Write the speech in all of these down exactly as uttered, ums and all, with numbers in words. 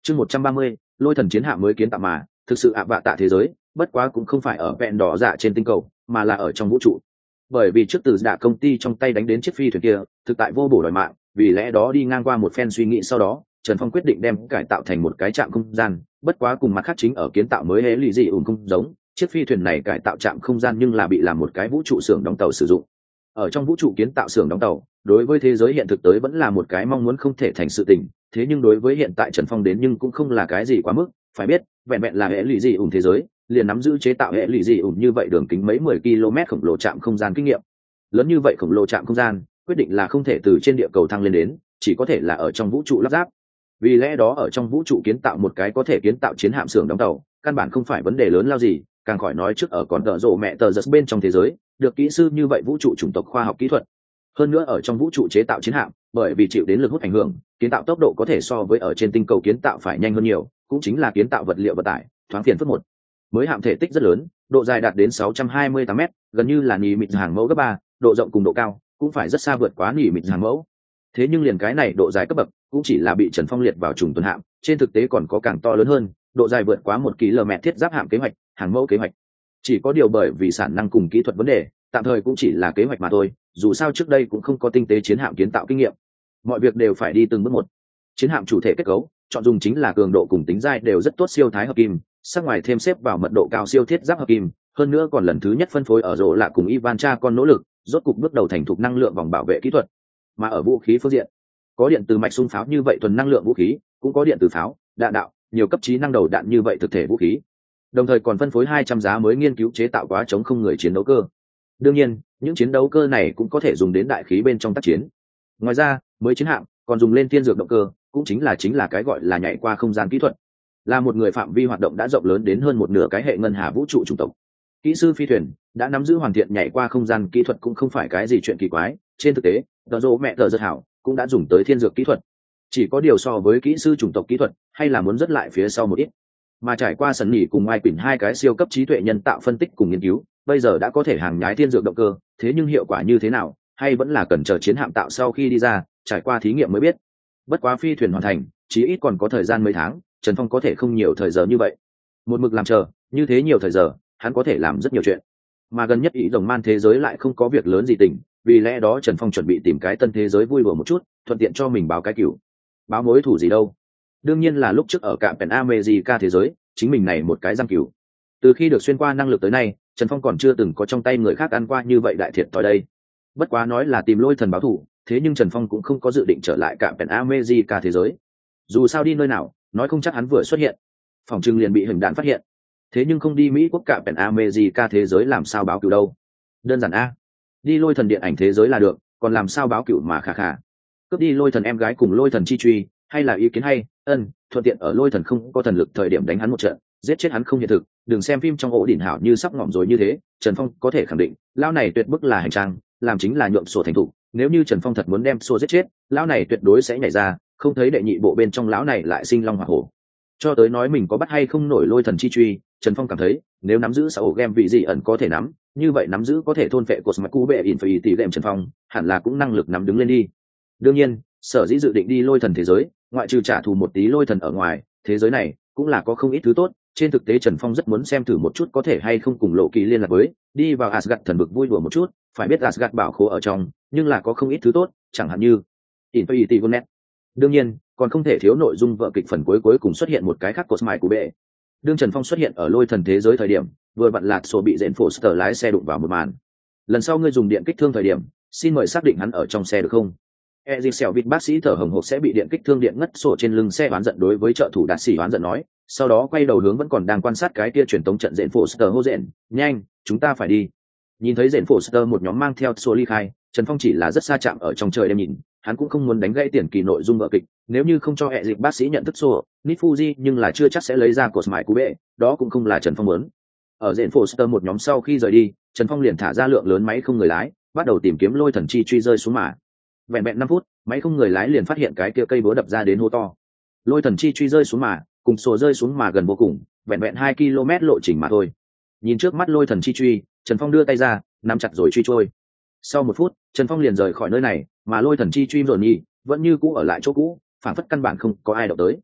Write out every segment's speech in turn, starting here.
Chương một trăm ba mươi, lôi thần chiến hạm mới kiến tạo mà, thực sự ạ vạ tạ thế giới, bất quá cũng không phải ở vẹn đỏ dạ trên tinh cầu, mà là ở trong vũ trụ. Bởi vì trước từ đạ công ty trong tay đánh đến chiếc phi thuyền kia, thực tại vô bổ đòi mạng, vì lẽ đó đi ngang qua một phen suy nghĩ sau đó, Trần Phong quyết định đem cải tạo thành một cái trạm không gian, bất quá cùng mặt khác chính ở kiến tạo mới hễ lì gì ủn không giống, chiếc phi thuyền này cải tạo trạm không gian nhưng là bị làm một cái vũ trụ xưởng đóng tàu sử dụng. Ở trong vũ trụ kiến tạo xưởng đóng tàu, đối với thế giới hiện thực tới vẫn là một cái mong muốn không thể thành sự tình, thế nhưng đối với hiện tại Trần Phong đến nhưng cũng không là cái gì quá mức, phải biết, vẹn vẹn là hệ lụy gì ủng thế giới, liền nắm giữ chế tạo hệ lụy gì ủng như vậy đường kính mấy mười ki lô mét khổng lồ trạm không gian kinh nghiệm. Lớn như vậy khổng lồ trạm không gian, quyết định là không thể từ trên địa cầu thăng lên đến, chỉ có thể là ở trong vũ trụ lắp ráp. Vì lẽ đó ở trong vũ trụ kiến tạo một cái có thể kiến tạo chiến hạm xưởng đóng tàu, căn bản không phải vấn đề lớn lao gì, càng khỏi nói trước ở còn tợ rộ mẹ tờ giật bên trong thế giới, được kỹ sư như vậy vũ trụ chủng tộc khoa học kỹ thuật. Hơn nữa ở trong vũ trụ chế tạo chiến hạm, bởi vì chịu đến lực hút ảnh hưởng, kiến tạo tốc độ có thể so với ở trên tinh cầu kiến tạo phải nhanh hơn nhiều, cũng chính là kiến tạo vật liệu vận tải, thoáng phiền phức một. Mới hạm thể tích rất lớn, độ dài đạt đến sáu trăm hai mươi tám mét, gần như là nỉ mịt hàng mẫu cấp ba, độ rộng cùng độ cao cũng phải rất xa vượt quá nỉ mịt hàng mẫu. Thế nhưng liền cái này độ dài cấp bậc, cũng chỉ là bị Trần Phong liệt vào trùng tuần hạm, trên thực tế còn có càng to lớn hơn, độ dài vượt quá một ki lô mét thiết giáp hạm kế hoạch, hàng mẫu kế hoạch. Chỉ có điều bởi vì sản năng cùng kỹ thuật vấn đề, tạm thời cũng chỉ là kế hoạch mà thôi, dù sao trước đây cũng không có tinh tế chiến hạm kiến tạo kinh nghiệm, mọi việc đều phải đi từng bước một. Chiến hạm chủ thể kết cấu chọn dùng chính là cường độ cùng tính dai đều rất tốt siêu thái hợp kim, sắc ngoài thêm xếp vào mật độ cao siêu thiết giáp hợp kim, hơn nữa còn lần thứ nhất phân phối ở rổ lạ cùng Ivan cha con nỗ lực, rốt cục bước đầu thành thục năng lượng vòng bảo vệ kỹ thuật. Mà ở vũ khí phương diện, có điện từ mạch xung pháo như vậy thuần năng lượng vũ khí, cũng có điện từ pháo, đạn đạo, nhiều cấp trí năng đầu đạn như vậy thực thể vũ khí. Đồng thời còn phân phối hai trăm giá mới nghiên cứu chế tạo quá chống không người chiến đấu cơ. Đương nhiên, những chiến đấu cơ này cũng có thể dùng đến đại khí bên trong tác chiến. Ngoài ra, mới chiến hạm còn dùng lên thiên dược động cơ, cũng chính là chính là cái gọi là nhảy qua không gian kỹ thuật. Là một người phạm vi hoạt động đã rộng lớn đến hơn một nửa cái hệ ngân hà vũ trụ chủng tộc. Kỹ sư phi thuyền đã nắm giữ hoàn thiện nhảy qua không gian kỹ thuật cũng không phải cái gì chuyện kỳ quái, trên thực tế, tờ rô mẹ tờ rất hảo, cũng đã dùng tới thiên dược kỹ thuật. Chỉ có điều so với kỹ sư chủng tộc kỹ thuật, hay là muốn rất lại phía sau một ít. Mà trải qua sần nỉ cùng ai quỳnh hai cái siêu cấp trí tuệ nhân tạo phân tích cùng nghiên cứu, bây giờ đã có thể hàng nhái thiên dược động cơ, thế nhưng hiệu quả như thế nào, hay vẫn là cần chờ chiến hạm tạo sau khi đi ra, trải qua thí nghiệm mới biết. Bất quá phi thuyền hoàn thành, chí ít còn có thời gian mấy tháng, Trần Phong có thể không nhiều thời giờ như vậy. Một mực làm chờ, như thế nhiều thời giờ, hắn có thể làm rất nhiều chuyện. Mà gần nhất ý rồng man thế giới lại không có việc lớn gì tình, vì lẽ đó Trần Phong chuẩn bị tìm cái tân thế giới vui đùa một chút, thuận tiện cho mình báo cái cửu. Báo mối thủ gì đâu? Đương nhiên là lúc trước ở cạm Pen America thế giới, chính mình này một cái giam cửu. Từ khi được xuyên qua năng lực tới nay, Trần Phong còn chưa từng có trong tay người khác ăn qua như vậy đại thiệt thòi đây. Bất quá nói là tìm lôi thần báo thù, thế nhưng Trần Phong cũng không có dự định trở lại cạm Pen America thế giới. Dù sao đi nơi nào, nói không chắc hắn vừa xuất hiện, phòng trưng liền bị hình đạn phát hiện. Thế nhưng không đi Mỹ quốc cạm Pen America thế giới làm sao báo cửu đâu? Đơn giản a, đi lôi thần điện ảnh thế giới là được, còn làm sao báo cửu mà khà khà. Cướp đi lôi thần em gái cùng lôi thần chi truy, hay là ý kiến hay, ân, thuận tiện ở lôi thần không có thần lực thời điểm đánh hắn một trận, giết chết hắn không hiện thực. Đừng xem phim trong ổ đỉnh hảo như sắp ngỏm rồi như thế, Trần Phong có thể khẳng định, lão này tuyệt bức là hành trang, làm chính là nhuộm sổ thành thủ. Nếu như Trần Phong thật muốn đem sổ giết chết, lão này tuyệt đối sẽ nhảy ra, không thấy đệ nhị bộ bên trong lão này lại sinh long hỏa hổ. Cho tới nói mình có bắt hay không nổi lôi thần chi truy, Trần Phong cảm thấy, nếu nắm giữ sáu game vị gì ẩn có thể nắm, như vậy nắm giữ có thể thôn phệ cột mạch cú bệ in phải tỷ lệm Trần Phong, hẳn là cũng năng lực nắm đứng lên đi. Đương nhiên, sở dĩ dự định đi lôi thần thế giới, ngoại trừ trả thù một tí lôi thần ở ngoài, thế giới này cũng là có không ít thứ tốt. Trên thực tế Trần Phong rất muốn xem thử một chút có thể hay không cùng Lộ Kỳ liên lạc với, đi vào Asgard thần vực vui đùa một chút. Phải biết Asgard bảo khố ở trong, nhưng là có không ít thứ tốt, chẳng hạn như Infinity Gauntlet. Đương nhiên, còn không thể thiếu nội dung vở kịch phần cuối cuối cùng xuất hiện một cái khác cột mạch của bệ. Đương Trần Phong xuất hiện ở lôi thần thế giới thời điểm, vừa vặn lạc số bị dễn Foster lái xe đụng vào một màn. Lần sau ngươi dùng điện kích thương thời điểm, xin mời xác định hắn ở trong xe được không? Ezixel vịt bác sĩ thở hồng hộc sẽ bị điện kích thương điện ngất sổ trên lưng xe oán giận đối với trợ thủ đạt sĩ oán giận nói, sau đó quay đầu hướng vẫn còn đang quan sát cái kia truyền tống trận dễn Foster hô dện, nhanh, chúng ta phải đi. Nhìn thấy dễn Foster một nhóm mang theo số ly khai, Trần Phong chỉ là rất xa chạm ở trong trời đêm nhìn, hắn cũng không muốn đánh gãy tiền kỳ nội dung vở kịch, nếu như không cho hệ dịch bác sĩ nhận thức sổ, Nifuji nhưng là chưa chắc sẽ lấy ra cột mại cú bệ, đó cũng không là Trần Phong muốn. Ở dễn Foster một nhóm sau khi rời đi, Trần Phong liền thả ra lượng lớn máy không người lái, bắt đầu tìm kiếm lôi thần chi truy rơi xuống mà. Vẹn vẹn năm phút, máy không người lái liền phát hiện cái kia cây búa đập ra đến hố to. Lôi thần chi truy rơi xuống mà, cùng sổ rơi xuống mà gần vô cùng, vẹn vẹn hai ki lô mét lộ trình mà thôi. Nhìn trước mắt lôi thần chi truy, Trần Phong đưa tay ra, nắm chặt rồi truy trôi. Sau một phút, Trần Phong liền rời khỏi nơi này, mà lôi thần chi truy rồi nhỉ, vẫn như cũ ở lại chỗ cũ, phản phất căn bản không có ai động tới.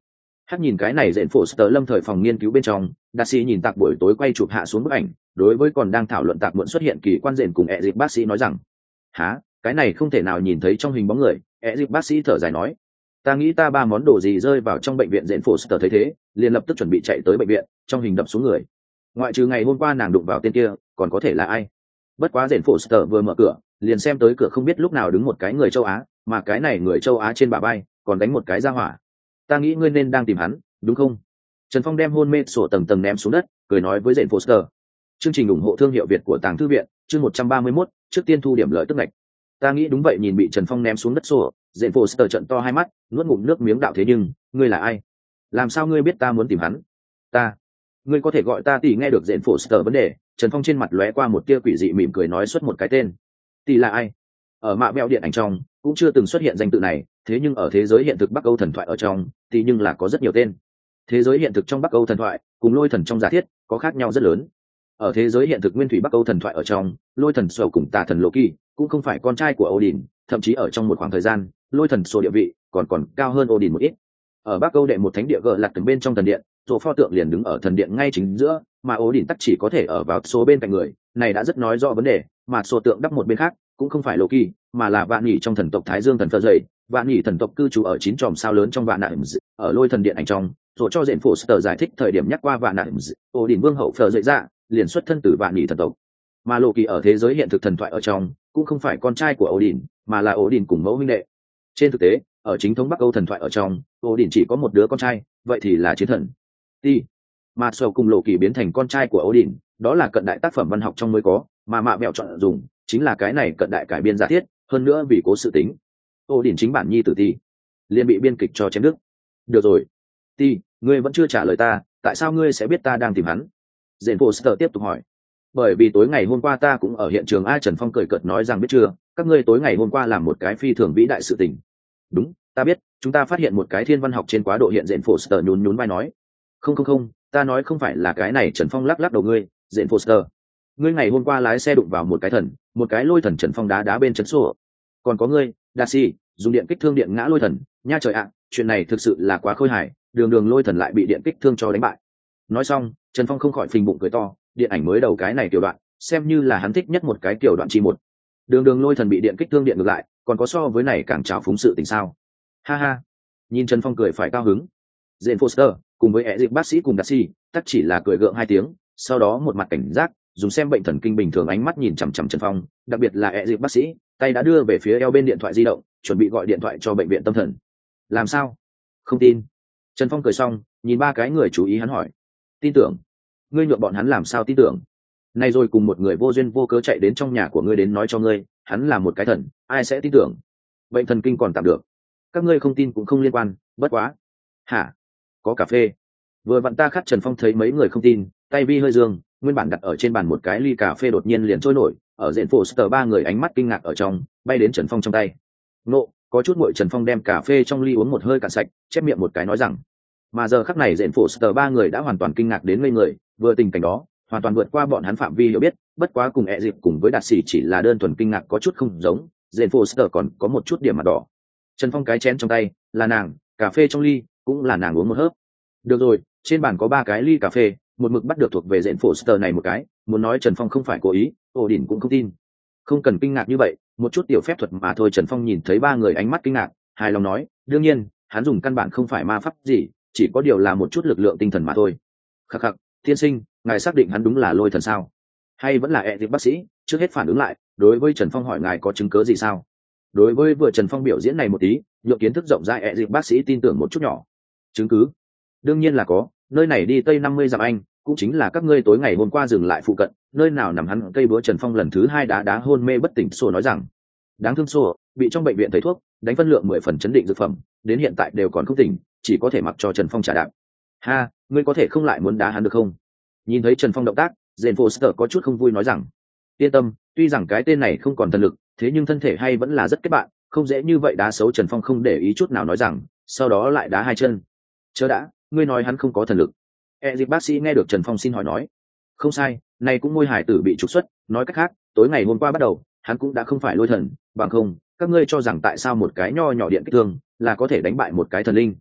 Hát nhìn cái này dện phổ sờ lâm thời phòng nghiên cứu bên trong, Darcy nhìn tạc buổi tối quay chụp hạ xuống bức ảnh, đối với còn đang thảo luận tạc muộn xuất hiện kỳ quan dện cùng ẹ dịp bác sĩ nói rằng: há, cái này không thể nào nhìn thấy trong hình bóng người. ẹ dịp bác sĩ thở dài nói: ta nghĩ ta ba món đồ gì rơi vào trong bệnh viện dện phổ sờ thấy thế, liền lập tức chuẩn bị chạy tới bệnh viện, trong hình đập xuống người. Ngoại trừ ngày hôm qua nàng đụng vào tên kia, còn có thể là ai? Bất quá dện phổ sờ vừa mở cửa, liền xem tới cửa không biết lúc nào đứng một cái người châu Á, mà cái này người châu Á trên bả vai còn đánh một cái ra hỏa. Ta nghĩ ngươi nên đang tìm hắn, đúng không? Trần Phong đem hôn mê sổ tầng tầng ném xuống đất, cười nói với Jane Foster. Chương trình ủng hộ thương hiệu Việt của Tàng Thư viện, chương một trăm ba mươi mốt, trước tiên thu điểm lợi tức ngạch. Ta nghĩ đúng vậy. Nhìn bị Trần Phong ném xuống đất sổ, Jane Foster trợn to hai mắt, nuốt ngụm nước miếng đạo: thế nhưng, ngươi là ai? Làm sao ngươi biết ta muốn tìm hắn? Ta, ngươi có thể gọi ta tỷ. Nghe được Jane Foster vấn đề, Trần Phong trên mặt lóe qua một tia quỷ dị mỉm cười nói xuất một cái tên. Tỷ là ai? Ở mạ bẹo điện ảnh trong cũng chưa từng xuất hiện danh tự này, thế nhưng ở thế giới hiện thực Bắc Âu thần thoại ở trong thì nhưng là có rất nhiều tên. Thế giới hiện thực trong Bắc Âu thần thoại cùng lôi thần trong giả thiết có khác nhau rất lớn. Ở thế giới hiện thực nguyên thủy Bắc Âu thần thoại ở trong, lôi thần Sầu cùng tà thần Loki cũng không phải con trai của Odin, thậm chí ở trong một khoảng thời gian, lôi thần Sầu địa vị còn còn cao hơn Odin một ít. Ở Bắc Âu đệ một thánh địa gờ lạc từng bên trong thần điện, Sầu pho tượng liền đứng ở thần điện ngay chính giữa, mà Odin tắc chỉ có thể ở vào số bên cạnh người, này đã rất nói rõ vấn đề, mà Sầu tượng đắp một bên khác cũng không phải Loki, mà là vạn nhị trong thần tộc Thái Dương thần Phật dậy, vạn nhị thần tộc cư trú ở chín chòm sao lớn trong vạn nại. Ở lôi thần điện ảnh trong, rồi cho diện phổ sở giải thích thời điểm nhắc qua vạn nại, Odin vương hậu Phật dậy ra liền xuất thân từ vạn nhị thần tộc, mà Loki ở thế giới hiện thực thần thoại ở trong cũng không phải con trai của Odin, mà là Odin cùng mẫu huynh đệ. Trên thực tế, ở chính thống Bắc Âu thần thoại ở trong, Odin chỉ có một đứa con trai, vậy thì là chiến thần Ti. Mà Sầu cùng Loki biến thành con trai của Odin, đó là cận đại tác phẩm văn học trong mới có, mà mạ mẹo chọn dùng chính là cái này cận đại cải biên giả thiết, hơn nữa vì cố sự tính, Odin chính bản nhi tử Ti liền bị biên kịch cho chém đứt. Được rồi, Ti, ngươi vẫn chưa trả lời ta, tại sao ngươi sẽ biết ta đang tìm hắn? Jane Foster tiếp tục hỏi. Bởi vì tối ngày hôm qua ta cũng ở hiện trường. A Trần Phong cười cợt nói rằng biết chưa, các ngươi tối ngày hôm qua làm một cái phi thường vĩ đại sự tình. Đúng, ta biết, chúng ta phát hiện một cái thiên văn học trên quá độ hiện. Jane Foster nhún nhún vai nói. Không không không, ta nói không phải là cái này. Trần Phong lắc lắc đầu. Ngươi, Jane Foster, ngươi ngày hôm qua lái xe đụng vào một cái thần, một cái lôi thần. Trần Phong đá đá bên chấn sổ. Còn có ngươi, Darcy, dùng điện kích thương điện ngã lôi thần. Nha trời ạ, chuyện này thực sự là quá khôi hài, đường đường lôi thần lại bị điện kích thương cho đánh bại. Nói xong, Trần Phong không khỏi phình bụng cười to, điện ảnh mới đầu cái này tiểu đoạn xem như là hắn thích nhất một cái tiểu đoạn chi một. Đường đường lôi thần bị điện kích thương điện ngược lại, còn có so với này càng trào phúng sự tình sao? Ha ha. Nhìn Trần Phong cười phải cao hứng. Jane Foster cùng với ẹ dịch bác sĩ cùng Darcy tất chỉ là cười gượng hai tiếng, sau đó một mặt cảnh giác dùng xem bệnh thần kinh bình thường ánh mắt nhìn chằm chằm Trần Phong, đặc biệt là ẹ dịch bác sĩ tay đã đưa về phía eo bên điện thoại di động, chuẩn bị gọi điện thoại cho bệnh viện tâm thần. Làm sao? Không tin? Trần Phong cười xong nhìn ba cái người chú ý hắn hỏi. Tin tưởng? Ngươi nhượng bọn hắn làm sao tin tưởng? Này rồi cùng một người vô duyên vô cớ chạy đến trong nhà của ngươi đến nói cho ngươi hắn là một cái thần, ai sẽ tin tưởng? Bệnh thần kinh còn tạm được, các ngươi không tin cũng không liên quan. Bất quá. Hả? Có cà phê? Vừa vặn ta khát. Trần Phong thấy mấy người không tin, tay vi hơi dương, nguyên bản đặt ở trên bàn một cái ly cà phê đột nhiên liền trôi nổi, ở diện phổ sờ ba người ánh mắt kinh ngạc ở trong bay đến Trần Phong trong tay. Nộ, có chút nguội. Trần Phong đem cà phê trong ly uống một hơi cạn sạch, chép miệng một cái nói rằng. Mà giờ khắc này diện phổ sờ ba người đã hoàn toàn kinh ngạc đến ngây người, vừa tình cảnh đó hoàn toàn vượt qua bọn hắn phạm vi hiểu biết. Bất quá cùng ẹ dịp cùng với Đạt Sĩ chỉ là đơn thuần kinh ngạc có chút không giống, Jane Foster còn có một chút điểm mặt đỏ. Trần Phong cái chén trong tay là nàng, cà phê trong ly cũng là nàng uống một hớp. Được rồi, trên bàn có ba cái ly cà phê, một mực bắt được thuộc về Jane Foster này một cái, muốn nói Trần Phong không phải cố ý, Odin cũng không tin. Không cần kinh ngạc như vậy, một chút tiểu phép thuật mà thôi. Trần Phong nhìn thấy ba người ánh mắt kinh ngạc, hài lòng nói, đương nhiên, hắn dùng căn bản không phải ma pháp gì, chỉ có điều là một chút lực lượng tinh thần mà thôi. Khắc khắc, tiên sinh, ngài xác định hắn đúng là lôi thần sao? Hay vẫn là ẹ dịp bác sĩ? Trước hết phản ứng lại, đối với Trần Phong hỏi ngài có chứng cứ gì sao? Đối với vừa Trần Phong biểu diễn này một tí, nhượng kiến thức rộng rãi ẹ dịp bác sĩ tin tưởng một chút nhỏ. Chứng cứ? Đương nhiên là có, nơi này đi tây năm mươi dặm Anh, cũng chính là các ngươi tối ngày hôm qua dừng lại phụ cận, nơi nào nằm hắn cây búa. Trần Phong lần thứ hai đá đá hôn mê bất tỉnh Sô nói rằng. Đáng thương Sô, bị trong bệnh viện thầy thuốc đánh phân lượng mười phần chấn định dược phẩm, đến hiện tại đều còn không tỉnh, chỉ có thể mặc cho Trần Phong trả đạp. Ha, ngươi có thể không lại muốn đá hắn được không? Nhìn thấy Trần Phong động tác, Jane Foster có chút không vui nói rằng. Yên tâm, tuy rằng cái tên này không còn thần lực, thế nhưng thân thể hay vẫn là rất kết bạn, không dễ như vậy đá xấu. Trần Phong không để ý chút nào nói rằng, sau đó lại đá hai chân. Chớ đã, ngươi nói hắn không có thần lực? E dịp bác sĩ nghe được Trần Phong xin hỏi nói. Không sai, này cũng môi hải tử bị trục xuất, nói cách khác, tối ngày hôm qua bắt đầu, hắn cũng đã không phải lôi thần, bằng không, các ngươi cho rằng tại sao một cái nho nhỏ điện kích thương là có thể đánh bại một cái thần linh?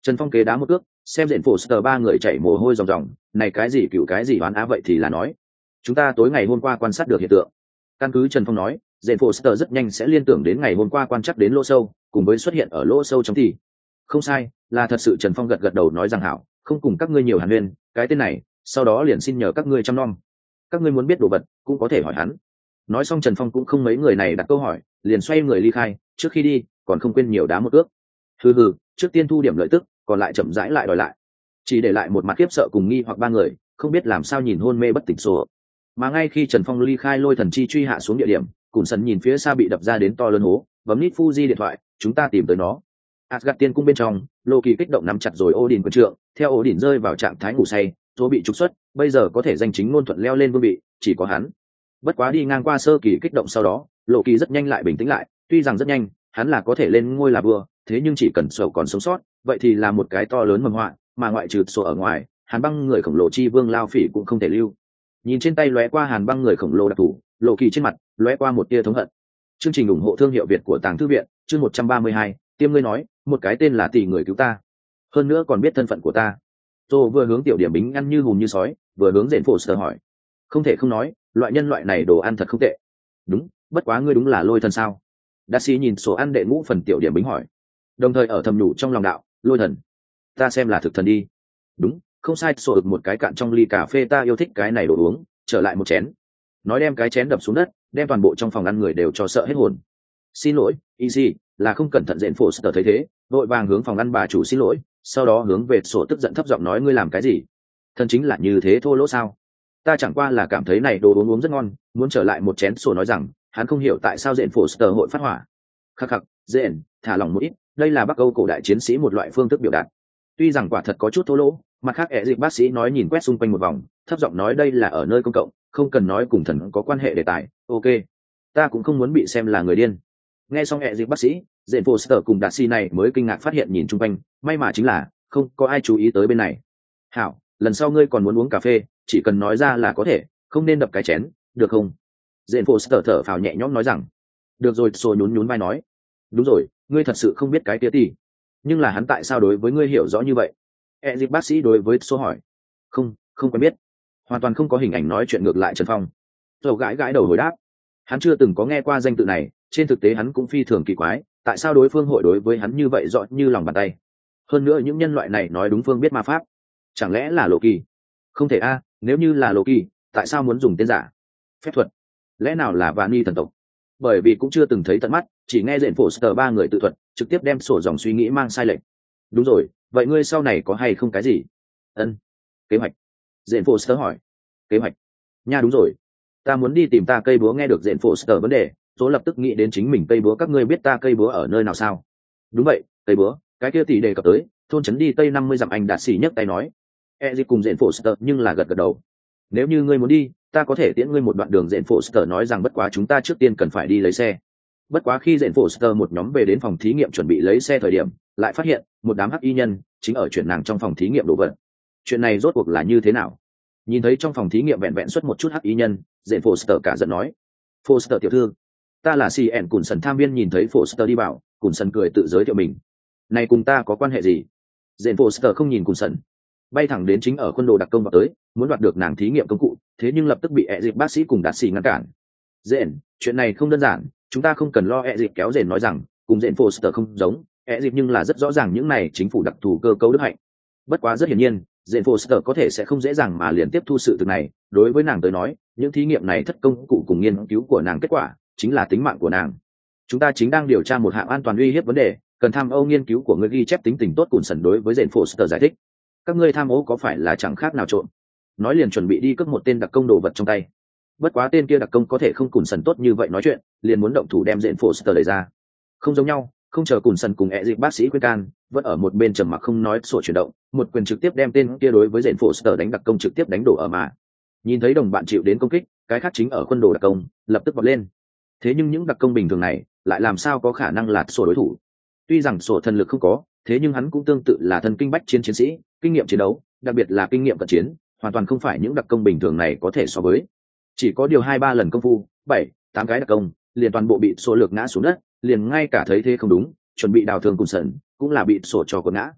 Trần Phong kế đá một cước, xem diện phổ sờ ba người chạy mồ hôi ròng ròng, này cái gì cựu cái gì đoán á vậy thì là nói chúng ta tối ngày hôm qua quan sát được hiện tượng. Căn cứ Trần Phong nói, diện phổ sờ rất nhanh sẽ liên tưởng đến ngày hôm qua quan chắc đến lỗ sâu, cùng với xuất hiện ở lỗ sâu trong thì không sai, là thật sự. Trần Phong gật gật đầu nói rằng hảo, không cùng các ngươi nhiều hàn huyên, cái tên này sau đó liền xin nhờ các ngươi chăm nom, các ngươi muốn biết đồ vật cũng có thể hỏi hắn. Nói xong Trần Phong cũng không mấy người này đặt câu hỏi, liền xoay người ly khai, trước khi đi còn không quên nhiều đá một ước. hừ hừ, trước tiên thu điểm lợi tức, còn lại chậm rãi lại đòi lại, chỉ để lại một mặt khiếp sợ cùng nghi hoặc ba người không biết làm sao nhìn hôn mê bất tỉnh sổ. Mà ngay khi Trần Phong ly khai lôi thần chi truy hạ xuống địa điểm, Cùn Sần nhìn phía xa bị đập ra đến to lớn hố, bấm nít Fuji điện thoại, chúng ta tìm tới nó. Asgard tiên cung bên trong, Loki kích động nắm chặt rồi Odin quân trượng, theo Odin rơi vào trạng thái ngủ say, số bị trục xuất, bây giờ có thể danh chính ngôn thuận leo lên vương vị, chỉ có hắn. Bất quá đi ngang qua sơ kỳ kích động sau đó, Loki rất nhanh lại bình tĩnh lại, tuy rằng rất nhanh, hắn là có thể lên ngôi là vua, thế nhưng chỉ cần sầu còn sống sót, vậy thì là một cái to lớn mầm họa, mà ngoại trừ sổ ở ngoài, Hàn Băng người khổng lồ chi vương Lao Phỉ cũng không thể lưu. Nhìn trên tay lóe qua Hàn Băng người khổng lồ đặc thủ, Lộ Kỳ trên mặt lóe qua một tia thống hận. Chương trình ủng hộ thương hiệu Việt của Tàng Thư viện, chương một trăm ba mươi hai, tiêm ngươi nói, một cái tên là tỷ người cứu ta, hơn nữa còn biết thân phận của ta. Tô vừa hướng tiểu điểm bính ăn như hùm như sói, vừa hướng Dện Phổ Sở hỏi, không thể không nói, loại nhân loại này đồ ăn thật không tệ. Đúng, bất quá ngươi đúng là lôi thần sao? Đa sĩ nhìn sổ ăn đệ ngũ phần tiểu điểm bính hỏi, đồng thời ở thầm nhủ trong lòng đạo, lôi thần, ta xem là thực thần đi. Đúng, không sai. Sổ ực một cái cạn trong ly cà phê, ta yêu thích cái này đồ uống, trở lại một chén. Nói đem cái chén đập xuống đất, đem toàn bộ trong phòng ăn người đều cho sợ hết hồn. Xin lỗi, easy, là không cẩn thận. Dện Phổ Sở thấy thế, vội vàng hướng phòng ăn bà chủ xin lỗi, sau đó hướng về sổ tức giận thấp giọng nói, ngươi làm cái gì? Thần chính là như thế thô lỗ sao? Ta chẳng qua là cảm thấy này đồ uống uống rất ngon, muốn trở lại một chén. Sổ nói rằng hắn không hiểu tại sao Dện Phổ Sở hội phát hỏa. Khắc khắc, Dện, thả lòng một ít, đây là Bắc Âu cổ đại chiến sĩ một loại phương thức biểu đạt. Tuy rằng quả thật có chút thô lỗ, mặt khác ẹ dịch bác sĩ nói nhìn quét xung quanh một vòng, thấp giọng nói đây là ở nơi công cộng, không cần nói cùng thần có quan hệ đề tài. Ok, ta cũng không muốn bị xem là người điên. Nghe xong ẹ dịch bác sĩ, Dện Phổ Sở cùng Đạt Xi này mới kinh ngạc phát hiện nhìn chung quanh, may mà chính là không có ai chú ý tới bên này. Hảo, lần sau ngươi còn muốn uống cà phê, chỉ cần nói ra là có thể, không nên đập cái chén, được không? Dện Phổ Sở thở phào nhẹ nhõm nói rằng được rồi. Sô nhún nhún vai nói, đúng rồi, ngươi thật sự không biết cái tía tì, nhưng là hắn tại sao đối với ngươi hiểu rõ như vậy? E dịch bác sĩ đối với Sô hỏi. Không, không quen biết, hoàn toàn không có hình ảnh nói chuyện. Ngược lại Trần Phong rồi gãi gãi đầu hồi đáp, hắn chưa từng có nghe qua danh tự này, trên thực tế hắn cũng phi thường kỳ quái, tại sao đối phương hội đối với hắn như vậy rõ như lòng bàn tay. Hơn nữa những nhân loại này nói đúng phương biết ma pháp, chẳng lẽ là Lộ Kỳ? Không thể a, nếu như là Lộ Kỳ, tại sao muốn dùng tên giả? Phép thuật, lẽ nào là Vani thần tộc? Bởi vì cũng chưa từng thấy tận mắt, chỉ nghe Dện Phổ Sở ba người tự thuật, trực tiếp đem sổ dòng suy nghĩ mang sai lệch. Đúng rồi, vậy ngươi sau này có hay không cái gì? Ân, kế hoạch. Dện Phổ Sở hỏi. Kế hoạch? Nha đúng rồi, ta muốn đi tìm ta cây búa. Nghe được Dện Phổ Sở vấn đề, Tố lập tức nghĩ đến chính mình cây búa. Các ngươi biết ta cây búa ở nơi nào sao? Đúng vậy, cây búa, cái kia tỷ đề cập tới thôn trấn đi tây năm mươi dặm. Anh Đạt Sĩ nhấc tay nói. E gì cùng Dện Phổ Sở nhưng là gật gật đầu. Nếu như ngươi muốn đi, ta có thể tiễn ngươi một đoạn đường. Dện Phổ Sở nói rằng bất quá chúng ta trước tiên cần phải đi lấy xe. Bất quá khi Dện Phổ Sở một nhóm về đến phòng thí nghiệm chuẩn bị lấy xe thời điểm, lại phát hiện một đám hắc y nhân chính ở chuyển nàng trong phòng thí nghiệm đồ vật. Chuyện này rốt cuộc là như thế nào? Nhìn thấy trong phòng thí nghiệm vẹn vẹn xuất một chút hắc y nhân, Dện Phổ Sở cả giận nói, Phổ Sở tiểu thư, ta là xì ẻn Cùn Sần tham viên. Nhìn thấy Phổ Sở đi vào, Cùn Sần cười tự giới thiệu mình, này cùng ta có quan hệ gì? Dện Phổ Sở không nhìn Cùn Sần, bay thẳng đến chính ở quân đồ đặc công vào tới, muốn đoạt được nàng thí nghiệm công cụ, thế nhưng lập tức bị ẹ dịp bác sĩ cùng Đạt Sĩ ngăn cản. Dện, chuyện này không đơn giản, chúng ta không cần lo. ẹ dịp kéo Dện nói rằng cùng Dện Phổ Sở không giống, ẹ dịp nhưng là rất rõ ràng những này chính phủ đặc thù cơ cấu đức hạnh. Bất quá rất hiển nhiên, Dện Phổ Sở có thể sẽ không dễ dàng mà liền tiếp thu sự thực này. Đối với nàng tới nói, những thí nghiệm này thất công cụ cùng nghiên cứu của nàng kết quả chính là tính mạng của nàng. Chúng ta chính đang điều tra một hạng an toàn uy hiếp vấn đề, cần tham ô nghiên cứu của người ghi chép tính tình tốt. Cùn Sần đối với Dện Phổ Sở giải thích, các ngươi tham ô có phải là chẳng khác nào trộm? Nói liền chuẩn bị đi cướp một tên đặc công đồ vật trong tay. Bất quá tên kia đặc công có thể không Cùn Sần tốt như vậy nói chuyện, liền muốn động thủ đem Dện Phổ Sở đẩy ra. Không giống nhau, không chờ Cùn Sần cùng ẹ dịp bác sĩ khuyên can, vẫn ở một bên trầm mặc không nói. Sổ chuyển động, một quyền trực tiếp đem tên kia đối với Dện Phổ Sở đánh đặc công trực tiếp đánh đổ ở mà. Nhìn thấy đồng bạn chịu đến công kích, cái khác chính ở quân đồ đặc công lập tức bật lên. Thế nhưng những đặc công bình thường này lại làm sao có khả năng là sổ đối thủ? Tuy rằng sổ thần lực không có, thế nhưng hắn cũng tương tự là thần kinh bách chiến chiến sĩ, kinh nghiệm chiến đấu, đặc biệt là kinh nghiệm cận chiến, hoàn toàn không phải những đặc công bình thường này có thể so với. Chỉ có điều hai ba lần công phu, bảy tám cái đặc công liền toàn bộ bị sổ lược ngã xuống đất, liền ngay cả thấy thế không đúng, chuẩn bị đào thương Cùn Sần cũng là bị sổ cho quật ngã.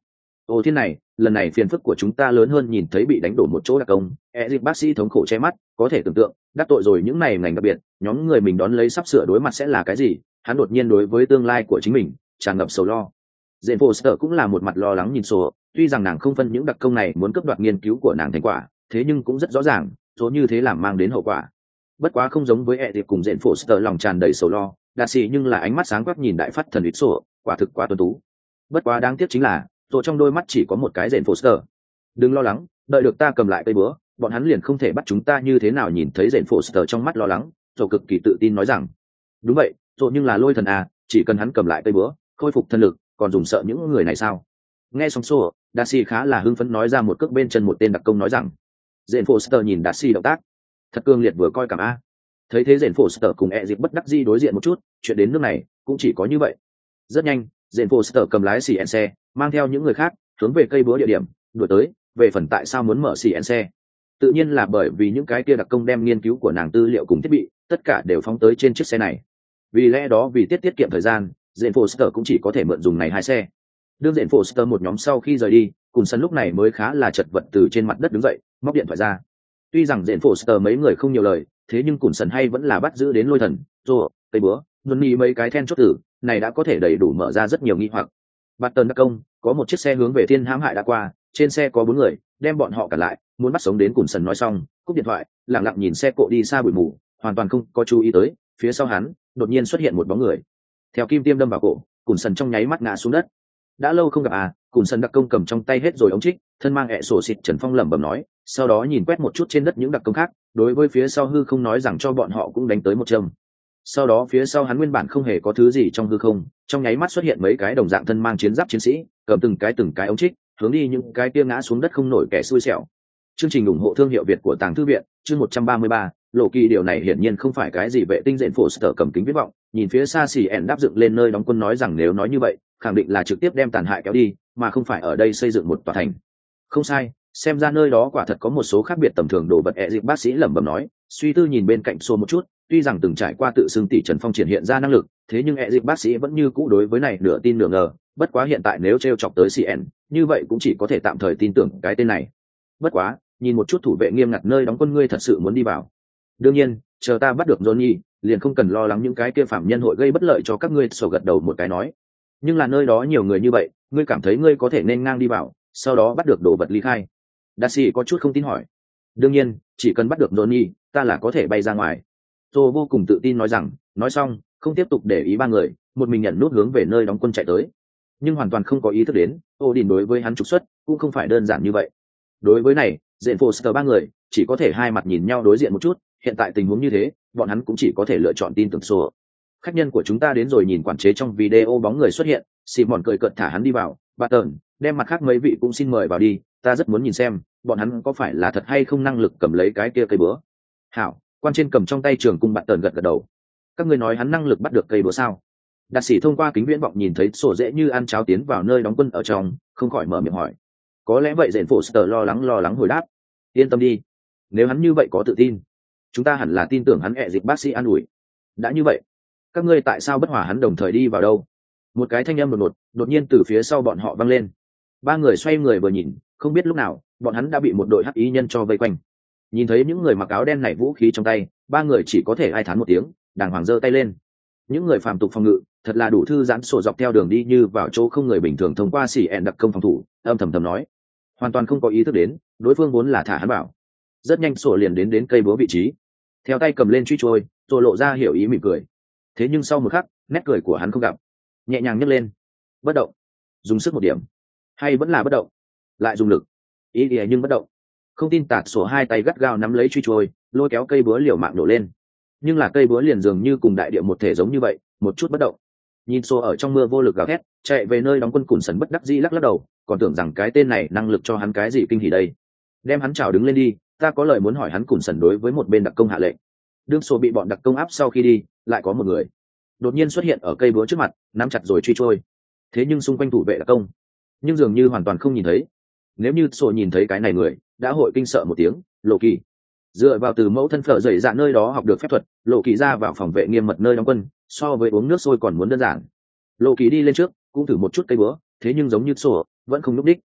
Ồ thiên này, lần này phiền phức của chúng ta lớn hơn nhìn thấy bị đánh đổ một chỗ đặc công. E dịp bác sĩ thống khổ che mắt, có thể tưởng tượng, đắc tội rồi những này ngành đặc biệt, nhóm người mình đón lấy sắp sửa đối mặt sẽ là cái gì. Hắn đột nhiên đối với tương lai của chính mình tràn ngập sầu lo. Jane Foster cũng là một mặt lo lắng nhìn sổ, tuy rằng nàng không phân những đặc công này muốn cướp đoạt nghiên cứu của nàng thành quả, thế nhưng cũng rất rõ ràng, số như thế làm mang đến hậu quả. Bất quá không giống với E dịp cùng Jane Foster lòng tràn đầy sầu lo, đa sĩ nhưng là ánh mắt sáng quắc nhìn đại phát thần ít sổ, quả thực quá tuấn tú. Bất quá đáng tiếc chính là, rồi trong đôi mắt chỉ có một cái Jane Foster. Đừng lo lắng, đợi được ta cầm lại cây búa, bọn hắn liền không thể bắt chúng ta như thế nào. Nhìn thấy Jane Foster trong mắt lo lắng, rồi cực kỳ tự tin nói rằng, đúng vậy, rồi nhưng là lôi thần à, chỉ cần hắn cầm lại cây búa, khôi phục thân lực, còn dùng sợ những người này sao? Nghe xong sổ, Darcy khá là hưng phấn nói ra một cước bên chân một tên đặc công nói rằng, Jane Foster nhìn Darcy động tác, thật cương liệt vừa coi cảm a. Thấy thế Jane Foster cùng E dịp bất đắc dĩ đối diện một chút, chuyện đến nước này cũng chỉ có như vậy. Rất nhanh, Jane Foster cầm lái xì en xe, mang theo những người khác hướng về cây búa địa điểm đuổi tới. Về phần tại sao muốn mở xì en xe, tự nhiên là bởi vì những cái kia đặc công đem nghiên cứu của nàng tư liệu cùng thiết bị tất cả đều phóng tới trên chiếc xe này. Vì lẽ đó vì tiết tiết kiệm thời gian, Jane Foster cũng chỉ có thể mượn dùng này hai xe. Đương Jane Foster một nhóm sau khi rời đi, Cùn Sân lúc này mới khá là chật vật từ trên mặt đất đứng dậy, móc điện thoại ra. Tuy rằng Jane Foster mấy người không nhiều lời, thế nhưng Cùn Sân hay vẫn là bắt giữ đến lôi thần, rồi, cây búa, luôn nghĩ mấy cái then chốt tử, này đã có thể đầy đủ mở ra rất nhiều nghi hoặc. Bạt tần đặc công, có một chiếc xe hướng về thiên hãm hại đã qua, trên xe có bốn người, đem bọn họ cả lại, muốn bắt sống đến Cùn Sân nói xong, cúp điện thoại, lặng lặng nhìn xe cộ đi xa bụi mù, hoàn toàn không có chú ý tới, phía sau hắn, đột nhiên xuất hiện một bóng người. Theo kim tiêm đâm vào cổ, Cùn Sân trong nháy mắt ngã xuống đất. Đã lâu không gặp à? Cùn Sân đặc công cầm trong tay hết rồi ống trích, thân mang ẹ sổ xịt Trần Phong lẩm bẩm nói, sau đó nhìn quét một chút trên đất những đặc công khác, đối với phía sau hư không nói rằng cho bọn họ cũng đánh tới một châm. Sau đó phía sau hắn nguyên bản không hề có thứ gì trong hư không, trong nháy mắt xuất hiện mấy cái đồng dạng thân mang chiến giáp chiến sĩ, cầm từng cái từng cái ống trích, hướng đi những cái kia ngã xuống đất không nổi kẻ xui xẻo. Chương trình ủng hộ thương hiệu Việt của Tàng Thư viện, chương một trăm ba mươi ba, lộ kỳ điều này hiển nhiên không phải cái gì vệ tinh Jane Foster cầm kính viễn vọng, nhìn phía xa xì ẻn đáp dựng lên nơi đóng quân nói rằng nếu nói như vậy, khẳng định là trực tiếp đem tàn hại kéo đi, mà không phải ở đây xây dựng một tòa thành. Không sai, xem ra nơi đó quả thật có một số khác biệt tầm thường đồ vật. E dịp bác sĩ lẩm bẩm nói, suy tư nhìn bên cạnh xô một chút, tuy rằng từng trải qua tự xưng tỷ Trần Phong triển hiện ra năng lực, thế nhưng E dịp bác sĩ vẫn như cũ đối với này nửa tin nửa ngờ. Bất quá hiện tại nếu treo chọc tới xê en, như vậy cũng chỉ có thể tạm thời tin tưởng cái tên này. Bất quá, nhìn một chút thủ vệ nghiêm ngặt nơi đóng quân, ngươi thật sự muốn đi vào? Đương nhiên, chờ ta bắt được Johnny, liền không cần lo lắng những cái kia phạm nhân hội gây bất lợi cho các ngươi. Sổ gật đầu một cái nói, nhưng là nơi đó nhiều người như vậy, ngươi cảm thấy ngươi có thể nên ngang đi vào, sau đó bắt được đồ vật ly khai? Darcy có chút không tin hỏi. Đương nhiên, chỉ cần bắt được Johnny, ta là có thể bay ra ngoài. Tô vô cùng tự tin nói rằng, nói xong, không tiếp tục để ý ba người, một mình nhận nút hướng về nơi đóng quân chạy tới. Nhưng hoàn toàn không có ý thức đến, Odin đối với hắn trục xuất cũng không phải đơn giản như vậy. Đối với này, Jane Foster ba người chỉ có thể hai mặt nhìn nhau đối diện một chút. Hiện tại tình huống như thế, bọn hắn cũng chỉ có thể lựa chọn tin tưởng sổ. Khách nhân của chúng ta đến rồi. Nhìn quản chế trong video bóng người xuất hiện, Simon cười cợt thả hắn đi vào. Barton, đem mặt khác mấy vị cũng xin mời vào đi, ta rất muốn nhìn xem bọn hắn có phải là thật hay không năng lực cầm lấy cái kia cây búa. Hảo, quan trên cầm trong tay trường cung. Barton gật gật đầu. Các ngươi nói hắn năng lực bắt được cây búa sao? Đạt sĩ thông qua kính viễn vọng nhìn thấy sổ dễ như ăn cháo tiến vào nơi đóng quân ở trong, không khỏi mở miệng hỏi. Có lẽ vậy. Jane Foster lo lắng lo lắng hồi đáp, yên tâm đi, nếu hắn như vậy có tự tin, chúng ta hẳn là tin tưởng hắn. E dịp bác sĩ an ủi. Đã như vậy, các ngươi tại sao bất hòa hắn đồng thời đi vào đâu? Một cái thanh âm đột ngột đột nhiên từ phía sau bọn họ vang lên. Ba người xoay người vừa nhìn, không biết lúc nào bọn hắn đã bị một đội hắc ý nhân cho vây quanh. Nhìn thấy những người mặc áo đen này vũ khí trong tay, ba người chỉ có thể ai thán một tiếng, đàng hoàng giơ tay lên. Những người phàm tục phòng ngự thật là đủ thư giãn. Sổ dọc theo đường đi như vào chỗ không người bình thường thông qua xỉ ẹn đặc công phòng thủ, âm thầm thầm nói, hoàn toàn không có ý thức đến đối phương vốn là thả hắn bảo. Rất nhanh sổ liền đến đến cây búa vị trí, theo tay cầm lên truy trôi, rồi lộ ra hiểu ý mỉm cười. Thế nhưng sau một khắc, nét cười của hắn không gặp, nhẹ nhàng nhấc lên, bất động, dùng sức một điểm, hay vẫn là bất động, lại dùng lực, ý ý nhưng bất động. Không tin tạt sổ hai tay gắt gao nắm lấy truy trôi, lôi kéo cây búa liều mạng nổ lên. Nhưng là cây búa liền dường như cùng đại địa một thể giống như vậy, một chút bất động. Nhìn sổ ở trong mưa vô lực gào thét, chạy về nơi đóng quân. Cùn Sần bất đắc dĩ lắc lắc đầu, còn tưởng rằng cái tên này năng lực cho hắn cái gì kinh hỉ đây. Đem hắn chào đứng lên đi, ta có lời muốn hỏi hắn. Cùn Sần đối với một bên đặc công hạ lệnh. Đương sổ bị bọn đặc công áp sau khi đi, lại có một người đột nhiên xuất hiện ở cây búa trước mặt, nắm chặt rồi truy trôi. Thế nhưng xung quanh thủ vệ đặc công nhưng dường như hoàn toàn không nhìn thấy. Nếu như sổ nhìn thấy cái này người, đã hội kinh sợ một tiếng. Lộ kỳ. Dựa vào từ mẫu thân phở dày dạ nơi đó học được phép thuật, Lộ kỳ ra vào phòng vệ nghiêm mật nơi đóng quân, so với uống nước sôi còn muốn đơn giản. Lộ kỳ đi lên trước, cũng thử một chút cây búa, thế nhưng giống như sổ, vẫn không lúc đích.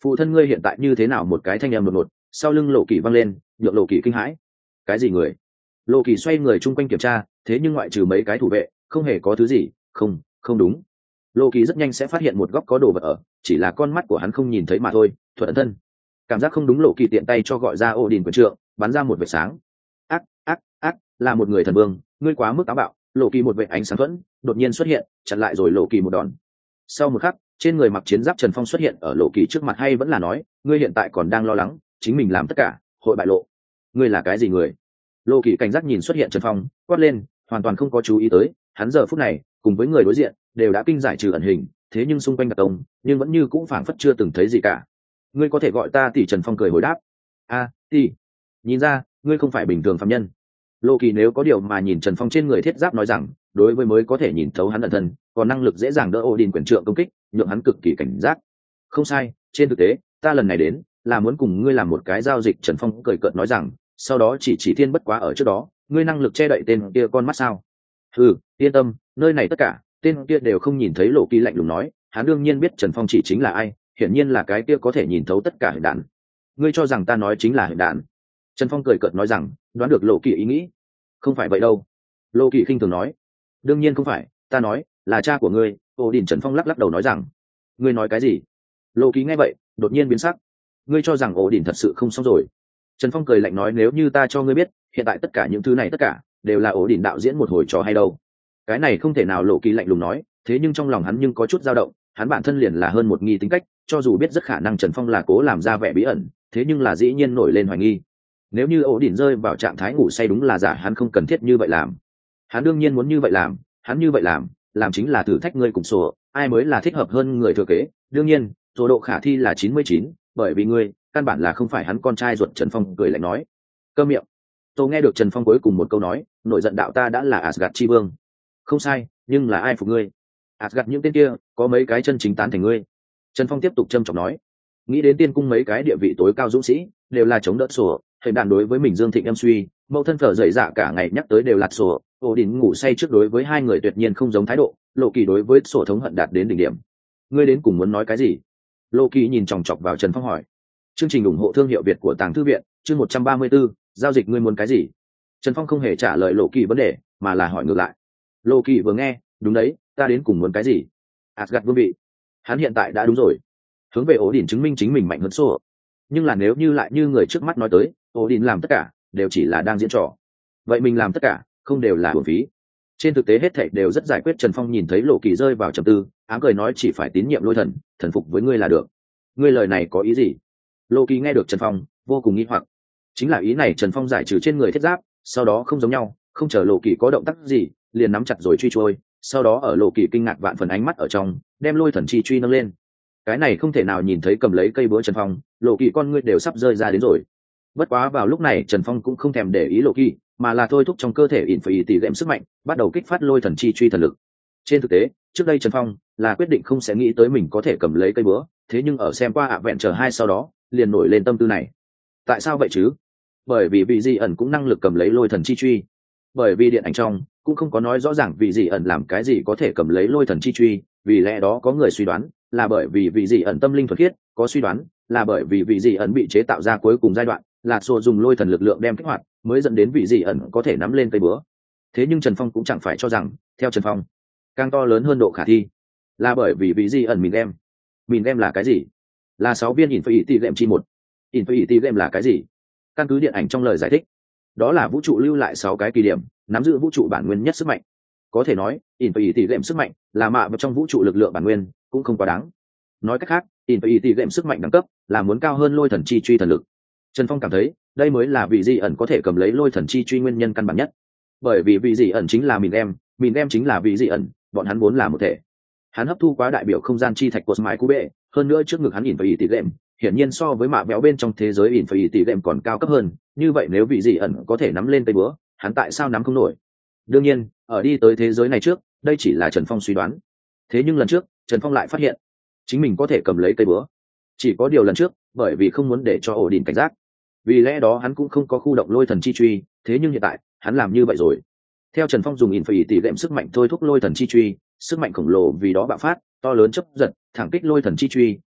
phụ thân ngươi hiện tại như thế nào? Một cái thanh em đột ngột sau lưng lộ kỳ văng lên, nhượng lộ kỳ kinh hãi. Cái gì người? Lộ kỳ xoay người chung quanh kiểm tra, thế nhưng ngoại trừ mấy cái thủ vệ không hề có thứ gì. Không, không đúng. Lộ kỳ rất nhanh sẽ phát hiện một góc có đồ vật ở, chỉ là con mắt của hắn không nhìn thấy mà thôi. Thuật ẩn thân. Cảm giác không đúng, lộ kỳ tiện tay cho gọi ra ổ đình quyền trượng, bắn ra một vệt sáng. Ác ác ác, là một người thần vương, ngươi quá mức táo bạo. Lộ kỳ một vệt ánh sáng thuẫn đột nhiên xuất hiện, chặn lại rồi lộ kỳ một đòn. Sau một khắc, trên người mặc chiến giáp Trần Phong xuất hiện ở lộ kỳ trước mặt. Hay vẫn là nói, ngươi hiện tại còn đang lo lắng chính mình làm tất cả hội bại lộ? Ngươi là cái gì người? Lộ kỳ cảnh giác nhìn xuất hiện Trần Phong, quát lên, hoàn toàn không có chú ý tới hắn giờ phút này cùng với người đối diện đều đã kinh giải trừ ẩn hình, thế nhưng xung quanh đặc công nhưng vẫn như cũng phảng phất chưa từng thấy gì cả. Ngươi có thể gọi ta tỷ. Trần Phong cười hồi đáp. A, tỷ. Nhìn ra ngươi không phải bình thường phạm nhân. Lộ kỳ nếu có điều mà nhìn Trần Phong trên người thiết giáp, nói rằng đối với mới có thể nhìn thấu hắn ẩn thân, còn năng lực dễ dàng đỡ Odin quyền trượng công kích, nhượng hắn cực kỳ cảnh giác. Không sai, trên thực tế ta lần này đến là muốn cùng ngươi làm một cái giao dịch. Trần Phong cười cợt nói rằng, sau đó chỉ chỉ thiên bất quá ở trước đó, ngươi năng lực che đậy tên kia con mắt sao? Ừ, yên tâm, nơi này tất cả tên kia đều không nhìn thấy. Lộ kỳ lạnh lùng nói, hắn đương nhiên biết Trần Phong chỉ chính là ai, hiển nhiên là cái kia có thể nhìn thấu tất cả hình đạn. Ngươi cho rằng ta nói chính là hình đạn? Trần Phong cười cợt nói rằng, đoán được Lộ kỳ ý nghĩ. Không phải vậy đâu. Lộ kỳ khinh thường nói, đương nhiên không phải, ta nói là cha của ngươi. Odin. Trần Phong lắc lắc đầu nói rằng, ngươi nói cái gì? Lộ kỳ nghe vậy đột nhiên biến sắc. Ngươi cho rằng Odin thật sự không xong rồi? Trần Phong cười lạnh nói, nếu như ta cho ngươi biết hiện tại tất cả những thứ này tất cả đều là Odin đạo diễn một hồi trò hay đâu? Cái này không thể nào. Lộ kỳ lạnh lùng nói, thế nhưng trong lòng hắn nhưng có chút dao động. Hắn bản thân liền là hơn một nghi tính cách, cho dù biết rất khả năng Trần Phong là cố làm ra vẻ bí ẩn, thế nhưng là dĩ nhiên nổi lên hoài nghi. Nếu như Odin rơi vào trạng thái ngủ say đúng là giả, hắn không cần thiết như vậy làm. Hắn đương nhiên muốn như vậy làm, hắn như vậy làm làm chính là thử thách ngươi cùng sổ ai mới là thích hợp hơn người thừa kế. Đương nhiên số độ khả thi là chín mươi chín, bởi vì ngươi căn bản là không phải hắn con trai ruột. Trần Phong cười lạnh nói. Câm miệng. Tôi nghe được Trần Phong cuối cùng một câu nói, nội giận đạo, ta đã là Asgard chi vương. Không sai, nhưng là ai phục ngươi? Asgard những tên kia có mấy cái chân chính tán thành ngươi? Trần Phong tiếp tục trâm trọng nói. Nghĩ đến tiên cung mấy cái địa vị tối cao dũng sĩ đều là chống đỡ sổ hình đàn đối với mình Dương Thịnh em suy, mẫu thân phở dậy dạ cả ngày nhắc tới đều là sổ. Odin ngủ say trước đối với hai người tuyệt nhiên không giống thái độ. Lộ kỳ đối với sổ thống hận đạt đến đỉnh điểm. Ngươi đến cùng muốn nói cái gì? Lộ kỳ nhìn chòng chọc vào Trần Phong hỏi. Chương trình ủng hộ thương hiệu Việt của Tàng Thư viện, chương một trăm ba mươi 134, giao dịch ngươi muốn cái gì? Trần Phong không hề trả lời Lộ kỳ vấn đề, mà là hỏi ngược lại. Lộ kỳ vừa nghe, đúng đấy, ta đến cùng muốn cái gì? Asgard vương vị. Hắn hiện tại đã đúng rồi. Hướng về Odin chứng minh chính mình mạnh hơn sổ. Nhưng là nếu như lại như người trước mắt nói tới, Odin làm tất cả đều chỉ là đang diễn trò, vậy mình làm tất cả không đều là uổng phí? Trên thực tế hết thảy đều rất giải quyết. Trần Phong nhìn thấy Lộ kỳ rơi vào trầm tư, ám cười nói, chỉ phải tín nhiệm lôi thần, thần phục với ngươi là được. Ngươi lời này có ý gì? Lộ kỳ nghe được Trần Phong vô cùng nghi hoặc. Chính là ý này. Trần Phong giải trừ trên người thiết giáp, sau đó không giống nhau, không chờ Lộ kỳ có động tác gì, liền nắm chặt rồi truy trôi, sau đó ở Lộ kỳ kinh ngạc vạn phần ánh mắt ở trong, đem lôi thần chi truy nâng lên. Cái này không thể nào nhìn thấy cầm lấy cây búa Trần Phong, Lộ kỳ con ngươi đều sắp rơi ra đến rồi. Bất quá vào lúc này Trần Phong cũng không thèm để ý Lộ kỳ, mà là thôi thúc trong cơ thể Infinity Gem sức mạnh, bắt đầu kích phát lôi thần chi truy thần lực. Trên thực tế trước đây Trần Phong là quyết định không sẽ nghĩ tới mình có thể cầm lấy cây búa, thế nhưng ở xem qua Avengers hai sau đó liền nổi lên tâm tư này. Tại sao vậy chứ? Bởi vì vị dị ẩn cũng năng lực cầm lấy lôi thần chi truy. Bởi vì điện ảnh trong cũng không có nói rõ ràng vị dị ẩn làm cái gì có thể cầm lấy lôi thần chi truy, vì lẽ đó có người suy đoán là bởi vì vị dị ẩn tâm linh thuần khiết, có suy đoán là bởi vì vị dị ẩn bị chế tạo ra cuối cùng giai đoạn là sổ dùng lôi thần lực lượng đem kích hoạt, mới dẫn đến vị dị ẩn có thể nắm lên cây búa. Thế nhưng Trần Phong cũng chẳng phải cho rằng, theo Trần Phong, càng to lớn hơn độ khả thi là bởi vì vị dị ẩn mình đem. Mình đem là cái gì? Là sáu viên Infinity Gem chi một. Infinity Gem là cái gì? Căn cứ điện ảnh trong lời giải thích, đó là vũ trụ lưu lại sáu cái kỳ điểm, nắm giữ vũ trụ bản nguyên nhất sức mạnh. Có thể nói Infinity Gem sức mạnh là mạ vào trong vũ trụ lực lượng bản nguyên, cũng không quá đáng. Nói cách khác, Infinity Gem sức mạnh đẳng cấp là muốn cao hơn lôi thần chi truy thần lực. Trần Phong cảm thấy đây mới là vị dị ẩn có thể cầm lấy lôi thần chi truy nguyên nhân căn bản nhất. Bởi vì vị dị ẩn chính là mình đem, mình đem chính là vị dị ẩn, bọn hắn vốn là một thể. Hắn hấp thu quá đại biểu không gian chi thạch của Smile Cube, hơn nữa trước ngực hắn Infinity Gem, hiển nhiên so với mạ béo bên trong thế giới Infinity Gem còn cao cấp hơn. Như vậy nếu vị dị ẩn có thể nắm lên tay búa, hắn tại sao nắm không nổi? Đương nhiên ở đi tới thế giới này trước, đây chỉ là Trần Phong suy đoán. Thế nhưng lần trước Trần Phong lại phát hiện chính mình có thể cầm lấy cây búa. Chỉ có điều lần trước bởi vì không muốn để cho Odin cảnh giác, vì lẽ đó hắn cũng không có khu động lôi thần chi truy. Thế nhưng hiện tại hắn làm như vậy rồi. Theo Trần Phong dùng Infinity Gem sức mạnh thôi thúc lôi thần chi truy, sức mạnh khổng lồ vì đó bạo phát, to lớn chấp giật thẳng kích lôi thần chi truy,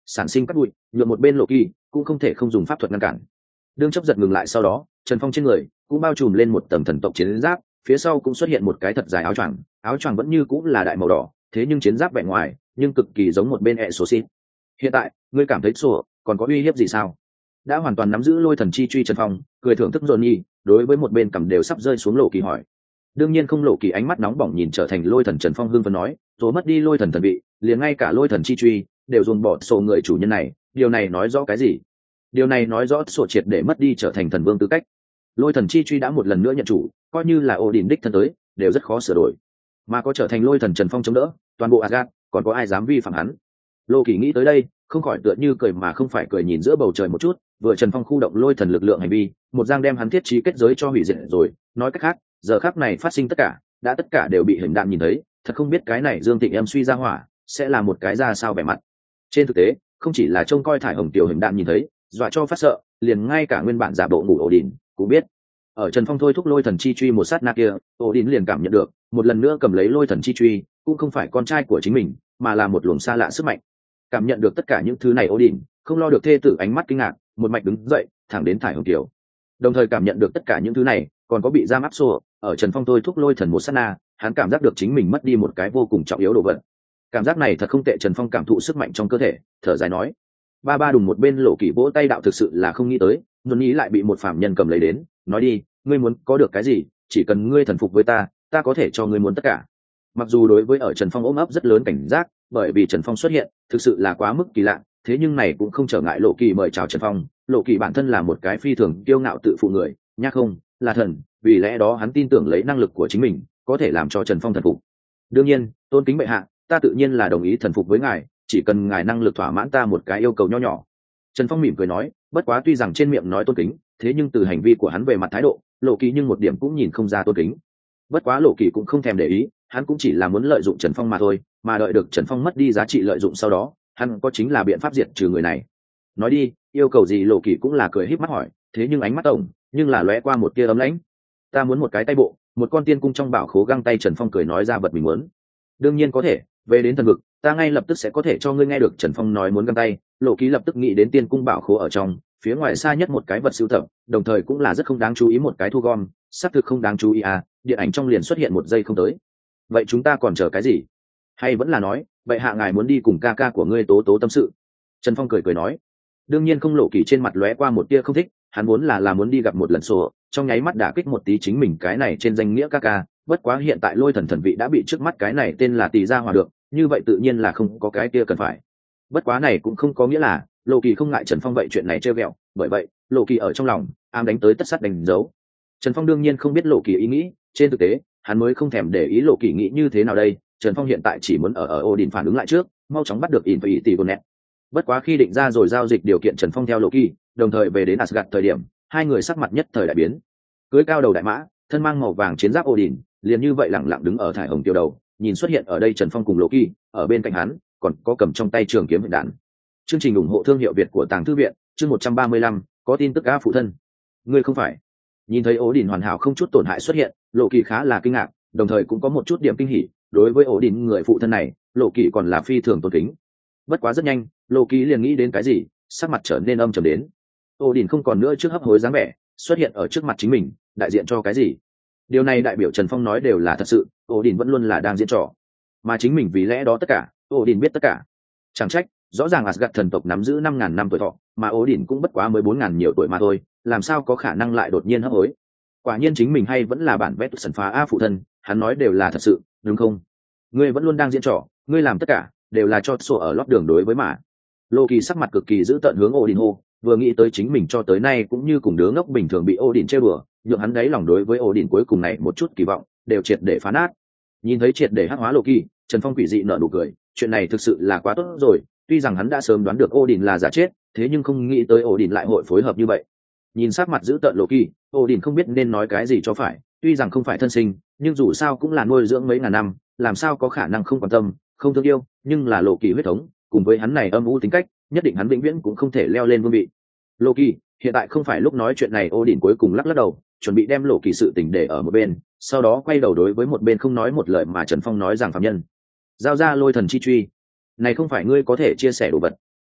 sản sinh cắt bụi nhuộm một bên lộ kỳ cũng không thể không dùng pháp thuật ngăn cản. Đương chấp giật ngừng lại sau đó, Trần Phong trên người cũng bao trùm lên một tầng thần tộc chiến giáp, phía sau cũng xuất hiện một cái thật dài áo choàng, áo choàng vẫn như cũng là đại màu đỏ, thế nhưng chiến giáp vẻ ngoài nhưng cực kỳ giống một bên ẹ số xít. Hiện tại ngươi cảm thấy sổ còn có uy hiếp gì sao? Đã hoàn toàn nắm giữ lôi thần chi truy Trần Phong cười thưởng thức dồn nhi, đối với một bên cầm đều sắp rơi xuống lộ kỳ hỏi. Đương nhiên không, lộ kỳ ánh mắt nóng bỏng nhìn trở thành lôi thần Trần Phong hưng phấn nói, rồi mất đi lôi thần thần vị, liền ngay cả lôi thần chi truy đều dồn bỏ sổ người chủ nhân này, điều này nói rõ cái gì? Điều này nói rõ sổ triệt để mất đi trở thành thần vương tư cách. Lôi thần chi truy đã một lần nữa nhận chủ, coi như là Odin đích thân tới đều rất khó sửa đổi, mà có trở thành lôi thần Trần Phong chống đỡ toàn bộ Asgard, còn có ai dám vi phạm hắn? Lô Kỳ nghĩ tới đây không khỏi tựa như cười mà không phải cười, nhìn giữa bầu trời một chút, vừa Trần Phong khu động lôi thần lực lượng hành vi một giang đem hắn thiết trí kết giới cho hủy diệt rồi. Nói cách khác, giờ khắc này phát sinh tất cả đã tất cả đều bị hình đạn nhìn thấy, thật không biết cái này Dương Tịnh em suy ra hỏa sẽ là một cái ra sao vẻ mặt. Trên thực tế không chỉ là trông coi thải hồng tiểu hình đạn nhìn thấy dọa cho phát sợ, liền ngay cả nguyên bản giả bộ ngủ Odin cũng biết. Ở Trần Phong thôi thúc lôi thần chi truy một sát na kia, Odin liền cảm nhận được một lần nữa cầm lấy lôi thần chi truy cũng không phải con trai của chính mình, mà là một luồng xa lạ sức mạnh. Cảm nhận được tất cả những thứ này, Odin không lo được thê tử ánh mắt kinh ngạc, một mạch đứng dậy thẳng đến thải hồng tiểu. Đồng thời cảm nhận được tất cả những thứ này còn có bị giam áp xô ở Trần Phong thôi thúc lôi thần một sát na, hắn cảm giác được chính mình mất đi một cái vô cùng trọng yếu đồ vật. Cảm giác này thật không tệ. Trần Phong cảm thụ sức mạnh trong cơ thể, thở dài nói. Ba ba đùng một bên lộ kỳ vỗ tay đạo, thực sự là không nghĩ tới luôn ý lại bị một phạm nhân cầm lấy đến, nói đi, ngươi muốn có được cái gì, chỉ cần ngươi thần phục với ta, ta có thể cho ngươi muốn tất cả. Mặc dù đối với ở Trần Phong ôm ấp rất lớn cảnh giác, bởi vì Trần Phong xuất hiện thực sự là quá mức kỳ lạ, thế nhưng này cũng không trở ngại lộ kỳ mời chào Trần Phong. Lộ kỳ bản thân là một cái phi thường kiêu ngạo tự phụ người, nhắc không là thần, vì lẽ đó hắn tin tưởng lấy năng lực của chính mình có thể làm cho Trần Phong thần phục. Đương nhiên, tôn kính bệ hạ, ta tự nhiên là đồng ý thần phục với ngài, chỉ cần ngài năng lực thỏa mãn ta một cái yêu cầu nho nhỏ. Trần Phong mỉm cười nói, bất quá tuy rằng trên miệng nói tôn kính, thế nhưng từ hành vi của hắn về mặt thái độ, lộ kỳ nhưng một điểm cũng nhìn không ra tôn kính. Bất quá lộ kỳ cũng không thèm để ý, hắn cũng chỉ là muốn lợi dụng Trần Phong mà thôi, mà đợi được Trần Phong mất đi giá trị lợi dụng sau đó, hắn có chính là biện pháp diệt trừ người này. Nói đi, yêu cầu gì? Lộ kỳ cũng là cười híp mắt hỏi, thế nhưng ánh mắt tổng nhưng là lóe qua một tia ấm lãnh. Ta muốn một cái tay bộ, một con tiên cung trong bảo khố găng tay. Trần Phong cười nói ra vật mình muốn. Đương nhiên có thể, về đến thần vực ta ngay lập tức sẽ có thể cho ngươi. Nghe được Trần Phong nói muốn găng tay, lộ ký lập tức nghĩ đến tiên cung bảo khố ở trong phía ngoài xa nhất một cái vật sưu tập, đồng thời cũng là rất không đáng chú ý một cái thu gom, xác thực không đáng chú ý à. Điện ảnh trong liền xuất hiện một giây không tới. Vậy chúng ta còn chờ cái gì? Hay vẫn là nói vậy hạ ngài muốn đi cùng ca ca của ngươi tố tố tâm sự? Trần Phong cười cười nói. Đương nhiên không. Lộ kỳ trên mặt lóe qua một tia không thích, hắn muốn là là muốn đi gặp một lần sổ, trong nháy mắt đả kích một tí chính mình cái này trên danh nghĩa ca ca. Bất quá hiện tại lôi thần thần vị đã bị trước mắt cái này tên là Tỳ Gia hòa được, như vậy tự nhiên là không có cái kia cần phải. Bất quá này cũng không có nghĩa là lộ kỳ không ngại Trần Phong vậy chuyện này trêu ghẹo, bởi vậy lộ kỳ ở trong lòng ám đánh tới tất sắt đánh dấu. Trần Phong đương nhiên không biết lộ kỳ ý nghĩ, trên thực tế hắn mới không thèm để ý lộ kỳ nghĩ như thế nào đây. Trần Phong hiện tại chỉ muốn ở ở Odin phản ứng lại trước, mau chóng bắt được Infinity Gauntlet. Bất quá khi định ra rồi giao dịch điều kiện Trần Phong theo lộ kỳ, đồng thời về đến Asgard thời điểm, hai người sắc mặt nhất thời đại biến. Cưới cao đầu đại mã, thân mang màu vàng chiến giáp Odin, liền như vậy lẳng lặng đứng ở thải hồng tiêu đầu, nhìn xuất hiện ở đây Trần Phong cùng lộ kỳ, ở bên cạnh hắn còn có cầm trong tay trường kiếm huyền đạn. Chương trình ủng hộ thương hiệu Việt của Tàng Thư viện, chương một trăm ba mươi lăm, có tin tức á phụ thân. Ngươi không phải? Nhìn thấy Odin hoàn hảo không chút tổn hại xuất hiện, lộ kỳ khá là kinh ngạc, đồng thời cũng có một chút điểm kinh hỉ. Đối với Odin người phụ thân này, lộ kỳ còn là phi thường tôn kính. Bất quá rất nhanh, lộ kỳ liền nghĩ đến cái gì, sắc mặt trở nên âm trầm đến. Odin không còn nữa trước hấp hối dáng vẻ, xuất hiện ở trước mặt chính mình, đại diện cho cái gì? Điều này đại biểu Trần Phong nói đều là thật sự, Odin vẫn luôn là đang diễn trò, mà chính mình vì lẽ đó tất cả, Odin biết tất cả. Chẳng trách, rõ ràng Asgard thần tộc nắm giữ năm ngàn năm tuổi thọ, mà Odin cũng bất quá mới bốn ngàn nhiều tuổi mà thôi, làm sao có khả năng lại đột nhiên hấp hối? Quả nhiên chính mình hay vẫn là bản vẽ sần phá a phụ thân, hắn nói đều là thật sự, đúng không? Ngươi vẫn luôn đang diễn trò, ngươi làm tất cả đều là cho sổ ở lót đường đối với mà. Loki sắc mặt cực kỳ dữ tợn hướng Odin hô, vừa nghĩ tới chính mình cho tới nay cũng như cùng đứa ngốc bình thường bị Odin chơi bừa, nhượng hắn đáy lòng đối với Odin cuối cùng này một chút kỳ vọng đều triệt để phá nát. Nhìn thấy triệt để hắc hóa Loki, Trần Phong quỷ dị nở nụ cười, chuyện này thực sự là quá tốt rồi, tuy rằng hắn đã sớm đoán được Odin là giả chết, thế nhưng không nghĩ tới Odin lại hội phối hợp như vậy. Nhìn sắc mặt dữ tợn Loki, Odin không biết nên nói cái gì cho phải, tuy rằng không phải thân sinh, nhưng dù sao cũng là nuôi dưỡng mấy ngàn năm, làm sao có khả năng không quan tâm, không thương yêu, nhưng là Loki huyết thống, cùng với hắn này âm u tính cách, nhất định hắn vĩnh viễn cũng không thể leo lên vương vị. Loki, hiện tại không phải lúc nói chuyện này. Odin cuối cùng lắc lắc đầu, chuẩn bị đem Loki sự tình để ở một bên, sau đó quay đầu đối với một bên không nói một lời mà Trần Phong nói rằng phạm nhân, giao ra lôi thần chi truy, này không phải ngươi có thể chia sẻ đồ vật.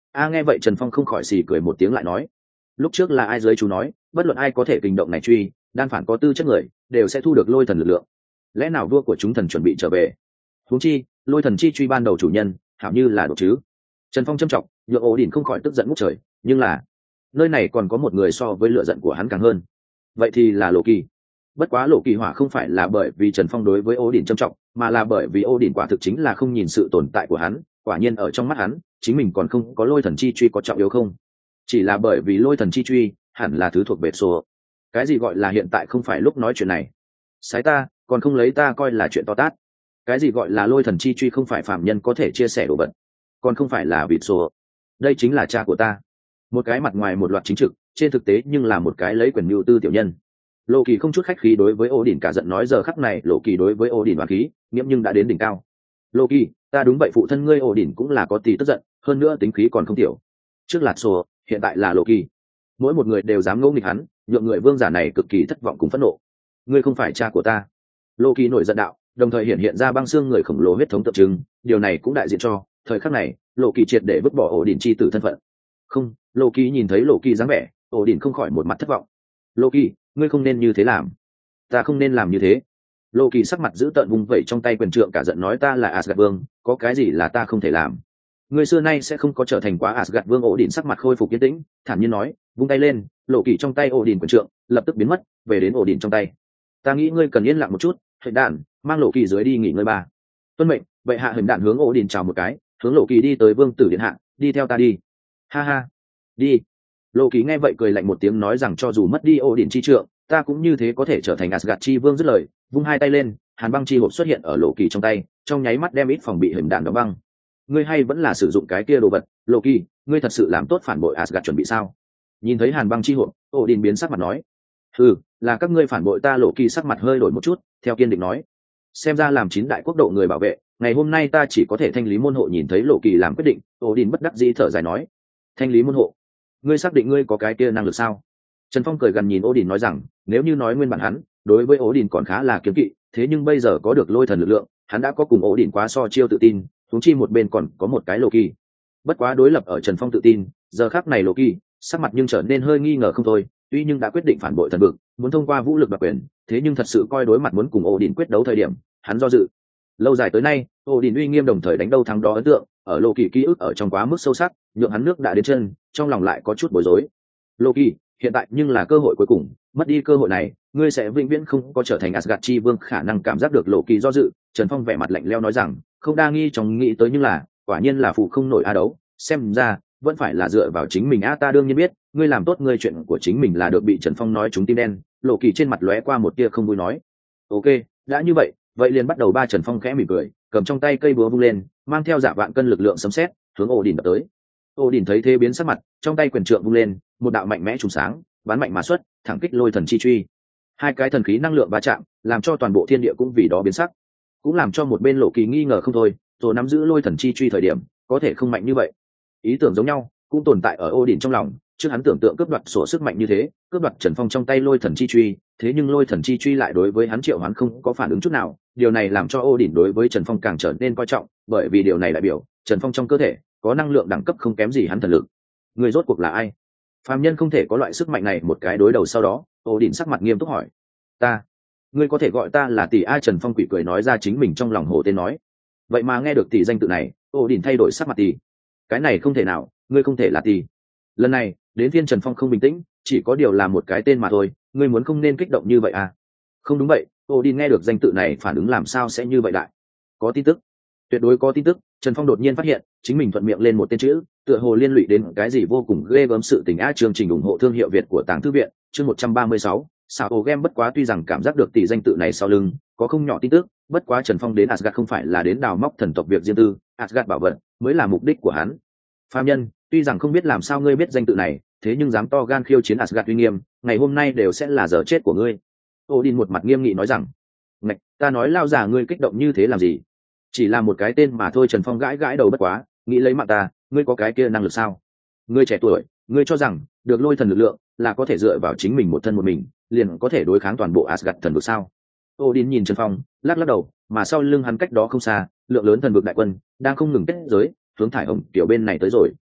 A nghe vậy Trần Phong không khỏi xì cười một tiếng lại nói, lúc trước là ai dưới chú nói bất luận ai có thể kinh động này truy đan phản có tư chất người đều sẽ thu được lôi thần lực lượng, lẽ nào vua của chúng thần chuẩn bị trở về? Huống chi lôi thần chi truy ban đầu chủ nhân hảo như là đột chứ. Trần Phong châm trọng nhượng ổ đỉnh không khỏi tức giận ngút trời, nhưng là nơi này còn có một người so với lựa giận của hắn càng hơn, vậy thì là lộ kỳ. Bất quá lộ kỳ hỏa không phải là bởi vì Trần Phong đối với ổ đỉnh châm trọng, mà là bởi vì ổ đỉnh quả thực chính là không nhìn sự tồn tại của hắn, quả nhiên ở trong mắt hắn chính mình còn không có lôi thần chi truy có trọng yếu không, chỉ là bởi vì lôi thần chi truy hẳn là thứ thuộc về số. Cái gì gọi là hiện tại không phải lúc nói chuyện này, sái ta còn không lấy ta coi là chuyện to tát. Cái gì gọi là lôi thần chi truy không phải phạm nhân có thể chia sẻ đồ vật, còn không phải là vịt số. Đây chính là cha của ta, một cái mặt ngoài một loạt chính trực, trên thực tế nhưng là một cái lấy quyền mưu tư tiểu nhân. Lộ kỳ không chút khách khí đối với ô đỉnh cả giận nói, giờ khắc này lộ kỳ đối với ô đỉnh đoán khí nghiễm nhưng đã đến đỉnh cao. Lộ kỳ, ta đúng vậy, phụ thân ngươi ô đỉnh cũng là có tí tức giận, hơn nữa tính khí còn không tiểu. Trước là sổ, hiện tại là lộ kỳ, mỗi một người đều dám ngỗ nghịch hắn, nhượng người vương giả này cực kỳ thất vọng cùng phẫn nộ. Ngươi không phải cha của ta. Lộ kỳ nổi giận đạo, đồng thời hiện hiện ra băng xương người khổng lồ huyết thống tượng trưng, điều này cũng đại diện cho thời khắc này lộ kỳ triệt để vứt bỏ ổ đỉnh chi tử thân phận. Không, lộ kỳ nhìn thấy lộ kỳ dáng vẻ, ổ đỉnh không khỏi một mặt thất vọng. Lộ kỳ, ngươi không nên như thế làm, ta không nên làm như thế. Lộ kỳ sắc mặt giữ tợn vung vẩy trong tay quyền trượng cả giận nói, ta là Asgard vương, có cái gì là ta không thể làm? Ngươi xưa nay sẽ không có trở thành quá Asgard vương. Ổ đỉnh sắc mặt khôi phục yên tĩnh, thản nhiên nói, vung tay lên, lộ kỳ trong tay ổ đỉnh quyền trượng lập tức biến mất, về đến ổ đỉnh trong tay. Ta nghĩ ngươi cần yên lặng một chút, hệ đạn, mang lộ kỳ dưới đi nghỉ ngơi ba. Tuân mệnh. Vậy hạ hình đạn hướng ổ đỉnh chào một cái, hướng lộ kỳ đi tới, vương tử điện hạ, đi theo ta đi. Ha ha, đi. Lộ kỳ nghe vậy cười lạnh một tiếng nói rằng, cho dù mất đi ổ đỉnh chi trượng, ta cũng như thế có thể trở thành Asgard chi vương. Dứt lời vung hai tay lên, hàn băng chi hộp xuất hiện ở lộ kỳ trong tay, trong nháy mắt đem ít phòng bị hình đạn đóng băng. Ngươi hay vẫn là sử dụng cái kia đồ vật, lộ kỳ, ngươi thật sự làm tốt phản bội Asgard chuẩn bị sao? Nhìn thấy hàn băng chi hộp, ổ đỉnh biến sắc mặt nói, ừ, là các ngươi phản bội ta. Lộ kỳ sắc mặt hơi đổi một chút, theo kiên định nói, xem ra làm chín đại quốc độ người bảo vệ, ngày hôm nay ta chỉ có thể thanh lý môn hộ. Nhìn thấy lộ kỳ làm quyết định, ổ đỉnh bất đắc dĩ thở dài nói, thanh lý môn hộ? Ngươi xác định ngươi có cái kia năng lực sao? Trần Phong cười gần nhìn ổ đỉnh nói rằng, nếu như nói nguyên bản hắn đối với ổ đỉnh còn khá là kiêng kỵ, thế nhưng bây giờ có được lôi thần lực lượng, hắn đã có cùng ổ đỉnh quá so chiêu tự tin, thúng chi một bên còn có một cái lộ kỳ. Bất quá đối lập ở Trần Phong tự tin, giờ khắc này lộ kỳ sắc mặt nhưng trở nên hơi nghi ngờ không thôi. Tuy nhưng đã quyết định phản bội thần vực, muốn thông qua vũ lực đặc quyền, thế nhưng thật sự coi đối mặt muốn cùng ổ đỉnh quyết đấu thời điểm, hắn do dự. Lâu dài tới nay, ổ đỉnh uy nghiêm đồng thời đánh đâu thắng đó ấn tượng ở lộ kỳ ký ức ở trong quá mức sâu sắc, nhượng hắn nước đã đến chân, trong lòng lại có chút bối rối. Lộ kỳ, hiện tại nhưng là cơ hội cuối cùng, mất đi cơ hội này, ngươi sẽ vĩnh viễn không có trở thành Asgard chi vương khả năng. Cảm giác được lộ kỳ do dự, Trần Phong vẻ mặt lạnh lẽo nói rằng, không đa nghi trong nghĩ tới, nhưng là quả nhiên là phụ không nổi a đấu, xem ra vẫn phải là dựa vào chính mình a. Ta đương nhiên biết, ngươi làm tốt ngươi chuyện của chính mình là được. Bị Trần Phong nói trúng tim đen, lộ kỳ trên mặt lóe qua một tia không vui nói, ok, đã như vậy, vậy liền bắt đầu. Ba. Trần Phong khẽ mỉm cười, cầm trong tay cây búa vung lên, mang theo giả vạn cân lực lượng sấm sét hướng ổ đỉnh đập tới. Ổ đỉnh thấy thế biến sắc mặt, trong tay quyền trượng vung lên, một đạo mạnh mẽ trùng sáng bắn mạnh mà xuất, thẳng kích lôi thần chi truy. Hai cái thần khí năng lượng va chạm, làm cho toàn bộ thiên địa cũng vì đó biến sắc, cũng làm cho một bên lộ kỳ nghi ngờ không thôi, rồi nắm giữ lôi thần chi truy thời điểm có thể không mạnh như vậy. Ý tưởng giống nhau cũng tồn tại ở ổ đỉnh trong lòng, trước hắn tưởng tượng cướp đoạt sổ sức mạnh như thế, cướp đoạt Trần Phong trong tay lôi thần chi truy, thế nhưng lôi thần chi truy lại đối với hắn triệu hắn không có phản ứng chút nào. Điều này làm cho ổ đỉnh đối với Trần Phong càng trở nên coi trọng, bởi vì điều này đại biểu Trần Phong trong cơ thể có năng lượng đẳng cấp không kém gì hắn thần lực. Người rốt cuộc là ai? Phàm nhân không thể có loại sức mạnh này. Một cái đối đầu sau đó, ổ đỉnh sắc mặt nghiêm túc hỏi, ta, ngươi có thể gọi ta là tỷ a. Trần Phong quỷ cười nói ra chính mình trong lòng hổ tên nói. Vậy mà nghe được tỷ danh tự này, ổ đỉnh thay đổi sắc mặt. Tỷ? Cái này không thể nào, ngươi không thể là tỷ. Lần này đến phiên Trần Phong không bình tĩnh, chỉ có điều là một cái tên mà thôi, ngươi muốn không nên kích động như vậy à? Không đúng vậy. ổ đỉnh nghe được danh tự này phản ứng làm sao sẽ như vậy đại? Có tin tức, tuyệt đối có tin tức. Trần Phong đột nhiên phát hiện chính mình thuận miệng lên một tên chữ, tựa hồ liên lụy đến cái gì vô cùng ghê gớm sự tình. A. chương trình ủng hộ thương hiệu Việt của Tàng Thư Viện, chương một trăm ba mươi sáu, sao ổ game. Bất quá tuy rằng cảm giác được tỷ danh tự này sau lưng có không nhỏ tin tức, bất quá Trần Phong đến Asgard không phải là đến đào móc thần tộc việc riêng tư, Asgard bảo vật mới là mục đích của hắn. Phàm nhân, tuy rằng không biết làm sao ngươi biết danh tự này, thế nhưng dám to gan khiêu chiến Asgard uy nghiêm, ngày hôm nay đều sẽ là giờ chết của ngươi. Odin một mặt nghiêm nghị nói rằng, ngạch, ta nói lao già ngươi kích động như thế làm gì? Chỉ là một cái tên mà thôi. Trần Phong gãi gãi đầu, bất quá nghĩ lấy mạng ta, ngươi có cái kia năng lực sao? Ngươi trẻ tuổi, ngươi cho rằng được lôi thần lực lượng là có thể dựa vào chính mình một thân một mình liền có thể đối kháng toàn bộ Asgard thần vực sao? Odin nhìn Trần Phong, lắc lắc đầu, mà sau lưng hắn cách đó không xa, lượng lớn thần vực đại quân đang không ngừng kết giới hướng thải hồng tiểu bên này tới rồi.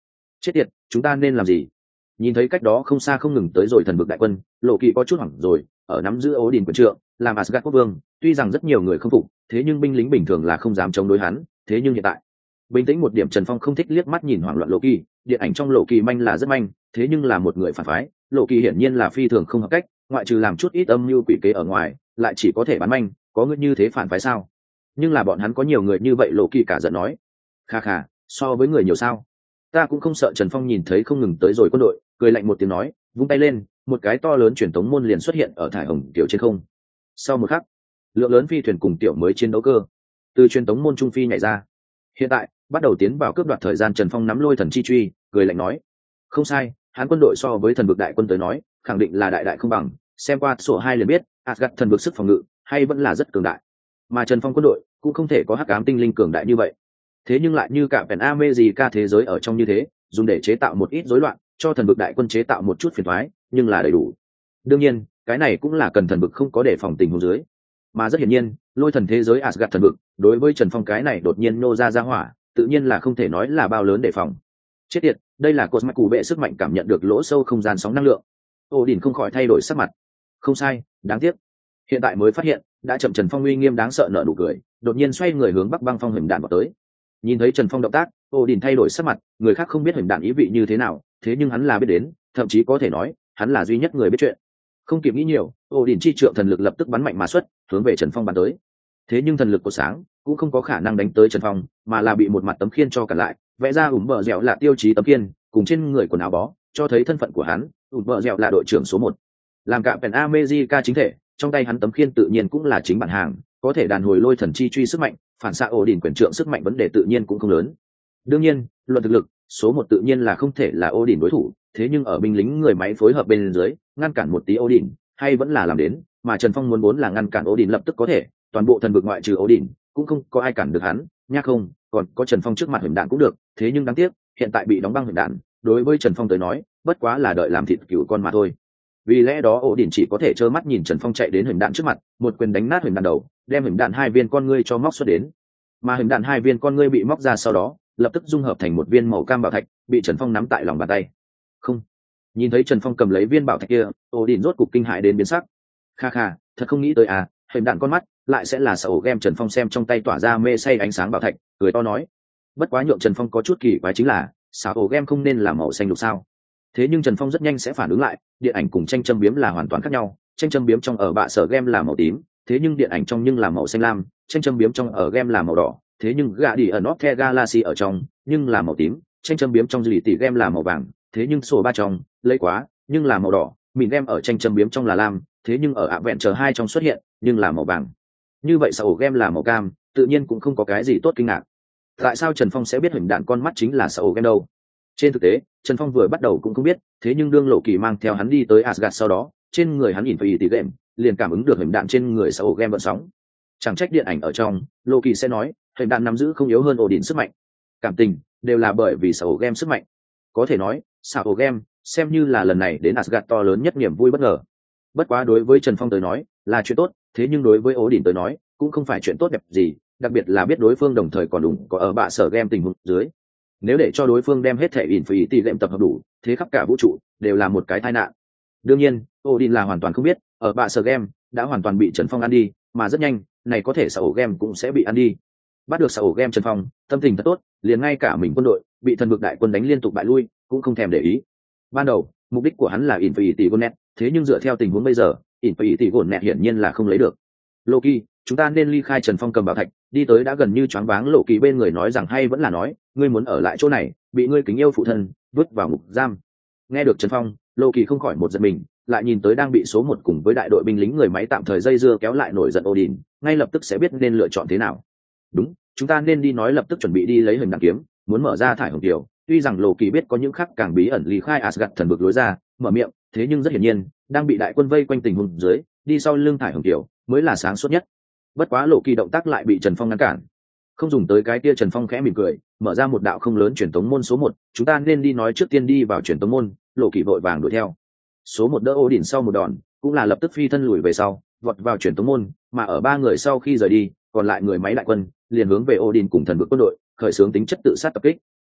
Chết tiệt, chúng ta nên làm gì? Nhìn thấy cách đó không xa không ngừng tới rồi thần vực đại quân, Lộ Kỳ có chút hoảng rồi, ở nắm giữ ố đình quyền trượng, làm Asgard quốc vương, tuy rằng rất nhiều người không phục, thế nhưng binh lính bình thường là không dám chống đối hắn, thế nhưng hiện tại, bình tĩnh một điểm, Trần Phong không thích liếc mắt nhìn hoảng loạn Lộ Kỳ, điện ảnh trong Lộ Kỳ manh là rất manh, thế nhưng là một người phản phái, Lộ Kỳ hiển nhiên là phi thường không hợp cách, ngoại trừ làm chút ít âm mưu quỷ kế ở ngoài, lại chỉ có thể bán manh, có người như thế phản phái sao? Nhưng là bọn hắn có nhiều người như vậy, Lộ Kỳ cả giận nói, kha kha, so với người nhiều sao? Ta cũng không sợ. Trần Phong nhìn thấy không ngừng tới rồi quân đội, cười lạnh một tiếng nói, vung tay lên, một cái to lớn truyền tống môn liền xuất hiện ở thải hồng tiểu trên không. Sau một khắc, lượng lớn phi thuyền cùng tiểu mới chiến đấu cơ từ truyền tống môn trung phi nhảy ra. Hiện tại bắt đầu tiến vào cướp đoạt thời gian. Trần Phong nắm lôi thần chi truy, cười lạnh nói, không sai, hắn quân đội so với thần vực đại quân tới nói, khẳng định là đại đại không bằng. Xem qua sổ hai liền biết, Asgard thần vực sức phòng ngự hay vẫn là rất cường đại, mà Trần Phong quân đội cũng không thể có hắc ám tinh linh cường đại như vậy. Thế nhưng lại như cả Pen America thế giới ở trong như thế, dùng để chế tạo một ít rối loạn, cho thần vực đại quân chế tạo một chút phiền toái, nhưng là đầy đủ. Đương nhiên, cái này cũng là cần thần vực không có đề phòng tình huống dưới. Mà rất hiển nhiên, lôi thần thế giới Asgard thần vực, đối với Trần Phong cái này đột nhiên nô ra ra hỏa, tự nhiên là không thể nói là bao lớn đề phòng. Chết tiệt, đây là cột mạch cụ bệ sức mạnh cảm nhận được lỗ sâu không gian sóng năng lượng. Odin không khỏi thay đổi sắc mặt. Không sai, đáng tiếc. Hiện tại mới phát hiện, đã chậm. Trần Phong uy nghiêm đáng sợ nở nụ cười, đột nhiên xoay người hướng Bắc Băng Phong hình đạn vào tới. Nhìn thấy Trần Phong động tác, Odin thay đổi sắc mặt, người khác không biết hình đạn ý vị như thế nào, thế nhưng hắn là biết đến, thậm chí có thể nói, hắn là duy nhất người biết chuyện. Không kịp nghĩ nhiều, Odin chi trượng thần lực lập tức bắn mạnh mà xuất, hướng về Trần Phong bắn tới. Thế nhưng thần lực của sáng cũng không có khả năng đánh tới Trần Phong, mà là bị một mặt tấm khiên cho cản lại, vẽ ra ủm bờ dẻo là tiêu chí tấm khiên, cùng trên người quần áo bó, cho thấy thân phận của hắn, ủm bờ dẻo là đội trưởng số một. Làm cả Pen America chính thể, trong tay hắn tấm khiên tự nhiên cũng là chính bản hàng, có thể đàn hồi lôi thần chi truy sức mạnh, phản xạ Odin quyền trượng sức mạnh vấn đề tự nhiên cũng không lớn. Đương nhiên, luận thực lực, số một tự nhiên là không thể là Odin đối thủ, thế nhưng ở binh lính người máy phối hợp bên dưới, ngăn cản một tí Odin, hay vẫn là làm đến, mà Trần Phong muốn muốn là ngăn cản Odin lập tức có thể, toàn bộ thần vực ngoại trừ Odin, cũng không có ai cản được hắn, nha không, còn có Trần Phong trước mặt hiểm đạn cũng được, thế nhưng đáng tiếc, hiện tại bị đóng băng hiểm đạn, đối với Trần Phong tới nói, bất quá là đợi làm thịt cừu con mà thôi. Vì lẽ đó Odin chỉ có thể trơ mắt nhìn Trần Phong chạy đến hiểm đạn trước mặt, một quyền đánh nát hiểm đạn đầu, đem hiểm đạn hai viên con ngươi cho móc xuất đến. Mà hiểm đạn hai viên con ngươi bị móc ra sau đó, lập tức dung hợp thành một viên màu cam bảo thạch, bị Trần Phong nắm tại lòng bàn tay. Không, nhìn thấy Trần Phong cầm lấy viên bảo thạch kia, Odin rốt cục kinh hãi đến biến sắc. Kha kha, thật không nghĩ tới à, hiểm đạn con mắt lại sẽ là sầu game. Trần Phong xem trong tay tỏa ra mê say ánh sáng bảo thạch, cười to nói. Bất quá nhượng Trần Phong có chút kỳ quái chính là, sầu game không nên là màu xanh lục sao? Thế nhưng Trần Phong rất nhanh sẽ phản ứng lại, điện ảnh cùng tranh châm biếm là hoàn toàn khác nhau, tranh châm biếm trong ở bạ sở game là màu tím, thế nhưng điện ảnh trong nhưng là màu xanh lam, tranh châm biếm trong ở game là màu đỏ, thế nhưng gạ đi ở North Galaxy ở trong nhưng là màu tím, tranh châm biếm trong dư tỷ game là màu vàng, thế nhưng sổ ba trong lấy quá nhưng là màu đỏ, mìn game ở tranh châm biếm trong là lam, thế nhưng ở ạ vẹn chờ hai trong xuất hiện nhưng là màu vàng. Như vậy sầu game là màu cam, tự nhiên cũng không có cái gì tốt kinh ngạc. Tại sao Trần Phong sẽ biết hình đạn con mắt chính là sầu game đâu? Trên thực tế, Trần Phong vừa bắt đầu cũng không biết, thế nhưng đương Lộ Kỳ mang theo hắn đi tới Asgard sau đó, trên người hắn nhìn phải tỷ game, liền cảm ứng được hình đạn trên người sầu game vận sóng. Chẳng trách điện ảnh ở trong, Lộ Kỳ sẽ nói, hình đạn nắm giữ không yếu hơn Odin sức mạnh. Cảm tình đều là bởi vì sầu game sức mạnh. Có thể nói, sầu game xem như là lần này đến Asgard to lớn nhất niềm vui bất ngờ. Bất quá đối với Trần Phong tới nói, là chuyện tốt, thế nhưng đối với Odin tới nói, cũng không phải chuyện tốt đẹp gì, đặc biệt là biết đối phương đồng thời còn đúng có ở bạ sở game tình huống dưới. Nếu để cho đối phương đem hết thể ỉn phải tỷ lệm tập hợp đủ, thế khắp cả vũ trụ đều là một cái tai nạn. Đương nhiên, Odin là hoàn toàn không biết, ở bạ sở game đã hoàn toàn bị Trần Phong ăn đi, mà rất nhanh, này có thể sở game cũng sẽ bị ăn đi. Bắt được sở game Trần Phong, tâm tình thật tốt, liền ngay cả mình quân đội bị thần vực đại quân đánh liên tục bại lui, cũng không thèm để ý. Ban đầu, mục đích của hắn là ỉn phải tỷ Gonet, thế nhưng dựa theo tình huống bây giờ, ỉn phải tỷ Gonet hiển nhiên là không lấy được. Loki, chúng ta nên ly khai. Trần Phong cầm bảo thạch, đi tới đã gần như choáng váng Lộ Kỳ bên người, nói rằng hay vẫn là nói, ngươi muốn ở lại chỗ này, bị ngươi kính yêu phụ thân vứt vào ngục giam. Nghe được Trần Phong, Lộ Kỳ không khỏi một giật mình, lại nhìn tới đang bị số một cùng với đại đội binh lính người máy tạm thời dây dưa kéo lại nổi giận Odin, ngay lập tức sẽ biết nên lựa chọn thế nào. Đúng, chúng ta nên đi, nói lập tức chuẩn bị đi lấy hình đạn kiếm, muốn mở ra thải hồng kiều. Tuy rằng Lộ Kỳ biết có những khắc càng bí ẩn ly khai Asgard thần vực lối ra, mở miệng, thế nhưng rất hiển nhiên, đang bị đại quân vây quanh tình huống dưới, đi sau lưng thải hồng kiều mới là sáng suốt nhất. Bất quá Lộ Kỳ động tác lại bị Trần Phong ngăn cản. Không dùng tới cái kia. Trần Phong khẽ mỉm cười, mở ra một đạo không lớn truyền tống môn số một, chúng ta nên đi, nói trước tiên đi vào truyền tống môn. Lộ Kỳ vội vàng đuổi theo. Số một đỡ Odin sau một đòn, cũng là lập tức phi thân lùi về sau, vọt vào truyền tống môn, mà ở ba người sau khi rời đi, còn lại người máy đại quân liền hướng về Odin cùng thần vực quân đội khởi xướng tính chất tự sát tập kích.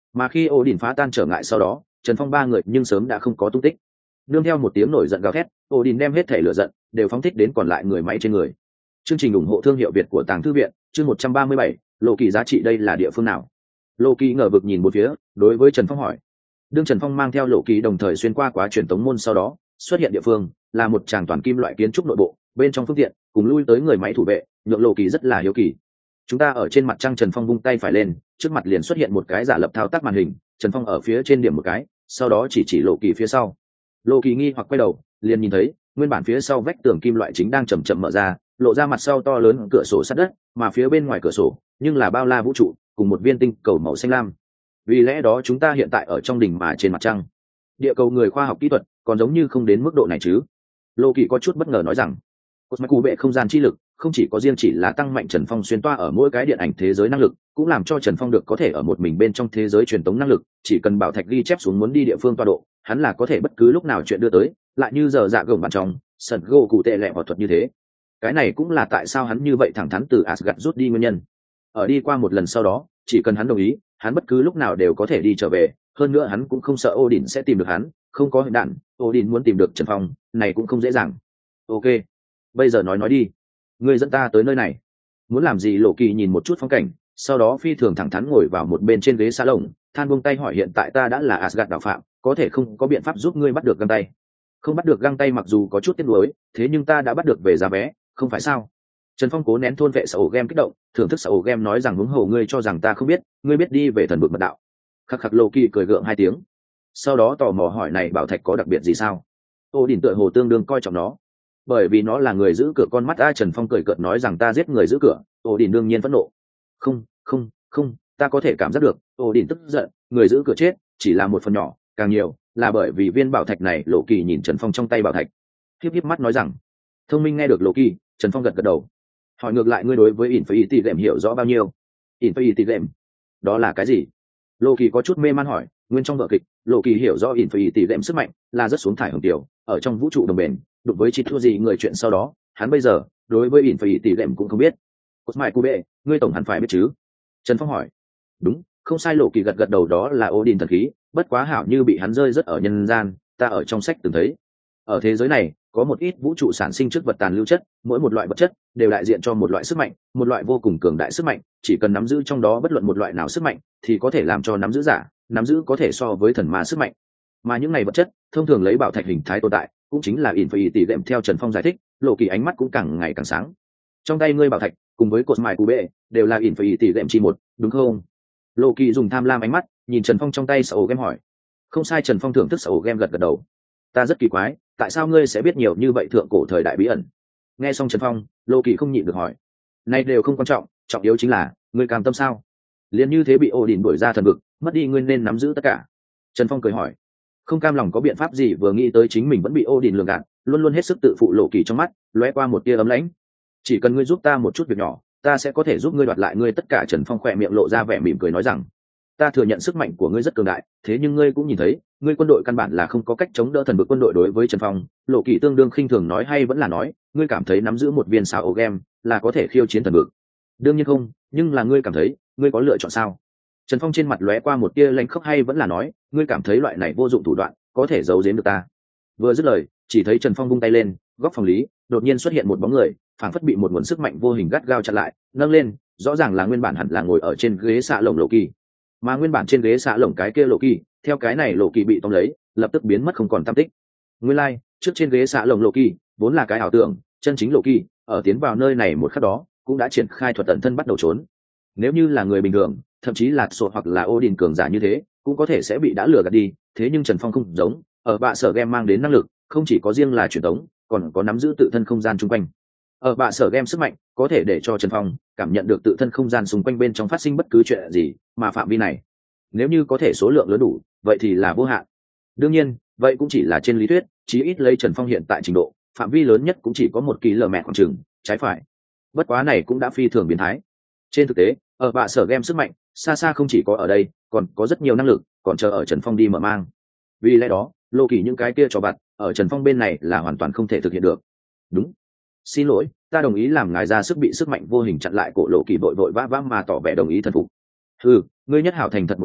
Mà khi ổ đỉnh phá tan trở ngại sau đó, Trần Phong ba người nhưng sớm đã không có tung tích. Nương theo một tiếng nổi giận gào thét, ổ đỉnh đem hết thể lửa giận đều phóng thích đến còn lại người máy trên người. Chương trình ủng hộ thương hiệu Việt của Tàng Thư viện, chương một trăm ba mươi bảy, lộ kỳ giá trị đây là địa phương nào? Lộ kỳ ngờ vực nhìn một phía, đối với Trần Phong hỏi. Đương Trần Phong mang theo lộ kỳ đồng thời xuyên qua quá truyền tống môn sau đó, xuất hiện địa phương là một tràng toàn kim loại kiến trúc nội bộ, bên trong phương tiện cùng lui tới người máy thủ vệ, nhượng lộ kỳ rất là hiếu kỳ. Chúng ta ở trên mặt trăng. Trần Phong vung tay phải lên, trước mặt liền xuất hiện một cái giả lập thao tác màn hình. Trần Phong ở phía trên điểm một cái, sau đó chỉ chỉ lộ kỳ phía sau. Lộ kỳ nghi hoặc quay đầu, liền nhìn thấy nguyên bản phía sau vách tường kim loại chính đang chậm chậm mở ra, lộ ra mặt sau to lớn cửa sổ sắt đất, mà phía bên ngoài cửa sổ nhưng là bao la vũ trụ cùng một viên tinh cầu màu xanh lam. Vì lẽ đó chúng ta hiện tại ở trong đỉnh mà trên mặt trăng. Địa cầu người khoa học kỹ thuật còn giống như không đến mức độ này chứ? Lô Kỳ có chút bất ngờ nói rằng, cột mạch cụ bệ không gian chi lực không chỉ có riêng chỉ là tăng mạnh Trần Phong xuyên toa ở mỗi cái điện ảnh thế giới năng lực, cũng làm cho Trần Phong được có thể ở một mình bên trong thế giới truyền tống năng lực, chỉ cần bảo thạch ghi chép xuống muốn đi địa phương toa độ, hắn là có thể bất cứ lúc nào chuyện đưa tới, lại như giờ dạ gồng bản trong sần gỗ cụ tệ lẹ hoặc thuật như thế. Cái này cũng là tại sao hắn như vậy thẳng thắn từ Asgard rút đi nguyên nhân. Ở đi qua một lần sau đó, chỉ cần hắn đồng ý, hắn bất cứ lúc nào đều có thể đi trở về, hơn nữa hắn cũng không sợ Odin sẽ tìm được hắn, không có hình đạn, Odin muốn tìm được Trần Phong, này cũng không dễ dàng. Ok, bây giờ nói nói đi, ngươi dẫn ta tới nơi này, muốn làm gì? Lộ Kỳ nhìn một chút phong cảnh, sau đó phi thường thẳng thắn ngồi vào một bên trên ghế xa lồng, than buông tay hỏi hiện tại ta đã là Asgard đạo phạm, có thể không có biện pháp giúp ngươi bắt được găng tay. Không bắt được găng tay mặc dù có chút tiếc nuối, thế nhưng ta đã bắt được về giá vé, không phải sao? Trần Phong cố nén thôn vệ sở ổ game kích động, thưởng thức sở ổ game nói rằng huống hồ ngươi cho rằng ta không biết, ngươi biết đi về thần vực mật đạo. Khắc khắc. Lộ Kỳ cười gượng hai tiếng, sau đó tò mò hỏi này bảo thạch có đặc biệt gì sao? Ô đỉnh tựa hồ tương đương coi trọng nó, bởi vì nó là người giữ cửa con mắt. A Trần Phong cười cợt nói rằng ta giết người giữ cửa. Ô đỉnh đương nhiên phẫn nộ. Không, không, không, ta có thể cảm giác được. Ô đỉnh tức giận, người giữ cửa chết chỉ là một phần nhỏ, càng nhiều là bởi vì viên bảo thạch này. Lộ Kỳ nhìn Trần Phong trong tay bảo thạch, híp híp mắt nói rằng, thông minh. Nghe được Lộ Kỳ, Trần Phong gật gật đầu, hỏi ngược lại ngươi đối với Infinity Gem hiểu rõ bao nhiêu? Infinity Gem đó là cái gì? Lộ Kỳ có chút mê man hỏi. Nguyên trong vở kịch, Lộ Kỳ hiểu rõ Infinity Gem sức mạnh là rất xuống thải hồng tiểu, ở trong vũ trụ đồng bền, đụng với chỉ thua gì người chuyện sau đó, hắn bây giờ đối với Infinity Gem cũng không biết. Cosmic Cube, ngươi tổng hẳn phải biết chứ? Trần Phong hỏi. Đúng, không sai. Lộ Kỳ gật gật đầu, đó là Odin thần khí, bất quá hảo như bị hắn rơi rất ở nhân gian, ta ở trong sách từng thấy. Ở thế giới này có một ít vũ trụ sản sinh trước vật tàn lưu chất, mỗi một loại vật chất đều đại diện cho một loại sức mạnh, một loại vô cùng cường đại sức mạnh, chỉ cần nắm giữ trong đó bất luận một loại nào sức mạnh thì có thể làm cho nắm giữ giả nắm giữ có thể so với thần ma sức mạnh. Mà những này vật chất thông thường lấy bảo thạch hình thái tồn tại, cũng chính là Infinity Gem. Theo Trần Phong giải thích, Lộ Kỳ ánh mắt cũng càng ngày càng sáng. Trong tay ngươi bảo thạch cùng với cột mài cube đều là Infinity Gem chi một, đúng không? Lộ Kỳ dùng tham lam ánh mắt nhìn Trần Phong trong tay sở game hỏi. Không sai. Trần Phong thưởng thức sở game gật gật đầu. Ta rất kỳ quái, tại sao ngươi sẽ biết nhiều như vậy thượng cổ thời đại bí ẩn? Nghe xong Trần Phong, Lộ Kỳ không nhịn được hỏi. Này đều không quan trọng, trọng yếu chính là ngươi cam tâm sao? Liên như thế bị Odin đuổi ra thần vực, mất đi ngươi nên nắm giữ tất cả. Trần Phong cười hỏi. Không cam lòng có biện pháp gì? Vừa nghĩ tới chính mình vẫn bị Odin lường gạt, luôn luôn hết sức tự phụ. Lộ Kỳ trong mắt lóe qua một tia ấm lãnh. Chỉ cần ngươi giúp ta một chút việc nhỏ, ta sẽ có thể giúp ngươi đoạt lại ngươi tất cả. Trần Phong khỏe miệng lộ ra vẻ mỉm cười nói rằng, ta thừa nhận sức mạnh của ngươi rất cường đại, thế nhưng ngươi cũng nhìn thấy, ngươi quân đội căn bản là không có cách chống đỡ thần vực quân đội. Đối với Trần Phong, Lộ Kỳ tương đương khinh thường nói, hay vẫn là nói, ngươi cảm thấy nắm giữ một viên sao game là có thể khiêu chiến thần vực? Đương nhiên không, nhưng là ngươi cảm thấy, ngươi có lựa chọn sao? Trần Phong trên mặt lóe qua một tia lạnh khốc, hay vẫn là nói, ngươi cảm thấy loại này vô dụng thủ đoạn có thể giấu giếm được ta? Vừa dứt lời, chỉ thấy Trần Phong vung tay lên, góc phòng lý đột nhiên xuất hiện một bóng người, phảng phất bị một nguồn sức mạnh vô hình gắt gao chặn lại, nâng lên, rõ ràng là nguyên bản hẳn là ngồi ở trên ghế xạ lồng Lộ Kỳ. Mà nguyên bản trên ghế xạ lồng cái kia Lộ Kỳ, theo cái này Lộ Kỳ bị tóm lấy, lập tức biến mất không còn tăm tích. Nguyên lai, like, trước trên ghế xạ lồng Lộ Kỳ vốn là cái ảo tưởng, chân chính Lộ Kỳ ở tiến vào nơi này một khắc đó, cũng đã triển khai thuật ẩn thân bắt đầu trốn. Nếu như là người bình thường, thậm chí là sột hoặc là Odin cường giả như thế, cũng có thể sẽ bị đã lừa gạt đi. Thế nhưng Trần Phong không giống, ở bạ sở game mang đến năng lực, không chỉ có riêng là truyền tống, còn có nắm giữ tự thân không gian xung quanh. Ở bạ sở game sức mạnh có thể để cho Trần Phong cảm nhận được tự thân không gian xung quanh bên trong phát sinh bất cứ chuyện gì, mà phạm vi này nếu như có thể số lượng lớn đủ, vậy thì là vô hạn. Đương nhiên, vậy cũng chỉ là trên lý thuyết, chí ít lấy Trần Phong hiện tại trình độ, phạm vi lớn nhất cũng chỉ có một km khoảng chừng, trái phải. Bất quá này cũng đã phi thường biến thái. Trên thực tế, ở bạ sở game sức mạnh xa xa không chỉ có ở đây, còn có rất nhiều năng lực còn chờ ở Trần Phong đi mở mang. Vì lẽ đó, Lộ Kỳ những cái kia trò vặt ở Trần Phong bên này là hoàn toàn không thể thực hiện được. Đúng, xin lỗi, ta đồng ý làm ngài ra sức bị sức mạnh vô hình chặn lại cổ. Lộ Kỳ vội vội vã vã mà tỏ vẻ đồng ý thần phục. Ừ, ngươi nhất hảo thành thật một chút,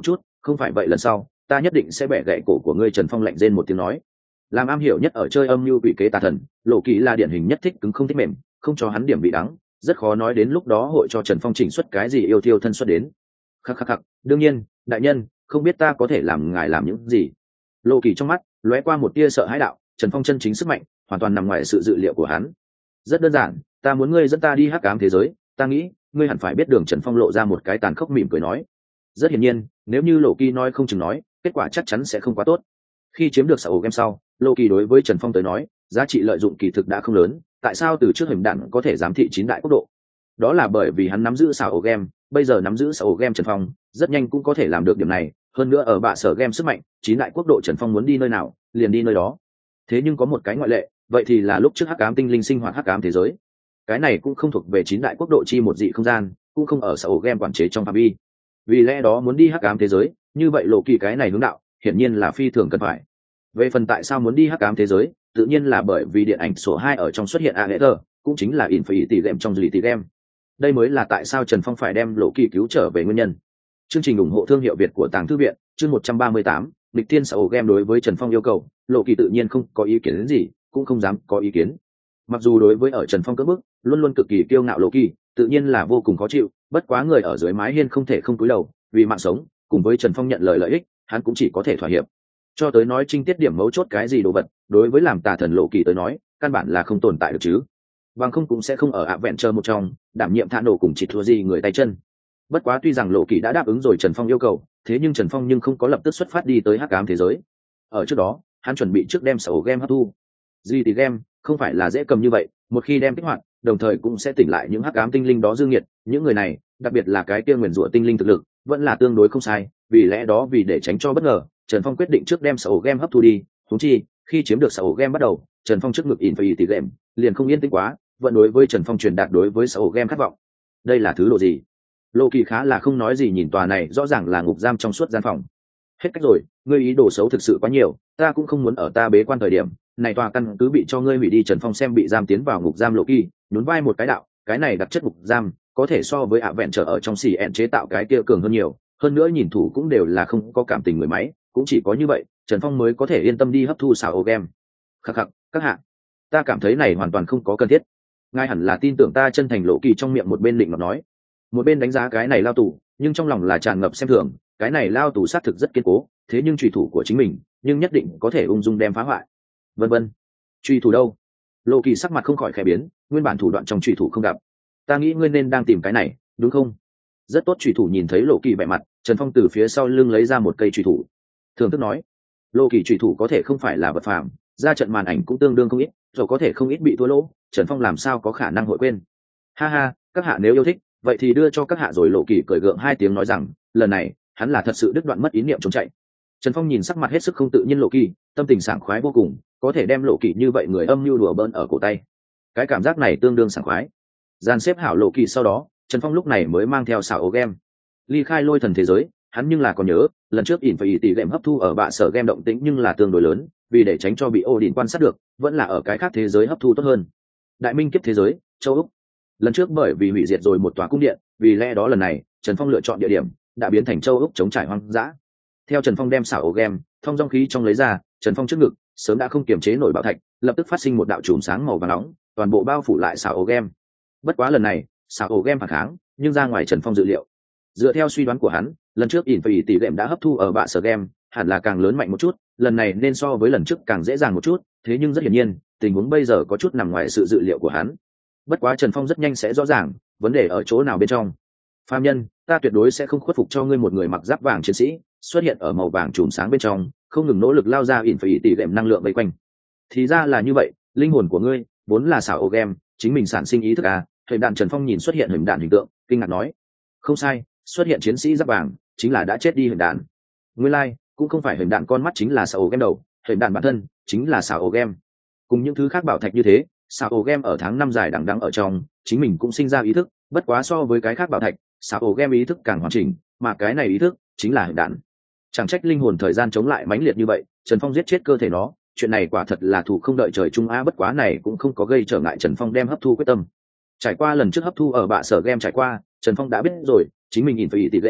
không phải vậy lần sau ta nhất định sẽ bẻ gãy cổ của ngươi. Trần Phong lạnh rên một tiếng nói. Làm am hiểu nhất ở chơi âm mưu quỷ kế tà thần, Lộ Kỳ là điển hình nhất thích cứng không thích mềm, không cho hắn điểm bị đắng, rất khó nói đến lúc đó hội cho Trần Phong chỉnh xuất cái gì yêu thiêu thân xuất đến. Khắc khắc khắc, đương nhiên, đại nhân, không biết ta có thể làm ngài làm những gì. Lộ Kỳ trong mắt lóe qua một tia sợ hãi đạo, Trần Phong chân chính sức mạnh hoàn toàn nằm ngoài sự dự liệu của hắn. Rất đơn giản, ta muốn ngươi dẫn ta đi hắc ám thế giới, ta nghĩ ngươi hẳn phải biết đường. Trần Phong lộ ra một cái tàn khốc mỉm cười nói. Rất hiển nhiên, nếu như Lộ Kỳ nói không chừng nói, kết quả chắc chắn sẽ không quá tốt. Khi chiếm được sở hữu game sau, Lộ Kỳ đối với Trần Phong tới nói, giá trị lợi dụng kỳ thực đã không lớn. Tại sao từ trước hình đạn có thể giám thị chín đại quốc độ? Đó là bởi vì hắn nắm giữ sở hữu game, bây giờ nắm giữ sở hữu game Trần Phong, rất nhanh cũng có thể làm được điểm này. Hơn nữa ở bạ sở game sức mạnh, chín đại quốc độ Trần Phong muốn đi nơi nào, liền đi nơi đó. Thế nhưng có một cái ngoại lệ, vậy thì là lúc trước hắc ám tinh linh sinh hoạt hắc ám thế giới. Cái này cũng không thuộc về chín đại quốc độ chi một dị không gian, cũng không ở sở hữu game quản chế trong phạm vi. Vì lẽ đó muốn đi hắc ám thế giới, như vậy Lộ Kỳ cái này hướng đạo, hiển nhiên là phi thường cần phải. Về phần tại sao muốn đi hắc ám thế giới, tự nhiên là bởi vì điện ảnh số hai ở trong xuất hiện Aether, cũng chính là Infinity Game trong Unity Game. Đây mới là tại sao Trần Phong phải đem Lộ Kỳ cứu trở về nguyên nhân. Chương trình ủng hộ thương hiệu Việt của Tàng Thư viện, chương một trăm ba mươi tám, Địch Thiên Sở Game đối với Trần Phong yêu cầu, Lộ Kỳ tự nhiên không có ý kiến đến gì, cũng không dám có ý kiến. Mặc dù đối với ở Trần Phong cưỡng bức, luôn luôn cực kỳ kiêu ngạo Lộ Kỳ, tự nhiên là vô cùng khó chịu, bất quá người ở dưới mái hiên không thể không cúi đầu, vì mạng sống, cùng với Trần Phong nhận lời lợi ích, hắn cũng chỉ có thể thỏa hiệp. Cho tới nói trinh tiết điểm mấu chốt cái gì đồ vật, đối với làm tà thần Lộ Kỳ tới nói, căn bản là không tồn tại được chứ. Bằng không cũng sẽ không ở ạ vẹn chờ một trong, đảm nhiệm thả nổ cùng chỉ thua gì người tay chân. Bất quá tuy rằng Lộ Kỳ đã đáp ứng rồi Trần Phong yêu cầu, thế nhưng Trần Phong nhưng không có lập tức xuất phát đi tới hắc ám thế giới. Ở trước đó, hắn chuẩn bị trước đem sở game hấp thu. Duy tỷ game không phải là dễ cầm như vậy, một khi đem kích hoạt, đồng thời cũng sẽ tỉnh lại những hắc ám tinh linh đó dư nghiệt, những người này, đặc biệt là cái kia nguyền rủa tinh linh thực lực, vẫn là tương đối không sai, vì lẽ đó vì để tránh cho bất ngờ, Trần Phong quyết định trước đem sở game hấp thu đi, huống chi, khi chiếm được sở game bắt đầu, Trần Phong trước ngực Infinity Game, liền không yên tĩnh quá, vẫn đối với Trần Phong truyền đạt đối với sở game khát vọng. Đây là thứ độ gì? Lộ Kỳ khá là không nói gì nhìn tòa này rõ ràng là ngục giam trong suốt gian phòng. Hết cách rồi, ngươi ý đồ xấu thực sự quá nhiều, ta cũng không muốn ở ta bế quan thời điểm, này tòa căn cứ bị cho ngươi hủy đi. Trần Phong xem bị giam tiến vào ngục giam Lộ Kỳ, nhún vai một cái đạo, cái này đặc chất ngục giam, có thể so với ạ vẹn trở ở trong xì ẹn chế tạo cái kia cường hơn nhiều, hơn nữa nhìn thủ cũng đều là không có cảm tình người máy, cũng chỉ có như vậy, Trần Phong mới có thể yên tâm đi hấp thu xảo game. Khắc khắc, các hạ, ta cảm thấy này hoàn toàn không có cần thiết. Ngài hẳn là tin tưởng ta chân thành. Lộ Kỳ trong miệng một bên định mà nói, một bên đánh giá cái này lao tù, nhưng trong lòng là tràn ngập xem thường. Cái này lao tù xác thực rất kiên cố, thế nhưng truy thủ của chính mình, nhưng nhất định có thể ung dung đem phá hoại. Vân vân, truy thủ đâu? Lộ Kỳ sắc mặt không khỏi khẽ biến, nguyên bản thủ đoạn trong truy thủ không gặp. Ta nghĩ ngươi nên đang tìm cái này, đúng không? Rất tốt. Truy thủ nhìn thấy Lộ Kỳ vẻ mặt, Trần Phong từ phía sau lưng lấy ra một cây truy thủ, thường thức nói, Lộ Kỳ truy thủ có thể không phải là vật phàm, ra trận màn ảnh cũng tương đương không ít, rồi có thể không ít bị thua lỗ, Trần Phong làm sao có khả năng hội quên. Ha ha, các hạ nếu yêu thích, vậy thì đưa cho các hạ rồi. Lộ Kỳ cười gượng hai tiếng nói rằng, lần này hắn là thật sự đứt đoạn mất ý niệm trốn chạy. Trần Phong nhìn sắc mặt hết sức không tự nhiên Lộ Kỳ, tâm tình sảng khoái vô cùng, có thể đem Lộ Kỳ như vậy người âm mưu đùa bỡn ở cổ tay, cái cảm giác này tương đương sảng khoái. Dàn xếp hảo Lộ Kỳ sau đó, Trần Phong lúc này mới mang theo xảo game ly khai lôi thần thế giới. Hắn nhưng là còn nhớ, lần trước ỉn phải ý tỷ game hấp thu ở bạ sở game động tĩnh nhưng là tương đối lớn, vì để tránh cho bị Odin quan sát được, vẫn là ở cái khác thế giới hấp thu tốt hơn. Đại minh kiếp thế giới, châu Úc. Lần trước bởi vì hủy diệt rồi một tòa cung điện, vì lẽ đó lần này Trần Phong lựa chọn địa điểm đã biến thành châu Úc chống trải hoang dã. Theo Trần Phong đem xảo game thông dong khí trong lấy ra, Trần Phong trước ngực sớm đã không kiềm chế nổi bạo thạch, lập tức phát sinh một đạo chùm sáng màu vàng nóng, toàn bộ bao phủ lại xảo game. Bất quá lần này xảo game phản kháng, nhưng ra ngoài Trần Phong dự liệu. Dựa theo suy đoán của hắn, lần trước ỉn phải tỷ game đã hấp thu ở bạ sở game, hẳn là càng lớn mạnh một chút, lần này nên so với lần trước càng dễ dàng một chút, thế nhưng rất hiển nhiên, tình huống bây giờ có chút nằm ngoài sự dự liệu của hắn. Bất quá Trần Phong rất nhanh sẽ rõ ràng, vấn đề ở chỗ nào bên trong. Phàm nhân, ta tuyệt đối sẽ không khuất phục cho ngươi. Một người mặc giáp vàng chiến sĩ xuất hiện ở màu vàng chùm sáng bên trong, không ngừng nỗ lực lao ra ỉn phải tỷ game năng lượng vây quanh. Thì ra là như vậy, linh hồn của ngươi vốn là xảo game, chính mình sản sinh ý thức à? Hình đạn. Trần Phong nhìn xuất hiện hình đạn hình tượng, kinh ngạc nói, không sai, xuất hiện chiến sĩ giáp vàng chính là đã chết đi hình đạn. Nguyên lai like, cũng không phải hình đạn con mắt chính là xảo game đầu, hình đạn bản thân chính là xảo game. Cùng những thứ khác bảo thạch như thế, xảo game ở tháng năm dài đằng đẵng ở trong, chính mình cũng sinh ra ý thức, bất quá so với cái khác bảo thạch, xảo game ý thức càng hoàn chỉnh, mà cái này ý thức chính là hình đạn. Chẳng trách linh hồn thời gian chống lại mãnh liệt như vậy, Trần Phong giết chết cơ thể nó, chuyện này quả thật là thủ không đợi trời chung á. Bất quá này cũng không có gây trở ngại Trần Phong đem hấp thu quyết tâm. Trải qua lần trước hấp thu ở bạ sở game trải qua, Trần Phong đã biết rồi, chính mình nhìn phải tỷ game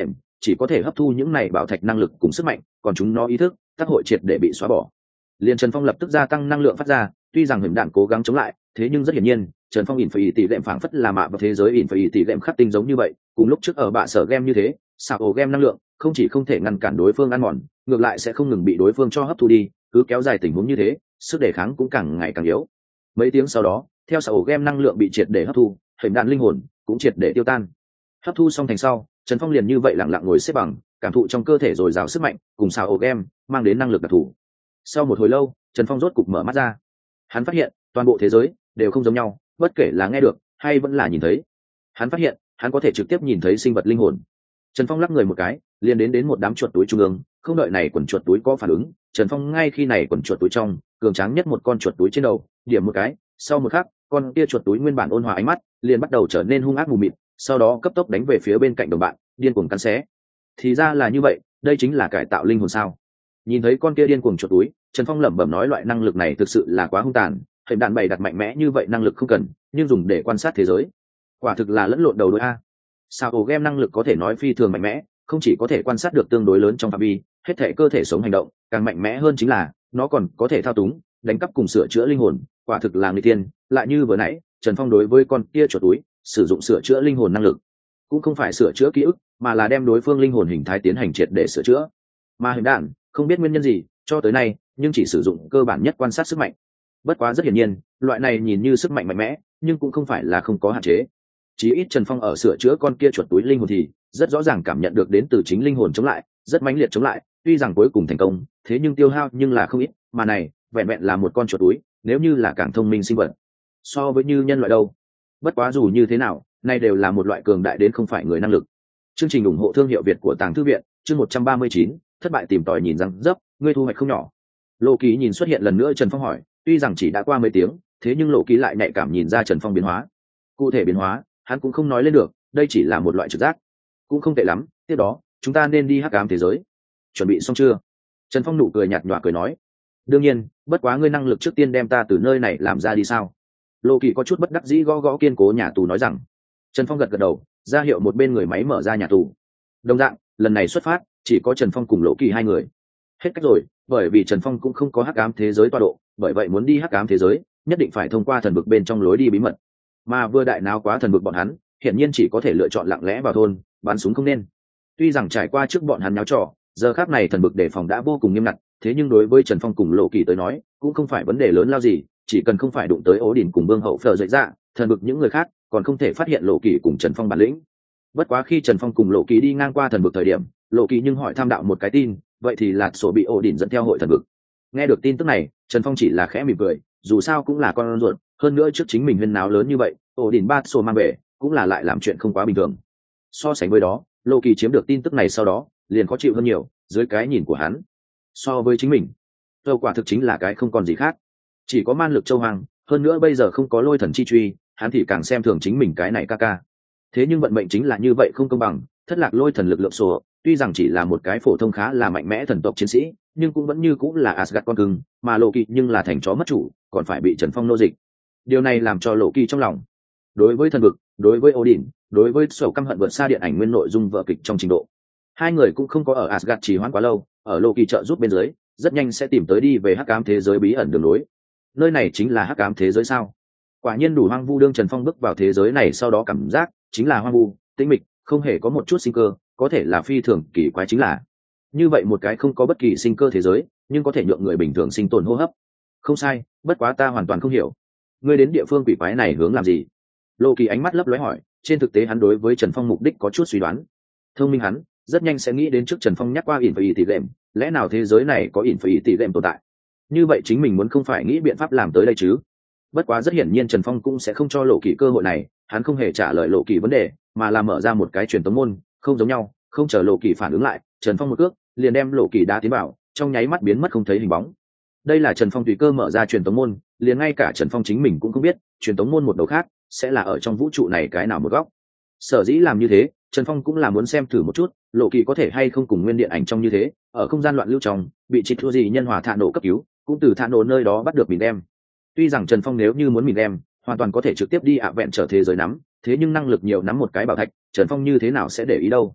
chỉ có thể hấp thu những này bảo thạch năng lực cùng sức mạnh, còn chúng nó ý thức tác hội triệt để bị xóa bỏ. Liên Trần Phong lập tức gia tăng năng lượng phát ra, tuy rằng hiểm đạn cố gắng chống lại, thế nhưng rất hiển nhiên Trần Phong ỉn phải tỷ lệm phảng phất là mạ vào thế giới ỉn phải tỷ lệm khắc tinh giống như vậy, cùng lúc trước ở bạ sở game như thế, xào ổ game năng lượng không chỉ không thể ngăn cản đối phương ăn mòn, ngược lại sẽ không ngừng bị đối phương cho hấp thu đi, cứ kéo dài tình huống như thế, sức đề kháng cũng càng ngày càng yếu. Mấy tiếng sau đó, theo xào ổ game năng lượng bị triệt để hấp thu, hiểm đạn linh hồn cũng triệt để tiêu tan. Hấp thu xong thành sau, Trần Phong liền như vậy lặng lặng ngồi xếp bằng, cảm thụ trong cơ thể dồi dào sức mạnh cùng xào ổ game mang đến năng lực đặc thù. Sau một hồi lâu, Trần Phong rốt cục mở mắt ra. Hắn phát hiện toàn bộ thế giới đều không giống nhau, bất kể là nghe được hay vẫn là nhìn thấy. Hắn phát hiện hắn có thể trực tiếp nhìn thấy sinh vật linh hồn. Trần Phong lắc người một cái, liền đến đến một đám chuột túi trung ương, không đợi này quần chuột túi có phản ứng, Trần Phong ngay khi này quần chuột túi trong, cường tráng nhất một con chuột túi trên đầu, điểm một cái, sau một khắc, con kia chuột túi nguyên bản ôn hòa ánh mắt, liền bắt đầu trở nên hung ác mù mịt, sau đó cấp tốc đánh về phía bên cạnh đồng bạn, điên cuồng cắn xé. Thì ra là như vậy, đây chính là cải tạo linh hồn sao? Nhìn thấy con kia điên cuồng chuột túi, Trần Phong lẩm bẩm nói loại năng lực này thực sự là quá hung tàn, hình đạn bày đặt mạnh mẽ như vậy năng lực không cần, nhưng dùng để quan sát thế giới, quả thực là lẫn lộn đầu đuôi a. Sao ổ game năng lực có thể nói phi thường mạnh mẽ, không chỉ có thể quan sát được tương đối lớn trong phạm vi, hết thể cơ thể sống hành động, càng mạnh mẽ hơn chính là nó còn có thể thao túng, đánh cắp cùng sửa chữa linh hồn, quả thực là người tiên. Lại như vừa nãy, Trần Phong đối với con kia chuột túi sử dụng sửa chữa linh hồn năng lực, cũng không phải sửa chữa ký ức, mà là đem đối phương linh hồn hình thái tiến hành triệt để sửa chữa. Mà hình đạn không biết nguyên nhân gì, cho tới nay nhưng chỉ sử dụng cơ bản nhất quan sát sức mạnh. Bất quá rất hiển nhiên, loại này nhìn như sức mạnh mạnh mẽ, nhưng cũng không phải là không có hạn chế. Chí ít Trần Phong ở sửa chữa con kia chuột túi linh hồn thì rất rõ ràng cảm nhận được đến từ chính linh hồn chống lại, rất mãnh liệt chống lại, tuy rằng cuối cùng thành công, thế nhưng tiêu hao nhưng là không ít, mà này, vẹn vẹn là một con chuột túi, nếu như là càng thông minh sinh vật, so với như nhân loại đâu. Bất quá dù như thế nào, này đều là một loại cường đại đến không phải người năng lực. Chương trình ủng hộ thương hiệu Việt của Tàng Thư viện, chương một trăm ba mươi chín, thất bại tìm tòi nhìn răng dấp, ngươi thu hoạch không nhỏ. Lộ Ký nhìn xuất hiện lần nữa Trần Phong hỏi, tuy rằng chỉ đã qua mấy tiếng, thế nhưng Lộ Ký lại nhạy cảm nhìn ra Trần Phong biến hóa. Cụ thể biến hóa, hắn cũng không nói lên được, đây chỉ là một loại trực giác. Cũng không tệ lắm, tiếp đó, chúng ta nên đi hắc ám thế giới. Chuẩn bị xong chưa? Trần Phong nụ cười nhạt nhòa cười nói. Đương nhiên, bất quá ngươi năng lực trước tiên đem ta từ nơi này làm ra đi sao? Lộ Kỳ có chút bất đắc dĩ gõ gõ kiên cố nhà tù nói rằng. Trần Phong gật gật đầu, ra hiệu một bên người máy mở ra nhà tù. Đồng dạng, lần này xuất phát, chỉ có Trần Phong cùng Lộ Kỳ hai người. Hết cách rồi, bởi vì Trần Phong cũng không có hắc ám thế giới tọa độ, bởi vậy muốn đi hắc ám thế giới, nhất định phải thông qua thần vực bên trong lối đi bí mật. Mà vừa đại nào quá thần vực bọn hắn, hiển nhiên chỉ có thể lựa chọn lặng lẽ vào thôn, bắn súng không nên. Tuy rằng trải qua trước bọn hắn nháo trò, giờ khác này thần vực đề phòng đã vô cùng nghiêm ngặt, thế nhưng đối với Trần Phong cùng Lộ Kỳ tới nói, cũng không phải vấn đề lớn lao gì, chỉ cần không phải đụng tới Ố Đỉnh cùng Vương Hậu Phở dậy ra, thần vực những người khác còn không thể phát hiện Lộ Kỳ cùng Trần Phong bản lĩnh. Bất quá khi Trần Phong cùng Lộ Kỳ đi ngang qua thần vực thời điểm, Lộ Kỳ nhưng hỏi tham đạo một cái tin, vậy thì là sổ bị Ố Đỉnh dẫn theo hội thần vực. Nghe được tin tức này, Trần Phong chỉ là khẽ mỉm cười, dù sao cũng là con ruột, hơn nữa trước chính mình huyên náo lớn như vậy, Ố Đỉnh ba sổ mang về, cũng là lại làm chuyện không quá bình thường. So sánh với đó, Lộ Kỳ chiếm được tin tức này sau đó, liền khó chịu hơn nhiều, dưới cái nhìn của hắn. So với chính mình, Châu quả thực chính là cái không còn gì khác. Chỉ có man lực châu hoàng, hơn nữa bây giờ không có lôi thần chi truy, hắn thì càng xem thường chính mình cái này ca ca. Thế nhưng vận mệnh chính là như vậy không công bằng, thất lạc lôi thần lực lượng sổ, tuy rằng chỉ là một cái phổ thông khá là mạnh mẽ thần tộc chiến sĩ, nhưng cũng vẫn như cũng là Asgard con cưng, mà Lộ Kỳ nhưng là thành chó mất chủ, còn phải bị Trần Phong nô dịch. Điều này làm cho Lộ Kỳ trong lòng. Đối với thần vực, đối với Odin, đối với sổ căm hận vượt xa điện ảnh nguyên nội dung vở kịch trong trình độ. Hai người cũng không có ở Asgard trì hoãn quá lâu, ở Lộ Kỳ trợ giúp bên dưới, rất nhanh sẽ tìm tới đi về hắc ám thế giới bí ẩn đường lối. Nơi này chính là hắc ám thế giới sao? Quả nhiên đủ hoang vu, đương Trần Phong bước vào thế giới này sau đó cảm giác chính là hoang vu, tĩnh mịch, không hề có một chút sinh cơ, có thể là phi thường kỳ quái chính là như vậy một cái không có bất kỳ sinh cơ thế giới, nhưng có thể nhượng người bình thường sinh tồn hô hấp. Không sai, bất quá ta hoàn toàn không hiểu, ngươi đến địa phương quỷ quái này hướng làm gì? Lộ Kỳ ánh mắt lấp lóe hỏi, trên thực tế hắn đối với Trần Phong mục đích có chút suy đoán. Thông minh hắn, rất nhanh sẽ nghĩ đến trước Trần Phong nhắc qua ỉn phải tỷ lệm, lẽ nào thế giới này có ỉn phải tỷ lệm tồn tại? Như vậy chính mình muốn không phải nghĩ biện pháp làm tới đây chứ? Bất quá rất hiển nhiên Trần Phong cũng sẽ không cho Lộ Kỳ cơ hội này, hắn không hề trả lời Lộ Kỳ vấn đề, mà là mở ra một cái truyền tống môn, không giống nhau, không chờ Lộ Kỳ phản ứng lại, Trần Phong một cước liền đem Lộ Kỳ đá tiến vào, trong nháy mắt biến mất không thấy hình bóng. Đây là Trần Phong tùy cơ mở ra truyền tống môn, liền ngay cả Trần Phong chính mình cũng không biết, truyền tống môn một đầu khác sẽ là ở trong vũ trụ này cái nào một góc. Sở dĩ làm như thế, Trần Phong cũng là muốn xem thử một chút, Lộ Kỳ có thể hay không cùng nguyên điện ảnh trong như thế, ở không gian loạn lưu trong, bị trịch thua gì nhân hòa thạ nổ cấp cứu, cũng từ thạ nổ nơi đó bắt được mình đem. Tuy rằng Trần Phong nếu như muốn mình đem, hoàn toàn có thể trực tiếp đi ạ vẹn trở thế giới nắm, thế nhưng năng lực nhiều nắm một cái bảo thạch, Trần Phong như thế nào sẽ để ý đâu.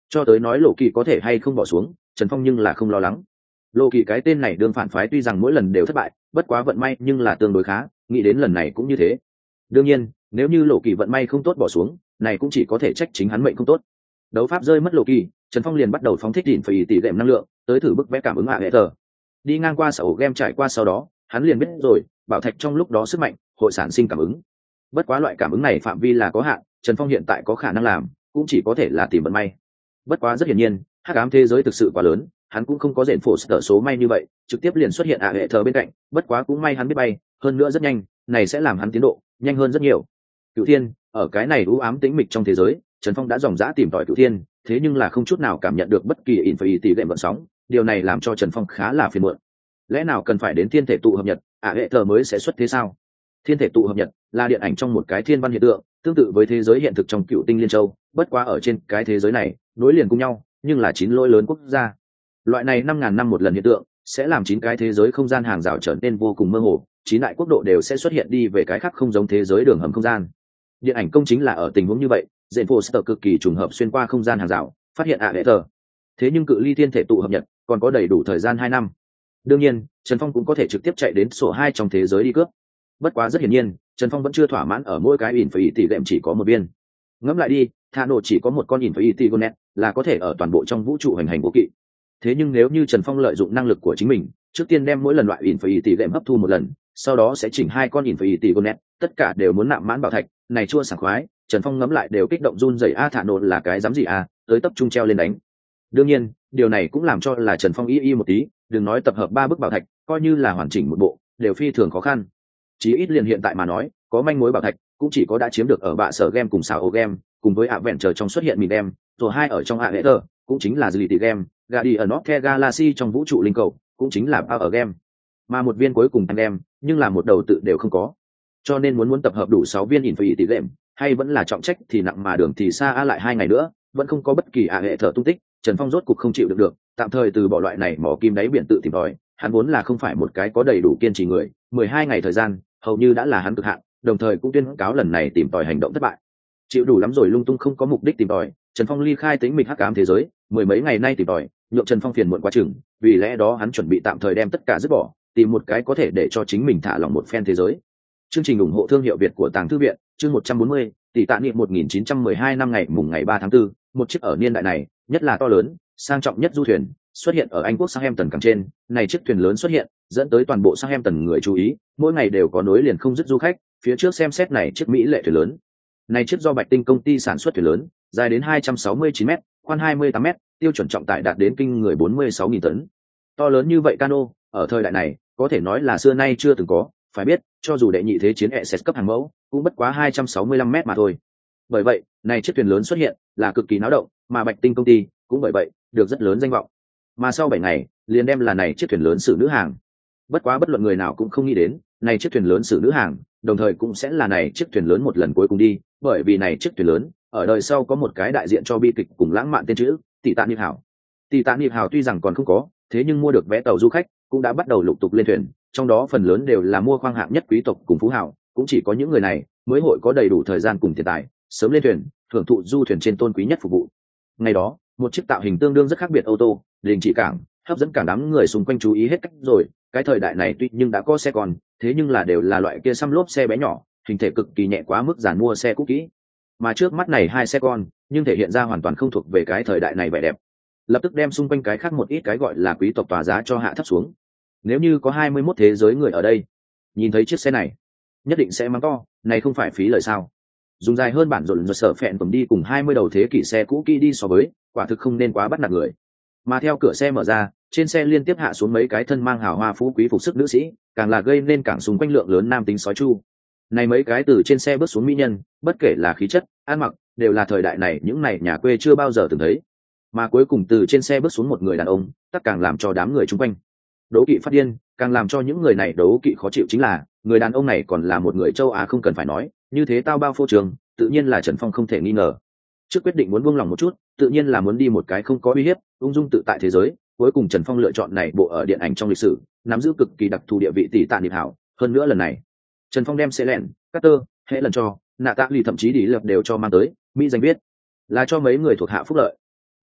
Cho tới nói lộ kỳ có thể hay không bỏ xuống, Trần Phong nhưng là không lo lắng. Lộ kỳ cái tên này đương phản phái tuy rằng mỗi lần đều thất bại, bất quá vận may nhưng là tương đối khá, nghĩ đến lần này cũng như thế. Đương nhiên, nếu như lộ kỳ vận may không tốt bỏ xuống, này cũng chỉ có thể trách chính hắn mệnh không tốt. Đấu pháp rơi mất lộ kỳ, Trần Phong liền bắt đầu phóng thích đỉnh phải tỷ lệm năng lượng, tới thử bức vẽ cảm ứng hạ hệ tờ. Đi ngang qua sở ổ game trải qua sau đó, hắn liền biết rồi, bảo thạch trong lúc đó sức mạnh hội sản sinh cảm ứng. Bất quá loại cảm ứng này phạm vi là có hạn, Trần Phong hiện tại có khả năng làm, cũng chỉ có thể là tìm vận may. Bất quá rất hiển nhiên, hắc ám thế giới thực sự quá lớn, hắn cũng không có rèn phổ sở số may như vậy, trực tiếp liền xuất hiện ạ hệ thờ bên cạnh. Bất quá cũng may hắn biết bay, hơn nữa rất nhanh, này sẽ làm hắn tiến độ nhanh hơn rất nhiều. Cửu Thiên, ở cái này u ám tĩnh mịch trong thế giới, Trần Phong đã dòng dã tìm tòi Cửu Thiên, thế nhưng là không chút nào cảm nhận được bất kỳ infinity lệm vận sóng, điều này làm cho Trần Phong khá là phiền muộn. Lẽ nào cần phải đến thiên thể tụ hợp nhật, ạ hệ thờ mới sẽ xuất thế sao? Thiên thể tụ hợp nhật là điện ảnh trong một cái thiên văn hiện tượng, tương tự với thế giới hiện thực trong Cựu Tinh Liên Châu, bất quá ở trên cái thế giới này, nối liền cùng nhau, nhưng là chín lỗi lớn quốc gia. Loại này năm ngàn năm một lần hiện tượng, sẽ làm chín cái thế giới không gian hàng rào trở nên vô cùng mơ hồ, chín đại quốc độ đều sẽ xuất hiện đi về cái khác không giống thế giới đường hầm không gian. Điện ảnh công chính là ở tình huống như vậy, Jane Foster cực kỳ trùng hợp xuyên qua không gian hàng rào, phát hiện ạ hệ thờ. Thế nhưng cự ly thiên thể tụ hợp nhật còn có đầy đủ thời gian hai năm. Đương nhiên, Trần Phong cũng có thể trực tiếp chạy đến sổ hai trong thế giới đi cướp. Bất quá rất hiển nhiên, Trần Phong vẫn chưa thỏa mãn ở mỗi cái ỉn phải tỷ lệm chỉ có một viên. Ngẫm lại đi, Thà Nổ chỉ có một con ỉn phải tỷ gonet, là có thể ở toàn bộ trong vũ trụ hành hành vô kỵ. Thế nhưng nếu như Trần Phong lợi dụng năng lực của chính mình, trước tiên đem mỗi lần loại ỉn phải tỷ lệm hấp thu một lần, sau đó sẽ chỉnh hai con ỉn phải tỷ gonet, tất cả đều muốn nạm mãn bảo thạch, này chua sảng khoái, Trần Phong ngẫm lại đều kích động run rẩy. A Thà Nổ là cái dám gì a, tới tập trung treo lên đánh. Đương nhiên, điều này cũng làm cho là Trần Phong y y một tí, đừng nói tập hợp ba bức bảo thạch, coi như là hoàn chỉnh một bộ, đều phi thường khó khăn. Chí ít liền hiện tại mà nói, có manh mối bảo thạch, cũng chỉ có đã chiếm được ở bạ sở game cùng xảo game, cùng với ạ vẹn chờ trong xuất hiện mìn em, rồi hai ở trong ạ hệ tờ, cũng chính là Dlity game, Gadi ở North Galaxy trong vũ trụ linh cầu, cũng chính là Power game. Mà một viên cuối cùng anh em, nhưng là một đầu tự đều không có. Cho nên muốn muốn tập hợp đủ sáu viên Infinity game, hay vẫn là trọng trách thì nặng mà đường thì xa a lại hai ngày nữa, vẫn không có bất kỳ ạ hệ thở tung tích, Trần Phong rốt cục không chịu được được, tạm thời từ bỏ loại này mỏ kim đáy biển tự tìm tòi, hắn vốn là không phải một cái có đầy đủ kiên trì người, mười hai ngày thời gian, hầu như đã là hắn cực hạn, đồng thời cũng tuyên cáo lần này tìm tòi hành động thất bại. Chịu đủ lắm rồi lung tung không có mục đích tìm tòi, Trần Phong ly khai tính mịch hắc ám thế giới, mười mấy ngày nay tìm tòi, nhượng Trần Phong phiền muộn quá chừng, vì lẽ đó hắn chuẩn bị tạm thời đem tất cả dứt bỏ, tìm một cái có thể để cho chính mình thả lỏng một phen thế giới. Chương trình ủng hộ thương hiệu Việt của Tàng Thư viện, chương một trăm bốn mươi, tỷ tạ niệm một nghìn chín trăm mười hai năm ngày mùng ngày ba tháng tư, một chiếc ở niên đại này, nhất là to lớn, sang trọng nhất du thuyền, xuất hiện ở Anh quốc Southampton cảng trên, này chiếc thuyền lớn xuất hiện, dẫn tới toàn bộ Southampton người chú ý, mỗi ngày đều có nối liền không dứt du khách, phía trước xem xét này chiếc mỹ lệ thuyền lớn. Này chiếc do Bạch Tinh công ty sản xuất thuyền lớn, dài đến hai trăm sáu mươi chín mét, khoan hai mươi tám mét, tiêu chuẩn trọng tải đạt đến kinh người bốn mươi sáu nghìn tấn. To lớn như vậy cano, ở thời đại này, có thể nói là xưa nay chưa từng có, phải biết, cho dù đệ nhị thế chiến e ét cấp hàng mẫu, cũng bất quá hai trăm sáu mươi lăm mét mà thôi. Bởi vậy, này chiếc thuyền lớn xuất hiện, là cực kỳ náo động, mà Bạch Tinh công ty cũng bởi vậy được rất lớn danh vọng. Mà sau bảy ngày, liền đem là này chiếc thuyền lớn xử nữ hàng. Bất quá bất luận người nào cũng không nghĩ đến, này chiếc thuyền lớn xử nữ hàng, đồng thời cũng sẽ là này chiếc thuyền lớn một lần cuối cùng đi, bởi vì này chiếc thuyền lớn, ở đời sau có một cái đại diện cho bi kịch cùng lãng mạn tên chữ, Tỷ Tạ Niệm Hào. Tỷ Tạ Niệm Hào tuy rằng còn không có, thế nhưng mua được vé tàu du khách cũng đã bắt đầu lục tục lên thuyền, trong đó phần lớn đều là mua khoang hạng nhất quý tộc cùng phú hào, cũng chỉ có những người này mới hội có đầy đủ thời gian cùng tiền tài, sớm lên thuyền, hưởng thụ du thuyền trên tôn quý nhất phục vụ. Ngày đó, một chiếc tạo hình tương đương rất khác biệt ô tô, đình chỉ cảng, hấp dẫn cả đám người xung quanh chú ý hết cách rồi. Cái thời đại này tuy nhưng đã có xe con, thế nhưng là đều là loại kia xăm lốp xe bé nhỏ, hình thể cực kỳ nhẹ quá mức giản mua xe cũ kỹ. Mà trước mắt này hai xe con, nhưng thể hiện ra hoàn toàn không thuộc về cái thời đại này vẻ đẹp. Lập tức đem xung quanh cái khác một ít cái gọi là quý tộc tòa giá cho hạ thấp xuống. Nếu như có hai mươi mốt thế giới người ở đây, nhìn thấy chiếc xe này, nhất định sẽ mắng to, này không phải phí lời sao? Dùng dài hơn bản rộn rộn sở phẹn tầm đi cùng hai mươi đầu thế kỷ xe cũ kỹ đi so với, quả thực không nên quá bắt nạt người. Mà theo cửa xe mở ra, trên xe liên tiếp hạ xuống mấy cái thân mang hào hoa phú quý phục sức nữ sĩ, càng là gây nên cảng xung quanh lượng lớn nam tính sói chu. Này mấy cái từ trên xe bước xuống mỹ nhân, bất kể là khí chất, ăn mặc, đều là thời đại này những này nhà quê chưa bao giờ từng thấy. Mà cuối cùng từ trên xe bước xuống một người đàn ông, tất càng làm cho đám người chung quanh đấu kỵ phát điên, càng làm cho những người này đấu kỵ khó chịu chính là người đàn ông này còn là một người châu Á không cần phải nói, như thế tao bao phô trường, tự nhiên là Trần Phong không thể nghi ngờ. Trước quyết định muốn buông lòng một chút, tự nhiên là muốn đi một cái không có uy hiếp, ung dung tự tại thế giới. Cuối cùng Trần Phong lựa chọn này bộ ở điện ảnh trong lịch sử, nắm giữ cực kỳ đặc thù địa vị tỷ tạ niệm hảo. Hơn nữa lần này, Trần Phong đem Selen, Carter, hệ lần cho, nạ tạ lì thậm chí đi lập đều cho mang tới, Mỹ danh viết là cho mấy người thuộc hạ phúc lợi.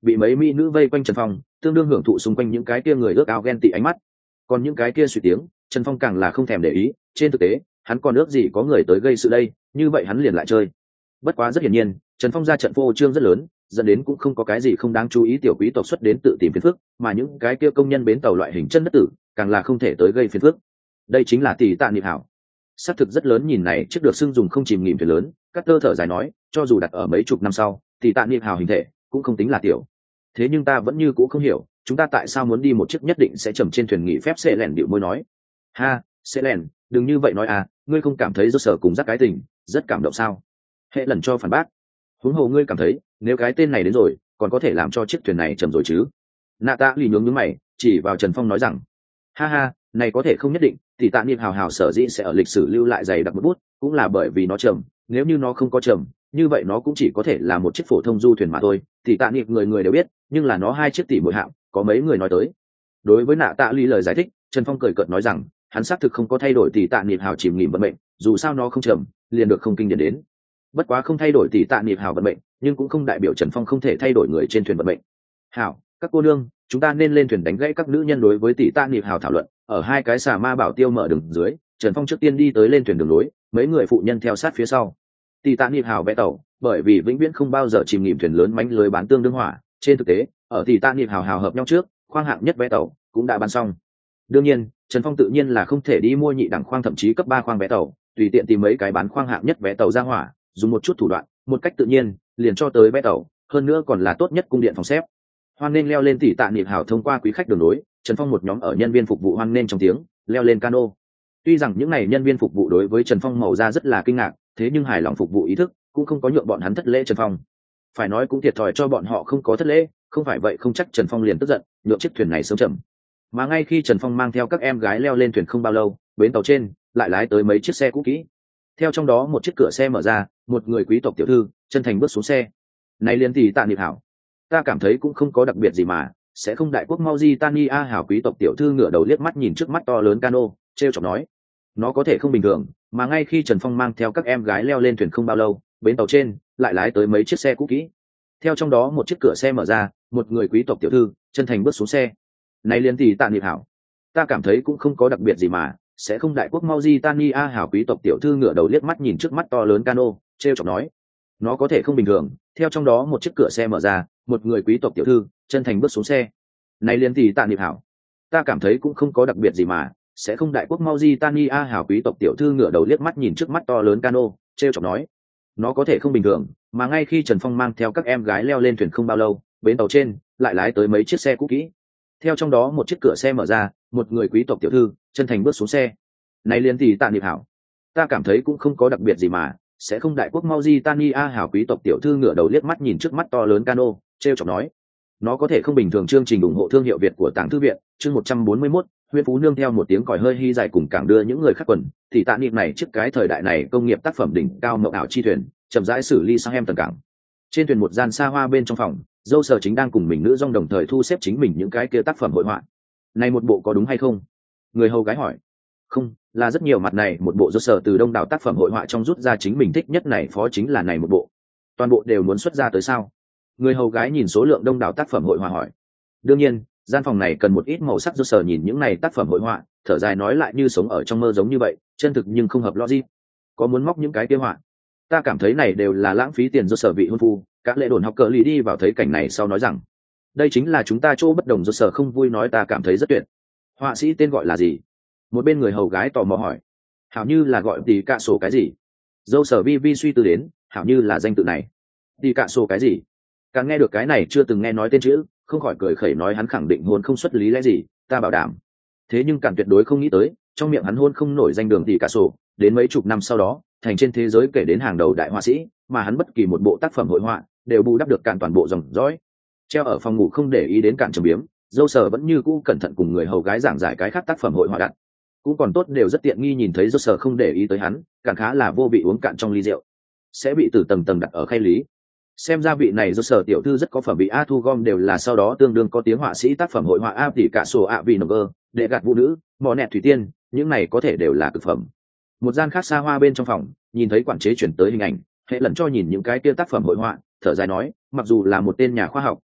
bị mấy mỹ nữ vây quanh Trần Phong, tương đương hưởng thụ xung quanh những cái kia người ước ao ghen tị ánh mắt. Còn những cái kia suy tiếng, Trần Phong càng là không thèm để ý, trên thực tế hắn còn ước gì có người tới gây sự đây, như vậy hắn liền lại chơi. Bất quá rất hiển nhiên, Trần Phong ra trận phô trương rất lớn, dẫn đến cũng không có cái gì không đáng chú ý tiểu quý tộc xuất đến tự tìm phiền phức, mà những cái kia công nhân bến tàu loại hình chân đất tử càng là không thể tới gây phiền phức. Đây chính là tỷ tạ niệm hảo. Xác thực rất lớn, nhìn này trước được xưng dùng không chìm nghỉm thuyền lớn, các tơ thở dài nói, cho dù đặt ở mấy chục năm sau, tỷ tạ niệm hảo hình thể cũng không tính là tiểu. Thế nhưng ta vẫn như cũ không hiểu, chúng ta tại sao muốn đi một chiếc nhất định sẽ chầm trên thuyền nghỉ phép. Sẽ lẻn điệu môi nói, ha, sẽ lẻn, đừng như vậy nói à, ngươi không cảm thấy do sở cùng giác cái tình rất cảm động sao? Hệ lần cho phản bác, huống hồ ngươi cảm thấy nếu cái tên này đến rồi còn có thể làm cho chiếc thuyền này chầm rồi chứ? Nạ tạ lì nhướng nhướng mày, chỉ vào Trần Phong nói rằng, ha ha, này có thể không nhất định, tỷ tạ niệm hào hào sở dĩ sẽ ở lịch sử lưu lại dày đặc một bút, cũng là bởi vì nó trầm, nếu như nó không có trầm, như vậy nó cũng chỉ có thể là một chiếc phổ thông du thuyền mà thôi. Tỷ tạ niệm người người đều biết, nhưng là nó hai chiếc tỷ mỗi hạng, có mấy người nói tới. Đối với nạ tạ lì lời giải thích, Trần Phong cười cợt nói rằng, hắn xác thực không có thay đổi tỷ tạ niệm hào chìm nghỉm vận mệnh, dù sao nó không trầm, liền được không kinh điển đến. Bất quá không thay đổi tỷ tạ niệm hào vận mệnh, nhưng cũng không đại biểu Trần Phong không thể thay đổi người trên thuyền vận mệnh. Hảo, các cô nương, chúng ta nên lên thuyền đánh gãy các nữ nhân đối với tỷ tạ niệm hào thảo luận. Ở hai cái xà ma bảo tiêu mở đường dưới, Trần Phong trước tiên đi tới lên thuyền đường lối, mấy người phụ nhân theo sát phía sau. Tỷ tạ niệm hào vẽ tàu, bởi vì vĩnh viễn không bao giờ chìm nghỉm thuyền lớn mánh lưới bán tương đương hỏa, trên thực tế, ở tỷ tạ niệm hào hào hợp nhau trước, khoang hạng nhất vẽ tàu cũng đã bán xong. Đương nhiên, Trần Phong tự nhiên là không thể đi mua nhị đẳng khoang thậm chí cấp ba khoang vé tàu, tùy tiện tìm mấy cái bán khoang hạng nhất vé tàu ra hỏa, dùng một chút thủ đoạn, một cách tự nhiên, liền cho tới vé tàu, hơn nữa còn là tốt nhất cung điện phòng xếp. Hoan nên leo lên tỷ tạ niệm hào thông qua quý khách đường nối, Trần Phong một nhóm ở nhân viên phục vụ hoan nên trong tiếng, leo lên cano. Tuy rằng những này nhân viên phục vụ đối với Trần Phong màu ra rất là kinh ngạc, thế nhưng hài lòng phục vụ ý thức cũng không có nhượng bọn hắn thất lễ Trần Phong. Phải nói cũng thiệt thòi cho bọn họ không có thất lễ, không phải vậy không chắc Trần Phong liền tức giận, nhượng chiếc thuyền này sớm chậm. Mà ngay khi Trần Phong mang theo các em gái leo lên thuyền không bao lâu, bến tàu trên lại lái tới mấy chiếc xe cũ kỹ. Theo trong đó một chiếc cửa xe mở ra, một người quý tộc tiểu thư chân thành bước xuống xe. Này liền tỷ tạ niệm hảo, ta cảm thấy cũng không có đặc biệt gì mà, sẽ không đại quốc Mauritania. Hảo quý tộc tiểu thư ngửa đầu liếc mắt nhìn trước mắt to lớn cano, trêu chọc nói, nó có thể không bình thường. Mà ngay khi Trần Phong mang theo các em gái leo lên thuyền không bao lâu, bến tàu trên lại lái tới mấy chiếc xe cũ kỹ. Theo trong đó một chiếc cửa xe mở ra, một người quý tộc tiểu thư chân thành bước xuống xe. Này liền tỷ tạ niệm hảo, ta cảm thấy cũng không có đặc biệt gì mà, sẽ không đại quốc Mauritania. Hảo quý tộc tiểu thư ngửa đầu liếc mắt nhìn trước mắt to lớn cano, trêu chọc nói, nó có thể không bình thường. Theo trong đó một chiếc cửa xe mở ra, một người quý tộc tiểu thư chân thành bước xuống xe. Này liền tỷ tạ niệm hảo, ta cảm thấy cũng không có đặc biệt gì mà, sẽ không đại quốc Mauritania. Hảo quý tộc tiểu thư ngửa đầu liếc mắt nhìn trước mắt to lớn cano, trêu chọc nói, nó có thể không bình thường. Mà ngay khi Trần Phong mang theo các em gái leo lên thuyền không bao lâu, bến tàu trên lại lái tới mấy chiếc xe cũ kỹ. Theo trong đó một chiếc cửa xe mở ra, một người quý tộc tiểu thư chân thành bước xuống xe. Này liền tỷ tạ niệm hảo, ta cảm thấy cũng không có đặc biệt gì mà, sẽ không đại quốc Mauritania. Hảo quý tộc tiểu thư ngửa đầu liếc mắt nhìn trước mắt to lớn cano, trêu chọc nói, nó có thể không bình thường. Chương trình ủng hộ thương hiệu Việt của Tàng Thư Viện, chương một trăm bốn mươi mốt, Huyễn Phú Nương. Theo một tiếng còi hơi hy dài cùng cảng đưa những người khác quần, thì tạ niệm này trước cái thời đại này công nghiệp tác phẩm đỉnh cao mộng ảo chi thuyền chậm rãi xử ly sang em tần cảng. Trên thuyền một gian xa hoa bên trong phòng, dâu sở chính đang cùng mình nữ dong đồng thời thu xếp chính mình những cái kia tác phẩm hội họa. Này một bộ có đúng hay không? Người hầu gái hỏi. Không, là rất nhiều mặt này một bộ. Dâu sở từ đông đảo tác phẩm hội họa trong rút ra chính mình thích nhất này phó chính là này một bộ. Toàn bộ đều muốn xuất ra tới sao? Người hầu gái nhìn số lượng đông đảo tác phẩm hội họa hỏi. Đương nhiên, gian phòng này cần một ít màu sắc. Dâu sở nhìn những này tác phẩm hội họa, thở dài nói lại như sống ở trong mơ giống như vậy, chân thực nhưng không hợp logic. Có muốn móc những cái kia họa, ta cảm thấy này đều là lãng phí tiền. Do sở vị hôn phu các lệ đồn học cờ lì đi vào thấy cảnh này sau nói rằng, đây chính là chúng ta chỗ bất đồng. Do sở không vui nói, ta cảm thấy rất tuyệt. Họa sĩ tên gọi là gì? Một bên người hầu gái tò mò hỏi. Hảo như là gọi tỷ cạ sổ cái gì. Dâu sở vi vi suy tư đến, hảo như là danh tự này. Tỷ cạ sổ cái gì? Càng nghe được cái này chưa từng nghe nói tên chữ, không khỏi cười khẩy nói hắn khẳng định hôn không xuất lý lẽ gì, ta bảo đảm. Thế nhưng càng tuyệt đối không nghĩ tới, trong miệng hắn hôn không nổi danh đường tỷ cạ sổ, đến mấy chục năm sau đó thành trên thế giới kể đến hàng đầu đại họa sĩ, mà hắn bất kỳ một bộ tác phẩm hội họa đều bù đắp được cạn toàn bộ dòng dõi. Treo ở phòng ngủ không để ý đến cạn trầm biếm, dâu sở vẫn như cũ cẩn thận cùng người hầu gái giảng giải cái khác tác phẩm hội họa đặt. Cũng còn tốt, đều rất tiện nghi. Nhìn thấy dâu sở không để ý tới hắn, cạn khá là vô bị uống cạn trong ly rượu, sẽ bị từ tầng tầng đặt ở khay lý. Xem ra vị này dâu sở tiểu thư rất có phẩm vị. A thu gom đều là sau đó tương đương có tiếng họa sĩ tác phẩm hội họa. A tỷ cả sổ ạ vì nồng ơ để gạt vũ nữ mò nẹt thủy tiên, những này có thể đều là cực phẩm. Một gian khác xa hoa bên trong phòng, nhìn thấy quản chế chuyển tới hình ảnh, hệ lần cho nhìn những cái kia tác phẩm hội họa, thở dài nói, mặc dù là một tên nhà khoa học,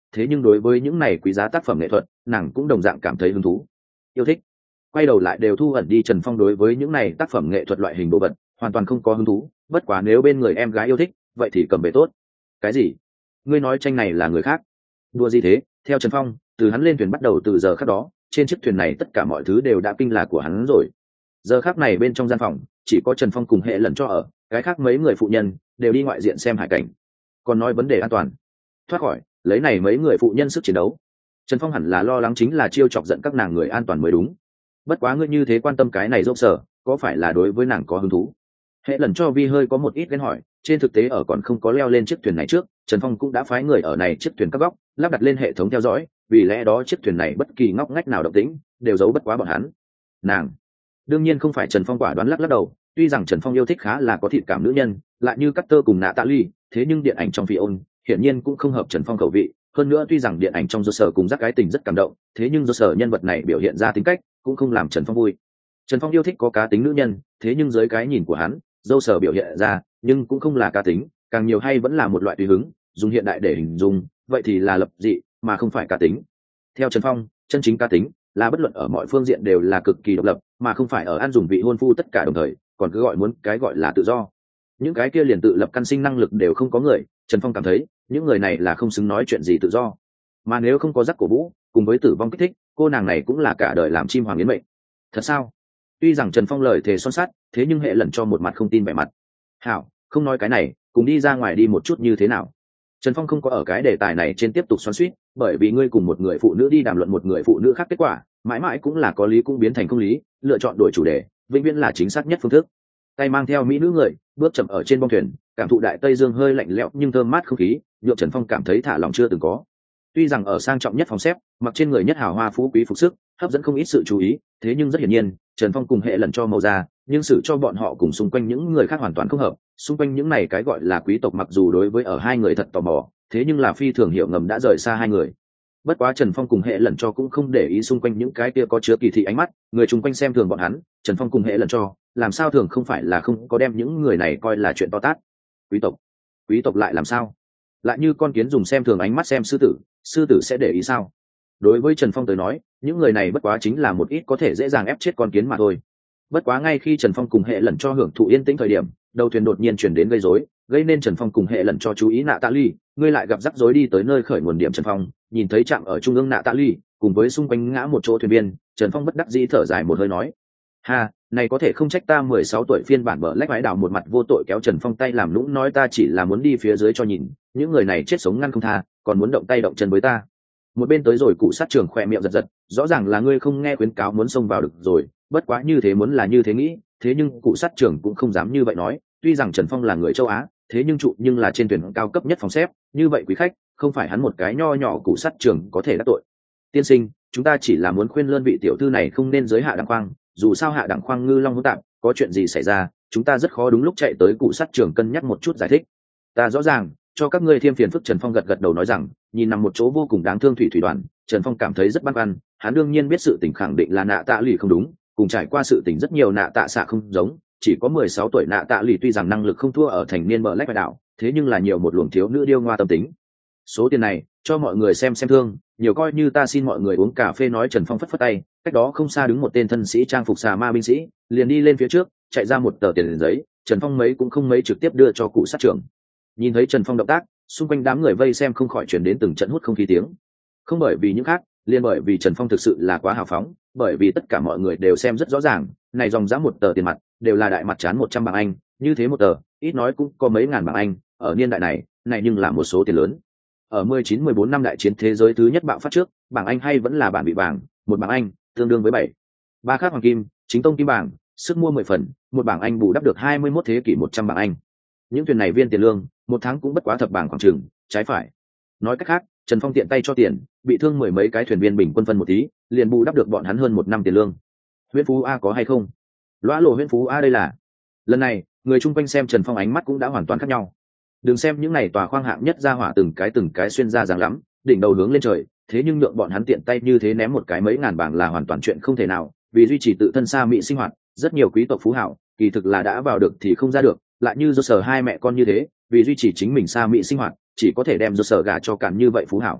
thế nhưng đối với những này quý giá tác phẩm nghệ thuật nàng cũng đồng dạng cảm thấy hứng thú yêu thích. Quay đầu lại đều thu ẩn đi, Trần Phong đối với những này tác phẩm nghệ thuật loại hình đồ vật hoàn toàn không có hứng thú, bất quá nếu bên người em gái yêu thích vậy thì cầm về tốt. Cái gì? Ngươi nói tranh này là người khác? Đùa gì thế? Theo Trần Phong, từ hắn lên thuyền bắt đầu từ giờ khắc đó, trên chiếc thuyền này tất cả mọi thứ đều đã kinh là của hắn rồi. Giờ khắc này bên trong gian phòng chỉ có Trần Phong cùng Hệ Lần cho ở, cái khác mấy người phụ nhân đều đi ngoại diện xem hải cảnh. Còn nói vấn đề an toàn, thoát khỏi lấy này mấy người phụ nhân sức chiến đấu, Trần Phong hẳn là lo lắng chính là chiêu chọc giận các nàng người an toàn mới đúng. Bất quá ngươi như thế quan tâm cái này dốc sở, có phải là đối với nàng có hứng thú? Hệ Lần cho Vi hơi có một ít ghen hỏi, trên thực tế ở còn không có leo lên chiếc thuyền này trước, Trần Phong cũng đã phái người ở này chiếc thuyền các góc lắp đặt lên hệ thống theo dõi, vì lẽ đó chiếc thuyền này bất kỳ ngóc ngách nào động tĩnh đều giấu bất quá bọn hắn. Nàng đương nhiên không phải. Trần Phong quả đoán lắc lắc đầu, tuy rằng Trần Phong yêu thích khá là có thiện cảm nữ nhân, lại như Cutter cùng Natalie, thế nhưng điện ảnh trong Fion hiển nhiên cũng không hợp Trần Phong khẩu vị. Hơn nữa tuy rằng điện ảnh trong do sở cùng giác cái tình rất cảm động, thế nhưng do sở nhân vật này biểu hiện ra tính cách cũng không làm Trần Phong vui. Trần Phong yêu thích có cá tính nữ nhân, thế nhưng dưới cái nhìn của hắn, dâu sở biểu hiện ra nhưng cũng không là cá tính, càng nhiều hay vẫn là một loại tùy hứng, dùng hiện đại để hình dung vậy thì là lập dị mà không phải cá tính. Theo Trần Phong, chân chính cá tính là bất luận ở mọi phương diện đều là cực kỳ độc lập, mà không phải ở ăn dùng vị hôn phu tất cả đồng thời, còn cứ gọi muốn cái gọi là tự do. Những cái kia liền tự lập căn sinh năng lực đều không có người, Trần Phong cảm thấy những người này là không xứng nói chuyện gì tự do. Mà nếu không có giác cổ vũ cùng với tử vong kích thích, cô nàng này cũng là cả đời làm chim hoàng yến mệnh. Thật sao? Tuy rằng Trần Phong lời thề son sắt, thế nhưng Hệ Lần cho một mặt không tin vẻ mặt. Hảo, không nói cái này, cùng đi ra ngoài đi một chút như thế nào? Trần Phong không có ở cái đề tài này trên tiếp tục xoắn xuýt, bởi vì ngươi cùng một người phụ nữ đi đàm luận một người phụ nữ khác kết quả, mãi mãi cũng là có lý cũng biến thành không lý, lựa chọn đổi chủ đề, vĩnh viễn là chính xác nhất phương thức. Tay mang theo mỹ nữ người, bước chậm ở trên bong thuyền, cảm thụ đại tây dương hơi lạnh lẽo nhưng thơm mát không khí, nhượng Trần Phong cảm thấy thả lòng chưa từng có. Tuy rằng ở sang trọng nhất phòng xếp, mặc trên người nhất hào hoa phú quý phục sức, hấp dẫn không ít sự chú ý, thế nhưng rất hiển nhiên, Trần Phong cùng Hệ Lần cho màu da, nhưng sự cho bọn họ cùng xung quanh những người khác hoàn toàn không hợp. Xung quanh những này cái gọi là quý tộc mặc dù đối với ở hai người thật tò mò, thế nhưng là phi thường hiểu ngầm đã rời xa hai người. Bất quá Trần Phong cùng Hệ Lần cho cũng không để ý xung quanh những cái kia có chứa kỳ thị ánh mắt, người chung quanh xem thường bọn hắn, Trần Phong cùng Hệ Lần cho, làm sao thường không phải là không có đem những người này coi là chuyện to tát. Quý tộc, quý tộc lại làm sao? Lại như con kiến dùng xem thường ánh mắt xem sư tử, sư tử sẽ để ý sao? Đối với Trần Phong tới nói, những người này bất quá chính là một ít có thể dễ dàng ép chết con kiến mà thôi. Bất quá ngay khi Trần Phong cùng Hệ Lần cho hưởng thụ yên tĩnh thời điểm, đầu thuyền đột nhiên chuyển đến gây rối, gây nên Trần Phong cùng Hệ Lần cho chú ý. Natalie, ngươi lại gặp rắc rối đi tới nơi khởi nguồn điểm. Trần Phong nhìn thấy chạm ở trung ương Natalie cùng với xung quanh ngã một chỗ thuyền viên, Trần Phong bất đắc dĩ thở dài một hơi nói: ha, này có thể không trách ta. Mười sáu tuổi phiên bản bờ lách vãi đảo một mặt vô tội kéo Trần Phong tay làm nũng nói: ta chỉ là muốn đi phía dưới cho nhìn, những người này chết sống ngăn không tha, còn muốn động tay động chân với ta. Một bên tới rồi cụ sát trường khỏe miệng giật giật, rõ ràng là ngươi không nghe khuyến cáo muốn xông vào được rồi, bất quá như thế muốn là như thế nghĩ, thế nhưng cụ sát trường cũng không dám như vậy nói. Tuy rằng Trần Phong là người châu Á, thế nhưng trụ nhưng là trên thuyền cao cấp nhất phòng xếp, như vậy quý khách không phải hắn một cái nho nhỏ cụ sát trường có thể đắc tội. Tiên sinh, chúng ta chỉ là muốn khuyên lơn vị tiểu thư này không nên giới hạ đẳng khoang, dù sao hạ đẳng khoang ngư long hỗn tạp, có chuyện gì xảy ra chúng ta rất khó đúng lúc chạy tới cụ sát trường cân nhắc một chút giải thích. Ta rõ ràng, cho các ngươi thêm phiền phức. Trần Phong gật gật đầu nói rằng, nhìn nằm một chỗ vô cùng đáng thương thủy thủy đoàn, Trần Phong cảm thấy rất băn khoăn. Hắn đương nhiên biết sự tình khẳng định là Nạ Tạ Lì không đúng, cùng trải qua sự tình rất nhiều Nạ Tạ xạ không giống, chỉ có mười sáu tuổi Nạ Tạ Lì tuy rằng năng lực không thua ở thành niên bờ lách đảo, thế nhưng là nhiều một luồng thiếu nữ điêu ngoa tâm tính. Số tiền này cho mọi người xem xem thương, nhiều coi như ta xin mọi người uống cà phê. Nói Trần Phong phất phất tay, cách đó không xa đứng một tên thân sĩ trang phục xà ma binh sĩ, liền đi lên phía trước chạy ra một tờ tiền giấy. Trần Phong mấy cũng không mấy trực tiếp đưa cho cụ sát trưởng. Nhìn thấy Trần Phong động tác, xung quanh đám người vây xem không khỏi chuyển đến từng trận hút không khí tiếng. Không bởi vì những khác, liền bởi vì Trần Phong thực sự là quá hào phóng, bởi vì tất cả mọi người đều xem rất rõ ràng, này dòng giá một tờ tiền mặt đều là đại mặt chán một trăm bảng Anh, như thế một tờ ít nói cũng có mấy ngàn bảng Anh, ở niên đại này này nhưng là một số tiền lớn. Ở mười chín mười bốn năm đại chiến thế giới thứ nhất bạo phát trước, bảng Anh hay vẫn là bản bị vàng, một bảng Anh tương đương với bảy ba khác hoàng kim, chính tông kim bảng, sức mua mười phần, một bảng Anh bù đắp được hai mươi mốt thế kỷ một trăm bảng Anh. Những thuyền này viên tiền lương một tháng cũng bất quá thập bảng khoảng chừng, trái phải. Nói cách khác, Trần Phong tiện tay cho tiền, bị thương mười mấy cái thuyền viên bình quân phân một tí, liền bù đắp được bọn hắn hơn một năm tiền lương. Huyễn Phú A có hay không? Lõa lộ Huyễn Phú A đây là. Lần này, người chung quanh xem Trần Phong ánh mắt cũng đã hoàn toàn khác nhau. Đừng xem những này tòa khoang hạng nhất ra hỏa từng cái từng cái xuyên ra dáng lắm, đỉnh đầu hướng lên trời, thế nhưng nhượng bọn hắn tiện tay như thế ném một cái mấy ngàn bảng là hoàn toàn chuyện không thể nào, vì duy trì tự thân xa mỹ sinh hoạt, rất nhiều quý tộc phú hảo, kỳ thực là đã vào được thì không ra được, lại như do sở hai mẹ con như thế, vì duy trì chính mình xa mỹ sinh hoạt, chỉ có thể đem do sở gả cho cản như vậy phú hảo.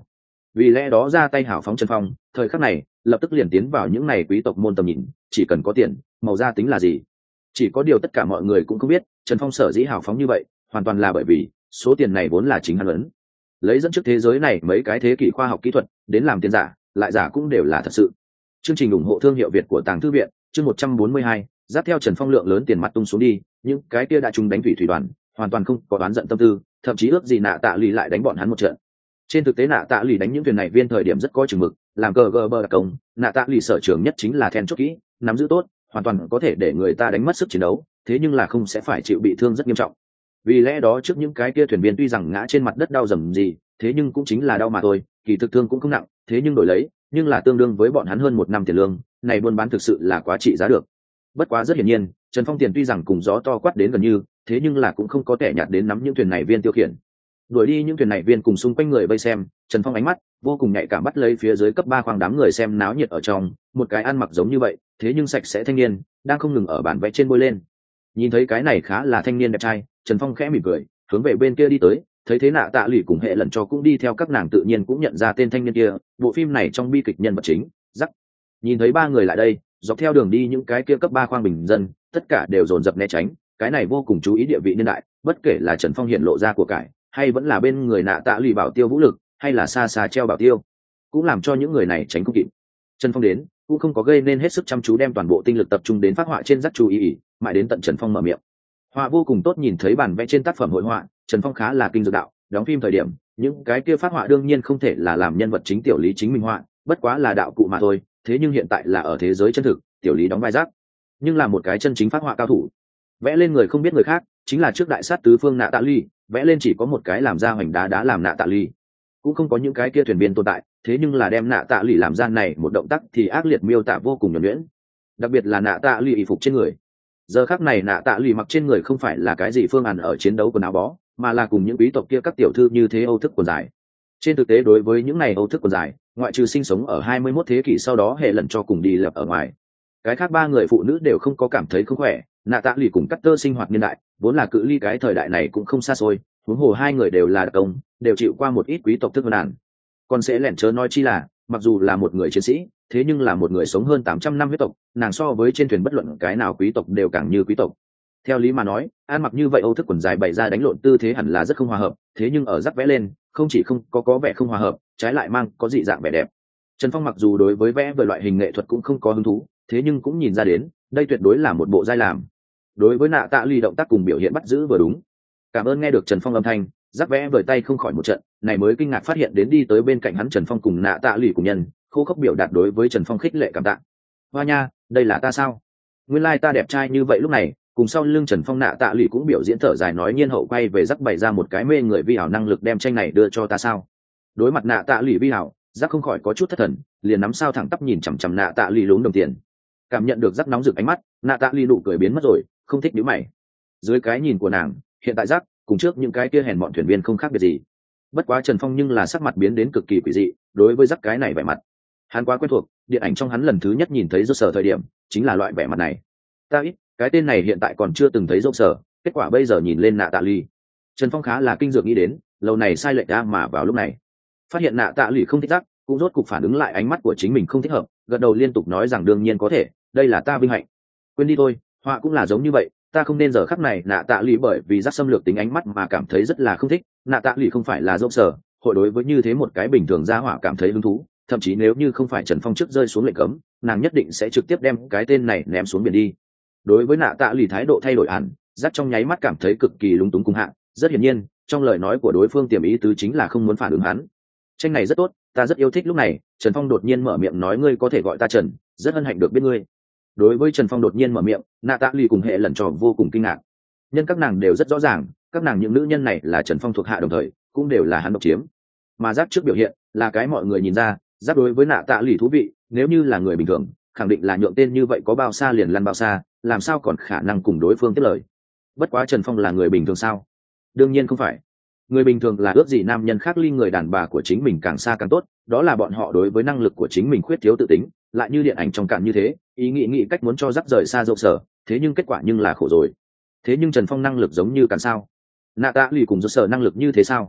vì lẽ đó ra tay hảo phóng Trần Phong thời khắc này lập tức liền tiến vào những này quý tộc môn tầm nhìn, chỉ cần có tiền màu da tính là gì. Chỉ có điều tất cả mọi người cũng không biết Trần Phong sở dĩ hảo phóng như vậy hoàn toàn là bởi vì số tiền này vốn là chính hắn lớn lấy dẫn trước thế giới này mấy cái thế kỷ khoa học kỹ thuật đến làm tiền giả lại giả cũng đều là thật sự. Chương trình ủng hộ thương hiệu Việt của Tàng Thư Viện, chương một trăm bốn mươi hai, giáp theo Trần Phong lượng lớn tiền mặt tung xuống đi, những cái kia đã trúng đánh thủy thủy đoàn, hoàn toàn không có đoán giận tâm tư, thậm chí ước gì Nạ Tạ Lì lại đánh bọn hắn một trận. Trên thực tế Nạ Tạ Lì đánh những thuyền này viên thời điểm rất có chừng mực, làm cờ gờ bờ đặc công, Nạ Tạ Lì sở trường nhất chính là then chốt kỹ, nắm giữ tốt, hoàn toàn có thể để người ta đánh mất sức chiến đấu, thế nhưng là không sẽ phải chịu bị thương rất nghiêm trọng. Vì lẽ đó trước những cái kia thuyền viên tuy rằng ngã trên mặt đất đau rầm gì, thế nhưng cũng chính là đau mà thôi, kỳ thực thương cũng không nặng, thế nhưng đổi lấy nhưng là tương đương với bọn hắn hơn một năm tiền lương, này buôn bán thực sự là quá trị giá được. Bất quá rất hiển nhiên Trần Phong tiền tuy rằng cùng gió to quát đến gần như, thế nhưng là cũng không có tẻ nhạt đến nắm những thuyền này viên tiêu khiển. Đuổi đi những thuyền này viên cùng xung quanh người vây xem, Trần Phong ánh mắt vô cùng nhạy cảm bắt lấy phía dưới cấp ba khoang đám người xem náo nhiệt ở trong, một cái ăn mặc giống như vậy, thế nhưng sạch sẽ thanh niên, đang không ngừng ở bản vẽ trên bôi lên. Nhìn thấy cái này khá là thanh niên đẹp trai, Trần Phong khẽ mỉm cười, hướng về bên kia đi tới, thấy thế Nạ Tạ Lì cùng hệ lần cho cũng đi theo các nàng tự nhiên cũng nhận ra tên thanh niên kia, bộ phim này trong bi kịch nhân vật chính, rắc. Nhìn thấy ba người lại đây, dọc theo đường đi những cái kia cấp ba khoang bình dân, tất cả đều dồn dập né tránh, cái này vô cùng chú ý địa vị niên đại, bất kể là Trần Phong hiện lộ ra của cải, hay vẫn là bên người Nạ Tạ Lì bảo tiêu vũ lực, hay là xa xa treo bảo tiêu, cũng làm cho những người này tránh không kịp. Trần Phong đến, cũng không có gây nên hết sức chăm chú đem toàn bộ tinh lực tập trung đến phát họa trên rắc chú ý, ý mãi đến tận Trần Phong mở miệng. Họa vô cùng tốt, nhìn thấy bản vẽ trên tác phẩm hội họa, Trần Phong khá là kinh dược đạo, đóng phim thời điểm, những cái kia phát họa đương nhiên không thể là làm nhân vật chính tiểu lý chính minh họa, bất quá là đạo cụ mà thôi, thế nhưng hiện tại là ở thế giới chân thực, tiểu lý đóng vai rác, nhưng là một cái chân chính phát họa cao thủ. Vẽ lên người không biết người khác, chính là trước đại sát tứ phương Nạ Tạ Ly, vẽ lên chỉ có một cái làm ra hoành đá đá làm Nạ Tạ Ly, cũng không có những cái kia thuyền viên tồn tại, thế nhưng là đem Nạ Tạ Ly làm ra này một động tác thì ác liệt miêu tả vô cùng nhuần nhuyễn, đặc biệt là Nạ Tạ Ly y phục trên người. Giờ khắc này Nạ Tạ Ly mặc trên người không phải là cái gì phương án ở chiến đấu quần áo bó, mà là cùng những quý tộc kia các tiểu thư như thế Âu thức quần dài. Trên thực tế đối với những này Âu thức quần dài, ngoại trừ sinh sống ở hai mươi mốt thế kỷ sau đó hệ lần cho cùng đi lập ở ngoài, cái khác ba người phụ nữ đều không có cảm thấy không khỏe. Nạ Tạ Lì cùng Cắt Tơ sinh hoạt niên đại vốn là cự ly cái thời đại này cũng không xa xôi, huống hồ hai người đều là đặc công, đều chịu qua một ít quý tộc thức vân đàn. Còn sẽ lẻn chớ nói chi là, mặc dù là một người chiến sĩ, thế nhưng là một người sống hơn tám trăm năm huyết tộc, nàng so với trên thuyền bất luận cái nào quý tộc đều càng như quý tộc. Theo lý mà nói, ăn mặc như vậy Âu thức quần dài bày ra đánh lộn tư thế hẳn là rất không hòa hợp, thế nhưng ở rắc vẽ lên, không chỉ không có có vẻ không hòa hợp, trái lại mang có dị dạng vẻ đẹp. Trần Phong mặc dù đối với vẽ về loại hình nghệ thuật cũng không có hứng thú, thế nhưng cũng nhìn ra đến, đây tuyệt đối là một bộ giai làm. Đối với Nạ Tạ Ly động tác cùng biểu hiện bắt giữ vừa đúng. Cảm ơn. Nghe được Trần Phong âm thanh, rắc vẽ vời tay không khỏi một trận, này mới kinh ngạc phát hiện đến đi tới bên cạnh hắn Trần Phong cùng Nạ Tạ Ly cùng nhân, khô khốc biểu đạt đối với Trần Phong khích lệ cảm tạ. Hoa nha, đây là ta sao? Nguyên lai ta đẹp trai như vậy. Lúc này, cùng sau lưng Trần Phong Nạ Tạ Lụy cũng biểu diễn thở dài nói nhiên hậu quay về rắc bày ra một cái mê người vi hảo năng lực đem tranh này đưa cho ta sao. Đối mặt Nạ Tạ Lụy vi hảo, rắc không khỏi có chút thất thần, liền nắm sao thẳng tắp nhìn chằm chằm Nạ Tạ Lụy lún đồng tiền. Cảm nhận được rắc nóng rực ánh mắt, Nạ Tạ Lụy nụ cười biến mất rồi, không thích nhíu mày. Dưới cái nhìn của nàng, hiện tại rắc cùng trước những cái kia hèn mọn thuyền viên không khác biệt gì. Bất quá Trần Phong nhưng là sắc mặt biến đến cực kỳ quỷ dị, đối với rắc cái này vẻ mặt, hắn quá quen thuộc, điện ảnh trong hắn lần thứ nhất nhìn thấy rốt sở thời điểm, chính là loại vẻ mặt này. Ta ít, cái tên này hiện tại còn chưa từng thấy rốt sở, kết quả bây giờ nhìn lên Nạ Tạ Lụy, Trần Phong khá là kinh dược nghĩ đến, lâu này sai lệch ra mà vào lúc này, phát hiện Nạ Tạ Lụy không thích rắc, cũng rốt cục phản ứng lại ánh mắt của chính mình không thích hợp, gật đầu liên tục nói rằng đương nhiên có thể, đây là ta vinh hạnh. Quên đi thôi, họa cũng là giống như vậy, ta không nên giờ khắc này Nạ Tạ Lụy bởi vì rắc xâm lược tính ánh mắt mà cảm thấy rất là không thích. Nạ Tạ Lụy không phải là rốt sở, hội đối với như thế một cái bình thường gia họa cảm thấy hứng thú, thậm chí nếu như không phải Trần Phong trước rơi xuống lệnh cấm, nàng nhất định sẽ trực tiếp đem cái tên này ném xuống biển đi. Đối với Nạ Tạ Lụy thái độ thay đổi hẳn, rắc trong nháy mắt cảm thấy cực kỳ lúng túng cung hạ, rất hiển nhiên trong lời nói của đối phương tiềm ý tứ chính là không muốn phản ứng hắn. Tranh này rất tốt, ta rất yêu thích. Lúc này Trần Phong đột nhiên mở miệng nói ngươi có thể gọi ta Trần, rất hân hạnh được biết ngươi. Đối với Trần Phong đột nhiên mở miệng, Nạ Tạ Lụy cùng hệ lần trò vô cùng kinh ngạc, nhân các nàng đều rất rõ ràng, các nàng những nữ nhân này là Trần Phong thuộc hạ đồng thời cũng đều là hắn độc chiếm, mà rắc trước biểu hiện là cái mọi người nhìn ra, rắc đối với Nạ Tạ Lụy thú vị, nếu như là người bình thường khẳng định là nhượng tên như vậy có bao xa liền lăn bao xa, làm sao còn khả năng cùng đối phương tiếp lời. Bất quá Trần Phong là người bình thường sao? Đương nhiên không phải. Người bình thường là ước gì nam nhân khác ly người đàn bà của chính mình càng xa càng tốt, đó là bọn họ đối với năng lực của chính mình khuyết thiếu tự tính, lại như điện ảnh trong cạn như thế, ý nghĩ nghĩ cách muốn cho rắc rời xa dâu sở, thế nhưng kết quả nhưng là khổ rồi. Thế nhưng Trần Phong năng lực giống như càn sao? Nạ Tạ Lụy cùng dâu sở năng lực như thế sao?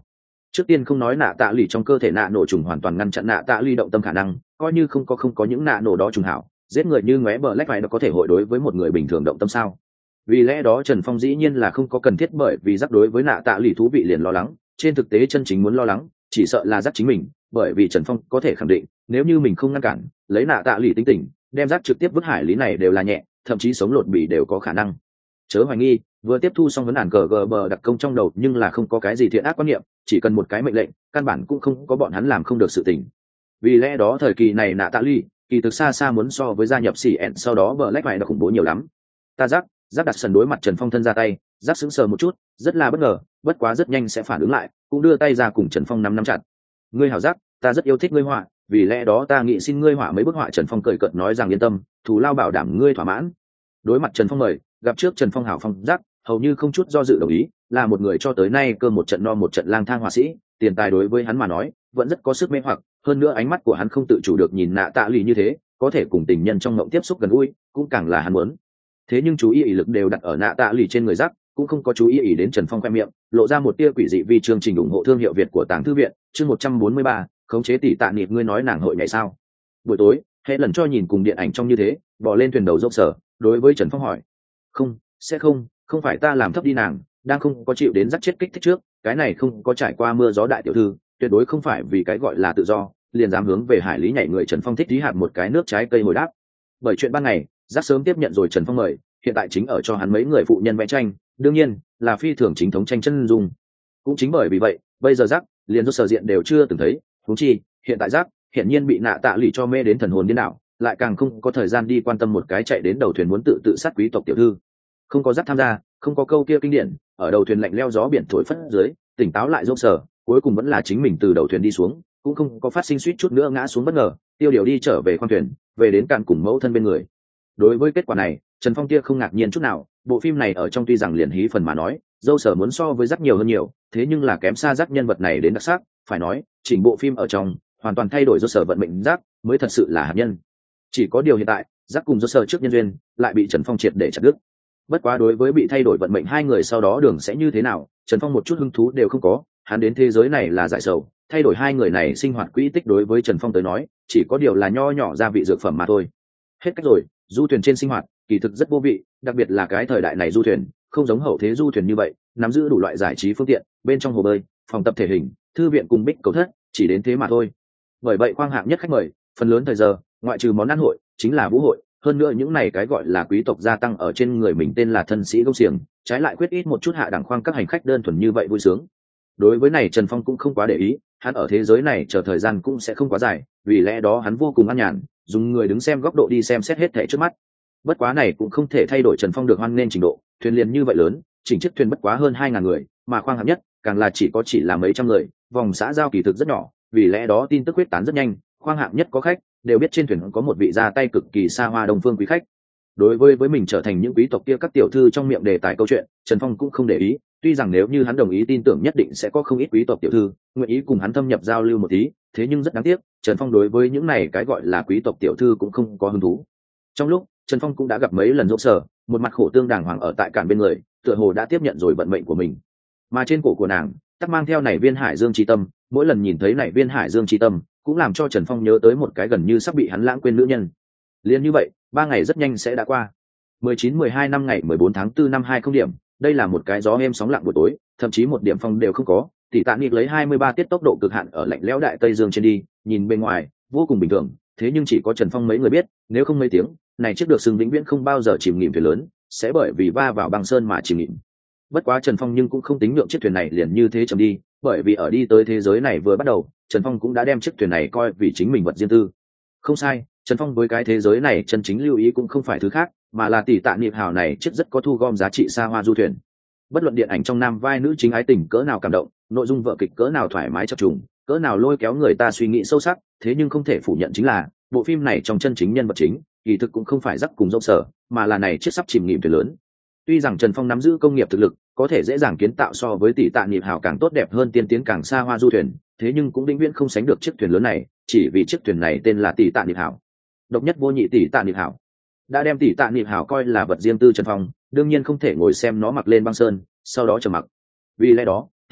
Trước tiên không nói nạ tạ lì trong cơ thể nạ nổ trùng hoàn toàn ngăn chặn nạ tạ lì động tâm khả năng, coi như không có không có những nạ nổ đó trùng hảo, giết người như ngóe bờ lách phải nó có thể hội đối với một người bình thường động tâm sao? Vì lẽ đó Trần Phong dĩ nhiên là không có cần thiết, bởi vì rắc đối với nạ tạ lì thú vị liền lo lắng, trên thực tế chân chính muốn lo lắng chỉ sợ là rắc chính mình, bởi vì Trần Phong có thể khẳng định nếu như mình không ngăn cản, lấy nạ tạ lì tính tình, đem rắc trực tiếp vứt hải lý này đều là nhẹ, thậm chí sống lột bì đều có khả năng. Chớ hoài nghi, vừa tiếp thu xong vấn đàn cờ gờ bờ đặc công trong đầu nhưng là không có cái gì thiện ác quan niệm, chỉ cần một cái mệnh lệnh, căn bản cũng không có bọn hắn làm không được sự tình. Vì lẽ đó thời kỳ này nạ tạ lì kỳ thực xa xa muốn so với gia nhập xỉ ẹn sau đó bờ lách này nó khủng bố nhiều lắm. Ta rắc rắc đặt sần đối mặt Trần Phong thân ra tay, rắc sững sờ một chút, rất là bất ngờ, bất quá rất nhanh sẽ phản ứng lại, cũng đưa tay ra cùng Trần Phong nắm nắm chặt. Ngươi hảo rắc, ta rất yêu thích ngươi họa, vì lẽ đó ta nghĩ xin ngươi họa mấy bức họa. Trần Phong cười cợt nói rằng yên tâm, thù lao bảo đảm ngươi thỏa mãn. Đối mặt Trần Phong mời, gặp trước Trần Phong hảo phong rắc hầu như không chút do dự đồng ý, là một người cho tới nay cơ một trận no một trận lang thang họa sĩ, tiền tài đối với hắn mà nói vẫn rất có sức mê hoặc, hơn nữa ánh mắt của hắn không tự chủ được nhìn nạ tạ lì như thế, có thể cùng tình nhân trong mộng tiếp xúc gần gũi, cũng càng là hắn muốn. Thế nhưng chú ý ý lực đều đặt ở nạ tạ lì trên người rắc, cũng không có chú ý ý đến Trần Phong khoe miệng lộ ra một tia quỷ dị vì chương trình ủng hộ thương hiệu Việt của Tàng Thư viện, chương một trăm bốn mươi ba, khống chế tỷ tạ nịp. Ngươi nói nàng hội nhảy sao? Buổi tối, hệ lần cho nhìn cùng điện ảnh trong như thế, bỏ lên thuyền đầu dốc sở, đối với Trần Phong hỏi: "Không, sẽ không, không phải ta làm thấp đi nàng, đang không có chịu đến rắc chết kích thích trước, cái này không có trải qua mưa gió đại tiểu thư, tuyệt đối không phải vì cái gọi là tự do, liền dám hướng về hải lý nhảy người." Trần Phong thích tí hạt một cái nước trái cây hồi đáp. Bởi chuyện ban ngày, rắc sớm tiếp nhận rồi Trần Phong mời, hiện tại chính ở cho hắn mấy người phụ nhân vẽ tranh, đương nhiên là phi thường chính thống tranh chân dung. Cũng chính bởi vì vậy, bây giờ rắc liền do sở diện đều chưa từng thấy, huống chi hiện tại rắc hiện nhiên bị nạ tạ lì cho mê đến thần hồn điên đảo, lại càng không có thời gian đi quan tâm một cái chạy đến đầu thuyền muốn tự tự sát quý tộc tiểu thư. Không có rắc tham gia, không có câu kia kinh điển ở đầu thuyền lạnh leo gió biển thổi phất dưới tỉnh táo lại dốc sở, cuối cùng vẫn là chính mình từ đầu thuyền đi xuống, cũng không có phát sinh suýt chút nữa ngã xuống bất ngờ, tiêu điều đi trở về khoang thuyền, về đến cạn cùng mẫu thân bên người. Đối với kết quả này, Trần Phong kia không ngạc nhiên chút nào, bộ phim này ở trong tuy rằng liền hí phần mà nói dâu sở muốn so với rắc nhiều hơn nhiều, thế nhưng là kém xa rắc nhân vật này đến đặc sắc, phải nói chỉnh bộ phim ở trong hoàn toàn thay đổi dâu sở vận mệnh rắc mới thật sự là hạt nhân. Chỉ có điều hiện tại rắc cùng dâu sở trước nhân duyên lại bị Trần Phong triệt để chặt đứt. Bất quá đối với bị thay đổi vận mệnh hai người sau đó đường sẽ như thế nào, Trần Phong một chút hứng thú đều không có, hắn đến thế giới này là giải sầu, thay đổi hai người này sinh hoạt quỹ tích đối với Trần Phong tới nói chỉ có điều là nho nhỏ gia vị dược phẩm mà thôi. Hết cách rồi, du thuyền trên sinh hoạt kỳ thực rất vô vị, đặc biệt là cái thời đại này du thuyền không giống hậu thế du thuyền như vậy nắm giữ đủ loại giải trí phương tiện, bên trong hồ bơi, phòng tập thể hình, thư viện cùng bích cầu thất, chỉ đến thế mà thôi. Bởi vậy khoang hạng nhất khách mời phần lớn thời giờ ngoại trừ món ăn hội chính là vũ hội, hơn nữa những này cái gọi là quý tộc gia tăng ở trên người mình tên là thân sĩ công xiềng, trái lại quyết ít một chút hạ đẳng khoang các hành khách đơn thuần như vậy vui sướng. Đối với này Trần Phong cũng không quá để ý, hắn ở thế giới này chờ thời gian cũng sẽ không quá dài, vì lẽ đó hắn vô cùng an nhàn, dùng người đứng xem góc độ đi xem xét hết thảy trước mắt. Bất quá này cũng không thể thay đổi Trần Phong được hoan nghênh trình độ, thuyền liền như vậy lớn, chỉnh chiếc thuyền bất quá hơn hai ngàn người, mà khoang hạng nhất càng là chỉ có chỉ là mấy trăm người, vòng xã giao kỳ thực rất nhỏ, vì lẽ đó tin tức quyết tán rất nhanh, khoang hạng nhất có khách đều biết trên thuyền có một vị ra tay cực kỳ xa hoa đồng phương quý khách. Đối với với mình trở thành những quý tộc kia các tiểu thư trong miệng đề tài câu chuyện, Trần Phong cũng không để ý, tuy rằng nếu như hắn đồng ý tin tưởng nhất định sẽ có không ít quý tộc tiểu thư nguyện ý cùng hắn thâm nhập giao lưu một tí, thế nhưng rất đáng tiếc, Trần Phong đối với những này cái gọi là quý tộc tiểu thư cũng không có hứng thú. Trong lúc Trần Phong cũng đã gặp mấy lần dỗ sở, một mặt khổ tương đàng hoàng ở tại cản bên người, tựa hồ đã tiếp nhận rồi vận mệnh của mình. Mà trên cổ của nàng tắc mang theo này viên hải dương chi tâm, mỗi lần nhìn thấy này viên hải dương chi tâm cũng làm cho Trần Phong nhớ tới một cái gần như sắp bị hắn lãng quên nữ nhân. Liên như vậy, ba ngày rất nhanh sẽ đã qua. mười chín mười hai năm ngày mười bốn tháng tư năm hai không điểm, đây là một cái gió êm sóng lặng buổi tối, thậm chí một điểm phong đều không có, tỷ tạ nịp lấy hai mươi ba tiết tốc độ cực hạn ở lạnh lẽo đại tây dương trên đi, nhìn bên ngoài vô cùng bình thường, thế nhưng chỉ có Trần Phong mấy người biết, nếu không mấy tiếng, này chiếc được xưng vĩnh viễn không bao giờ chìm nghỉm thuyền lớn, sẽ bởi vì va vào băng sơn mà chìm nghỉm. Bất quá Trần Phong nhưng cũng không tính nhượng chiếc thuyền này liền như thế chậm đi, bởi vì ở đi tới thế giới này vừa bắt đầu, Trần Phong cũng đã đem chiếc thuyền này coi vì chính mình vật riêng tư. Không sai, Trần Phong với cái thế giới này chân chính lưu ý cũng không phải thứ khác, mà là tỷ tạ niệm hào này chiếc rất có thu gom giá trị xa hoa du thuyền. Bất luận điện ảnh trong nam vai nữ chính ái tình cỡ nào cảm động, nội dung vở kịch cỡ nào thoải mái chập trùng, cỡ nào lôi kéo người ta suy nghĩ sâu sắc, thế nhưng không thể phủ nhận chính là bộ phim này trong chân chính nhân vật chính kỳ thực cũng không phải rắc cùng dâu sở, mà là này chiếc sắp chìm nghỉm thuyền lớn. Tuy rằng Trần Phong nắm giữ công nghiệp thực lực, có thể dễ dàng kiến tạo so với tỷ tạ niệm hào càng tốt đẹp hơn tiên tiến càng xa hoa du thuyền, thế nhưng cũng vĩnh viễn không sánh được chiếc thuyền lớn này, chỉ vì chiếc thuyền này tên là tỷ tạ niệm hào, độc nhất vô nhị tỷ tạ niệm hào. Đã đem tỷ tạ niệm hào coi là vật riêng tư Trần Phong, đương nhiên không thể ngồi xem nó mặc lên băng sơn, sau đó trầm mặc. Vì lẽ đó, tiếp đó,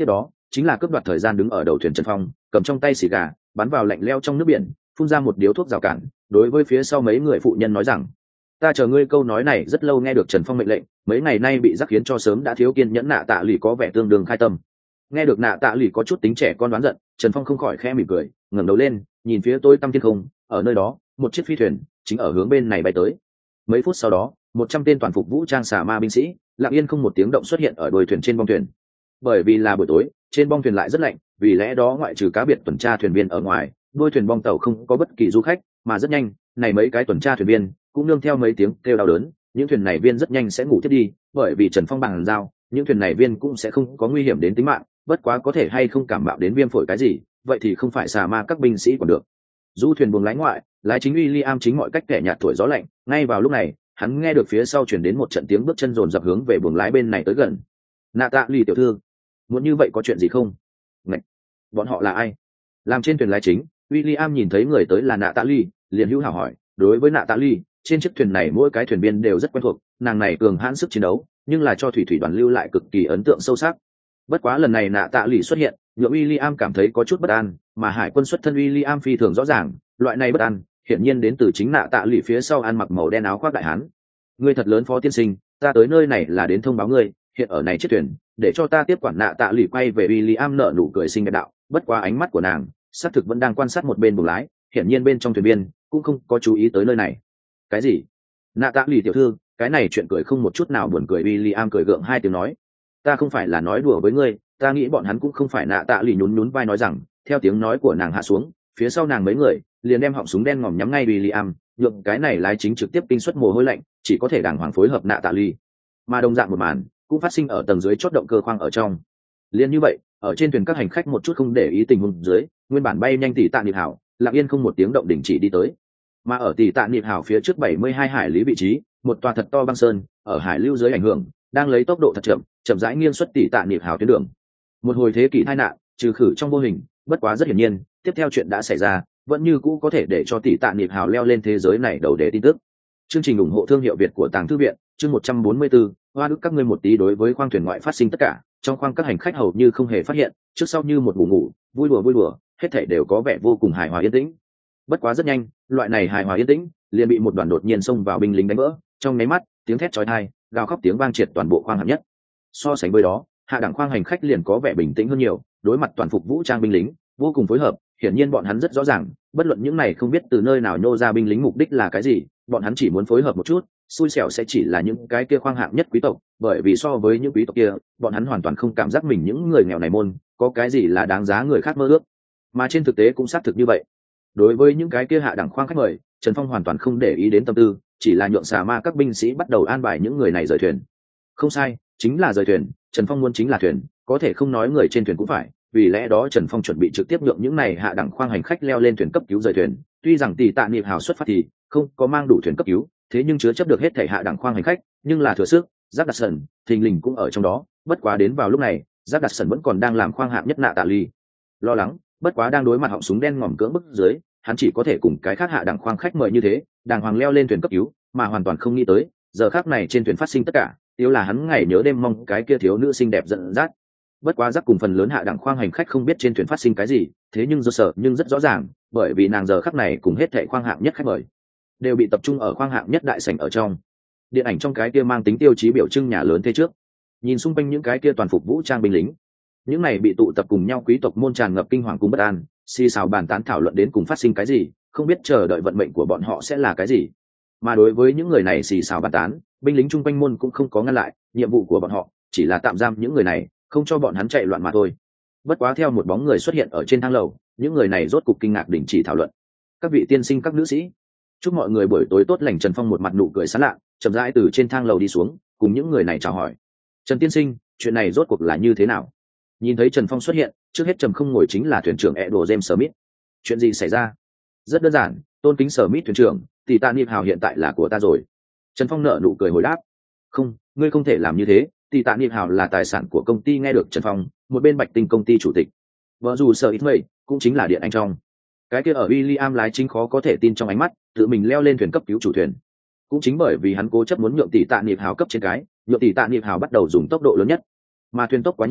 chính là cướp đoạt thời gian đứng ở đầu thuyền Trần Phong, cầm trong tay xì gà bắn vào lạnh leo trong nước biển, phun ra một điếu thuốc rào cản, đối với phía sau mấy người phụ nhân nói rằng: ta chờ ngươi câu nói này rất lâu. Nghe được Trần Phong mệnh lệnh, mấy ngày nay bị rắc khiến cho sớm đã thiếu kiên nhẫn nạ tạ lì có vẻ tương đương khai tâm. Nghe được nạ tạ lì có chút tính trẻ con đoán giận, Trần Phong không khỏi khẽ mỉm cười, ngẩng đầu lên nhìn phía tối tăm thiên không. Ở nơi đó, một chiếc phi thuyền chính ở hướng bên này bay tới. Mấy phút sau đó, một trăm tên toàn phục vũ trang xà ma binh sĩ lặng yên không một tiếng động xuất hiện ở đuôi thuyền trên bong thuyền. Bởi vì là buổi tối, trên bong thuyền lại rất lạnh, vì lẽ đó ngoại trừ cá biệt tuần tra thuyền viên ở ngoài, đuôi thuyền bong tàu không có bất kỳ du khách. Mà rất nhanh, này mấy cái tuần tra thuyền viên cũng nương theo mấy tiếng kêu đau đớn, những thuyền này viên rất nhanh sẽ ngủ thiết đi. Bởi vì Trần Phong bằng giao, những thuyền này viên cũng sẽ không có nguy hiểm đến tính mạng, bất quá có thể hay không cảm mạo đến viêm phổi cái gì, vậy thì không phải xà ma các binh sĩ còn được. Du thuyền buồng lái ngoại, lái chính William chính mọi cách kẻ nhạt thổi gió lạnh. Ngay vào lúc này, hắn nghe được phía sau chuyển đến một trận tiếng bước chân rồn rập hướng về buồng lái bên này tới gần. Nạ tạ lì tiểu thư, muốn như vậy có chuyện gì không? Ngạch, bọn họ là ai? Làm trên thuyền lái chính, William nhìn thấy người tới là Nạ tạ lì, liền hữu hảo hỏi. Đối với Nạ tạ lì, trên chiếc thuyền này mỗi cái thuyền viên đều rất quen thuộc, nàng này cường hãn sức chiến đấu, nhưng là cho thủy thủy đoàn lưu lại cực kỳ ấn tượng sâu sắc. Bất quá lần này Nạ tạ lì xuất hiện, nhượng William cảm thấy có chút bất an, mà hải quân xuất thân William phi thường rõ ràng, loại này bất an hiển nhiên đến từ chính Nạ tạ lì phía sau ăn mặc màu đen áo khoác đại hán. Ngươi thật lớn Phó tiên sinh, ta tới nơi này là đến thông báo ngươi, hiện ở này chiếc thuyền, để cho ta tiếp quản. Nạ tạ lì quay về William nở nụ cười xinh đẹp đạo, bất quá ánh mắt của nàng xác thực vẫn đang quan sát một bên buồng lái, hiển nhiên bên trong thuyền viên cũng không có chú ý tới nơi này. Cái gì? Nạ tạ lì tiểu thư, cái này chuyện cười không một chút nào buồn cười. William cười gượng hai tiếng nói, ta không phải là nói đùa với ngươi, ta nghĩ bọn hắn cũng không phải. Nạ tạ lì nhún nhún vai nói rằng. Theo tiếng nói của nàng hạ xuống, phía sau nàng mấy người liền đem họng súng đen ngòm nhắm ngay William, nhượng cái này lái chính trực tiếp kinh suất mồ hôi lạnh, chỉ có thể đàng hoàng phối hợp Nạ tạ lì. Mà đồng dạng một màn cũng phát sinh ở tầng dưới chót động cơ khoang ở trong. Liên như vậy, ở trên thuyền các hành khách một chút không để ý tình huống dưới, nguyên bản bay nhanh tỷ tạ niệm hảo lặng yên không một tiếng động đình chỉ đi tới. Mà ở tỷ tạ niệm hảo phía trước bảy mươi hai hải lý vị trí, một tòa thật to băng sơn ở hải lưu dưới ảnh hưởng đang lấy tốc độ thật chậm chậm rãi nghiêng xuất tỷ tạ niệm hảo tuyến đường. Một hồi thế kỷ tai nạn trừ khử trong vô hình, bất quá rất hiển nhiên, tiếp theo chuyện đã xảy ra vẫn như cũ có thể để cho tỷ tạ niệm hảo leo lên thế giới này đầu đề tin tức. Chương trình ủng hộ thương hiệu Việt của Tàng Thư viện, chương một trăm bốn mươi tư, hoa đức các ngươi một tí. Đối với khoang thuyền ngoại phát sinh tất cả, trong khoang các hành khách hầu như không hề phát hiện, trước sau như một ngủ ngủ, vui đùa vui đùa, hết thảy đều có vẻ vô cùng hài hòa yên tĩnh. Bất quá rất nhanh, loại này hài hòa yên tĩnh liền bị một đoàn đột nhiên xông vào binh lính đánh vỡ, trong nháy mắt, tiếng thét chói tai, gào khóc tiếng vang triệt toàn bộ khoang hạng nhất. So sánh với đó, hạ đẳng khoang hành khách liền có vẻ bình tĩnh hơn nhiều, đối mặt toàn phục vũ trang binh lính, vô cùng phối hợp, hiển nhiên bọn hắn rất rõ ràng, bất luận những này không biết từ nơi nào nhô ra binh lính mục đích là cái gì, bọn hắn chỉ muốn phối hợp một chút, xui xẻo sẽ chỉ là những cái kia khoang hạng nhất quý tộc, bởi vì so với những quý tộc kia, bọn hắn hoàn toàn không cảm giác mình những người nghèo này môn có cái gì là đáng giá người khác mơ ước, mà trên thực tế cũng xác thực như vậy. Đối với những cái kia hạ đẳng khoang khách mời, Trần Phong hoàn toàn không để ý đến tâm tư, chỉ là nhượng xà ma các binh sĩ bắt đầu an bài những người này rời thuyền. Không sai, chính là rời thuyền, Trần Phong muốn chính là thuyền, có thể không nói người trên thuyền cũng phải, vì lẽ đó Trần Phong chuẩn bị trực tiếp nhượng những này hạ đẳng khoang hành khách leo lên thuyền cấp cứu rời thuyền. Tuy rằng tỷ tạ niệm hào xuất phát thì không có mang đủ thuyền cấp cứu, thế nhưng chứa chấp được hết thể hạ đẳng khoang hành khách, nhưng là thừa sức, Jack Đặc Sần thình lình cũng ở trong đó. Bất quá đến vào lúc này, Jack Đặc Sần vẫn còn đang làm khoang hạng nhất. Nạ tạ ly lo lắng, bất quá đang đối mặt họng súng đen ngòm cưỡng bức dưới, hắn chỉ có thể cùng cái khác hạ đẳng khoang khách mời như thế, đàng hoàng leo lên thuyền cấp cứu, mà hoàn toàn không nghĩ tới, giờ khác này trên thuyền phát sinh tất cả, yếu là hắn ngày nhớ đêm mong cái kia thiếu nữ xinh đẹp dẫn dắt. Bất quá Jack cùng phần lớn hạ đẳng khoang hành khách không biết trên thuyền phát sinh cái gì, thế nhưng do sợ nhưng rất rõ ràng, bởi vì nàng giờ khắc này cùng hết thảy khoang hạng nhất khách mời đều bị tập trung ở khoang hạng nhất đại sảnh ở trong. Điện ảnh trong cái kia mang tính tiêu chí biểu trưng nhà lớn thế trước, nhìn xung quanh những cái kia toàn phục vũ trang binh lính, những này bị tụ tập cùng nhau quý tộc môn tràn ngập kinh hoàng cùng bất an, xì xào bàn tán thảo luận đến cùng phát sinh cái gì, không biết chờ đợi vận mệnh của bọn họ sẽ là cái gì. Mà đối với những người này xì xào bàn tán, binh lính chung quanh môn cũng không có ngăn lại, nhiệm vụ của bọn họ chỉ là tạm giam những người này, không cho bọn hắn chạy loạn mà thôi. Bất quá theo một bóng người xuất hiện ở trên thang lầu, những người này rốt cục kinh ngạc đình chỉ thảo luận. Các vị tiên sinh, các nữ sĩ, chúc mọi người buổi tối tốt lành. Trần Phong một mặt nụ cười sán lạ, chậm rãi từ trên thang lầu đi xuống, cùng những người này chào hỏi. Trần tiên sinh, chuyện này rốt cuộc là như thế nào? Nhìn thấy Trần Phong xuất hiện, trước hết trầm không ngồi chính là thuyền trưởng Edward James Smith. Chuyện gì xảy ra? Rất đơn giản, tôn kính Smith thuyền trưởng, tỷ tạ niệm hào hiện tại là của ta rồi. Trần Phong nở nụ cười hồi đáp. Không, ngươi không thể làm như thế, tỷ tạ niệm hào là tài sản của công ty. Nghe được Trần Phong, một bên Bạch Tinh công ty chủ tịch, vợ dù sợ ít mây, cũng chính là điện anh trong cái kia ở William lái chính khó có thể tin trong ánh mắt, tự mình leo lên thuyền cấp cứu chủ thuyền. Cũng chính bởi vì hắn cố chấp muốn nhượng tỷ tạ niệm hào cấp trên cái, nhượng tỷ tạ niệm hào bắt đầu dùng tốc độ lớn nhất, mà thuyền tốc quá nhanh,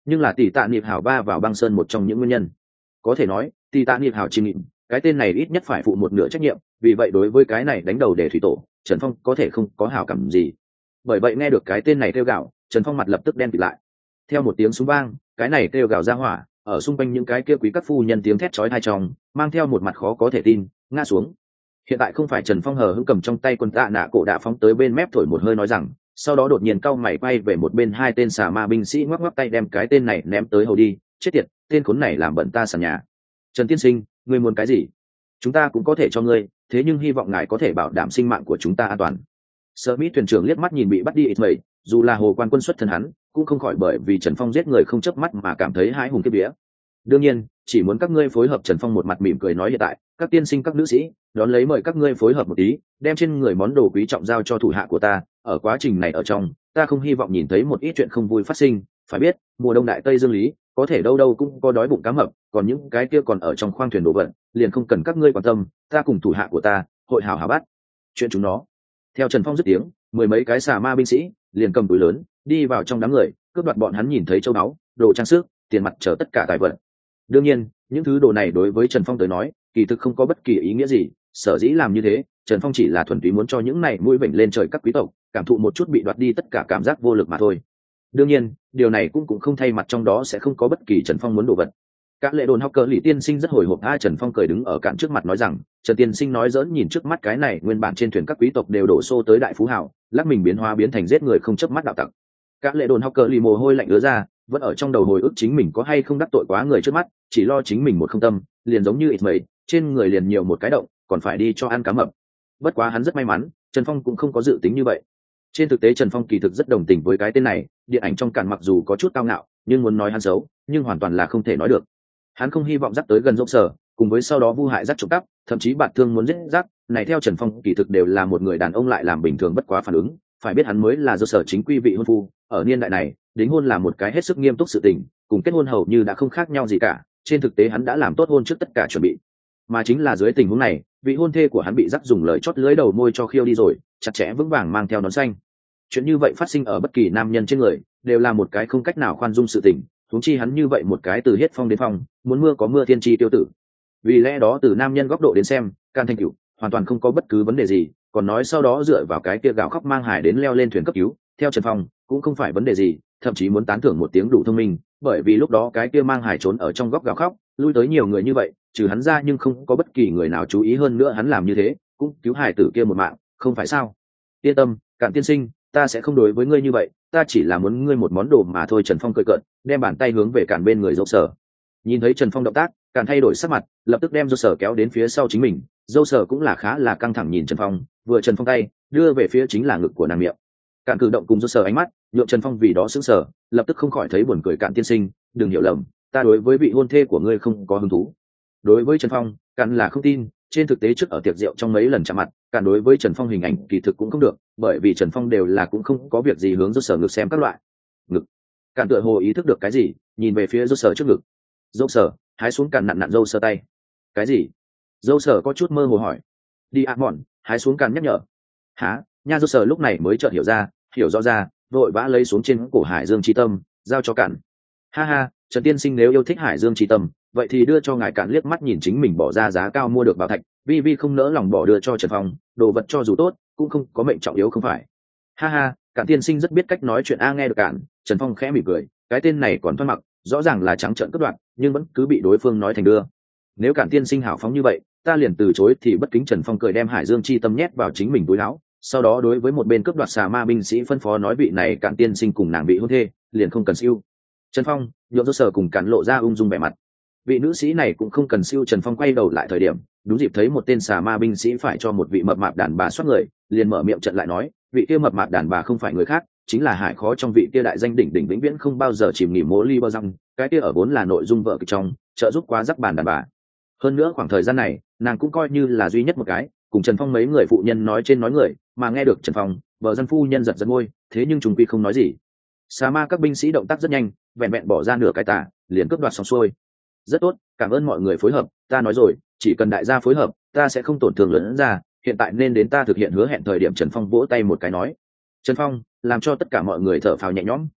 nhưng là tỷ tạ niệm hảo ba vào băng sơn một trong những nguyên nhân. Có thể nói tỷ tạ niệm hảo chìm nghịm, cái tên này ít nhất phải phụ một nửa trách nhiệm, vì vậy đối với cái này đánh đầu để thủy tổ, Trần Phong có thể không có hảo cảm gì. Bởi vậy nghe được cái tên này kêu gào, Trần Phong mặt lập tức đen kịt lại. Theo một tiếng súng vang, cái này kêu gào ra hỏa, ở xung quanh những cái kia quý các phu nhân tiếng thét chói tai trong, mang theo một mặt khó có thể tin, ngã xuống. Hiện tại không phải Trần Phong hờ hững cầm trong tay quân tạ nạ cổ đạ phóng tới bên mép thổi một hơi nói rằng, sau đó đột nhiên cau mày quay về một bên hai tên xà ma binh sĩ ngoắc ngoắc tay đem cái tên này ném tới hầu đi, chết tiệt, tên khốn này làm bẩn ta sàn nhà. Trần tiên sinh, ngươi muốn cái gì? Chúng ta cũng có thể cho ngươi, thế nhưng hy vọng ngài có thể bảo đảm sinh mạng của chúng ta an toàn. Smith thuyền trưởng liếc mắt nhìn bị bắt đi ít mẩy, dù là hồ quan quân xuất thân hắn, cũng không khỏi bởi vì Trần Phong giết người không chớp mắt mà cảm thấy hãi hùng kiếp vía. Đương nhiên, chỉ muốn các ngươi phối hợp. Trần Phong một mặt mỉm cười nói hiện tại, các tiên sinh các nữ sĩ, đón lấy mời các ngươi phối hợp một tí, đem trên người món đồ quý trọng giao cho thủ hạ của ta, ở quá trình này ở trong, ta không hy vọng nhìn thấy một ít chuyện không vui phát sinh, phải biết, mùa đông đại tây dương lý, có thể đâu đâu cũng có đói bụng cá mập, còn những cái kia còn ở trong khoang thuyền đồ vật, liền không cần các ngươi quan tâm, ta cùng thủ hạ của ta, hội hảo hảo bắt chuyện chúng nó. Theo Trần Phong dứt tiếng, mười mấy cái xà ma binh sĩ liền cầm túi lớn đi vào trong đám người, cướp đoạt bọn hắn nhìn thấy châu báu, đồ trang sức, tiền mặt chở tất cả tài vật. Đương nhiên, những thứ đồ này đối với Trần Phong tới nói, kỳ thực không có bất kỳ ý nghĩa gì, sở dĩ làm như thế, Trần Phong chỉ là thuần túy muốn cho những này mũi vểnh lên trời các quý tộc cảm thụ một chút bị đoạt đi tất cả cảm giác vô lực mà thôi. Đương nhiên, điều này cũng cũng không thay mặt trong đó sẽ không có bất kỳ Trần Phong muốn đồ vật. Các lệ đồn học cờ Lý tiên sinh rất hồi hộp. A Trần Phong cười đứng ở cạnh trước mặt nói rằng, Trần tiên sinh nói giỡn, nhìn trước mắt cái này nguyên bản trên thuyền các quý tộc đều đổ xô tới đại phú hào, lắc mình biến hóa biến thành giết người không chớp mắt đạo tặc. Các lệ đồn học cờ Lý mồ hôi lạnh ứa ra, vẫn ở trong đầu hồi ức chính mình có hay không đắc tội quá người trước mắt, chỉ lo chính mình một không tâm, liền giống như ít mẩy, trên người liền nhiều một cái động, còn phải đi cho ăn cá mập. Bất quá hắn rất may mắn, Trần Phong cũng không có dự tính như vậy. Trên thực tế Trần Phong kỳ thực rất đồng tình với cái tên này, điện ảnh trong cản mặc dù có chút cao ngạo, nhưng muốn nói hắn xấu, nhưng hoàn toàn là không thể nói được. Hắn không hy vọng dắt tới gần dốc sở, cùng với sau đó vu hại dắt trộm cắp, thậm chí bạn thương muốn giết dắt, này theo Trần Phong kỳ thực đều là một người đàn ông lại làm bình thường bất quá phản ứng, phải biết hắn mới là dốc sở chính quy vị hôn phu, ở niên đại này, đính hôn là một cái hết sức nghiêm túc sự tình, cùng kết hôn hầu như đã không khác nhau gì cả, trên thực tế hắn đã làm tốt hôn trước tất cả chuẩn bị. Mà chính là dưới tình huống này, vị hôn thê của hắn bị dắt dùng lời chót lưỡi đầu môi cho khiêu đi rồi, chặt chẽ vững vàng mang theo nón xanh. Chuyện như vậy phát sinh ở bất kỳ nam nhân trên người, đều là một cái không cách nào khoan dung sự tình, huống chi hắn như vậy một cái từ hết phong đến phong, muốn mưa có mưa thiên chi tiêu tử. Vì lẽ đó từ nam nhân góc độ đến xem, Can Thanh Cửu hoàn toàn không có bất cứ vấn đề gì, còn nói sau đó dựa vào cái kia gào khóc mang hài đến leo lên thuyền cấp cứu, theo Trần Phong cũng không phải vấn đề gì, thậm chí muốn tán thưởng một tiếng đủ thông minh, bởi vì lúc đó cái kia mang hài trốn ở trong góc gào khóc, lui tới nhiều người như vậy, trừ hắn ra nhưng không có bất kỳ người nào chú ý, hơn nữa hắn làm như thế, cũng cứu hài tử kia một mạng, không phải sao? Yên tâm, Cản tiên sinh, ta sẽ không đối với ngươi như vậy, ta chỉ là muốn ngươi một món đồ mà thôi. Trần Phong cười cợt, đem bàn tay hướng về Cản bên người Dâu Sở. Nhìn thấy Trần Phong động tác, Cản thay đổi sắc mặt, lập tức đem Dâu Sở kéo đến phía sau chính mình. Dâu Sở cũng là khá là căng thẳng nhìn Trần Phong, vừa Trần Phong tay đưa về phía chính là ngực của nàng miệng. Cản cử động cùng Dâu Sở ánh mắt, nhượng Trần Phong vì đó sững sờ, lập tức không khỏi thấy buồn cười. Cản tiên sinh, đừng hiểu lầm, ta đối với vị hôn thê của ngươi không có hứng thú. Đối với Trần Phong, Cản là không tin. Trên thực tế trước ở tiệc rượu trong mấy lần chạm mặt, Cản đối với Trần Phong hình ảnh kỳ thực cũng không được, bởi vì Trần Phong đều là cũng không có việc gì hướng Dâu Sở ngực xem các loại. Ngực. Cản tựa hồ ý thức được cái gì, nhìn về phía Dâu Sở trước ngực. Dâu Sở hái xuống Cản nặn nặn Dâu Sở tay. Cái gì? Dâu Sở có chút mơ hồ hỏi. Đi ạ mòn, hái xuống Cản nhắc nhở. Hả? Nha. Dâu Sở lúc này mới chợt hiểu ra, hiểu rõ ra, vội vã lấy xuống trên cổ Hải Dương Chi Tâm, giao cho Cản. Ha ha, Trần tiên sinh nếu yêu thích Hải Dương Chi Tâm, vậy thì đưa cho ngài. Cản liếc mắt nhìn chính mình bỏ ra giá cao mua được bảo thạch, vi vi không nỡ lòng bỏ đưa cho Trần Phong, đồ vật cho dù tốt cũng không có mệnh trọng yếu không phải. Ha ha, Cản tiên sinh rất biết cách nói chuyện. A nghe được Cản, Trần Phong khẽ mỉm cười, cái tên này còn thoăn mặc, rõ ràng là trắng trợn cướp đoạt, nhưng vẫn cứ bị đối phương nói thành đưa. Nếu Cản tiên sinh hảo phóng như vậy, ta liền từ chối thì bất kính. Trần Phong cười đem Hải Dương Chi Tâm nhét vào chính mình túi áo, sau đó đối với một bên cướp đoạt xà ma binh sĩ phân phó nói, vị này Cản tiên sinh cùng nàng bị hôn thê, liền không cần siêu. Trần Phong nhộn Dâu Sở cùng Cản lộ ra ung dung vẻ mặt. Vị nữ sĩ này cũng không cần siêu. Trần Phong quay đầu lại thời điểm, đúng dịp thấy một tên xà ma binh sĩ phải cho một vị mập mạp đàn bà soát người, liền mở miệng trận lại nói, vị kia mập mạp đàn bà không phải người khác, chính là Hải Khó trong vị kia đại danh đỉnh đỉnh vĩnh viễn không bao giờ chìm nghỉ Mỗ Ly Bơ Răng, cái kia ở vốn là nội dung vợ kịch trong trợ giúp quá rắc bàn đàn bà. Hơn nữa khoảng thời gian này, nàng cũng coi như là duy nhất một cái cùng Trần Phong mấy người phụ nhân nói trên nói người, mà nghe được Trần Phong, vợ dân phu nhân giật giật môi, thế nhưng trùng quy không nói gì. Xà ma các binh sĩ động tác rất nhanh, vẹn vẹn bỏ ra nửa cái tà, liền cướp đoạt xong xuôi. Rất tốt, cảm ơn mọi người phối hợp, ta nói rồi, chỉ cần đại gia phối hợp, ta sẽ không tổn thương lớn ra, hiện tại nên đến ta thực hiện hứa hẹn thời điểm. Trần Phong vỗ tay một cái nói. Trần Phong làm cho tất cả mọi người thở phào nhẹ nhõm,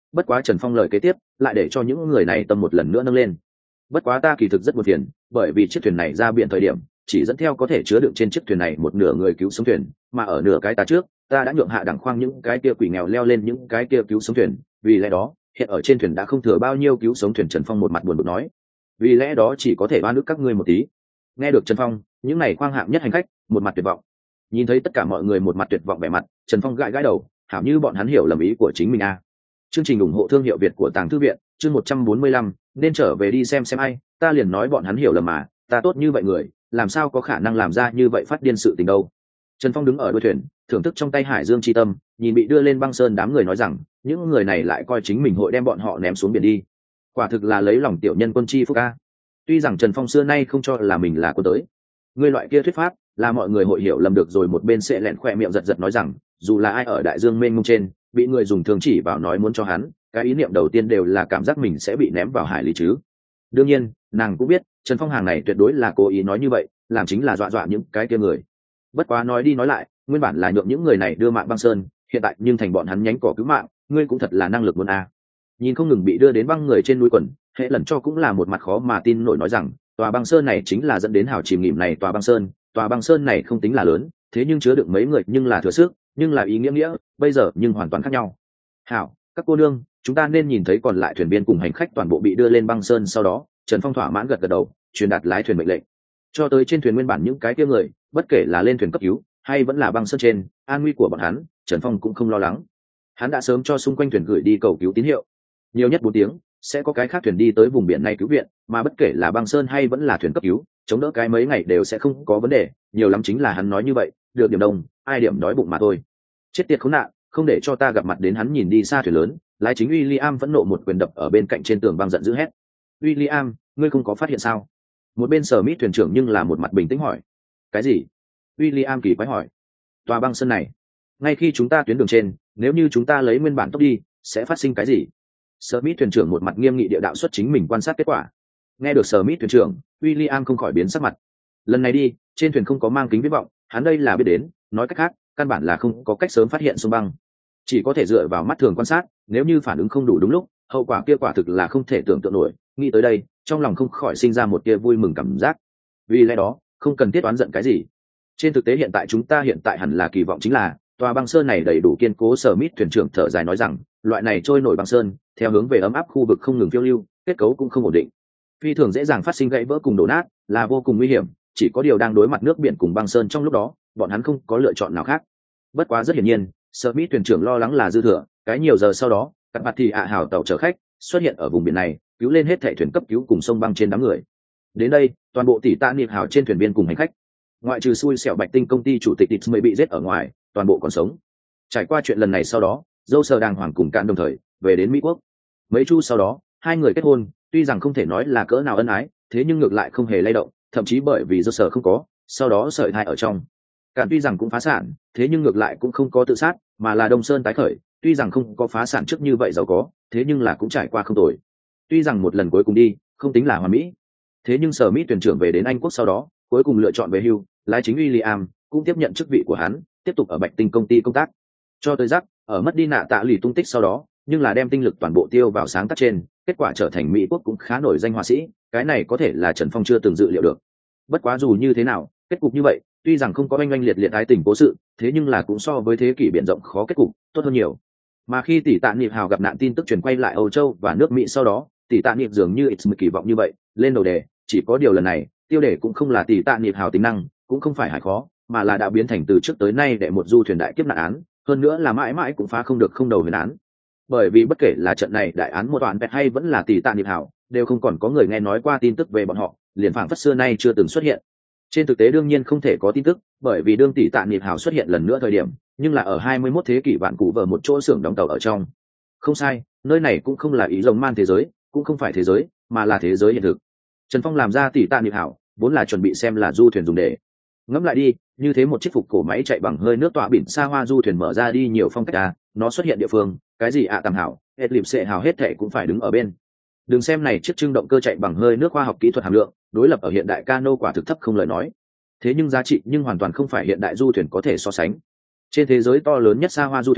bất quá Trần Phong lời kế tiếp lại để cho những người này tâm một lần nữa nâng lên. Bất quá ta kỳ thực rất buồn phiền, bởi vì chiếc thuyền này ra biển thời điểm chỉ dẫn theo có thể chứa đựng trên chiếc thuyền này một nửa người cứu sống thuyền, mà ở nửa cái ta trước ta đã nhượng hạ đẳng khoang những cái kia quỷ nghèo leo lên những cái kia cứu sống thuyền, vì lẽ đó hiện ở trên thuyền đã không thừa bao nhiêu cứu sống thuyền. Trần Phong một mặt buồn bực nói, vì lẽ đó chỉ có thể oan ức các ngươi một tí. Nghe được Trần Phong, những này khoang hạng nhất hành khách một mặt tuyệt vọng. Nhìn thấy tất cả mọi người một mặt tuyệt vọng vẻ mặt, Trần Phong gãi gãi đầu, hảo như bọn hắn hiểu lầm ý của chính mình à. Chương trình ủng hộ thương hiệu Việt của Tàng Thư viện, chương một trăm bốn mươi lăm, nên trở về đi xem xem ai, ta liền nói bọn hắn hiểu lầm mà, ta tốt như vậy người, làm sao có khả năng làm ra như vậy phát điên sự tình đâu. Trần Phong đứng ở đuôi thuyền, thưởng thức trong tay Hải Dương chi tâm, nhìn bị đưa lên băng sơn đám người nói rằng, những người này lại coi chính mình hội đem bọn họ ném xuống biển đi. Quả thực là lấy lòng tiểu nhân quân chi phúc a. Tuy rằng Trần Phong xưa nay không cho là mình là quân tới, người loại kia thuyết pháp là mọi người hội hiểu lầm được rồi. Một bên sẽ lẹn khỏe miệng giật giật nói rằng, dù là ai ở đại dương mênh mông trên bị người dùng thương chỉ vào nói muốn cho hắn, cái ý niệm đầu tiên đều là cảm giác mình sẽ bị ném vào hải lý chứ. Đương nhiên nàng cũng biết Trần Phong hàng này tuyệt đối là cố ý nói như vậy, làm chính là dọa dọa những cái kia người. Bất quá nói đi nói lại, nguyên bản là nhượng những người này đưa mạng băng sơn, hiện tại nhưng thành bọn hắn nhánh cỏ cứu mạng, ngươi cũng thật là năng lực luôn a. Nhìn không ngừng bị đưa đến băng người trên núi quần, hệ lần cho cũng là một mặt khó mà tin nổi nói rằng, tòa băng sơn này chính là dẫn đến hào chìm nghỉm này tòa băng sơn, tòa băng sơn này không tính là lớn, thế nhưng chứa đựng mấy người nhưng là thừa sức, nhưng là ý nghĩa nghĩa, bây giờ nhưng hoàn toàn khác nhau. Hảo, các cô nương, chúng ta nên nhìn thấy còn lại thuyền viên cùng hành khách toàn bộ bị đưa lên băng sơn. Sau đó Trần Phong thỏa mãn gật gật đầu, truyền đạt lái thuyền mệnh lệnh cho tới trên thuyền nguyên bản những cái kia người, bất kể là lên thuyền cấp cứu hay vẫn là băng sơn trên an nguy của bọn hắn, Trần Phong cũng không lo lắng. Hắn đã sớm cho xung quanh thuyền gửi đi cầu cứu tín hiệu, nhiều nhất bốn tiếng sẽ có cái khác thuyền đi tới vùng biển này cứu viện, mà bất kể là băng sơn hay vẫn là thuyền cấp cứu, chống đỡ cái mấy ngày đều sẽ không có vấn đề. Nhiều lắm chính là hắn nói như vậy, được điểm đông, ai điểm đói bụng mà thôi. Chết tiệt khốn nạn, không để cho ta gặp mặt đến hắn. Nhìn đi xa thuyền lớn, lái chính William phẫn nộ một quyền đập ở bên cạnh trên tường băng, giận dữ hét, William, ngươi không có phát hiện sao? Một bên Smith thuyền trưởng nhưng là một mặt bình tĩnh hỏi, cái gì? William kỳ quái hỏi, tòa băng sơn này ngay khi chúng ta tuyến đường trên, nếu như chúng ta lấy nguyên bản tốc đi sẽ phát sinh cái gì? Smith thuyền trưởng một mặt nghiêm nghị địa đạo xuất chính mình quan sát kết quả. Nghe được Smith thuyền trưởng, William không khỏi biến sắc mặt. Lần này đi trên thuyền không có mang kính viễn vọng, hắn đây là biết đến, nói cách khác căn bản là không có cách sớm phát hiện sông băng, chỉ có thể dựa vào mắt thường quan sát. Nếu như phản ứng không đủ đúng lúc, hậu quả kia quả thực là không thể tưởng tượng nổi. Nghĩ tới đây, trong lòng không khỏi sinh ra một tia vui mừng cảm giác. Vì lẽ đó không cần thiết oán giận cái gì. Trên thực tế hiện tại chúng ta hiện tại hẳn là kỳ vọng chính là tòa băng sơn này đầy đủ kiên cố. Smith thuyền trưởng thở dài nói rằng, loại này trôi nổi băng sơn theo hướng về ấm áp khu vực không ngừng phiêu lưu, kết cấu cũng không ổn định, phi thường dễ dàng phát sinh gãy vỡ cùng đổ nát, là vô cùng nguy hiểm. Chỉ có điều đang đối mặt nước biển cùng băng sơn trong lúc đó, bọn hắn không có lựa chọn nào khác. Bất quá rất hiển nhiên, Smith thuyền trưởng lo lắng là dư thừa. Cái nhiều giờ sau đó, các bạt thì ạ hào tàu chở khách xuất hiện ở vùng biển này, cứu lên hết thảy thuyền cấp cứu cùng sông băng trên đám người. Đến đây, toàn bộ tỷ tạ niệm hào trên thuyền viên cùng hành khách, ngoại trừ xui xẻo Bạch Tinh công ty chủ tịch Titsmay bị giết ở ngoài, toàn bộ còn sống. Trải qua chuyện lần này sau đó, dâu sờ đàng hoàng cùng cạn đồng thời về đến Mỹ quốc. Mấy chu sau đó, hai người kết hôn, tuy rằng không thể nói là cỡ nào ân ái, thế nhưng ngược lại không hề lay động, thậm chí bởi vì dâu sờ không có, sau đó sợi thai ở trong. Cạn tuy rằng cũng phá sản, thế nhưng ngược lại cũng không có tự sát, mà là Đông Sơn tái khởi. Tuy rằng không có phá sản trước như vậy giàu có, thế nhưng là cũng trải qua không tồi. Tuy rằng một lần cuối cùng đi không tính là hoàn mỹ, thế nhưng sở Mỹ tuyển trưởng về đến Anh quốc sau đó, cuối cùng lựa chọn về hưu, lái chính William cũng tiếp nhận chức vị của hắn, tiếp tục ở Bạch Tinh công ty công tác. Cho tới Jack, ở mất đi nạ tạ lì tung tích sau đó, nhưng là đem tinh lực toàn bộ tiêu vào sáng tác trên, kết quả trở thành Mỹ quốc cũng khá nổi danh họa sĩ, cái này có thể là Trần Phong chưa từng dự liệu được. Bất quá dù như thế nào, kết cục như vậy, tuy rằng không có oanh oanh liệt liệt ái tình cố sự, thế nhưng là cũng so với thế kỷ biển rộng khó kết cục tốt hơn nhiều. Mà khi tỷ tạ niệm hào gặp nạn tin tức truyền quay lại Âu Châu và nước Mỹ sau đó, tỷ tạ niệm dường như ít kỳ vọng như vậy lên đầu đề, chỉ có điều lần này tiêu đề cũng không là tỷ tạ niệm hào tính năng, cũng không phải hải khó, mà là đã biến thành từ trước tới nay để một du thuyền đại kiếp nạn án, hơn nữa là mãi mãi cũng phá không được không đầu huyền án. Bởi vì bất kể là trận này đại án một đoạn bẹt hay vẫn là tỷ tạ niệm hào, đều không còn có người nghe nói qua tin tức về bọn họ, liền phảng phất xưa nay chưa từng xuất hiện. Trên thực tế đương nhiên không thể có tin tức, bởi vì đương tỷ tạ niệm hào xuất hiện lần nữa thời điểm, nhưng là ở hai mươi mốt thế kỷ vạn cụ vở một chỗ xưởng đóng tàu ở trong. Không sai, nơi này cũng không là ý rồng man thế giới, cũng không phải thế giới, mà là thế giới hiện thực. Trần Phong làm ra tỷ tạ niệm hảo, vốn là chuẩn bị xem là du thuyền dùng để. Ngẫm lại đi, như thế một chiếc phục cổ máy chạy bằng hơi nước tọa biển xa hoa du thuyền mở ra đi nhiều phong cách à, nó xuất hiện địa phương, cái gì ạ à tầm hảo, hết lịp sệ hào hết thảy cũng phải đứng ở bên. Đừng xem này chiếc trưng động cơ chạy bằng hơi nước khoa học kỹ thuật hàm lượng, đối lập ở hiện đại cano quả thực thấp không lời nói. Thế nhưng giá trị nhưng hoàn toàn không phải hiện đại du thuyền có thể so sánh. Trên thế giới to lớn nhất xa hoa du thuyền,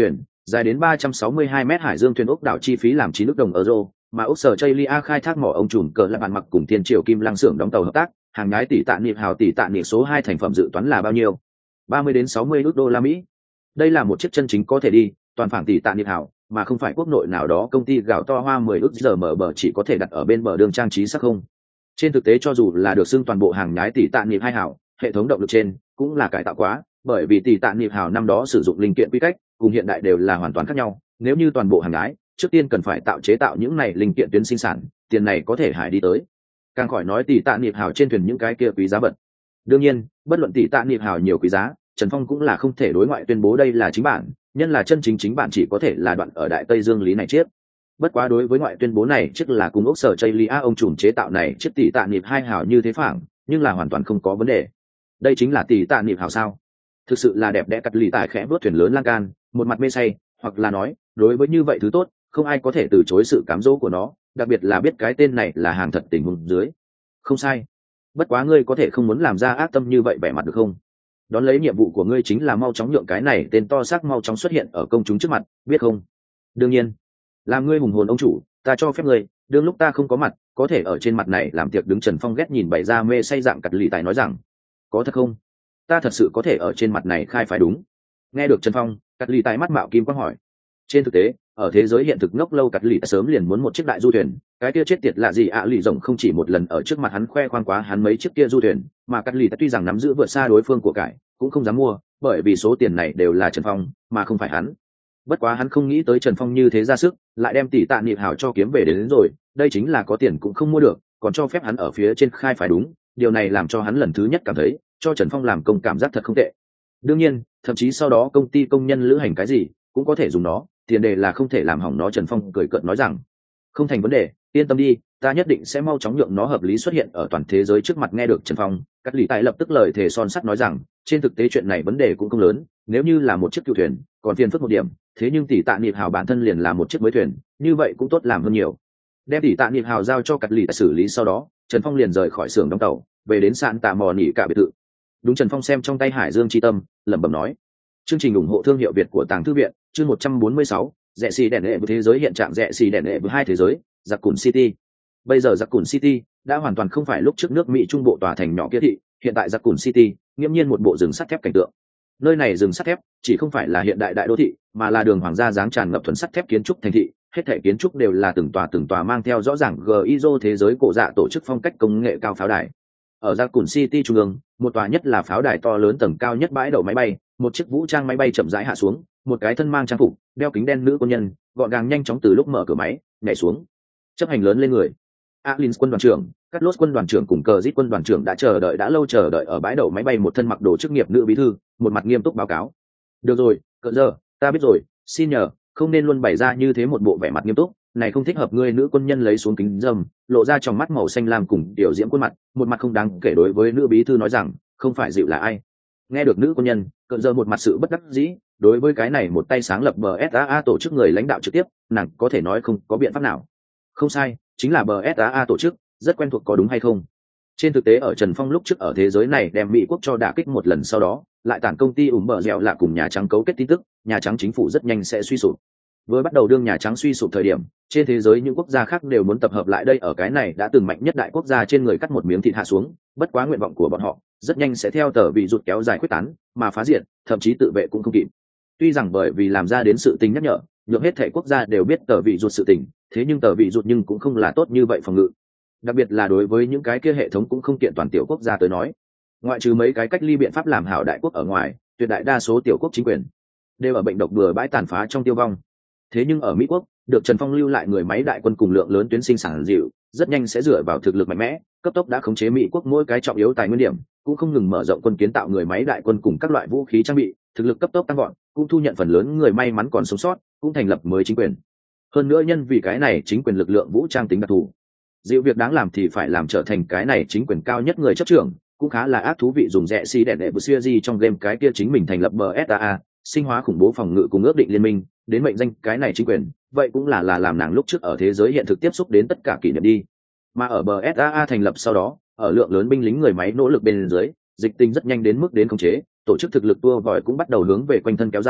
dài đến ba trăm sáu mươi hai mét hải dương thuyền ốc đảo chi phí làm chín nước đồng euro, mà ốc sở Chaylia khai thác mỏ ông trùm cờ là bàn mặc cùng Thiên Triều Kim Lăng xưởng đóng tàu hợp tác, hàng nhái tỷ tạ niệm hào tỷ tạ niệm số hai thành phẩm dự toán là bao nhiêu? ba mươi đến sáu mươi ức đô la Mỹ. Đây là một chiếc chân chính có thể đi, toàn phẳng tỷ tạ niệm hào, mà không phải quốc nội nào đó công ty gạo to hoa mười ức giờ mở bờ chỉ có thể đặt ở bên bờ đường trang trí sắc không. Trên thực tế cho dù là được xưng toàn bộ hàng nhái tỷ tạ niệm hai hào, hệ thống động lực trên cũng là cải tạo quá, bởi vì tỷ tạ niệm hào năm đó sử dụng linh kiện quy cách cùng hiện đại đều là hoàn toàn khác nhau. Nếu như toàn bộ hàng nhái, trước tiên cần phải tạo chế tạo những này linh kiện tuyến sinh sản, tiền này có thể hải đi tới. Càng khỏi nói tỷ tạ niệm hào trên thuyền những cái kia quý giá vật. Đương nhiên, bất luận tỷ tạ niệm hào nhiều quý giá, Trần Phong cũng là không thể đối ngoại tuyên bố đây là chính bản, nhân là chân chính chính bản chỉ có thể là đoạn ở Đại Tây Dương lý này chiếc. Bất quá đối với ngoại tuyên bố này chiếc là cùng ốc sở Chaylia ông trùm chế tạo này chiếc tỷ tạ niệm hai hào như thế phẳng, nhưng là hoàn toàn không có vấn đề. Đây chính là tỷ tạ niệm hào sao? Thực sự là đẹp đẽ cắt lì tại khẽ vớt thuyền lớn lan can, một mặt mê say, hoặc là nói, đối với như vậy thứ tốt, không ai có thể từ chối sự cám dỗ của nó, đặc biệt là biết cái tên này là hàng thật tình huống dưới. Không sai. Bất quá ngươi có thể không muốn làm ra ác tâm như vậy vẻ mặt được không? Đón lấy nhiệm vụ của ngươi chính là mau chóng nhượng cái này tên to xác mau chóng xuất hiện ở công chúng trước mặt, biết không? Đương nhiên. Làm ngươi hùng hồn ông chủ, ta cho phép ngươi, đương lúc ta không có mặt, có thể ở trên mặt này làm tiệc đứng. Trần Phong ghét nhìn bày ra mê say dạng cặt lì tài nói rằng, có thật không? Ta thật sự có thể ở trên mặt này khai phải đúng. Nghe được Trần Phong, cặt lì tài mắt mạo kim quang hỏi. Trên thực tế, ở thế giới hiện thực ngốc lâu cặt lì sớm liền muốn một chiếc đại du thuyền, cái kia chết tiệt là gì ạ à, lì rồng không chỉ một lần ở trước mặt hắn khoe khoang quá hắn mấy chiếc kia du thuyền, mà cặt lì tuy rằng nắm giữ vượt xa đối phương của cải, cũng không dám mua, bởi vì số tiền này đều là Trần Phong, mà không phải hắn. Bất quá hắn không nghĩ tới Trần Phong như thế ra sức, lại đem tỷ tạ niệm hào cho kiếm về đến, đến rồi, đây chính là có tiền cũng không mua được, còn cho phép hắn ở phía trên khai phải đúng, điều này làm cho hắn lần thứ nhất cảm thấy, cho Trần Phong làm công cảm giác thật không tệ. Đương nhiên, thậm chí sau đó công ty công nhân lữ hành cái gì, cũng có thể dùng nó, tiền đề là không thể làm hỏng nó. Trần Phong cười cợt nói rằng, không thành vấn đề, yên tâm đi, ta nhất định sẽ mau chóng nhượng nó hợp lý xuất hiện ở toàn thế giới trước mặt. Nghe được Trần Phong, Cát Lỷ Tài lập tức lời thề son sắt nói rằng, trên thực tế chuyện này vấn đề cũng không lớn, nếu như là một chiếc cựu thuyền, còn phiền phức một điểm, thế nhưng tỷ tạ niệm hào bản thân liền là một chiếc mới thuyền, như vậy cũng tốt làm hơn nhiều. Đem tỷ tạ niệm hào giao cho Cát Lỷ Tài xử lý sau đó, Trần Phong liền rời khỏi xưởng đóng tàu, về đến sạn tạ mò nỉ cả biệt thự. Đúng, Trần Phong xem trong tay Hải Dương chi tâm, lẩm bẩm nói, chương trình ủng hộ thương hiệu Việt của Tàng Thư viện, chương một trăm bốn mươi sáu, rẻ xì đèn lệ với thế giới hiện trạng, rẻ xì đèn lệ với hai thế giới, giặc cùn City. Bây giờ giặc cùn City đã hoàn toàn không phải lúc trước nước Mỹ trung bộ tòa thành nhỏ kia thị, hiện tại giặc cùn City nghiễm nhiên một bộ rừng sắt thép cảnh tượng. Nơi này rừng sắt thép chỉ không phải là hiện đại đại đô thị, mà là đường hoàng gia dáng tràn ngập thuần sắt thép kiến trúc thành thị, hết thảy kiến trúc đều là từng tòa từng tòa mang theo rõ ràng giê i ét o thế giới cổ dạ tổ chức phong cách công nghệ cao pháo đài. Ở giặc cùn City trung ương, một tòa nhất là pháo đài to lớn tầng cao nhất bãi đậu máy bay, một chiếc vũ trang máy bay chậm rãi hạ xuống, một cái thân mang trang phục, đeo kính đen nữ quân nhân, gọn gàng nhanh chóng từ lúc mở cửa máy nhảy xuống, chấp hành lớn lên người. Alins quân đoàn trưởng, Carlos quân đoàn trưởng cùng Cờ Dít quân đoàn trưởng đã chờ đợi đã lâu chờ đợi ở bãi đậu máy bay. Một thân mặc đồ chức nghiệp nữ bí thư, một mặt nghiêm túc báo cáo. Được rồi, cỡ giờ, ta biết rồi, xin nhờ, không nên luôn bày ra như thế một bộ vẻ mặt nghiêm túc, này không thích hợp ngươi. Nữ quân nhân lấy xuống kính dâm, lộ ra trong mắt màu xanh lam cùng điều diễm khuôn mặt, một mặt không đáng kể đối với nữ bí thư nói rằng, không phải dịu là ai. Nghe được nữ quân nhân, cỡ giờ một mặt sự bất đắc dĩ, đối với cái này một tay sáng lập bê ét a a tổ chức người lãnh đạo trực tiếp, nàng có thể nói không có biện pháp nào. Không sai, chính là bê ét a a tổ chức, rất quen thuộc có đúng hay không? Trên thực tế ở Trần Phong lúc trước ở thế giới này đem Mỹ quốc cho đả kích một lần sau đó, lại tản công ty ủng bờ dẻo là cùng Nhà Trắng cấu kết tin tức, Nhà Trắng chính phủ rất nhanh sẽ suy sụp. Với bắt đầu đương Nhà Trắng suy sụp thời điểm, trên thế giới những quốc gia khác đều muốn tập hợp lại đây ở cái này đã từng mạnh nhất đại quốc gia trên người cắt một miếng thịt hạ xuống, bất quá nguyện vọng của bọn họ rất nhanh sẽ theo tờ vị rụt kéo dài quyết tán, mà phá diệt, thậm chí tự vệ cũng không kịp. Tuy rằng bởi vì làm ra đến sự tình nhắc nhở, nhượng hết thảy quốc gia đều biết tờ vị rụt sự tình, thế nhưng tờ vị rụt nhưng cũng không là tốt như vậy phòng ngự. Đặc biệt là đối với những cái kia hệ thống cũng không kiện toàn tiểu quốc gia tới nói, ngoại trừ mấy cái cách ly biện pháp làm hảo đại quốc ở ngoài, tuyệt đại đa số tiểu quốc chính quyền đều ở bệnh độc bừa bãi tàn phá trong tiêu vong. Thế nhưng ở Mỹ quốc, được Trần Phong lưu lại người máy đại quân cùng lượng lớn tuyến sinh sản dịu, rất nhanh sẽ dựa vào thực lực mạnh mẽ, cấp tốc đã khống chế Mỹ quốc mỗi cái trọng yếu tài nguyên điểm, cũng không ngừng mở rộng quân kiến tạo người máy đại quân cùng các loại vũ khí trang bị, thực lực cấp tốc tăng vọt, cũng thu nhận phần lớn người may mắn còn sống sót, cũng thành lập mới chính quyền. Hơn nữa nhân vì cái này chính quyền lực lượng vũ trang tính đặc thù, dịu việc đáng làm thì phải làm trở thành cái này chính quyền cao nhất người chấp trưởng, cũng khá là ác thú vị. Dùng rẻ xi đèn đệ bờ xưa gì trong game cái kia chính mình thành lập bê ét a a, sinh hóa khủng bố phòng ngự cùng ước định liên minh, đến mệnh danh cái này chính quyền, vậy cũng là là làm nàng lúc trước ở thế giới hiện thực tiếp xúc đến tất cả kỷ niệm đi. Mà ở bê ét a a thành lập sau đó, ở lượng lớn binh lính người máy nỗ lực bên dưới, dịch tình rất nhanh đến mức đến khống chế, tổ chức thực lực tua vòi cũng bắt đầu hướng về quanh thân kéo dài,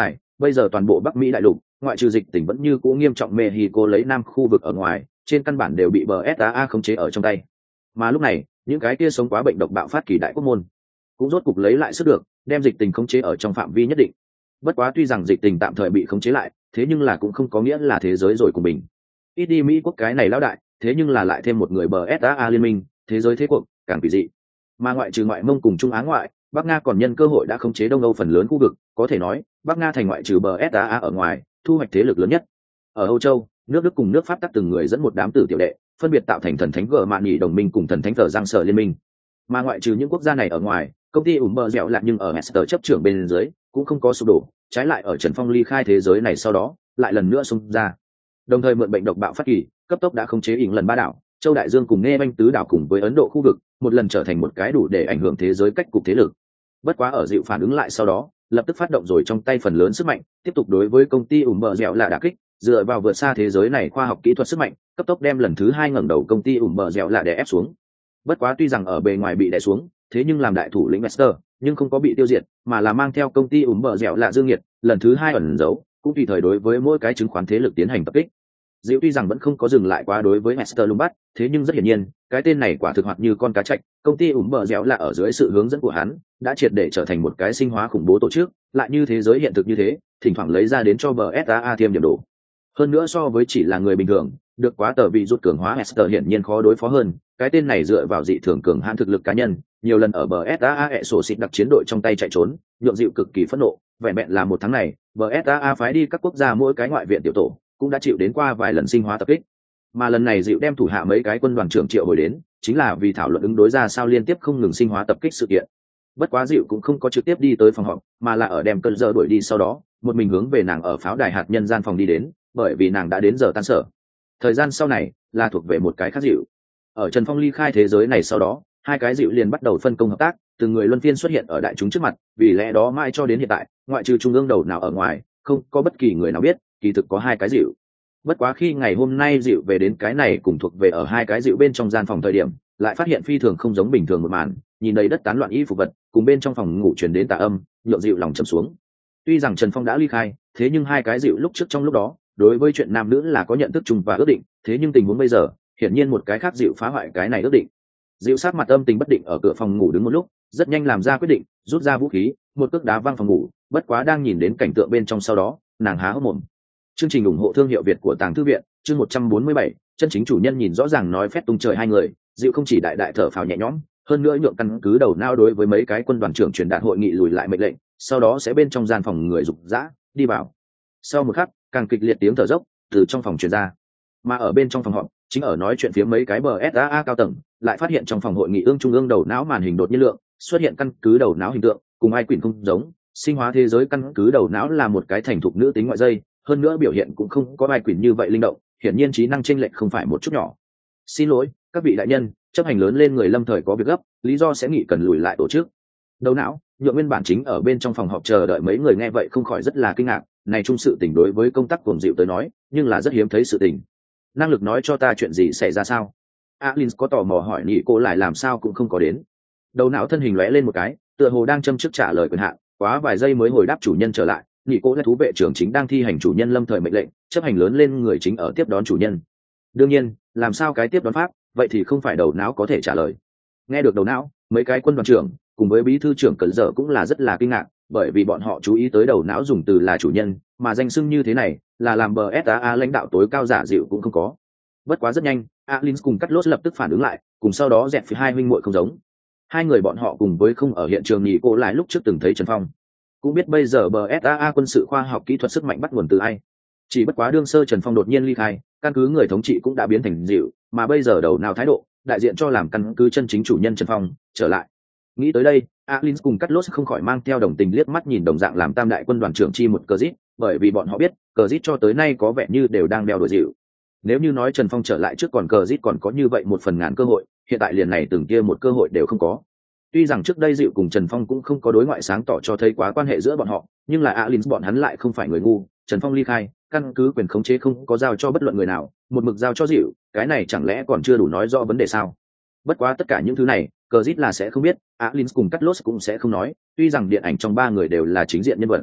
bây giờ toàn bộ Bắc Mỹ đại lục, ngoại trừ dịch tỉnh vẫn như cũ nghiêm trọng Mexico lấy nam khu vực ở ngoài, trên căn bản đều bị bê ét a a khống chế ở trong tay. Mà lúc này, những cái kia sống quá bệnh độc bạo phát kỳ đại quốc môn, cũng rốt cục lấy lại sức được, đem dịch tình khống chế ở trong phạm vi nhất định. Bất quá tuy rằng dịch tình tạm thời bị khống chế lại, thế nhưng là cũng không có nghĩa là thế giới rồi cùng bình. Ít đi Mỹ quốc cái này lão đại, thế nhưng là lại thêm một người bê ét a a liên minh, thế giới thế cuộc càng kỳ dị. Mà ngoại trừ ngoại Mông cùng Trung Á ngoại, Bắc Nga còn nhân cơ hội đã khống chế Đông Âu phần lớn khu vực, có thể nói, Bắc Nga thành ngoại trừ bê ét a a ở ngoài, thu hoạch thế lực lớn nhất. Ở Âu Châu, nước Đức cùng nước Pháp tắc từng người dẫn một đám tử tiểu đệ, phân biệt tạo thành thần thánh gờ mạn nhị đồng minh cùng thần thánh thờ giang sở liên minh. Mà ngoại trừ những quốc gia này ở ngoài, công ty ủng bờ dẻo lại nhưng ở Hester chấp trưởng bên dưới, cũng không có sụp đổ, trái lại ở Trần Phong ly khai thế giới này sau đó, lại lần nữa xông ra. Đồng thời mượn bệnh độc bạo phát kỳ, cấp tốc đã khống chế ỉn lần ba đảo, Châu Đại Dương cùng Nghe Banh tứ đảo cùng với Ấn Độ khu vực, một lần trở thành một cái đủ để ảnh hưởng thế giới cách cục thế lực. Bất quá ở dịu phản ứng lại sau đó, lập tức phát động rồi trong tay phần lớn sức mạnh, tiếp tục đối với công ty ủng bờ dẻo là đả kích, dựa vào vượt xa thế giới này khoa học kỹ thuật sức mạnh, cấp tốc đem lần thứ hai ngẩng đầu công ty ủng bờ dẻo là đè ép xuống. Bất quá tuy rằng ở bề ngoài bị đè xuống, thế nhưng làm đại thủ lĩnh Master, nhưng không có bị tiêu diệt, mà là mang theo công ty ủng bờ dẻo là dương nhiệt, lần thứ hai ẩn giấu, cũng tùy thời đối với mỗi cái chứng khoán thế lực tiến hành tập kích. Diệu tuy rằng vẫn không có dừng lại quá đối với Master lùng bắt, thế nhưng rất hiển nhiên, cái tên này quả thực hoạt như con cá trạch, công ty ủng bờ dẻo là ở dưới sự hướng dẫn của hắn, đã triệt để trở thành một cái sinh hóa khủng bố tổ chức, lại như thế giới hiện thực như thế, thỉnh thoảng lấy ra đến cho bê ét a a thêm điểm đổ. Hơn nữa so với chỉ là người bình thường, được quá tờ vị rút cường hóa Master hiển nhiên khó đối phó hơn, cái tên này dựa vào dị thường cường hãn thực lực cá nhân, nhiều lần ở bê ét a a ẹ sổ xịt đặc chiến đội trong tay chạy trốn, nhượng dịu cực kỳ phẫn nộ, vẻn vẹn là một tháng này, bê ét a a phái đi các quốc gia mỗi cái ngoại viện tiểu tổ, cũng đã chịu đến qua vài lần sinh hóa tập kích. Mà lần này dịu đem thủ hạ mấy cái quân đoàn trưởng triệu hồi đến, chính là vì thảo luận ứng đối ra sao liên tiếp không ngừng sinh hóa tập kích sự kiện. Bất quá dịu cũng không có trực tiếp đi tới phòng họp, mà là ở đem cơn giờ đuổi đi sau đó, một mình hướng về nàng ở pháo đài hạt nhân gian phòng đi đến, bởi vì nàng đã đến giờ tan sở. Thời gian sau này là thuộc về một cái khác dịu. Ở Trần Phong ly khai thế giới này sau đó, hai cái dịu liền bắt đầu phân công hợp tác, từng người luân phiên xuất hiện ở đại chúng trước mặt, vì lẽ đó mãi cho đến hiện tại, ngoại trừ trung ương đầu nào ở ngoài, không có bất kỳ người nào biết, kỳ thực có hai cái dịu. Bất quá khi ngày hôm nay dịu về đến cái này cùng thuộc về ở hai cái dịu bên trong gian phòng thời điểm, lại phát hiện phi thường không giống bình thường một màn, nhìn đầy đất tán loạn y phục vật, cùng bên trong phòng ngủ truyền đến tà âm, nhượng dịu lòng trầm xuống. Tuy rằng Trần Phong đã ly khai, thế nhưng hai cái dịu lúc trước trong lúc đó, đối với chuyện nam nữ là có nhận thức chung và ước định, thế nhưng tình huống bây giờ, hiển nhiên một cái khác dịu phá hoại cái này ước định. Dịu sát mặt âm tình bất định ở cửa phòng ngủ đứng một lúc, rất nhanh làm ra quyết định, rút ra vũ khí, một cước đá văng phòng ngủ, bất quá đang nhìn đến cảnh tượng bên trong sau đó, nàng há hốc mồm. Chương trình ủng hộ thương hiệu Việt của Tàng Thư viện, chương một trăm bốn mươi bảy, chân chính chủ nhân nhìn rõ ràng nói phét tung trời hai người, dịu không chỉ đại đại thở phào nhẹ nhõm, hơn nữa nhượng căn cứ đầu não đối với mấy cái quân đoàn trưởng truyền đạt hội nghị lùi lại mệnh lệnh, sau đó sẽ bên trong gian phòng người rục rã đi vào. Sau một khắc, càng kịch liệt tiếng thở dốc từ trong phòng truyền ra, mà ở bên trong phòng họp, chính ở nói chuyện phía mấy cái bê ét a a cao tầng, lại phát hiện trong phòng hội nghị ương trung ương đầu não màn hình đột nhiên lượng, xuất hiện căn cứ đầu não hình tượng, cùng ai quỷ không giống, sinh hóa thế giới căn cứ đầu não là một cái thành thục nữ tính ngoại dây, hơn nữa biểu hiện cũng không có ai quỷ như vậy linh động, hiển nhiên trí năng chênh lệch không phải một chút nhỏ. Xin lỗi, các vị đại nhân, chấp hành lớn lên người lâm thời có việc gấp, lý do sẽ nghị cần lùi lại tổ chức. Đầu não, nhượng nguyên bản chính ở bên trong phòng họp chờ đợi mấy người nghe vậy không khỏi rất là kinh ngạc, này chung sự tình đối với công tác cuồng dịu tới nói, nhưng là rất hiếm thấy sự tình. Năng lực nói cho ta chuyện gì xảy ra sao? Alin có tò mò hỏi nhị cô lại làm sao cũng không có đến. Đầu não thân hình lóe lên một cái, tựa hồ đang châm trước trả lời quyền hạn, quá vài giây mới hồi đáp chủ nhân trở lại. Nhị cô là thú vệ trưởng chính đang thi hành chủ nhân lâm thời mệnh lệnh, chấp hành lớn lên người chính ở tiếp đón chủ nhân. Đương nhiên, làm sao cái tiếp đón pháp, vậy thì không phải đầu não có thể trả lời. Nghe được đầu não, mấy cái quân đoàn trưởng cùng với bí thư trưởng cẩn dở cũng là rất là kinh ngạc, bởi vì bọn họ chú ý tới đầu não dùng từ là chủ nhân, mà danh xưng như thế này là làm bê ét a a lãnh đạo tối cao giả dịu cũng không có. Bất quá rất nhanh, Alin cùng Cắt Lốt lập tức phản ứng lại, cùng sau đó dẹp phía hai huynh muội không giống. Hai người bọn họ cùng với không ở hiện trường nhị cô lại lúc trước từng thấy Trần Phong, cũng biết bây giờ bê ét a a quân sự khoa học kỹ thuật sức mạnh bắt nguồn từ ai. Chỉ bất quá đương sơ Trần Phong đột nhiên ly khai, căn cứ người thống trị cũng đã biến thành dịu, mà bây giờ đầu nào thái độ, đại diện cho làm căn cứ chân chính chủ nhân Trần Phong trở lại. Nghĩ tới đây, Alin cùng Cắt Lốt không khỏi mang theo đồng tình liếc mắt nhìn đồng dạng làm tam đại quân đoàn trưởng chi một cờ rít, bởi vì bọn họ biết, cờ rít cho tới nay có vẻ như đều đang đeo đuổi dịu. Nếu như nói Trần Phong trở lại trước còn cờ rít còn có như vậy một phần ngàn cơ hội, hiện tại liền này từng kia một cơ hội đều không có. Tuy rằng trước đây dịu cùng Trần Phong cũng không có đối ngoại sáng tỏ cho thấy quá quan hệ giữa bọn họ, nhưng là Alin bọn hắn lại không phải người ngu, Trần Phong ly khai, căn cứ quyền khống chế không có giao cho bất luận người nào, một mực giao cho dịu, cái này chẳng lẽ còn chưa đủ nói rõ vấn đề sao? Bất quá tất cả những thứ này, cờ rít là sẽ không biết, Alin cùng Cắt Lốt cũng sẽ không nói, tuy rằng điện ảnh trong ba người đều là chính diện nhân vật.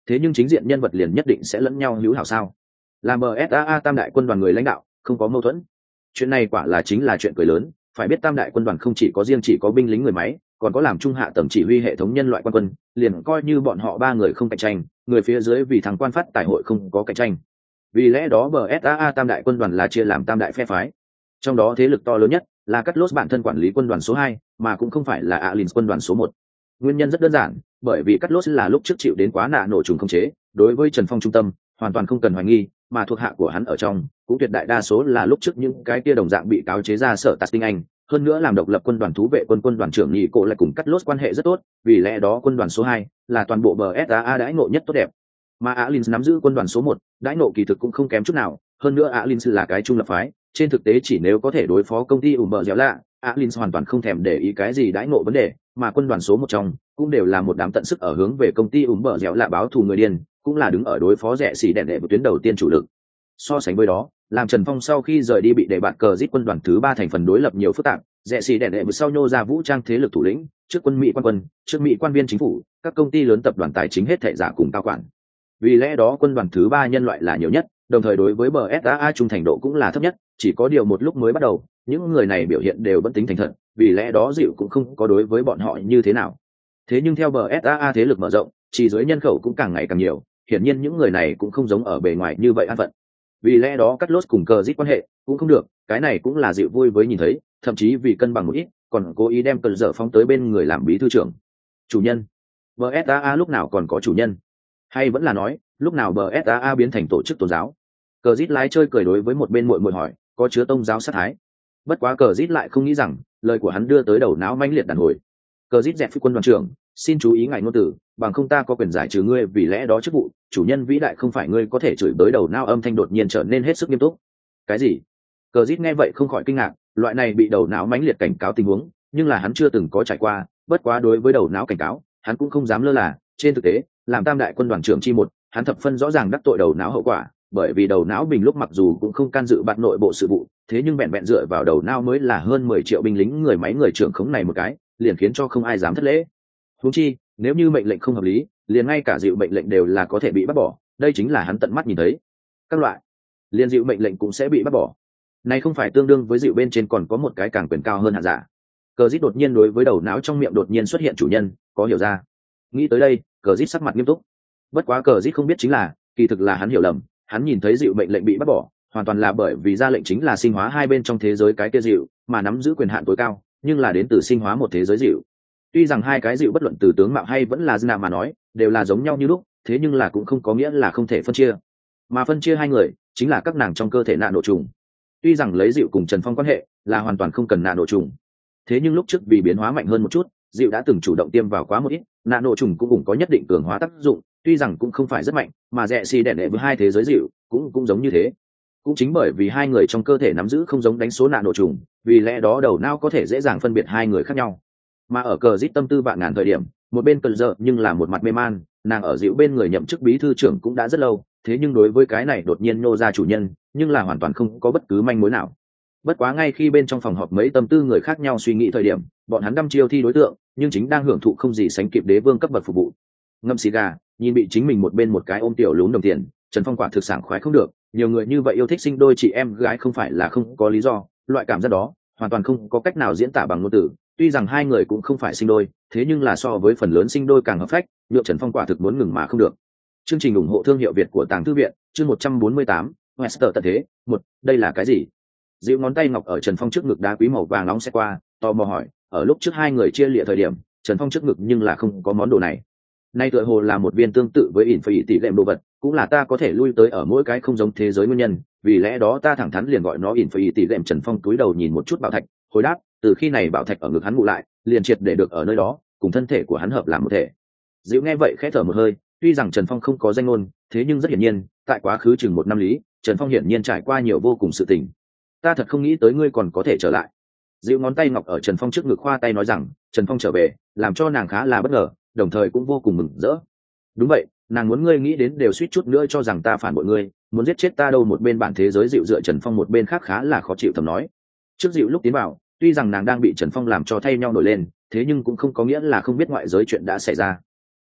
thế nhưng chính diện nhân vật liền nhất định sẽ lẫn nhau hữu hảo sao? Làm em ét a a tam đại quân đoàn người lãnh đạo không có mâu thuẫn, chuyện này quả là chính là chuyện cười lớn. Phải biết tam đại quân đoàn không chỉ có riêng chỉ có binh lính người máy, còn có làm trung hạ tầng chỉ huy hệ thống nhân loại quan quân, liền coi như bọn họ ba người không cạnh tranh, người phía dưới vì thằng quan phát tài hội không có cạnh tranh. Vì lẽ đó em ét a a tam đại quân đoàn là chia làm tam đại phe phái, trong đó thế lực to lớn nhất là Cắt Lốt bản thân quản lý quân đoàn số hai, mà cũng không phải là Alins quân đoàn số một. Nguyên nhân rất đơn giản, bởi vì Cắt Lốt là lúc trước chịu đến quá nạ nổ trùng không chế, đối với Trần Phong trung tâm hoàn toàn không cần hoài nghi, mà thuộc hạ của hắn ở trong cũng tuyệt đại đa số là lúc trước những cái kia đồng dạng bị cáo chế ra sở tạt tinh anh, hơn nữa làm độc lập quân đoàn thú vệ quân quân đoàn trưởng nhị cổ lại cùng Cắt Lốt quan hệ rất tốt, vì lẽ đó quân đoàn số hai là toàn bộ em ét a a đãi ngộ nhất tốt đẹp. Mà Alins nắm giữ quân đoàn số một, đãi ngộ kỳ thực cũng không kém chút nào, hơn nữa Alins là cái trung lập phái, trên thực tế chỉ nếu có thể đối phó công ty ủ mờ dẻo lạ, Alins hoàn toàn không thèm để ý cái gì đãi ngộ vấn đề, mà quân đoàn số một trong cũng đều là một đám tận sức ở hướng về công ty ủ mờ dẻo lạ báo thù người điên, cũng là đứng ở đối phó rẻ xỉ đèn đệ một tuyến đầu tiên chủ lực. So sánh với đó, làm Trần Phong sau khi rời đi bị đề bạt cờ giết quân đoàn thứ ba thành phần đối lập nhiều phức tạp, rẻ xỉ đèn đệ một sau nhô ra vũ trang thế lực thủ lĩnh, trước quân Mỹ quan quân, trước Mỹ quan viên chính phủ, các công ty lớn tập đoàn tài chính hết thảy giả cùng cao quản. Vì lẽ đó quân đoàn thứ ba nhân loại là nhiều nhất, đồng thời đối với em ét a a trung thành độ cũng là thấp nhất, chỉ có điều một lúc mới bắt đầu, những người này biểu hiện đều vẫn tính thành thật, vì lẽ đó dịu cũng không có đối với bọn họ như thế nào. Thế nhưng theo em ét a a thế lực mở rộng, chỉ dưới nhân khẩu cũng càng ngày càng nhiều, hiển nhiên những người này cũng không giống ở bề ngoài như vậy an phận. Vì lẽ đó Cắt Lốt cùng cờ giết quan hệ cũng không được, cái này cũng là dịu vui với nhìn thấy, thậm chí vì cân bằng một ít, còn cố ý đem cờ dở phóng tới bên người làm bí thư trưởng. Chủ nhân, em ét a a lúc nào còn có chủ nhân? Hay vẫn là nói, lúc nào em ét a a biến thành tổ chức tôn giáo? Cờ giết lái chơi cười đối với một bên muội muội hỏi, có chứa tôn giáo sát thái. Bất quá cờ giết lại không nghĩ rằng, lời của hắn đưa tới đầu não mãnh liệt đàn hồi. Cờ giết dẹp phi quân đoàn trưởng, xin chú ý ngài ngôn từ, bằng không ta có quyền giải trừ ngươi vì lẽ đó chức vụ, chủ nhân vĩ đại không phải ngươi có thể chửi bới đầu não âm thanh đột nhiên trở nên hết sức nghiêm túc. Cái gì? Cờ giết nghe vậy không khỏi kinh ngạc, loại này bị đầu não mãnh liệt cảnh cáo tình huống, nhưng là hắn chưa từng có trải qua, bất quá đối với đầu não cảnh cáo, hắn cũng không dám lơ là, trên thực tế, làm tam đại quân đoàn trưởng chi một, hắn thập phân rõ ràng đắc tội đầu não hậu quả, bởi vì đầu não bình lúc mặc dù cũng không can dự bạt nội bộ sự vụ, thế nhưng vẹn vẹn dựa vào đầu não mới là hơn mười triệu binh lính người máy người trưởng khống này một cái, liền khiến cho không ai dám thất lễ. Huống chi, nếu như mệnh lệnh không hợp lý, liền ngay cả dịu mệnh lệnh đều là có thể bị bắt bỏ, đây chính là hắn tận mắt nhìn thấy. Các loại, liền dịu mệnh lệnh cũng sẽ bị bắt bỏ. Này không phải tương đương với dịu bên trên còn có một cái càng quyền cao hơn hạn giả. Cờ Dít đột nhiên đối với đầu não trong miệng đột nhiên xuất hiện chủ nhân, có hiểu ra. Nghĩ tới đây, Cờ Dít sắc mặt nghiêm túc. Bất quá Cờ Dít không biết chính là, kỳ thực là hắn hiểu lầm, hắn nhìn thấy dịu mệnh lệnh bị bắt bỏ, hoàn toàn là bởi vì ra lệnh chính là sinh hóa hai bên trong thế giới cái kia dịu, mà nắm giữ quyền hạn tối cao, nhưng là đến từ sinh hóa một thế giới dịu. Tuy rằng hai cái dịu bất luận từ tướng mạo hay vẫn là nào mà nói, đều là giống nhau như lúc, thế nhưng là cũng không có nghĩa là không thể phân chia. Mà phân chia hai người, chính là các nàng trong cơ thể nạn độ trùng. Tuy rằng lấy dịu cùng Trần Phong quan hệ là hoàn toàn không cần nạn độ trùng, thế nhưng lúc trước vì biến hóa mạnh hơn một chút, dịu đã từng chủ động tiêm vào quá một ít, nạn độ trùng cũng cũng có nhất định cường hóa tác dụng, tuy rằng cũng không phải rất mạnh, mà rẻ xì đẻ đệ với hai thế giới dịu cũng cũng giống như thế. Cũng chính bởi vì hai người trong cơ thể nắm giữ không giống đánh số nạn độ trùng, vì lẽ đó đầu não có thể dễ dàng phân biệt hai người khác nhau. Mà ở Cờ Dít tâm tư vạn ngàn thời điểm, một bên Cờ Dợ nhưng là một mặt mê man, nàng ở dịu bên người nhậm chức bí thư trưởng cũng đã rất lâu, thế nhưng đối với cái này đột nhiên nô ra chủ nhân, nhưng là hoàn toàn không có bất cứ manh mối nào. Bất quá ngay khi bên trong phòng họp mấy tâm tư người khác nhau suy nghĩ thời điểm, bọn hắn đăm chiêu thi đối tượng, nhưng chính đang hưởng thụ không gì sánh kịp đế vương cấp bậc phục vụ. Ngậm xì gà, nhìn bị chính mình một bên một cái ôm tiểu lún đồng tiền, Trần Phong quả thực sảng khoái không được, nhiều người như vậy yêu thích sinh đôi chị em gái không phải là không có lý do, loại cảm giác đó hoàn toàn không có cách nào diễn tả bằng ngôn từ. Tuy rằng hai người cũng không phải sinh đôi, thế nhưng là so với phần lớn sinh đôi càng hợp phách, nhượng Trần Phong quả thực muốn ngừng mà không được. Chương trình ủng hộ thương hiệu Việt của Tàng Thư viện, chương một trăm bốn mươi tám, Wester tận thế, một, đây là cái gì? Dịu ngón tay ngọc ở Trần Phong trước ngực đá quý màu vàng nóng sẽ qua, tò mò hỏi, ở lúc trước hai người chia lìa thời điểm, Trần Phong trước ngực nhưng là không có món đồ này. Nay tựa hồ là một viên tương tự với ỉn phải tỷ lệm đồ vật, cũng là ta có thể lui tới ở mỗi cái không giống thế giới nguyên nhân, vì lẽ đó ta thẳng thắn liền gọi nó ỉn phải tỷ lệm. Trần Phong cúi đầu nhìn một chút bảo thạch, hồi đáp, từ khi này bảo thạch ở ngực hắn ngủ lại, liền triệt để được ở nơi đó, cùng thân thể của hắn hợp làm một thể. Dịu nghe vậy khẽ thở một hơi, tuy rằng Trần Phong không có danh ngôn, thế nhưng rất hiển nhiên, tại quá khứ chừng một năm lý, Trần Phong hiển nhiên trải qua nhiều vô cùng sự tình. Ta thật không nghĩ tới ngươi còn có thể trở lại. Dịu ngón tay ngọc ở Trần Phong trước ngực khoa tay nói rằng, Trần Phong trở về, làm cho nàng khá là bất ngờ, đồng thời cũng vô cùng mừng rỡ. Đúng vậy, nàng muốn ngươi nghĩ đến đều suýt chút nữa cho rằng ta phản bội ngươi, muốn giết chết ta đâu. Một bên bản thế giới Dịu dựa Trần Phong một bên khác khá là khó chịu thầm nói. Trước Dịu lúc tiến vào, tuy rằng nàng đang bị Trần Phong làm cho thay nhau nổi lên, thế nhưng cũng không có nghĩa là không biết ngoại giới chuyện đã xảy ra.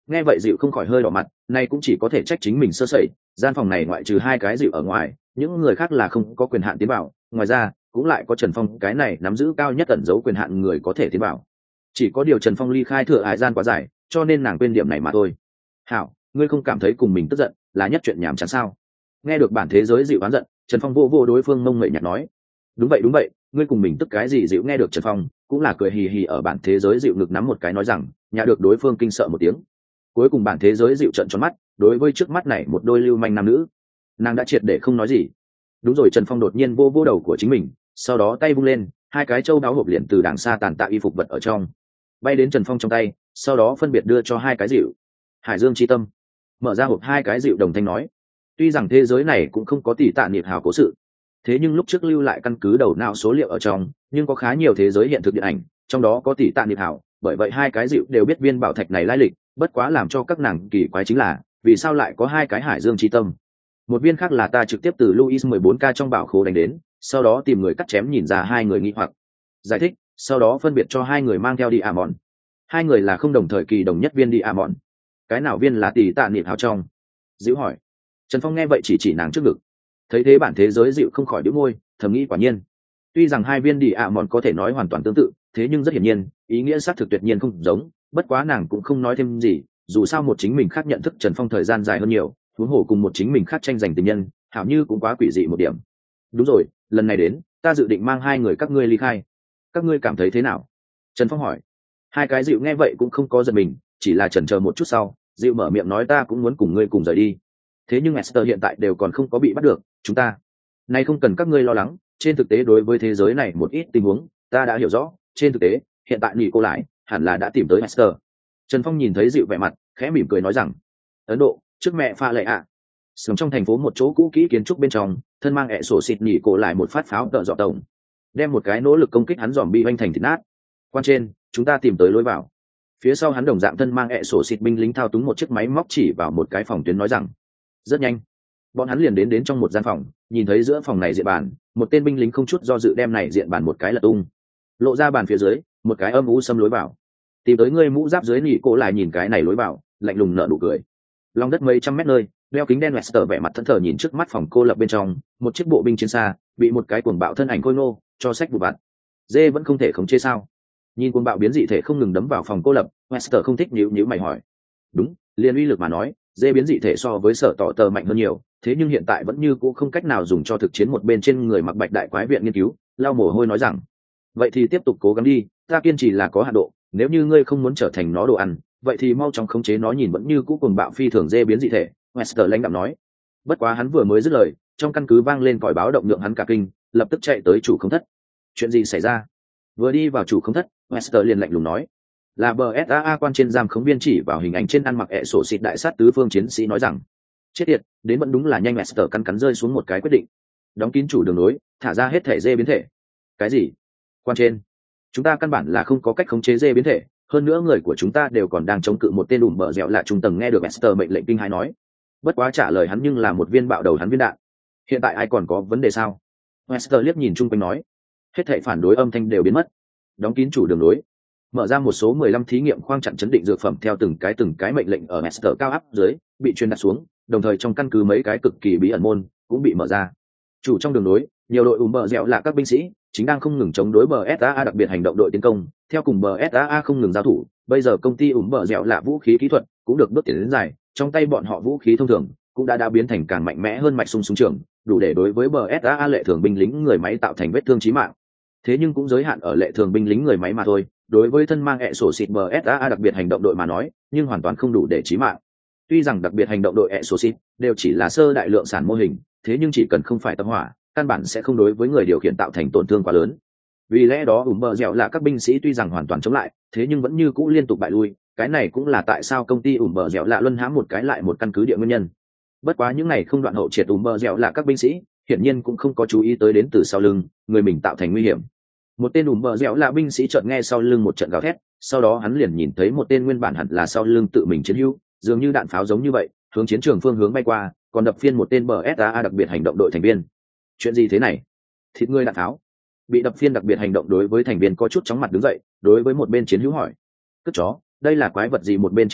Nghe vậy dịu không khỏi hơi đỏ mặt, nay cũng chỉ có thể trách chính mình sơ sẩy, gian phòng này ngoại trừ hai cái dịu ở ngoài, những người khác là không có quyền hạn tiến vào, ngoài ra cũng lại có Trần Phong cái này nắm giữ cao nhất ẩn dấu quyền hạn người có thể tiến vào. Chỉ có điều Trần Phong ly khai thừa hải gian quá dài, cho nên nàng quên điểm này mà thôi. Hảo, ngươi không cảm thấy cùng mình tức giận là nhất chuyện nhảm chán sao? Nghe được bản thế giới dịu oán giận, Trần Phong vô vô đối phương mông ngậy nhạt nói, đúng vậy đúng vậy, ngươi cùng mình tức cái gì? Dịu nghe được Trần Phong cũng là cười hì hì ở bản thế giới dịu ngực nắm một cái nói rằng, nhà được đối phương kinh sợ một tiếng. Cuối cùng bản thế giới dịu trận tròn mắt, đối với trước mắt này một đôi lưu manh nam nữ, nàng đã triệt để không nói gì. Đúng rồi, Trần Phong đột nhiên vô vô đầu của chính mình, sau đó tay vung lên, hai cái châu đáo hộp liền từ đằng xa tàn tạ y phục vật ở trong bay đến Trần Phong trong tay, sau đó phân biệt đưa cho hai cái dịu. Hải Dương chi tâm. Mở ra hộp, hai cái dịu đồng thanh nói, tuy rằng thế giới này cũng không có tỷ tạ niệm hào cố sự, thế nhưng lúc trước lưu lại căn cứ đầu não số liệu ở trong, nhưng có khá nhiều thế giới hiện thực điện ảnh, trong đó có tỷ tạ niệm hào, bởi vậy hai cái dịu đều biết viên bảo thạch này lai lịch, bất quá làm cho các nàng kỳ quái chính là, vì sao lại có hai cái Hải Dương chi tâm. Một viên khác là ta trực tiếp từ Luis mười bốn K trong bảo khố đánh đến, sau đó tìm người cắt chém nhìn ra hai người nghi hoặc. Giải thích, sau đó phân biệt cho hai người mang theo đi Amon. Hai người là không đồng thời kỳ đồng nhất viên đi Amon. Cái nào viên là tỷ tạ niệm hào trong? Dịu hỏi. Trần Phong nghe vậy chỉ chỉ nàng trước ngực. Thấy thế bản thế giới dịu không khỏi đĩu môi, thầm nghĩ quả nhiên. Tuy rằng hai viên đi Amon có thể nói hoàn toàn tương tự, thế nhưng rất hiển nhiên, ý nghĩa xác thực tuyệt nhiên không giống, bất quá nàng cũng không nói thêm gì, dù sao một chính mình khác nhận thức Trần Phong thời gian dài hơn nhiều, huống hồ cùng một chính mình khác tranh giành tình nhân, hảo như cũng quá quỷ dị một điểm. Đúng rồi, lần này đến, ta dự định mang hai người các ngươi ly khai. Các ngươi cảm thấy thế nào? Trần Phong hỏi. Hai cái dịu nghe vậy cũng không có giật mình, chỉ là chần chờ một chút sau, dịu mở miệng nói, ta cũng muốn cùng ngươi cùng rời đi. Thế nhưng Esther hiện tại đều còn không có bị bắt được, chúng ta nay không cần các ngươi lo lắng, trên thực tế đối với thế giới này một ít tình huống ta đã hiểu rõ, trên thực tế hiện tại nghỉ cô lại hẳn là đã tìm tới Esther. Trần Phong nhìn thấy dịu vẻ mặt khẽ mỉm cười nói rằng, Ấn Độ trước mẹ pha lệ ạ à. Sống trong thành phố một chỗ cũ kỹ kiến trúc bên trong, thân mang ẹ sổ xịt nghỉ cô lại một phát pháo tợ dọ tổng, đem một cái nỗ lực công kích hắn dòm bi oanh thành thịt nát. Quan trên, chúng ta tìm tới lối vào. Phía sau hắn đồng dạng thân mang ẹ sổ xịt binh lính thao túng một chiếc máy móc chỉ vào một cái phòng tuyến nói rằng, rất nhanh bọn hắn liền đến đến trong một gian phòng, nhìn thấy giữa phòng này diện bàn, một tên binh lính không chút do dự đem này diện bàn một cái lật tung, lộ ra bàn phía dưới một cái âm u xâm lối vào. Tìm tới ngươi mũ giáp dưới nghỉ cô lại nhìn cái này lối vào, lạnh lùng nở nụ cười. Lòng đất mấy trăm mét nơi, đeo kính đen Wester vẻ mặt thẫn thờ nhìn trước mắt phòng cô lập bên trong, một chiếc bộ binh chiến xa bị một cái cuồng bạo thân ảnh khôi ngô cho sách vụ vặt. Dê vẫn không thể khống chế sao? Nhìn cuồng bạo biến dị thể không ngừng đấm vào phòng cô lập, Wester không thích nhíu nhíu mày hỏi. Đúng, liên uy lực mà nói, dê biến dị thể so với sở tỏ tờ mạnh hơn nhiều, thế nhưng hiện tại vẫn như cũ không cách nào dùng cho thực chiến. Một bên trên người mặc bạch đại quái viện nghiên cứu lau mồ hôi nói rằng, vậy thì tiếp tục cố gắng đi, ta kiên trì là có hạn độ, nếu như ngươi không muốn trở thành nó đồ ăn, vậy thì mau chóng khống chế nó. Nhìn vẫn như cũ cuồng bạo phi thường dê biến dị thể, Wester lãnh đạm nói. Bất quá hắn vừa mới dứt lời, trong căn cứ vang lên còi báo động nhượng hắn cả kinh, lập tức chạy tới chủ không thất. Chuyện gì xảy ra? Vừa đi vào chủ không thất, Wester liền lạnh lùng nói, là bờ ét a a quan trên giam khống viên chỉ vào hình ảnh trên ăn mặc ẹ sổ xịt đại sát tứ phương chiến sĩ nói rằng, chết tiệt, đến vẫn đúng là nhanh. Wester cắn cắn rơi xuống một cái quyết định, đóng kín chủ đường nối, thả ra hết thể dê biến thể. Cái gì? Quan trên, chúng ta căn bản là không có cách khống chế dê biến thể, hơn nữa người của chúng ta đều còn đang chống cự một tên đùm bờ dẻo lạ trung tầng. Nghe được Wester mệnh lệnh kinh hãi nói, bất quá trả lời hắn nhưng là một viên bạo đầu hắn viên đạn. Hiện tại ai còn có vấn đề sao? Wester liếc nhìn chung quanh nói, hết thảy phản đối âm thanh đều biến mất, đóng kín chủ đường nối, mở ra một số mười lăm thí nghiệm khoang chặn chấn định dược phẩm. Theo từng cái từng cái mệnh lệnh ở Wester cao áp dưới bị truyền đặt xuống, đồng thời trong căn cứ mấy cái cực kỳ bí ẩn môn cũng bị mở ra. Chủ trong đường nối, nhiều đội ùm bờ dẻo là các binh sĩ chính đang không ngừng chống đối bờ ét a a đặc biệt hành động đội tiến công, theo cùng bờ ét a a không ngừng giao thủ. Bây giờ công ty ùm bờ dẻo là vũ khí kỹ thuật cũng được bước tiến đến dài, trong tay bọn họ vũ khí thông thường cũng đã đã biến thành càng mạnh mẽ hơn mạch sung súng trường, đủ để đối với bờ ét a a lệ thường binh lính người máy tạo thành vết thương chí mạng. Thế nhưng cũng giới hạn ở lệ thường binh lính người máy mà thôi, đối với thân mang ẹ sổ xịt bờ ét a a đặc biệt hành động đội mà nói, nhưng hoàn toàn không đủ để chí mạng. Tuy rằng đặc biệt hành động đội ẹ sổ xịt đều chỉ là sơ đại lượng sản mô hình, thế nhưng chỉ cần không phải tập hỏa, căn bản sẽ không đối với người điều khiển tạo thành tổn thương quá lớn. Vì lẽ đó ủm bờ dẻo là các binh sĩ tuy rằng hoàn toàn chống lại, thế nhưng vẫn như cũ liên tục bại lui. Cái này cũng là tại sao công ty ủm bờ dẻo lạ luân hãm một cái lại một căn cứ địa nguyên nhân. Bất quá những này không đoạn hậu triệt ủm bờ dẻo là các binh sĩ hiển nhiên cũng không có chú ý tới đến từ sau lưng người mình tạo thành nguy hiểm. Một tên ủm bờ dẻo là binh sĩ chợt nghe sau lưng một trận gào thét, sau đó hắn liền nhìn thấy một tên nguyên bản hẳn là sau lưng tự mình chiến hữu, dường như đạn pháo giống như vậy, hướng chiến trường phương hướng bay qua, còn đập phiên một tên bờ ét a a đặc biệt hành động đội thành viên. Chuyện gì thế này? Thịt ngươi đạn tháo. Bị đập phiên đặc biệt hành động đối với thành viên có chút chóng mặt đứng dậy, đối với một bên chiến hữu hỏi, cất chó, đây là quái vật gì? Một bên chiến hữu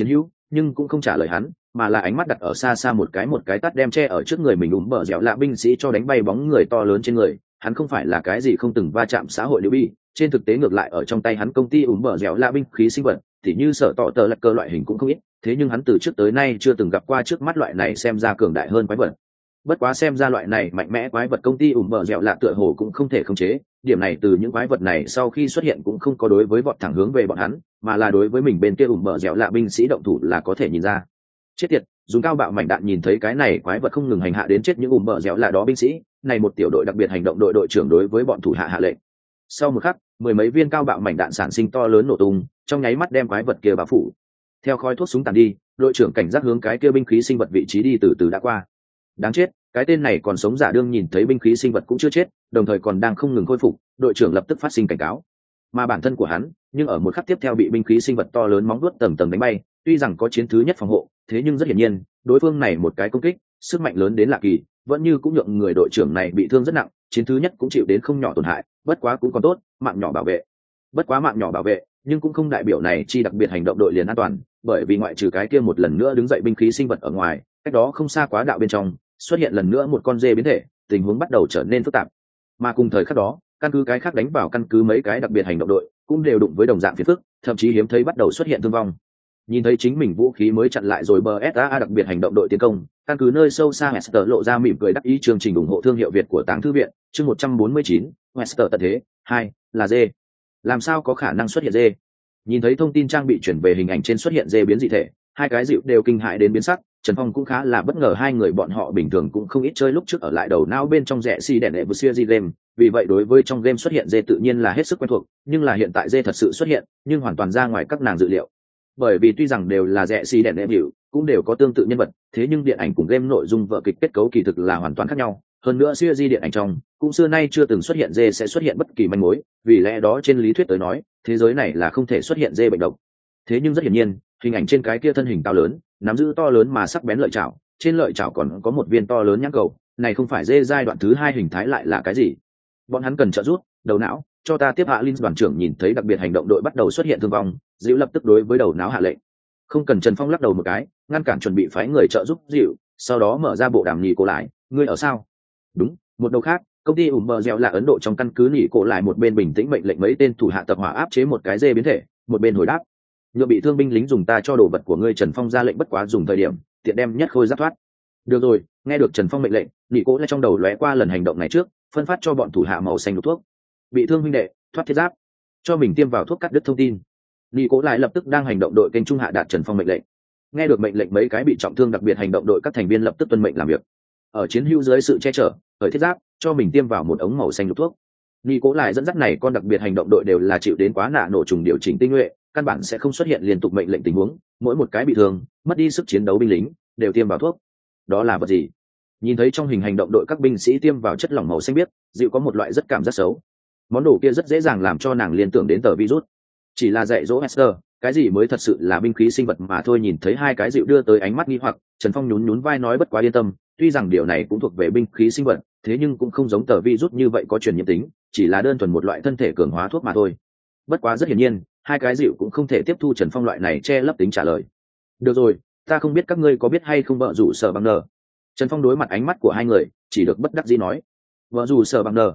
nhưng cũng không trả lời hắn, mà là ánh mắt đặt ở xa xa một cái một cái tát đem che ở trước người mình ủm bờ dẻo lạ binh sĩ cho đánh bay bóng người to lớn trên người. Hắn không phải là cái gì không từng va chạm xã hội liễu bi, trên thực tế ngược lại ở trong tay hắn công ty ủm bờ dẻo lạ binh khí sinh vật thì như sở tọ tờ lạc cơ loại hình cũng không ít, thế nhưng hắn từ trước tới nay chưa từng gặp qua trước mắt loại này xem ra cường đại hơn quái vật. Bất quá xem ra loại này mạnh mẽ quái vật công ty ủm bờ dẻo lạ tựa hồ cũng không thể khống chế, điểm này từ những quái vật này sau khi xuất hiện cũng không có đối với bọn thẳng hướng về bọn hắn, mà là đối với mình bên kia ủm bờ dẻo lạ binh sĩ động thủ là có thể nhìn ra. Chết tiệt, dùng cao bạo mảnh đạn nhìn thấy cái này quái vật không ngừng hành hạ đến chết những ủm bờ dẻo lạ đó binh sĩ, này một tiểu đội đặc biệt hành động đội đội trưởng đối với bọn thủ hạ hạ lệnh. Sau một khắc, mười mấy viên cao bạo mảnh đạn sản sinh to lớn nổ tung, trong nháy mắt đem quái vật kia bao phủ. Theo khói thuốc súng tàn đi, đội trưởng cảnh giác hướng cái kia binh khí sinh vật vị trí đi từ từ đã qua. Đáng chết, cái tên này còn sống giả đương nhìn thấy binh khí sinh vật cũng chưa chết, đồng thời còn đang không ngừng khôi phục, đội trưởng lập tức phát sinh cảnh cáo. Mà bản thân của hắn, nhưng ở một khắc tiếp theo bị binh khí sinh vật to lớn móng vuốt tầng tầng đánh bay, tuy rằng có chiến thứ nhất phòng hộ, thế nhưng rất hiển nhiên, đối phương này một cái công kích, sức mạnh lớn đến lạ kỳ, vẫn như cũng nhượng người đội trưởng này bị thương rất nặng, chiến thứ nhất cũng chịu đến không nhỏ tổn hại, bất quá cũng còn tốt, mạng nhỏ bảo vệ. Bất quá mạng nhỏ bảo vệ, nhưng cũng không đại biểu này chi đặc biệt hành động đội liền an toàn, bởi vì ngoại trừ cái kia một lần nữa đứng dậy binh khí sinh vật ở ngoài, cách đó không xa quá đạo bên trong, xuất hiện lần nữa một con dê biến thể, tình huống bắt đầu trở nên phức tạp. Mà cùng thời khắc đó, căn cứ cái khác đánh vào căn cứ mấy cái đặc biệt hành động đội, cũng đều đụng với đồng dạng phiền phức, thậm chí hiếm thấy bắt đầu xuất hiện thương vong. Nhìn thấy chính mình vũ khí mới chặn lại rồi bờ ét a a đặc biệt hành động đội tiến công, căn cứ nơi sâu xa Hester lộ ra mỉm cười đắc ý chương trình ủng hộ thương hiệu Việt của Táng Thư viện, chương một trăm bốn mươi chín, Hester tận thế, hai, là dê. Làm sao có khả năng xuất hiện dê? Nhìn thấy thông tin trang bị chuyển về hình ảnh trên xuất hiện dê biến dị thể, hai cái dịu đều kinh hãi đến biến sắc. Trần Phong cũng khá là bất ngờ, hai người bọn họ bình thường cũng không ít chơi lúc trước ở lại đầu não bên trong rẻ si đèn đệ vừa series game, vì vậy đối với trong game xuất hiện dê tự nhiên là hết sức quen thuộc, nhưng là hiện tại dê thật sự xuất hiện, nhưng hoàn toàn ra ngoài các nàng dự liệu. Bởi vì tuy rằng đều là rẻ si đèn đệ biểu, cũng đều có tương tự nhân vật, thế nhưng điện ảnh cùng game nội dung vở kịch kết cấu kỳ thực là hoàn toàn khác nhau. Hơn nữa series điện ảnh trong cũng xưa nay chưa từng xuất hiện dê sẽ xuất hiện bất kỳ manh mối, vì lẽ đó trên lý thuyết tới nói, thế giới này là không thể xuất hiện dê bệnh độc. Thế nhưng rất hiển nhiên, hình ảnh trên cái kia thân hình cao lớn, nắm giữ to lớn mà sắc bén lợi chảo, trên lợi chảo còn có một viên to lớn nhãn cầu, này không phải dê giai đoạn thứ hai hình thái lại là cái gì? Bọn hắn cần trợ giúp, đầu não, cho ta tiếp hạ Linh đoàn trưởng nhìn thấy đặc biệt hành động đội bắt đầu xuất hiện thương vong, Dữu lập tức đối với đầu não hạ lệnh. Không cần. Trần Phong lắc đầu một cái, ngăn cản chuẩn bị phái người trợ giúp Dữu, sau đó mở ra bộ đàm nhị cổ lại, ngươi ở sao? Đúng, một đầu khác, công ty ủm bờ dẻo là Ấn Độ trong căn cứ nhị cổ lại một bên bình tĩnh mệnh lệnh mấy tên thủ hạ tập hỏa áp chế một cái dê biến thể, một bên hồi đáp. Nhựa bị thương binh lính dùng ta cho đồ vật của ngươi. Trần Phong ra lệnh, bất quá dùng thời điểm tiện đem nhất khôi giáp thoát. Được rồi, nghe được Trần Phong mệnh lệnh, nhị cổ lại trong đầu lóe qua lần hành động này trước, phân phát cho bọn thủ hạ màu xanh thuốc. Bị thương huynh đệ, thoát thiết giáp, cho mình tiêm vào thuốc cắt đứt thông tin. Nhị cổ lại lập tức đang hành động đội kênh trung hạ đạt Trần Phong mệnh lệnh. Nghe được mệnh lệnh, mấy cái bị trọng thương đặc biệt hành động đội các thành viên lập tức tuân mệnh làm việc. Ở chiến hữu dưới sự che chở, khởi thiết giáp, cho mình tiêm vào một ống màu xanh lục thuốc. Nhị cổ lại dẫn dắt này con đặc biệt hành động đội đều là chịu đến quá nạ nổ trùng điều chỉnh tinh nhuệ, căn bản sẽ không xuất hiện liên tục mệnh lệnh tình huống, mỗi một cái bị thương, mất đi sức chiến đấu binh lính đều tiêm vào thuốc. Đó là vật gì? Nhìn thấy trong hình hành động đội các binh sĩ tiêm vào chất lỏng màu xanh biếc, Dịu có một loại rất cảm giác xấu. Món đồ kia rất dễ dàng làm cho nàng liên tưởng đến tờ virus. Chỉ là dạy dỗ Hester, cái gì mới thật sự là binh khí sinh vật mà thôi. Nhìn thấy hai cái Dịu đưa tới ánh mắt nghi hoặc, Trần Phong nhún nhún vai nói bất quá yên tâm, tuy rằng điều này cũng thuộc về binh khí sinh vật, thế nhưng cũng không giống tờ virus như vậy có truyền nhiễm tính, chỉ là đơn thuần một loại thân thể cường hóa thuốc mà thôi. Bất quá rất hiển nhiên, hai cái Dịu cũng không thể tiếp thu Trần Phong loại này che lấp tính trả lời. Được rồi, ta không biết các ngươi có biết hay không vợ rủ sở bằng nờ. Trần Phong đối mặt ánh mắt của hai người, chỉ được bất đắc dĩ nói, vợ rủ sở bằng nờ.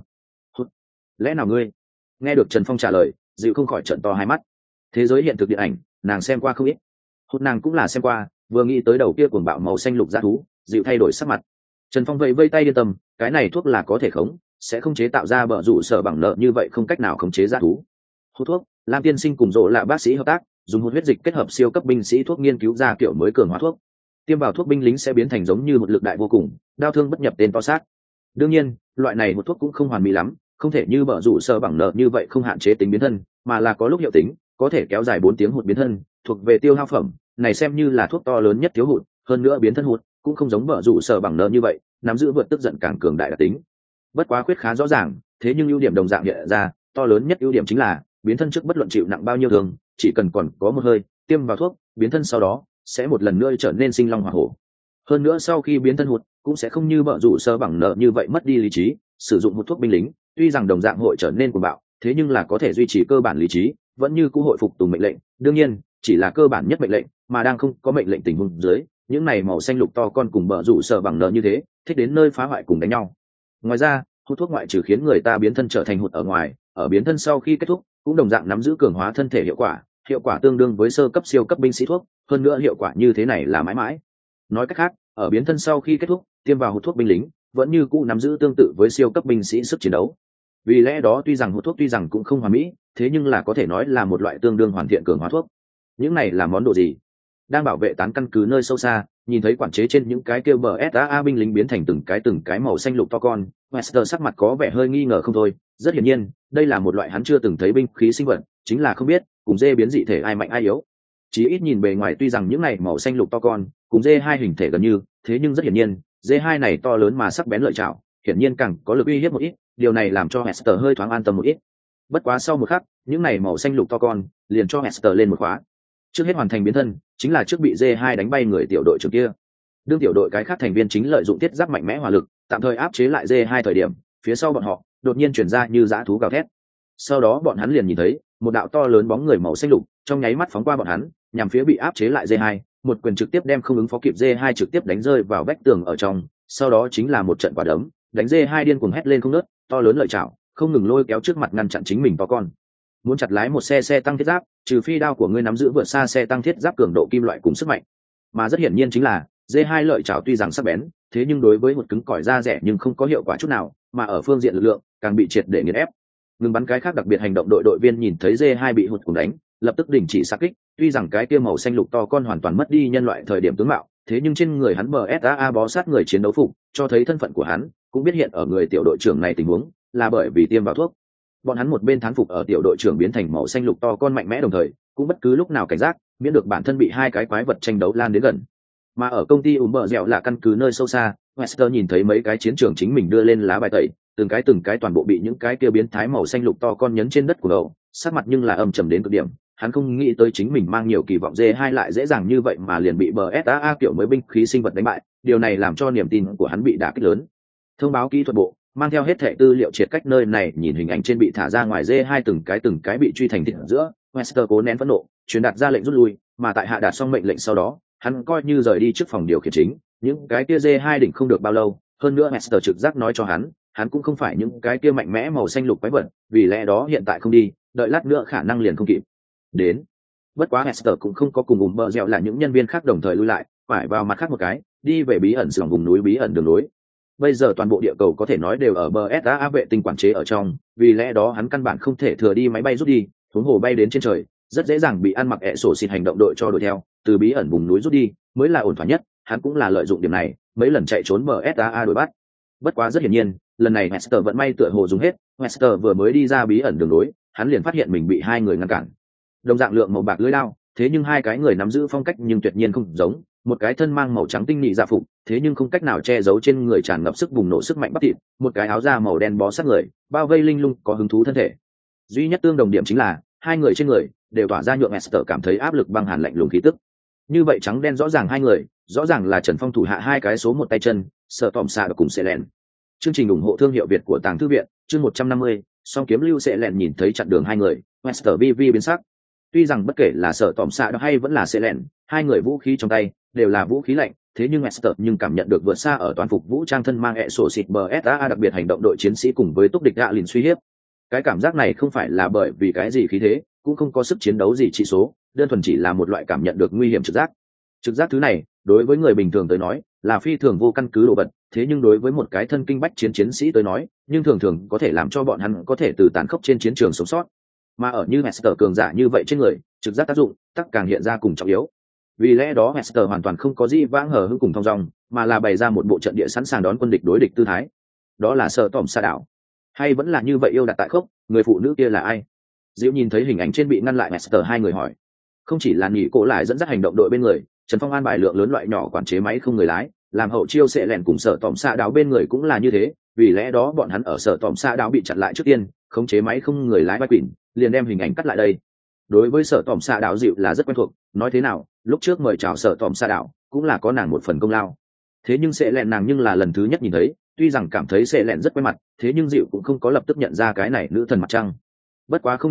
Lẽ nào ngươi? Nghe được Trần Phong trả lời, Dịu không khỏi trợn to hai mắt. Thế giới hiện thực điện ảnh, nàng xem qua không ít. Hốt nàng cũng là xem qua, vừa nghĩ tới đầu kia cuồng bạo màu xanh lục dã thú, Dịu thay đổi sắc mặt. Trần Phong vẫy vây tay yên tâm, cái này thuốc là có thể khống, sẽ không chế tạo ra bờ rủ sở bằng nợ như vậy không cách nào khống chế dã thú. Hút thuốc, Lam tiên sinh cùng rộ là bác sĩ hợp tác, dùng hút huyết dịch kết hợp siêu cấp binh sĩ thuốc nghiên cứu ra kiểu mới cường hóa thuốc. Tiêm vào thuốc binh lính sẽ biến thành giống như một lực đại vô cùng, đau thương bất nhập tên to xác. Đương nhiên, loại này một thuốc cũng không hoàn mỹ lắm, không thể như bờ rủ sở bằng nợ như vậy không hạn chế tính biến thân, mà là có lúc hiệu tính, có thể kéo dài bốn tiếng hụt biến thân, thuộc về tiêu hao phẩm, này xem như là thuốc to lớn nhất thiếu hụt, hơn nữa biến thân hụt cũng không giống bờ rủ sở bằng nợ như vậy, nắm giữ vượt tức giận càng cường đại đặc tính. Bất quá khuyết khá rõ ràng, thế nhưng ưu điểm đồng dạng hiện ra, to lớn nhất ưu điểm chính là biến thân trước bất luận chịu nặng bao nhiêu thương, chỉ cần còn có một hơi, tiêm vào thuốc, biến thân sau đó sẽ một lần nữa trở nên sinh long hỏa hổ. Hơn nữa sau khi biến thân hụt cũng sẽ không như bợ rủ sơ bằng nợ như vậy mất đi lý trí, sử dụng một thuốc binh lính, tuy rằng đồng dạng hội trở nên cuồng bạo, thế nhưng là có thể duy trì cơ bản lý trí, vẫn như cũ hội phục tùng mệnh lệnh, đương nhiên, chỉ là cơ bản nhất mệnh lệnh, mà đang không có mệnh lệnh tình huống dưới những này màu xanh lục to con cùng bờ rủ sợ bằng nợ như thế thích đến nơi phá hoại cùng đánh nhau. Ngoài ra hút thuốc ngoại trừ khiến người ta biến thân trở thành hụt ở ngoài, ở biến thân sau khi kết thúc cũng đồng dạng nắm giữ cường hóa thân thể hiệu quả, hiệu quả tương đương với sơ cấp siêu cấp binh sĩ thuốc, hơn nữa hiệu quả như thế này là mãi mãi. Nói cách khác, ở biến thân sau khi kết thúc tiêm vào hút thuốc binh lính vẫn như cũ nắm giữ tương tự với siêu cấp binh sĩ sức chiến đấu. Vì lẽ đó tuy rằng hút thuốc tuy rằng cũng không hoàn mỹ, thế nhưng là có thể nói là một loại tương đương hoàn thiện cường hóa thuốc. Những này là món đồ gì? Đang bảo vệ tán căn cứ nơi sâu xa, nhìn thấy quản chế trên những cái kêu bờ ét a binh lính biến thành từng cái từng cái màu xanh lục to con, Wester sắc mặt có vẻ hơi nghi ngờ không thôi. Rất hiển nhiên đây là một loại hắn chưa từng thấy binh khí sinh vật, chính là không biết cùng dê biến dị thể ai mạnh ai yếu. Chỉ ít nhìn bề ngoài tuy rằng những này màu xanh lục to con cùng dê hai hình thể gần như, thế nhưng rất hiển nhiên dê hai này to lớn mà sắc bén lợi chảo, hiển nhiên càng có lực uy hiếp một ít, điều này làm cho Hester hơi thoáng an tâm một ít. Bất quá sau một khắc những này màu xanh lục to con liền cho Hester lên một khóa. Trước hết hoàn thành biến thân chính là trước bị dê hai đánh bay người tiểu đội trưởng kia. Đương tiểu đội cái khác thành viên chính lợi dụng thiết giáp mạnh mẽ hỏa lực tạm thời áp chế lại dê hai thời điểm, phía sau bọn họ đột nhiên chuyển ra như dã thú gào thét. Sau đó bọn hắn liền nhìn thấy một đạo to lớn bóng người màu xanh lục trong nháy mắt phóng qua bọn hắn, nhằm phía bị áp chế lại dê hai, một quyền trực tiếp đem không ứng phó kịp dê hai trực tiếp đánh rơi vào vách tường ở trong. Sau đó chính là một trận quả đấm, đánh dê hai điên cuồng hét lên không ngớt, to lớn lợi chảo không ngừng lôi kéo trước mặt ngăn chặn chính mình to con. Muốn chặt lái một xe xe tăng thiết giáp, trừ phi đao của ngươi nắm giữ vượt xa xe tăng thiết giáp cường độ kim loại cùng sức mạnh. Mà rất hiển nhiên chính là dê hai lợi chảo tuy rằng sắc bén, thế nhưng đối với một cứng cỏi da rẻ nhưng không có hiệu quả chút nào, mà ở phương diện lực lượng càng bị triệt để nghiền ép. Ngừng bắn cái khác đặc biệt hành động đội đội viên nhìn thấy dê hai bị hụt cùng đánh, lập tức đình chỉ sát kích. Tuy rằng cái kia màu xanh lục to con hoàn toàn mất đi nhân loại thời điểm tướng mạo, thế nhưng trên người hắn bờ ét a bó sát người chiến đấu phục, cho thấy thân phận của hắn, cũng biết hiện ở người tiểu đội trưởng này tình huống là bởi vì tiêm vào thuốc. Bọn hắn một bên thán phục ở tiểu đội trưởng biến thành màu xanh lục to con mạnh mẽ, đồng thời cũng bất cứ lúc nào cảnh giác miễn được bản thân bị hai cái quái vật tranh đấu lan đến gần. Mà ở công ty ùm bờ dẻo là căn cứ nơi sâu xa, Wester nhìn thấy mấy cái chiến trường chính mình đưa lên lá bài tẩy, từng cái từng cái toàn bộ bị những cái kia biến thái màu xanh lục to con nhấn trên đất của đầu, sắc mặt nhưng là âm trầm đến cực điểm. Hắn không nghĩ tới chính mình mang nhiều kỳ vọng dê hai lại dễ dàng như vậy mà liền bị bờ ét a kiểu mới binh khí sinh vật đánh bại, điều này làm cho niềm tin của hắn bị đả kích lớn. Thông báo kỹ thuật bộ mang theo hết thẻ tư liệu triệt cách nơi này, nhìn hình ảnh trên bị thả ra ngoài dê hai từng cái từng cái bị truy thành thịt ở giữa, Wester cố nén phẫn nộ, truyền đạt ra lệnh rút lui, mà tại hạ đạt xong mệnh lệnh sau đó, hắn coi như rời đi trước phòng điều khiển chính. Những cái kia dê hai đỉnh không được bao lâu, hơn nữa Wester trực giác nói cho hắn, hắn cũng không phải những cái kia mạnh mẽ màu xanh lục quái vật, vì lẽ đó hiện tại không đi, đợi lát nữa khả năng liền không kịp. Đến. Bất quá Hester cũng không có cùng ùm bờ dẻo là những nhân viên khác đồng thời lui lại, phải vào mặt khác một cái, đi về bí ẩn sườn vùng núi bí ẩn đường lối. Bây giờ toàn bộ địa cầu có thể nói đều ở bờ ét a vệ tinh quản chế ở trong, vì lẽ đó hắn căn bản không thể thừa đi máy bay rút đi, huống hồ bay đến trên trời, rất dễ dàng bị ăn mặc ẹ sổ xịt hành động đội cho đuổi theo, từ bí ẩn vùng núi rút đi mới là ổn thỏa nhất. Hắn cũng là lợi dụng điểm này, mấy lần chạy trốn bờ ét a đuổi bắt. Bất quá rất hiển nhiên, lần này Hester vẫn may tựa hồ dùng hết, Hester vừa mới đi ra bí ẩn đường lối, hắn liền phát hiện mình bị hai người ngăn cản. Đồng dạng lượng màu bạc lưỡi lao, thế nhưng hai cái người nắm giữ phong cách nhưng tuyệt nhiên không giống, một cái thân mang màu trắng tinh nhị dạ phục, thế nhưng không cách nào che giấu trên người tràn ngập sức bùng nổ sức mạnh bắp thịt, một cái áo da màu đen bó sát người, bao vây linh lung có hứng thú thân thể. Duy nhất tương đồng điểm chính là hai người trên người đều tỏa ra nhượng Hester cảm thấy áp lực băng hàn lạnh lùng khí tức. Như vậy trắng đen rõ ràng hai người, rõ ràng là Trần Phong thủ hạ hai cái số một tay chân, Sở Tỏm Xạ cùng Sẽ Lẹn. Chương trình ủng hộ thương hiệu Việt của Tàng Thư viện, chương một trăm năm mươi, song kiếm lưu Sẽ Lẹn nhìn thấy chặn đường hai người, Hester vi vi biến sắc. Tuy rằng bất kể là Sở Tỏm Xạ hay vẫn là Sẽ Lẹn, hai người vũ khí trong tay đều là vũ khí lạnh, thế nhưng Hester nhưng cảm nhận được vượt xa ở toàn phục vũ trang thân mang ẹ sổ xịt bờ ét a đặc biệt hành động đội chiến sĩ cùng với túc địch gạ liền suy hiếp. Cái cảm giác này không phải là bởi vì cái gì khí thế, cũng không có sức chiến đấu gì chỉ số, đơn thuần chỉ là một loại cảm nhận được nguy hiểm trực giác. Trực giác thứ này đối với người bình thường tới nói là phi thường vô căn cứ đồ vật, thế nhưng đối với một cái thân kinh bách chiến chiến sĩ tới nói, nhưng thường thường có thể làm cho bọn hắn có thể từ tàn khốc trên chiến trường sống sót. Mà ở như Hester cường giả như vậy trên người, trực giác tác dụng tắc càng hiện ra cùng trọng yếu. Vì lẽ đó Hester hoàn toàn không có gì vãng hờ hững cùng thong dong, mà là bày ra một bộ trận địa sẵn sàng đón quân địch đối địch tư thái. Đó là Sở Tỏm Xạ đảo, hay vẫn là như vậy yêu đặt tại khốc, người phụ nữ kia là ai? Diệu nhìn thấy hình ảnh trên bị ngăn lại Hester, hai người hỏi. Không chỉ là nghỉ cổ lại dẫn dắt hành động đội bên người, Trần Phong an bài lượng lớn loại nhỏ quản chế máy không người lái, làm hậu chiêu Sẽ Lẹn cùng Sở Tỏm Xạ đảo bên người cũng là như thế, vì lẽ đó bọn hắn ở Sở Tỏm Xạ đảo bị chặn lại trước tiên, khống chế máy không người lái bay quỷ, liền đem hình ảnh cắt lại đây. Đối với Sở Tỏm Xạ đảo Diệu là rất quen thuộc, nói thế nào, lúc trước mời chào Sở Tỏm Xạ đảo cũng là có nàng một phần công lao. Thế nhưng Sẽ Lẹn nàng nhưng là lần thứ nhất nhìn thấy, tuy rằng cảm thấy Sẽ Lẹn rất quen mặt, thế nhưng Diệu cũng không có lập tức nhận ra cái này nữ thần mặt trăng. Bất quá không nhận ra,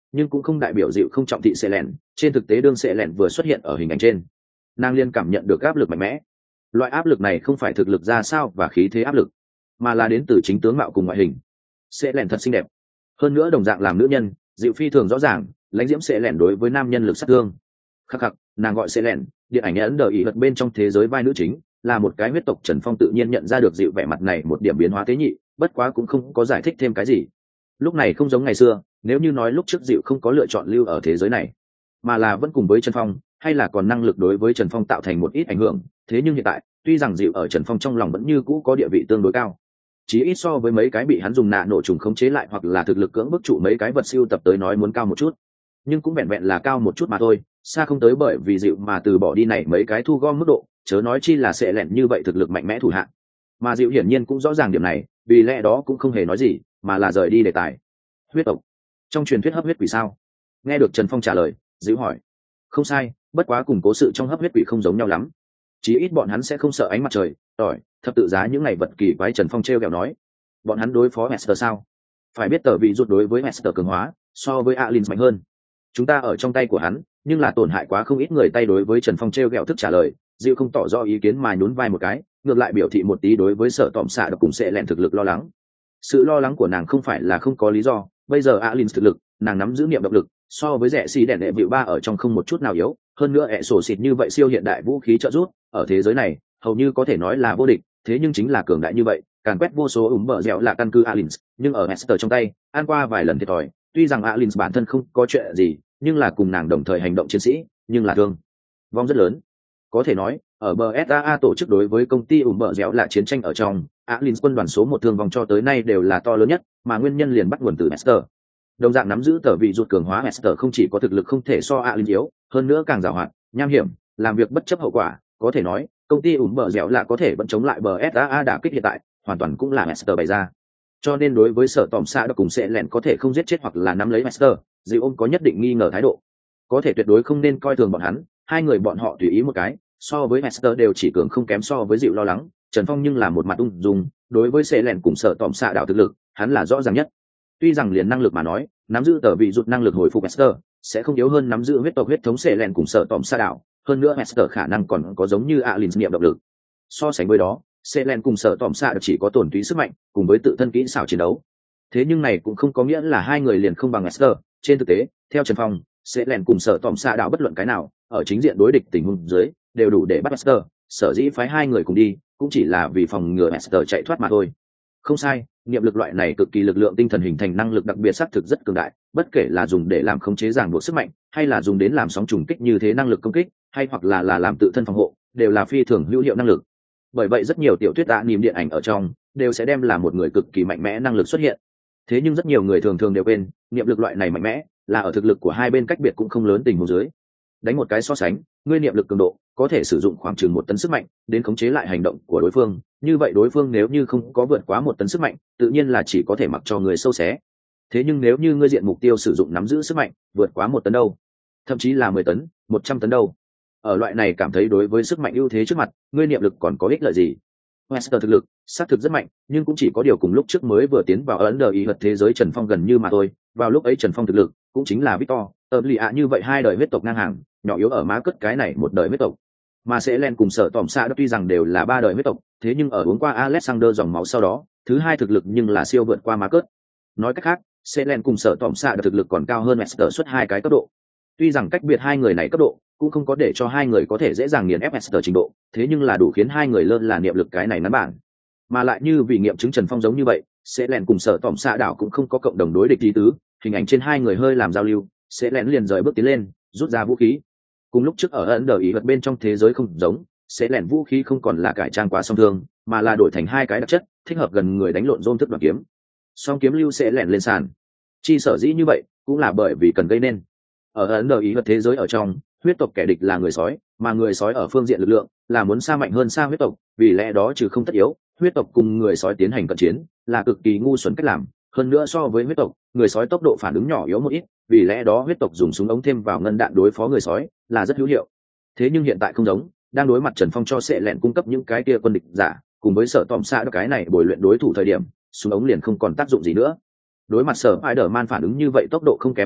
nhưng cũng không đại biểu dịu không trọng thị sệ lẹn. Trên thực tế đương sệ lẹn vừa xuất hiện ở hình ảnh trên, nàng liên cảm nhận được áp lực mạnh mẽ. Loại áp lực này không phải thực lực ra sao và khí thế áp lực, mà là đến từ chính tướng mạo cùng ngoại hình. Sệ lẹn thật xinh đẹp, hơn nữa đồng dạng làm nữ nhân, dịu phi thường rõ ràng lãnh diễm sệ lẹn đối với nam nhân lực sát thương. Khắc khắc, nàng gọi sệ lẹn, điện ảnh ấn đờ ý hật bên trong thế giới vai nữ chính, là một cái huyết tộc. Trần Phong tự nhiên nhận ra được dịu vẻ mặt này một điểm biến hóa tế nhị, bất quá cũng không có giải thích thêm cái gì. Lúc này không giống ngày xưa, nếu như nói lúc trước dịu không có lựa chọn lưu ở thế giới này, mà là vẫn cùng với Trần Phong, hay là còn năng lực đối với Trần Phong tạo thành một ít ảnh hưởng, thế nhưng hiện tại tuy rằng dịu ở Trần Phong trong lòng vẫn như cũ có địa vị tương đối cao, chí ít so với mấy cái bị hắn dùng nạ nổ trùng khống chế lại hoặc là thực lực cưỡng bức trụ mấy cái vật siêu tập tới nói muốn cao một chút, nhưng cũng vẹn vẹn là cao một chút mà thôi, xa không tới bởi vì dịu mà từ bỏ đi này mấy cái thu gom mức độ, chớ nói chi là sẽ lẹn như vậy thực lực mạnh mẽ thủ hạng. Mà dịu hiển nhiên cũng rõ ràng điểm này, vì lẽ đó cũng không hề nói gì, mà là rời đi đề tài. Huyết tộc trong truyền thuyết hấp huyết quỷ sao? Nghe được Trần Phong trả lời, dịu hỏi. Không sai, bất quá cùng cố sự trong hấp huyết quỷ không giống nhau lắm. Chí ít bọn hắn sẽ không sợ ánh mặt trời, tỏi, thập tự giá những ngày vật kỳ quái. Trần Phong treo kẹo nói. Bọn hắn đối phó Hester sao? Phải biết tờ vị rút đối với Hester cường hóa, so với Alin mạnh hơn. Chúng ta ở trong tay của hắn, nhưng là tổn hại quá không ít người tay. Đối với Trần Phong treo kẹo thức trả lời, dịu không tỏ rõ ý kiến mà nhún vai một cái, ngược lại biểu thị một tí đối với sở tọm xạ độc cùng sẽ lẹn thực lực lo lắng. Sự lo lắng của nàng không phải là không có lý do, bây giờ Alin thực lực, nàng nắm giữ niệm động lực, so với rẻ xì đèn đệ vịu ba ở trong không một chút nào yếu, hơn nữa ẹ sổ xịt như vậy siêu hiện đại vũ khí trợ giúp, ở thế giới này hầu như có thể nói là vô địch. Thế nhưng chính là cường đại như vậy, càn quét vô số ủng bờ dẻo là căn cứ Alin, nhưng ở Hester trong tay, ăn qua vài lần thiệt thòi. Tuy rằng Alin bản thân không có chuyện gì, nhưng là cùng nàng đồng thời hành động chiến sĩ, nhưng là thương vong rất lớn. Có thể nói, ở bờ ét a a tổ chức đối với công ty ủng bờ dẻo là chiến tranh ở trong, Alin quân đoàn số một thương vong cho tới nay đều là to lớn nhất, mà nguyên nhân liền bắt nguồn từ Hester. Đồng dạng nắm giữ tờ vị rụt cường hóa, Hester không chỉ có thực lực không thể so Alin yếu, hơn nữa càng giàu hoạt, nham hiểm, làm việc bất chấp hậu quả. Có thể nói, công ty ủng bờ dẻo là có thể vẫn chống lại bờ ét a a đả kích hiện tại, hoàn toàn cũng là Hester bày ra. Cho nên đối với sở tòm xạ độc cùng sẽ lẹn có thể không giết chết hoặc là nắm lấy Hester, dịu ôm có nhất định nghi ngờ thái độ. Có thể tuyệt đối không nên coi thường bọn hắn, hai người bọn họ tùy ý một cái, so với Hester đều chỉ cường không kém so với dịu lo lắng. Trần Phong nhưng là một mặt ung dung, đối với sẽ lẹn cùng sở tòm xạ đạo thực lực, hắn là rõ ràng nhất. Tuy rằng liền năng lực mà nói, nắm giữ tờ vị rụt năng lực hồi phục Hester sẽ không yếu hơn nắm giữ huyết tộc huyết thống sẽ lẹn cùng sở tòm xạ đạo, hơn nữa Hester khả năng còn có giống như Alin niệm động lực. So sánh với đó, sẽ lẹn cùng sở tòm xạ đạo chỉ có tổn túy sức mạnh cùng với tự thân kỹ xảo chiến đấu. Thế nhưng này cũng không có nghĩa là hai người liền không bằng Hester. Trên thực tế, theo Trần Phong, sẽ lẹn cùng sở tòm xạ đạo bất luận cái nào ở chính diện đối địch tình huống dưới đều đủ để bắt Hester. Sở dĩ phái hai người cùng đi cũng chỉ là vì phòng ngừa Hester chạy thoát mà thôi. Không sai, niệm lực loại này cực kỳ lực lượng tinh thần hình thành năng lực đặc biệt xác thực rất cường đại, bất kể là dùng để làm khống chế ràng buộc sức mạnh, hay là dùng đến làm sóng trùng kích như thế năng lực công kích, hay hoặc là là làm tự thân phòng hộ, đều là phi thường hữu hiệu năng lực. Bởi vậy rất nhiều tiểu thuyết đã niệm điện ảnh ở trong đều sẽ đem là một người cực kỳ mạnh mẽ năng lực xuất hiện. Thế nhưng rất nhiều người thường thường đều quên, niệm lực loại này mạnh mẽ là ở thực lực của hai bên cách biệt cũng không lớn tình huống dưới. Đánh một cái so sánh, ngươi niệm lực cường độ có thể sử dụng khoảng chừng một tấn sức mạnh đến khống chế lại hành động của đối phương, như vậy đối phương nếu như không có vượt quá một tấn sức mạnh, tự nhiên là chỉ có thể mặc cho người sâu xé. Thế nhưng nếu như ngươi diện mục tiêu sử dụng nắm giữ sức mạnh vượt quá một tấn đâu, thậm chí là mười tấn, một trăm tấn đâu, ở loại này cảm thấy đối với sức mạnh ưu thế trước mặt, ngươi niệm lực còn có ích lợi gì? Hester thực lực xác thực rất mạnh, nhưng cũng chỉ có điều cùng lúc trước mới vừa tiến vào ấn đờ ý hật thế giới Trần Phong gần như mà thôi. Vào lúc ấy Trần Phong thực lực cũng chính là Victor, tờ lì ạ như vậy hai đời huyết tộc ngang hàng, nhỏ yếu ở má cất cái này một đời huyết tộc. Mà sẽ len cùng sở tòm xạ tuy rằng đều là ba đời huyết tộc, thế nhưng ở uống qua Alexander dòng máu sau đó, thứ hai thực lực nhưng là siêu vượt qua má cất. Nói cách khác, sẽ len cùng sở tòm xạ thực lực còn cao hơn Hester suốt hai cái cấp độ. Tuy rằng cách biệt hai người này cấp độ cũng không có để cho hai người có thể dễ dàng nghiền ép Hester trình độ, thế nhưng là đủ khiến hai người lơ là niệm lực cái này nắn bản. Mà lại như vì nghiệm chứng Trần Phong giống như vậy, sẽ lẹn cùng sở tòm xạ đảo cũng không có cộng đồng đối địch lý tứ. Hình ảnh trên hai người hơi làm giao lưu, sẽ lẹn liền rời bước tiến lên, rút ra vũ khí. Cùng lúc trước ở ấn đờ ý vật bên trong thế giới không giống, sẽ lẹn vũ khí không còn là cải trang quá song thương, mà là đổi thành hai cái đặc chất thích hợp gần người đánh lộn rôm thức đoạn kiếm. Song kiếm lưu sẽ lẹn lên sàn. Chi sở dĩ như vậy cũng là bởi vì cần gây nên. Ở ấn đờ ý vật thế giới ở trong, huyết tộc kẻ địch là người sói, mà người sói ở phương diện lực lượng là muốn xa mạnh hơn xa huyết tộc, vì lẽ đó trừ không tất yếu, huyết tộc cùng người sói tiến hành cận chiến là cực kỳ ngu xuẩn cách làm. Hơn nữa so với huyết tộc, người sói tốc độ phản ứng nhỏ yếu một ít, vì lẽ đó huyết tộc dùng súng ống thêm vào ngân đạn đối phó người sói là rất hữu hiệu. Thế nhưng hiện tại không giống, đang đối mặt Trần Phong cho sẽ lẹn cung cấp những cái kia quân địch giả, cùng với sở tòm xạ cái này bồi luyện đối thủ thời điểm, súng ống liền không còn tác dụng gì nữa. Đối mặt sở Spider-Man phản ứng như vậy tốc độ không kém kẻ địch,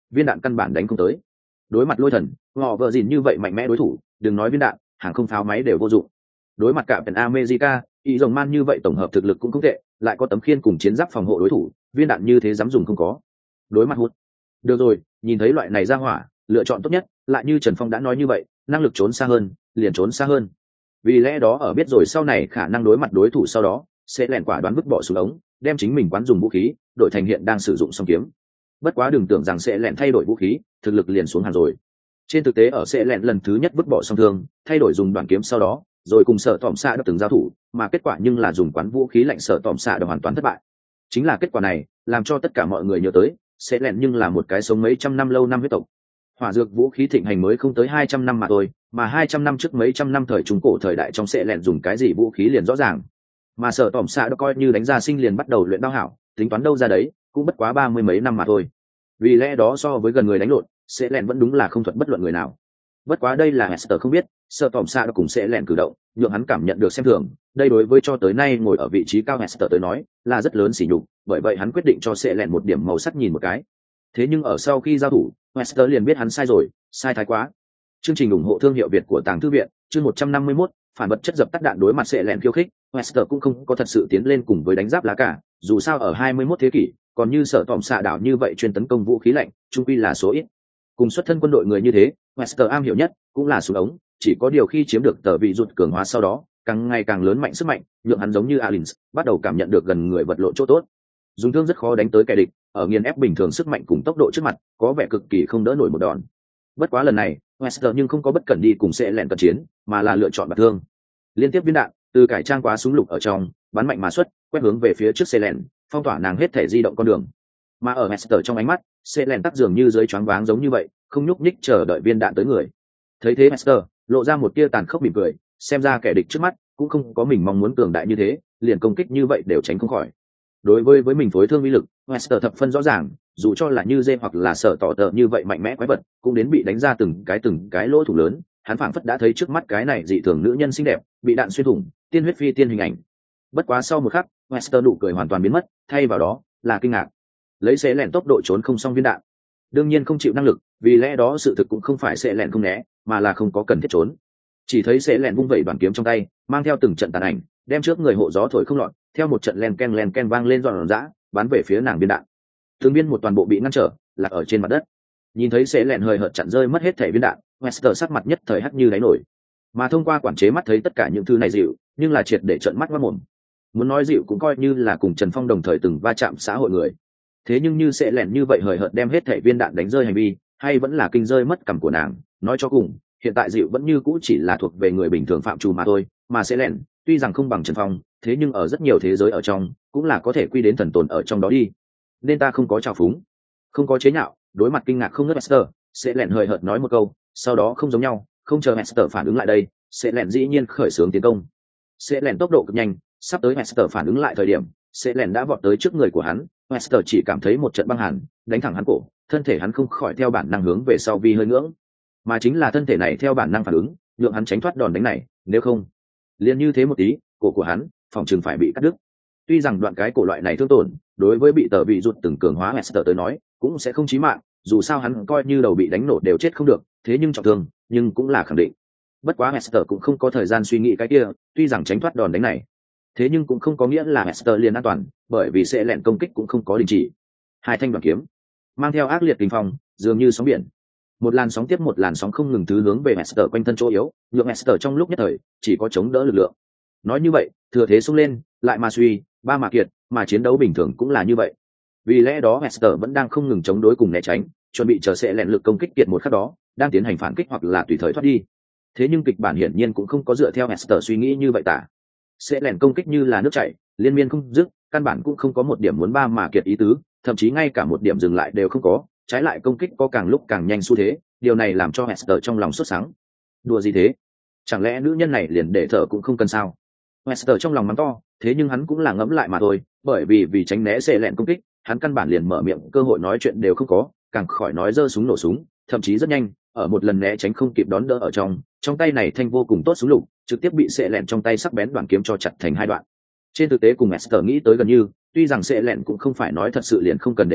viên đạn căn bản đánh không tới. Đối mặt lôi thần họ vợ dìn như vậy mạnh mẽ đối thủ, đừng nói viên đạn, hàng không pháo máy đều vô dụng. Đối mặt cả Pen America, ý rồng man như vậy tổng hợp thực lực cũng không tệ, lại có tấm khiên cùng chiến giáp phòng hộ đối thủ, viên đạn như thế dám dùng không có. Đối mặt hút, được rồi, nhìn thấy loại này ra hỏa, lựa chọn tốt nhất, lại như Trần Phong đã nói như vậy, năng lực trốn xa hơn, liền trốn xa hơn. Vì lẽ đó ở biết rồi sau này khả năng đối mặt đối thủ sau đó, sẽ lẻn quả đoán vứt bỏ xuống ống, đem chính mình quán dùng vũ khí, đổi thành hiện đang sử dụng song kiếm. Bất quá đừng tưởng rằng sẽ lẻn thay đổi vũ khí, thực lực liền xuống hàng rồi. Trên thực tế ở sẽ lẻn lần thứ nhất vứt bỏ song thương, thay đổi dùng đoạn kiếm sau đó, rồi cùng sở tỏm xạ đã từng giao thủ, mà kết quả nhưng là dùng quán vũ khí lạnh sở tỏm xạ đã hoàn toàn thất bại. Chính là kết quả này, làm cho tất cả mọi người nhớ tới, sẽ lẻn nhưng là một cái sống mấy trăm năm lâu năm huyết tộc. Hỏa dược vũ khí thịnh hành mới không tới hai trăm năm mà thôi, mà hai trăm năm trước mấy trăm năm thời trung cổ thời đại trong sẽ lẻn dùng cái gì vũ khí liền rõ ràng. Mà sở tỏm xạ đã coi như đánh ra sinh liền bắt đầu luyện đao hảo, tính toán đâu ra đấy, cũng bất quá ba mươi mấy năm mà thôi. Vì lẽ đó so với gần người đánh lộn, sẽ lẻn vẫn đúng là không thuận bất luận người nào. Bất quá đây là Hester không biết, sở tỏm xạ đã cùng sẽ lẻn cử động, nhượng hắn cảm nhận được xem thường. Đây đối với cho tới nay ngồi ở vị trí cao Hester tới nói, là rất lớn sỉ nhục, bởi vậy hắn quyết định cho sẽ lẻn một điểm màu sắc nhìn một cái. Thế nhưng ở sau khi giao thủ, Hester liền biết hắn sai rồi, sai thái quá. Chương trình ủng hộ thương hiệu Việt của Tàng Thư viện, chương một trăm năm mươi mốt, phản vật chất dập tắt đạn đối mặt sẽ lẻn khiêu khích, Hester cũng không có thật sự tiến lên cùng với đánh giáp lá cả, dù sao ở hai mươi mốt thế kỷ, còn như sở tỏm xạ đảo như vậy chuyên tấn công vũ khí lạnh, chung quy là số ít. Cùng xuất thân quân đội người như thế, Hester am hiểu nhất cũng là súng ống, chỉ có điều khi chiếm được tờ vị rụt cường hóa sau đó, càng ngày càng lớn mạnh sức mạnh, nhượng hắn giống như Alins, bắt đầu cảm nhận được gần người vật lộn chỗ tốt. Dùng thương rất khó đánh tới kẻ địch, ở nghiền ép bình thường sức mạnh cùng tốc độ trước mặt, có vẻ cực kỳ không đỡ nổi một đòn. Bất quá lần này, Hester nhưng không có bất cẩn đi cùng sẽ lẻn cận chiến, mà là lựa chọn bạt thương. Liên tiếp viên đạn từ cải trang quá súng lục ở trong, bắn mạnh mà xuất, quét hướng về phía trước sẽ lẻn, phong tỏa nàng hết thể di động con đường. Mà ở Hester trong ánh mắt, sẽ lẻn tắc dường như dưới choáng váng giống như vậy, không nhúc nhích chờ đợi viên đạn tới người. Thấy thế Hester lộ ra một tia tàn khốc mỉm cười, xem ra kẻ địch trước mắt cũng không có mình mong muốn cường đại như thế, liền công kích như vậy đều tránh không khỏi. Đối với với mình phối thương uy lực, Hester thập phân rõ ràng, dù cho là như dê hoặc là sở tỏ tợ như vậy mạnh mẽ quái vật, cũng đến bị đánh ra từng cái từng cái lỗ thủ lớn. Hắn phảng phất đã thấy trước mắt cái này dị thường nữ nhân xinh đẹp, bị đạn xuyên thủng, tiên huyết phi tiên hình ảnh. Bất quá sau một khắc, Hester nụ cười hoàn toàn biến mất, thay vào đó là kinh ngạc. Lấy sẽ lẻn tốc độ trốn không xong viên đạn, đương nhiên không chịu năng lực, vì lẽ đó sự thực cũng không phải sẽ lẻn không né, mà là không có cần thiết trốn. Chỉ thấy sẽ lẻn vung vẩy đoàn kiếm trong tay, mang theo từng trận tàn ảnh, đem trước người hộ gió thổi không lọt, theo một trận len ken len ken vang lên giòn giã, bắn về phía nàng viên đạn. Từng viên một toàn bộ bị ngăn trở, lạc ở trên mặt đất. Nhìn thấy sẽ lẻn hơi hợt chặn rơi mất hết thể viên đạn, Hester sắc mặt nhất thời hắt như đáy nổi. Mà thông qua quản chế mắt thấy tất cả những thứ này dịu, nhưng là triệt để trợn mắt mắt mồm. Muốn nói dịu cũng coi như là cùng Trần Phong đồng thời từng va chạm xã hội người. Thế nhưng như sẽ lẻn như vậy hời hợt đem hết thể viên đạn đánh rơi hành vi, hay vẫn là kinh rơi mất cằm của nàng. Nói cho cùng, hiện tại dịu vẫn như cũ chỉ là thuộc về người bình thường phạm trù mà thôi, mà sẽ lẻn tuy rằng không bằng Trần Phong, thế nhưng ở rất nhiều thế giới ở trong cũng là có thể quy đến thần tồn ở trong đó đi. Nên ta không có trào phúng, không có chế nhạo. Đối mặt kinh ngạc không ngớt Hester, sẽ lẻn hời hợt nói một câu, sau đó không giống nhau, không chờ Hester phản ứng lại đây, sẽ lẻn dĩ nhiên khởi xướng tiến công. Sẽ lẻn tốc độ cực nhanh, sắp tới Hester phản ứng lại thời điểm, sẽ lẻn đã vọt tới trước người của hắn. Hester chỉ cảm thấy một trận băng hàn đánh thẳng hắn cổ, thân thể hắn không khỏi theo bản năng hướng về sau vi hơi ngưỡng, mà chính là thân thể này theo bản năng phản ứng, nhượng hắn tránh thoát đòn đánh này, nếu không, liền như thế một tí, cổ của hắn phòng chừng phải bị cắt đứt. Tuy rằng đoạn cái cổ loại này thương tổn, đối với bị tờ bị rụt từng cường hóa Hester tới nói, cũng sẽ không chí mạng, dù sao hắn coi như đầu bị đánh nổ đều chết không được, thế nhưng trọng thương, nhưng cũng là khẳng định. Bất quá Hester cũng không có thời gian suy nghĩ cái kia, tuy rằng tránh thoát đòn đánh này, thế nhưng cũng không có nghĩa là Hester liền an toàn, bởi vì sẽ lẹn công kích cũng không có đình chỉ. Hai thanh đoàn kiếm mang theo ác liệt kinh phong, dường như sóng biển, một làn sóng tiếp một làn sóng không ngừng thứ hướng về Hester quanh thân chỗ yếu, nhượng Hester trong lúc nhất thời chỉ có chống đỡ lực lượng. Nói như vậy, thừa thế xông lên, lại mà suy, ba mà kiệt, mà chiến đấu bình thường cũng là như vậy. Vì lẽ đó Hester vẫn đang không ngừng chống đối cùng né tránh, chuẩn bị chờ sẽ lẹn lực công kích kiệt một khắc đó, đang tiến hành phản kích hoặc là tùy thời thoát đi. Thế nhưng kịch bản hiển nhiên cũng không có dựa theo Hester suy nghĩ như vậy tả. Sẽ lẹn công kích như là nước chảy, liên miên không dứt, căn bản cũng không có một điểm muốn ba mà kiệt ý tứ, thậm chí ngay cả một điểm dừng lại đều không có, trái lại công kích có càng lúc càng nhanh xu thế, điều này làm cho Hester trong lòng sốt sắng. Đùa gì thế? Chẳng lẽ nữ nhân này liền để thở cũng không cần sao? Hester trong lòng mắng to, thế nhưng hắn cũng là ngẫm lại mà thôi, bởi vì vì tránh né sẽ lẹn công kích, hắn căn bản liền mở miệng cơ hội nói chuyện đều không có, càng khỏi nói giơ súng nổ súng, thậm chí rất nhanh, ở một lần né tránh không kịp đón đỡ ở trong, trong tay này thanh vô cùng tốt súng lục, trực tiếp bị sẽ lẹn trong tay sắc bén đoạn kiếm cho chặt thành hai đoạn. Trên thực tế cùng Hester nghĩ tới gần như, tuy rằng sẽ lẹn cũng không phải nói thật sự liền không cần để thở,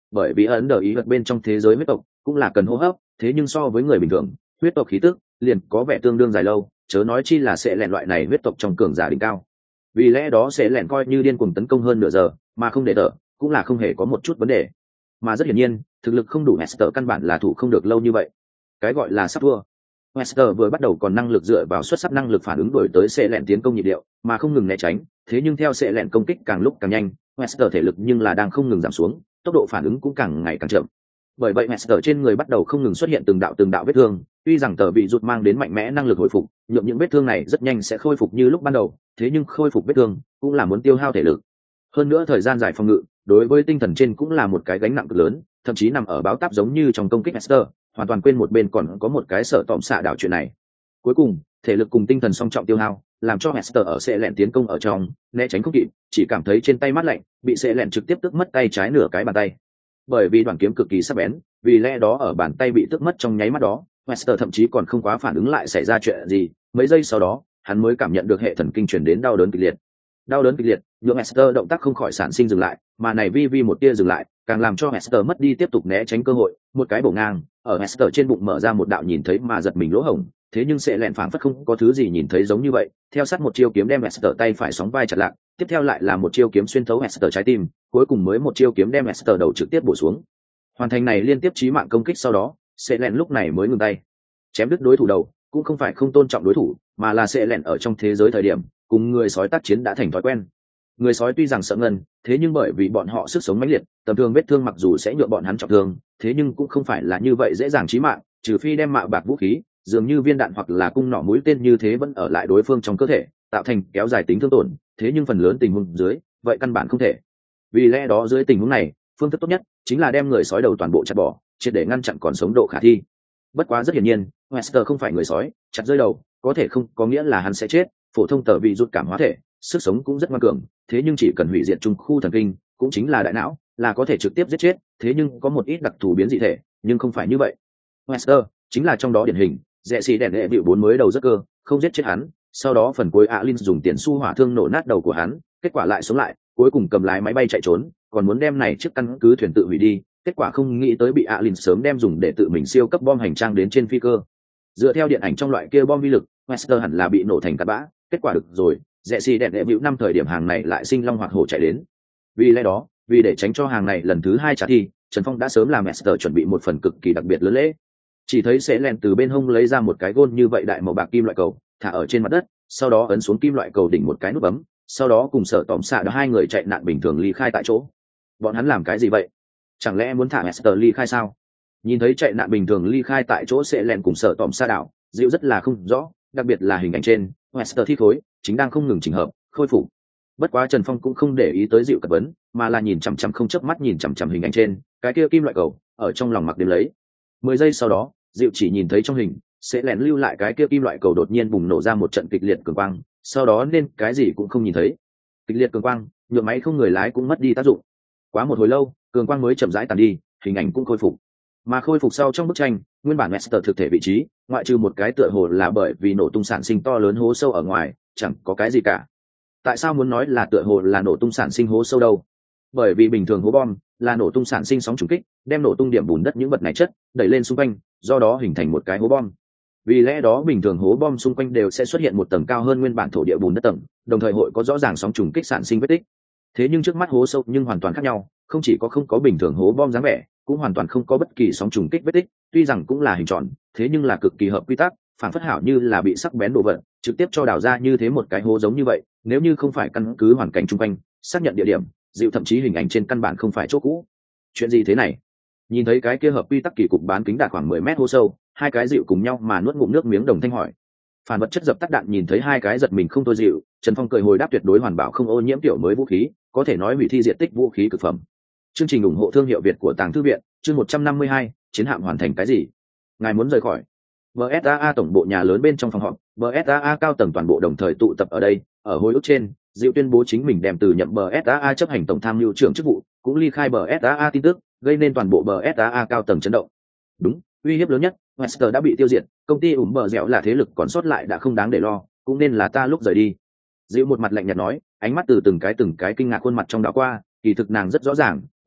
bởi vì ấn đờ ý vật bên trong thế giới huyết tộc cũng là cần hô hấp, thế nhưng so với người bình thường huyết tộc khí tức liền có vẻ tương đương dài lâu, chớ nói chi là sẽ lẹn loại này huyết tộc trong cường giả đỉnh cao. Vì lẽ đó sẽ lẹn coi như điên cuồng tấn công hơn nửa giờ mà không để thở cũng là không hề có một chút vấn đề. Mà rất hiển nhiên thực lực không đủ, Hester căn bản là thủ không được lâu như vậy. Cái gọi là sắp thua, Hester vừa bắt đầu còn năng lực dựa vào xuất sắc năng lực phản ứng đổi tới sẽ lẹn tiến công nhịp điệu mà không ngừng né tránh, thế nhưng theo sẽ lẹn công kích càng lúc càng nhanh, Hester thể lực nhưng là đang không ngừng giảm xuống, tốc độ phản ứng cũng càng ngày càng chậm. Bởi vậy Hester trên người bắt đầu không ngừng xuất hiện từng đạo từng đạo vết thương, tuy rằng tờ bị rụt mang đến mạnh mẽ năng lực hồi phục, nhượng những vết thương này rất nhanh sẽ khôi phục như lúc ban đầu, thế nhưng khôi phục vết thương cũng là muốn tiêu hao thể lực. Hơn nữa thời gian dài phòng ngự đối với tinh thần trên cũng là một cái gánh nặng cực lớn, thậm chí nằm ở báo táp giống như trong công kích Hester, hoàn toàn quên một bên còn có một cái sợ tọm xạ đảo chuyện này. Cuối cùng thể lực cùng tinh thần song trọng tiêu hao làm cho Hester ở sẽ lẹn tiến công ở trong né tránh không kịp, chỉ cảm thấy trên tay mát lạnh, bị sẽ lẹn trực tiếp tước mất tay trái nửa cái bàn tay. Bởi vì đoạn kiếm cực kỳ sắc bén, vì lẽ đó ở bàn tay bị tước mất trong nháy mắt đó, Hester thậm chí còn không quá phản ứng lại xảy ra chuyện gì, mấy giây sau đó hắn mới cảm nhận được hệ thần kinh truyền đến đau đớn kịch liệt. Đau đớn kịch liệt nhượng Hester động tác không khỏi sản sinh dừng lại, mà này vi vi một tia dừng lại càng làm cho Hester mất đi tiếp tục né tránh cơ hội, một cái bổ ngang ở Hester trên bụng mở ra một đạo nhìn thấy mà giật mình lỗ hổng, thế nhưng sẽ lẹn phảng phất không có thứ gì nhìn thấy giống như vậy, theo sát một chiêu kiếm đem Hester tay phải sóng vai chặt lạc, tiếp theo lại là một chiêu kiếm xuyên thấu Hester trái tim, cuối cùng mới một chiêu kiếm đem Hester đầu trực tiếp bổ xuống. Hoàn thành này liên tiếp chí mạng công kích sau đó, sẽ lẹn lúc này mới ngừng tay. Chém đứt đối thủ đầu cũng không phải không tôn trọng đối thủ, mà là sẽ lẹn ở trong thế giới thời điểm cùng người sói tác chiến đã thành thói quen. Người sói tuy rằng sợ ngân, thế nhưng bởi vì bọn họ sức sống mãnh liệt, tầm thường vết thương mặc dù sẽ nhượng bọn hắn trọng thương, thế nhưng cũng không phải là như vậy dễ dàng chí mạng, trừ phi đem mạ bạc vũ khí, dường như viên đạn hoặc là cung nỏ mũi tên như thế vẫn ở lại đối phương trong cơ thể, tạo thành kéo dài tính thương tổn, thế nhưng phần lớn tình huống dưới, vậy căn bản không thể. Vì lẽ đó dưới tình huống này, phương thức tốt nhất chính là đem người sói đầu toàn bộ chặt bỏ, triệt để ngăn chặn còn sống độ khả thi. Bất quá rất hiển nhiên, Hester không phải người sói, chặt rơi đầu, có thể không có nghĩa là hắn sẽ chết, phổ thông tờ bị rút cảm hóa thể, sức sống cũng rất ngoan cường, thế nhưng chỉ cần hủy diệt trung khu thần kinh, cũng chính là đại não, là có thể trực tiếp giết chết, thế nhưng có một ít đặc thù biến dị thể, nhưng không phải như vậy. Hester chính là trong đó điển hình, rẻ xì đèn hệ bịu bốn mới đầu rất cơ, không giết chết hắn, sau đó phần cuối Alin dùng tiền xu hỏa thương nổ nát đầu của hắn, kết quả lại sống lại, cuối cùng cầm lái máy bay chạy trốn, còn muốn đem này trước căn cứ thuyền tự hủy đi, kết quả không nghĩ tới bị Alin sớm đem dùng để tự mình siêu cấp bom hành trang đến trên phi cơ. Dựa theo điện ảnh trong loại kia bom vi lực, Hester hẳn là bị nổ thành cát bã, kết quả được rồi, rẻ xì đèn hệ bịu năm thời điểm hàng này lại sinh long hoạt hổ chạy đến. Vì lẽ đó, vì để tránh cho hàng này lần thứ hai trả thi, Trần Phong đã sớm làm Hester chuẩn bị một phần cực kỳ đặc biệt lớn lễ. Chỉ thấy sẽ lẹn từ bên hông lấy ra một cái gôn như vậy đại màu bạc kim loại cầu, thả ở trên mặt đất, sau đó ấn xuống kim loại cầu đỉnh một cái nút bấm, sau đó cùng Sở Tỏm xạ đó hai người chạy nạn bình thường ly khai tại chỗ. Bọn hắn làm cái gì vậy? Chẳng lẽ muốn thả Hester ly khai sao? Nhìn thấy chạy nạn bình thường ly khai tại chỗ sẽ lẹn cùng Sở Tỏm xạ đảo, dịu rất là không rõ, đặc biệt là hình ảnh trên, Hester thi khối chính đang không ngừng chỉnh hợp, khôi phục. Bất quá Trần Phong cũng không để ý tới dịu cật vấn, mà là nhìn chằm chằm không chớp mắt nhìn chằm chằm hình ảnh trên, cái kia kim loại cầu, ở trong lòng mặc đếm lấy. Mười giây sau đó, dịu chỉ nhìn thấy trong hình, sẽ lén lưu lại cái kia kim loại cầu đột nhiên bùng nổ ra một trận kịch liệt cường quang, sau đó nên cái gì cũng không nhìn thấy. Kịch liệt cường quang, nhựa máy không người lái cũng mất đi tác dụng. Quá một hồi lâu, cường quang mới chậm rãi tàn đi, hình ảnh cũng khôi phục. Mà khôi phục sau trong bức tranh, nguyên bản Master thực thể vị trí, ngoại trừ một cái tựa hồ là bởi vì nổ tung sản sinh to lớn hố sâu ở ngoài, chẳng có cái gì cả. Tại sao muốn nói là tựa hồ là nổ tung sản sinh hố sâu đâu? Bởi vì bình thường hố bom là nổ tung sản sinh sóng trùng kích, đem nổ tung điểm bùn đất những vật này chất đẩy lên xung quanh, do đó hình thành một cái hố bom. Vì lẽ đó bình thường hố bom xung quanh đều sẽ xuất hiện một tầng cao hơn nguyên bản thổ địa bùn đất tầng, đồng thời hội có rõ ràng sóng trùng kích sản sinh vết tích. Thế nhưng trước mắt hố sâu nhưng hoàn toàn khác nhau, không chỉ có không có bình thường hố bom dáng vẻ, cũng hoàn toàn không có bất kỳ sóng trùng kích vết tích, tuy rằng cũng là hình tròn, thế nhưng là cực kỳ hợp quy tắc, phản phất hảo như là bị sắc bén đổ vật, trực tiếp cho đào ra như thế một cái hố giống như vậy, nếu như không phải căn cứ hoàn cảnh xung quanh, xác nhận địa điểm, dịu thậm chí hình ảnh trên căn bản không phải chỗ cũ. Chuyện gì thế này? Nhìn thấy cái kia hợp quy tắc kỳ cục bán kính đạt khoảng mười mét hố sâu, hai cái dịu cùng nhau mà nuốt ngụm nước miếng đồng thanh hỏi. Phản vật chất dập tắt đạn nhìn thấy hai cái giật mình không thôi dịu, Trần Phong cười hồi đáp tuyệt đối hoàn bảo không ô nhiễm tiểu mới vũ khí, có thể nói hủy thi diện tích vũ khí cực phẩm. Chương trình ủng hộ thương hiệu Việt của Tàng Thư viện, chương một trăm năm mươi hai, chiến hạm hoàn thành cái gì? Ngài muốn rời khỏi? bê ét a a tổng bộ nhà lớn bên trong phòng họp, bê ét a a cao tầng toàn bộ đồng thời tụ tập ở đây, ở hồi ức trên, Diệu tuyên bố chính mình đem từ nhậm bê ét a a chấp hành tổng tham mưu trưởng chức vụ, cũng ly khai bê ét a a tin tức, gây nên toàn bộ bê ét a a cao tầng chấn động. Đúng, uy hiếp lớn nhất, Wester đã bị tiêu diệt, công ty ủng bờ dẻo là thế lực còn sót lại đã không đáng để lo, cũng nên là ta lúc rời đi. Diệu một mặt lạnh nhạt nói, ánh mắt từ từng cái từng cái kinh ngạc khuôn mặt trong đó qua, kỳ thực nàng rất rõ ràng,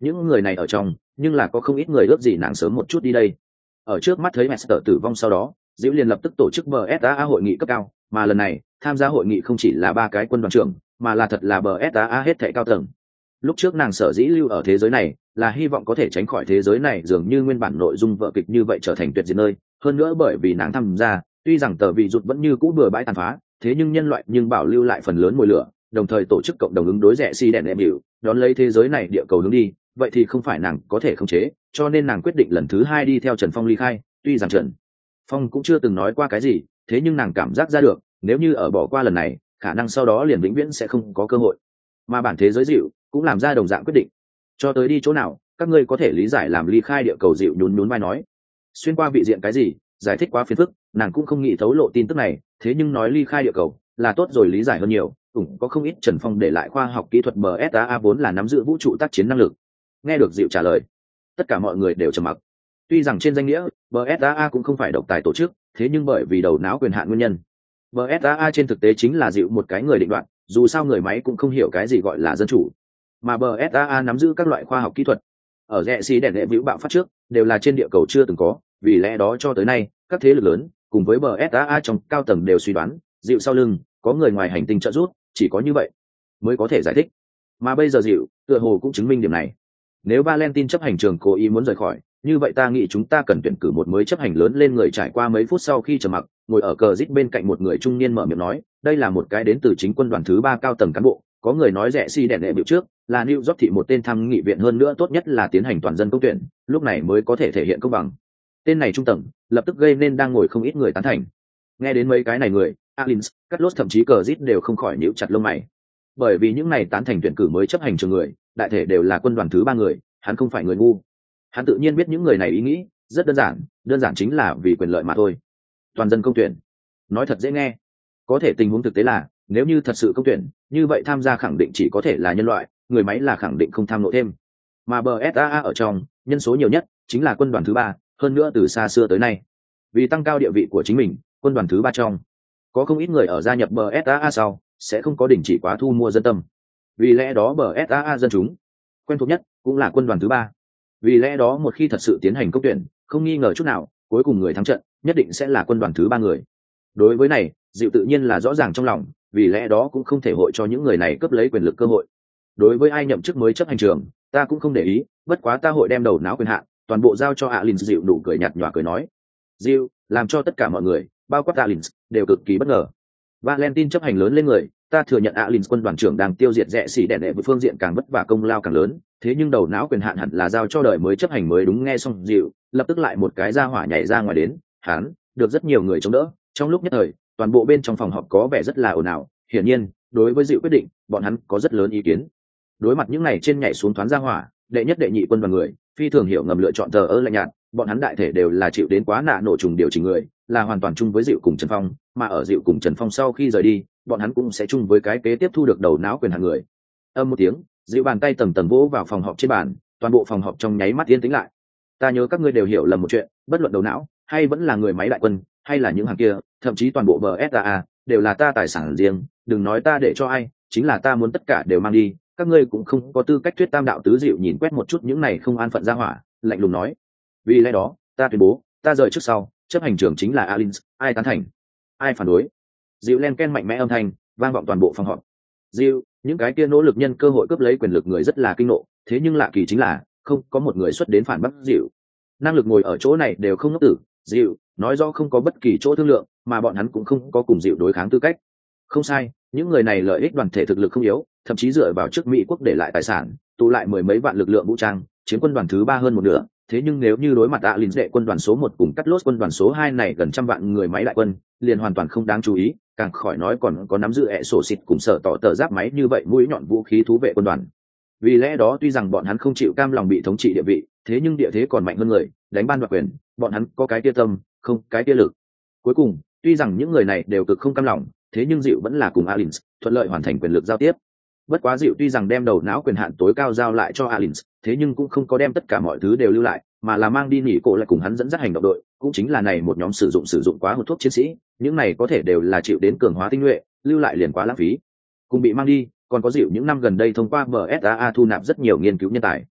những người này ở trong nhưng là có không ít người ước gì nàng sớm một chút đi đây. Ở trước mắt thấy Master tử vong sau đó, Diệu liền lập tức tổ chức bê ét a a hội nghị cấp cao, mà lần này tham gia hội nghị không chỉ là ba cái quân đoàn trưởng, mà là thật là bê ét a a hết thảy cao tầng. Lúc trước nàng sở dĩ lưu ở thế giới này là hy vọng có thể tránh khỏi thế giới này dường như nguyên bản nội dung vở kịch như vậy trở thành tuyệt diệt nơi, hơn nữa bởi vì nàng tham gia, tuy rằng tờ vị rụt vẫn như cũ bừa bãi tàn phá, thế nhưng nhân loại nhưng bảo lưu lại phần lớn mùi lửa, đồng thời tổ chức cộng đồng ứng đối rẻ si đèn em hiệu, đón lấy thế giới này địa cầu hướng đi, vậy thì không phải nàng có thể khống chế, cho nên nàng quyết định lần thứ hai đi theo Trần Phong ly khai. Tuy rằng Trần Phong cũng chưa từng nói qua cái gì, thế nhưng nàng cảm giác ra được, nếu như ở bỏ qua lần này, khả năng sau đó liền vĩnh viễn sẽ không có cơ hội. Mà bản thế giới Dịu cũng làm ra đồng dạng quyết định. Cho tới đi chỗ nào, các ngươi có thể lý giải làm ly khai địa cầu. Dịu nhún nhún vai nói, xuyên qua vị diện cái gì, giải thích quá phiền phức, nàng cũng không nghĩ thấu lộ tin tức này, thế nhưng nói ly khai địa cầu là tốt rồi, lý giải hơn nhiều. Cũng có không ít Trần Phong để lại khoa học kỹ thuật bê ét a a vốn là nắm giữ vũ trụ tác chiến năng lực. Nghe được Dịu trả lời, tất cả mọi người đều trầm mặc. Tuy rằng trên danh nghĩa bê ét a a cũng không phải độc tài tổ chức, thế nhưng bởi vì đầu não quyền hạn nguyên nhân, bê ét a a trên thực tế chính là Dịu một cái người định đoạt, dù sao người máy cũng không hiểu cái gì gọi là dân chủ, mà bê ét a a nắm giữ các loại khoa học kỹ thuật ở rẽ xì đèn đệ vĩu bạo phát trước đều là trên địa cầu chưa từng có, vì lẽ đó cho tới nay các thế lực lớn cùng với bê ét a a trong cao tầng đều suy đoán Dịu sau lưng có người ngoài hành tinh trợ giúp, chỉ có như vậy mới có thể giải thích. Mà bây giờ Dịu tựa hồ cũng chứng minh điểm này. Nếu Valentine chấp hành trường cố ý muốn rời khỏi, như vậy ta nghĩ chúng ta cần tuyển cử một mới chấp hành lớn lên người. Trải qua mấy phút sau khi trầm mặc, ngồi ở cờ rít bên cạnh một người trung niên mở miệng nói, đây là một cái đến từ chính quân đoàn thứ ba cao tầng cán bộ. Có người nói rẻ si đèn đệ biểu trước là New York thị một tên tham nghị viện, hơn nữa tốt nhất là tiến hành toàn dân công tuyển, lúc này mới có thể thể hiện công bằng. Tên này trung tầng lập tức gây nên đang ngồi không ít người tán thành. Nghe đến mấy cái này người, Alins, Carlos thậm chí cờ rít đều không khỏi nhíu chặt lông mày, bởi vì những này tán thành tuyển cử mới chấp hành trường người đại thể đều là quân đoàn thứ ba người. Hắn không phải người ngu, hắn tự nhiên biết những người này ý nghĩ rất đơn giản, đơn giản chính là vì quyền lợi mà thôi. Toàn dân công tuyển nói thật dễ nghe, có thể tình huống thực tế là nếu như thật sự công tuyển, như vậy tham gia khẳng định chỉ có thể là nhân loại, người máy là khẳng định không tham nộ thêm. Mà bê ét a a ở trong nhân số nhiều nhất chính là quân đoàn thứ ba, hơn nữa từ xa xưa tới nay vì tăng cao địa vị của chính mình, quân đoàn thứ ba trong có không ít người ở gia nhập bê ét a a sau sẽ không có đình chỉ quá thu mua dân tâm, vì lẽ đó bê ét a a dân chúng quen thuộc nhất cũng là quân đoàn thứ ba. Vì lẽ đó một khi thật sự tiến hành công tuyển, không nghi ngờ chút nào cuối cùng người thắng trận nhất định sẽ là quân đoàn thứ ba người. Đối với này Dịu tự nhiên là rõ ràng trong lòng, vì lẽ đó cũng không thể hội cho những người này cướp lấy quyền lực cơ hội. Đối với ai nhậm chức mới chấp hành trường, ta cũng không để ý, bất quá ta hội đem đầu não quyền hạn toàn bộ giao cho Alin. Dịu nụ cười nhạt nhòa cười nói. Dịu làm cho tất cả mọi người, bao quát Alin, đều cực kỳ bất ngờ. Valentine chấp hành lớn lên người, ta thừa nhận Alin quân đoàn trưởng đang tiêu diệt rẽ xỉ đèn đệ với phương diện càng vất vả công lao càng lớn, thế nhưng đầu não quyền hạn hẳn là giao cho đời mới chấp hành mới đúng. Nghe xong Dịu lập tức lại một cái ra hỏa nhảy ra ngoài đến, hắn được rất nhiều người chống đỡ. Trong lúc nhất thời toàn bộ bên trong phòng họp có vẻ rất là ồn ào, hiển nhiên đối với Dịu quyết định bọn hắn có rất lớn ý kiến. Đối mặt những này trên nhảy xuống thoáng ra hỏa, đệ nhất đệ nhị quân đoàn người phi thường hiểu ngầm lựa chọn thờ ơ lạnh nhạt, bọn hắn đại thể đều là chịu đến quá nạ nổ trùng điều chỉnh người, là hoàn toàn chung với Dịu cùng Trần Phong, mà ở Dịu cùng Trần Phong sau khi rời đi, bọn hắn cũng sẽ chung với cái kế tiếp thu được đầu não quyền hạn người. Âm một tiếng, Dịu bàn tay tầm tầm vỗ vào phòng họp trên bàn, toàn bộ phòng họp trong nháy mắt yên tĩnh lại. Ta nhớ các ngươi đều hiểu lầm một chuyện, bất luận đầu não hay vẫn là người máy đại quân hay là những hàng kia, thậm chí toàn bộ bê ét a a đều là ta tài sản riêng, đừng nói ta để cho ai, chính là ta muốn tất cả đều mang đi, các ngươi cũng không có tư cách thuyết tam đạo tứ. Dịu nhìn quét một chút những này không an phận ra hỏa, lạnh lùng nói, vì lẽ đó ta tuyên bố ta rời trước sau chấp hành trưởng chính là Alin. Ai tán thành, ai phản đối? Dịu len ken mạnh mẽ âm thanh vang vọng toàn bộ phòng họp. Dịu, những cái kia nỗ lực nhân cơ hội cướp lấy quyền lực người rất là kinh nộ, thế nhưng lạ kỳ chính là không có một người xuất đến phản bác Dịu. Năng lực ngồi ở chỗ này đều không ngốc tử. Dịu nói rõ không có bất kỳ chỗ thương lượng, mà bọn hắn cũng không có cùng Dịu đối kháng tư cách. Không sai, những người này lợi ích đoàn thể thực lực không yếu, thậm chí dựa vào trước Mỹ quốc để lại tài sản, tụ lại mười mấy vạn lực lượng vũ trang, chiếm quân đoàn thứ ba hơn một nửa. Thế nhưng nếu như đối mặt Alin đệ quân đoàn số một cùng cắt lốt quân đoàn số hai này gần trăm vạn người máy đại quân, liền hoàn toàn không đáng chú ý, càng khỏi nói còn có nắm giữ ẹ sổ xịt cùng sở tỏ tờ giáp máy như vậy mũi nhọn vũ khí thú vệ quân đoàn. Vì lẽ đó tuy rằng bọn hắn không chịu cam lòng bị thống trị địa vị, thế nhưng địa thế còn mạnh hơn người, đánh ban đoạt quyền, bọn hắn có cái tia tâm, không cái tia lực. Cuối cùng, tuy rằng những người này đều cực không cam lòng, thế nhưng Dịu vẫn là cùng Alin thuận lợi hoàn thành quyền lực giao tiếp. Bất quá Dịu tuy rằng đem đầu não quyền hạn tối cao giao lại cho Alin, thế nhưng cũng không có đem tất cả mọi thứ đều lưu lại, mà là mang đi nghỉ cổ lại cùng hắn dẫn dắt hành động đội, cũng chính là này một nhóm sử dụng sử dụng quá hút thuốc chiến sĩ, những này có thể đều là chịu đến cường hóa tinh nhuệ, lưu lại liền quá lãng phí. Cùng bị mang đi, còn có Dịu những năm gần đây thông qua bê ét a a thu nạp rất nhiều nghiên cứu nhân tài.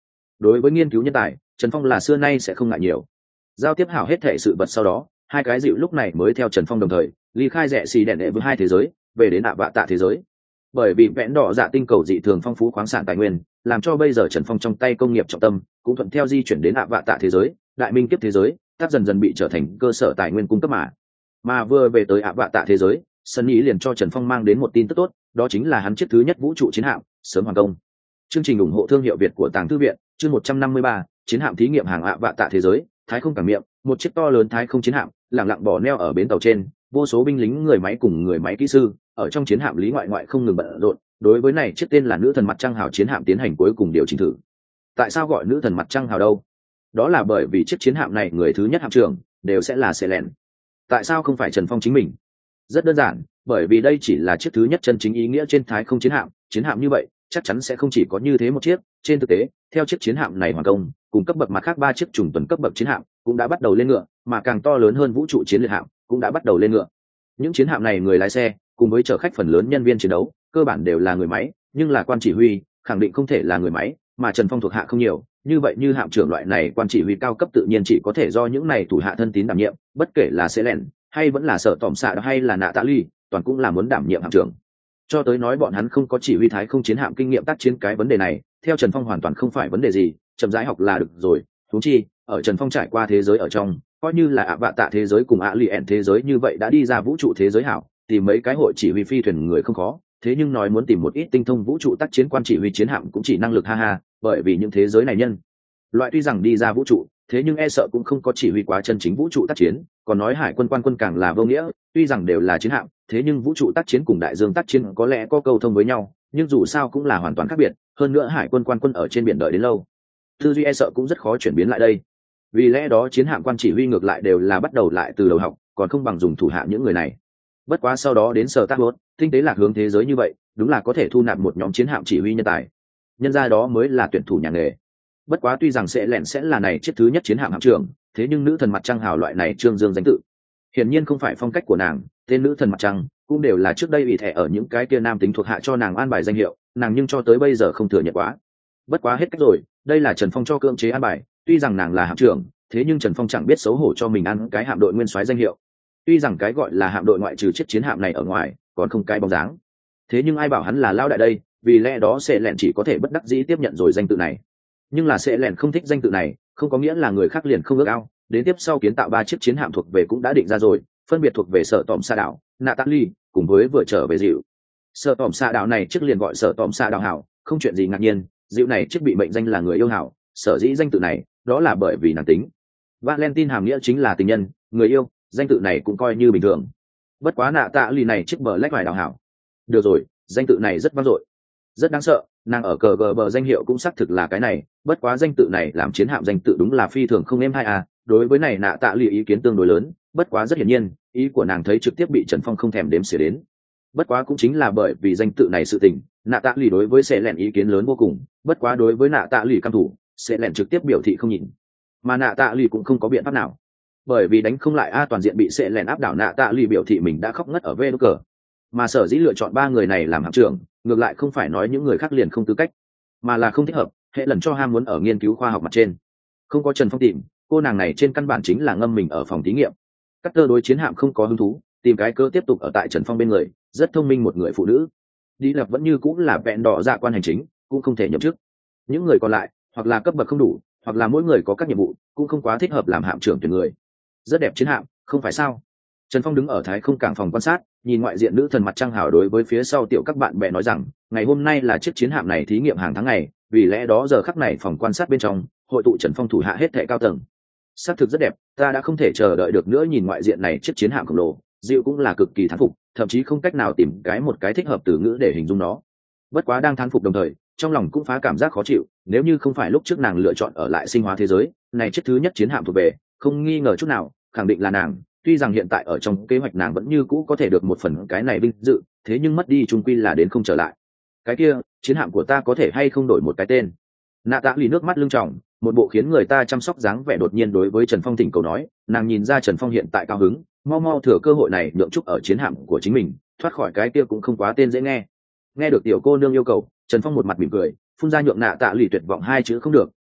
đối với nghiên cứu nhân tài Trần Phong là xưa nay sẽ không ngại nhiều. Giao tiếp hảo hết thể sự vật sau đó, hai cái dịu lúc này mới theo Trần Phong đồng thời ly khai rẽ xì đèn đệ với hai thế giới, về đến ạ vạ tạ thế giới. Bởi vì vẽn đỏ dạ tinh cầu dị thường phong phú khoáng sản tài nguyên, làm cho bây giờ Trần Phong trong tay công nghiệp trọng tâm cũng thuận theo di chuyển đến ạ vạ tạ thế giới, đại minh kiếp thế giới, tác dần dần bị trở thành cơ sở tài nguyên cung cấp mà. Mà vừa về tới ạ vạ tạ thế giới, Sân Ý liền cho Trần Phong mang đến một tin tức tốt, đó chính là hắn chiếc thứ nhất vũ trụ chiến hạm sớm hoàn công. Chương trình ủng hộ thương hiệu Việt của Tàng Thư viện, chương một trăm năm mươi ba, chiến hạm thí nghiệm hàng ạ vạ tạ thế giới, Thái không cảng miệng, một chiếc to lớn thái không chiến hạm, lặng lặng bỏ neo ở bến tàu trên, vô số binh lính người máy cùng người máy kỹ sư, ở trong chiến hạm lý ngoại ngoại không ngừng bận rộn, đối với này chiếc tên là Nữ thần mặt trăng hào chiến hạm tiến hành cuối cùng điều chỉnh thử. Tại sao gọi Nữ thần mặt trăng hào đâu? Đó là bởi vì chiếc chiến hạm này người thứ nhất hạm trưởng đều sẽ là Selen. Tại sao không phải Trần Phong chính mình? Rất đơn giản, bởi vì đây chỉ là chiếc thứ nhất chân chính ý nghĩa trên thái không chiến hạm, chiến hạm như vậy chắc chắn sẽ không chỉ có như thế một chiếc. Trên thực tế, theo chiếc chiến hạm này hoàn công, cùng cấp bậc mặt khác ba chiếc trùng tuần cấp bậc chiến hạm cũng đã bắt đầu lên ngựa, mà càng to lớn hơn vũ trụ chiến liệt hạm cũng đã bắt đầu lên ngựa. Những chiến hạm này người lái xe cùng với chở khách phần lớn nhân viên chiến đấu cơ bản đều là người máy, nhưng là quan chỉ huy khẳng định không thể là người máy, mà Trần Phong thuộc hạ không nhiều, như vậy như hạm trưởng loại này quan chỉ huy cao cấp tự nhiên chỉ có thể do những này thủ hạ thân tín đảm nhiệm, bất kể là Selen hay vẫn là Sở Tỏm Xạ hay là Nạ Tạ Ly, toàn cũng là muốn đảm nhiệm hạm trưởng. Cho tới nói bọn hắn không có chỉ huy thái không chiến hạm kinh nghiệm tác chiến, cái vấn đề này theo Trần Phong hoàn toàn không phải vấn đề gì, chậm rãi học là được rồi. Huống chi ở Trần Phong trải qua thế giới ở trong, coi như là ạ vạ tạ thế giới cùng ạ lì ẹn thế giới như vậy đã đi ra vũ trụ thế giới hảo, tìm mấy cái hội chỉ huy phi thuyền người không khó, thế nhưng nói muốn tìm một ít tinh thông vũ trụ tác chiến quan chỉ huy chiến hạm cũng chỉ năng lực ha ha, bởi vì những thế giới này nhân loại tuy rằng đi ra vũ trụ, thế nhưng e sợ cũng không có chỉ huy quá chân chính vũ trụ tác chiến, còn nói hải quân quan quân càng là vô nghĩa, tuy rằng đều là chiến hạm, thế nhưng vũ trụ tác chiến cùng đại dương tác chiến có lẽ có câu thông với nhau, nhưng dù sao cũng là hoàn toàn khác biệt, hơn nữa hải quân quan quân ở trên biển đợi đến lâu, tư duy e sợ cũng rất khó chuyển biến lại đây. Vì lẽ đó chiến hạm quan chỉ huy ngược lại đều là bắt đầu lại từ đầu học, còn không bằng dùng thủ hạ những người này. Bất quá sau đó đến Sở Tác Hốt, tinh tế lạc hướng thế giới như vậy, đúng là có thể thu nạp một nhóm chiến hạm chỉ huy nhân tài. Nhân ra đó mới là tuyển thủ nhà nghề. Bất quá tuy rằng sẽ lẹn sẽ là này chiếc thứ nhất chiến hạm hạm trưởng, thế nhưng Nữ thần mặt trăng hào loại này trương dương danh tự, hiển nhiên không phải phong cách của nàng. Tên Nữ thần mặt trăng cũng đều là trước đây ủy thẻ ở những cái kia nam tính thuộc hạ cho nàng an bài danh hiệu, nàng nhưng cho tới bây giờ không thừa nhận quá. Bất quá hết cách rồi, đây là Trần Phong cho cưỡng chế an bài, tuy rằng nàng là hạm trưởng, thế nhưng Trần Phong chẳng biết xấu hổ cho mình ăn cái hạm đội nguyên soái danh hiệu. Tuy rằng cái gọi là hạm đội ngoại trừ chiếc chiến hạm này ở ngoài còn không cái bóng dáng, thế nhưng ai bảo hắn là lao đại đây, vì lẽ đó sẽ lẹn chỉ có thể bất đắc dĩ tiếp nhận rồi danh tự này. Nhưng là sẽ lẹn không thích danh tự này, không có nghĩa là người khác liền không ước ao. Đến tiếp sau kiến tạo ba chiếc chiến hạm thuộc về cũng đã định ra rồi, phân biệt thuộc về Sở Tỏm Xạ đảo, Natalie cùng với vừa trở về dịu. Sở Tỏm Xạ đảo này chiếc liền gọi Sở Tỏm Xạ đảo hảo, không chuyện gì ngạc nhiên, dịu này chiếc bị mệnh danh là người yêu hảo, sở dĩ danh tự này đó là bởi vì nàng tính. Valentine hàm nghĩa chính là tình nhân, người yêu, danh tự này cũng coi như bình thường. Bất quá Nạ Tạ Lì này chiếc bờ lách vải đào hảo. Được rồi, danh tự này rất vang dội, rất đáng sợ, nàng ở cờ gờ bờ danh hiệu cũng xác thực là cái này, bất quá danh tự này làm chiến hạm danh tự đúng là phi thường không êm hay à. Đối với này Nạ Tạ Lì ý kiến tương đối lớn, bất quá rất hiển nhiên, ý của nàng thấy trực tiếp bị Trần Phong không thèm đếm xỉa đến. Bất quá cũng chính là bởi vì danh tự này sự tình, Nạ Tạ Lì đối với sẽ lẹn ý kiến lớn vô cùng, bất quá đối với Nạ Tạ Lì căm thủ, sẽ lẹn trực tiếp biểu thị không nhìn. Mà Nạ Tạ Lì cũng không có biện pháp nào, bởi vì đánh không lại a toàn diện bị sẽ lẹn áp đảo. Nạ Tạ Lì biểu thị mình đã khóc ngất ở vê đ cờ, mà sở dĩ lựa chọn ba người này làm hạm trưởng, ngược lại không phải nói những người khác liền không tư cách, mà là không thích hợp, hệ lần cho ham muốn ở nghiên cứu khoa học mặt trên không có Trần Phong tìm, cô nàng này trên căn bản chính là ngâm mình ở phòng thí nghiệm. Cắt tơ đối chiến hạm không có hứng thú, tìm cái cơ tiếp tục ở tại Trần Phong bên người, rất thông minh một người phụ nữ. Đi lập vẫn như cũng là vẹn đỏ dạ quan hành chính, cũng không thể nhậm chức. Những người còn lại hoặc là cấp bậc không đủ, hoặc là mỗi người có các nhiệm vụ, cũng không quá thích hợp làm hạm trưởng tuyển người. Rất đẹp chiến hạm, không phải sao? Trần Phong đứng ở thái không cảng phòng quan sát, nhìn ngoại diện nữ thần mặt trăng hào đối với phía sau tiểu các bạn bè nói rằng, ngày hôm nay là chiếc chiến hạm này thí nghiệm hàng tháng ngày, vì lẽ đó giờ khắc này phòng quan sát bên trong hội tụ Trần Phong thủ hạ hết thảy cao tầng. Xác thực rất đẹp, ta đã không thể chờ đợi được nữa nhìn ngoại diện này chiếc chiến hạm khổng lồ. Diệu cũng là cực kỳ thán phục, thậm chí không cách nào tìm cái một cái thích hợp từ ngữ để hình dung nó. Bất quá đang thán phục đồng thời, trong lòng cũng phá cảm giác khó chịu, nếu như không phải lúc trước nàng lựa chọn ở lại sinh hóa thế giới, này chiếc thứ nhất chiến hạm thuộc về, không nghi ngờ chút nào, khẳng định là nàng. Tuy rằng hiện tại ở trong kế hoạch nàng vẫn như cũ có thể được một phần cái này vinh dự, thế nhưng mất đi chung quy là đến không trở lại. Cái kia, chiến hạm của ta có thể hay không đổi một cái tên? Nạ Tạ lì nước mắt lưng tròng, một bộ khiến người ta chăm sóc dáng vẻ đột nhiên đối với Trần Phong thỉnh cầu nói, nàng nhìn ra Trần Phong hiện tại cao hứng, mau mau thừa cơ hội này nhượng chúc ở chiến hạm của chính mình, thoát khỏi cái kia cũng không quá tên dễ nghe. Nghe được tiểu cô nương yêu cầu, Trần Phong một mặt mỉm cười, phun ra nhượng Nạ Tạ lì tuyệt vọng hai chữ không được,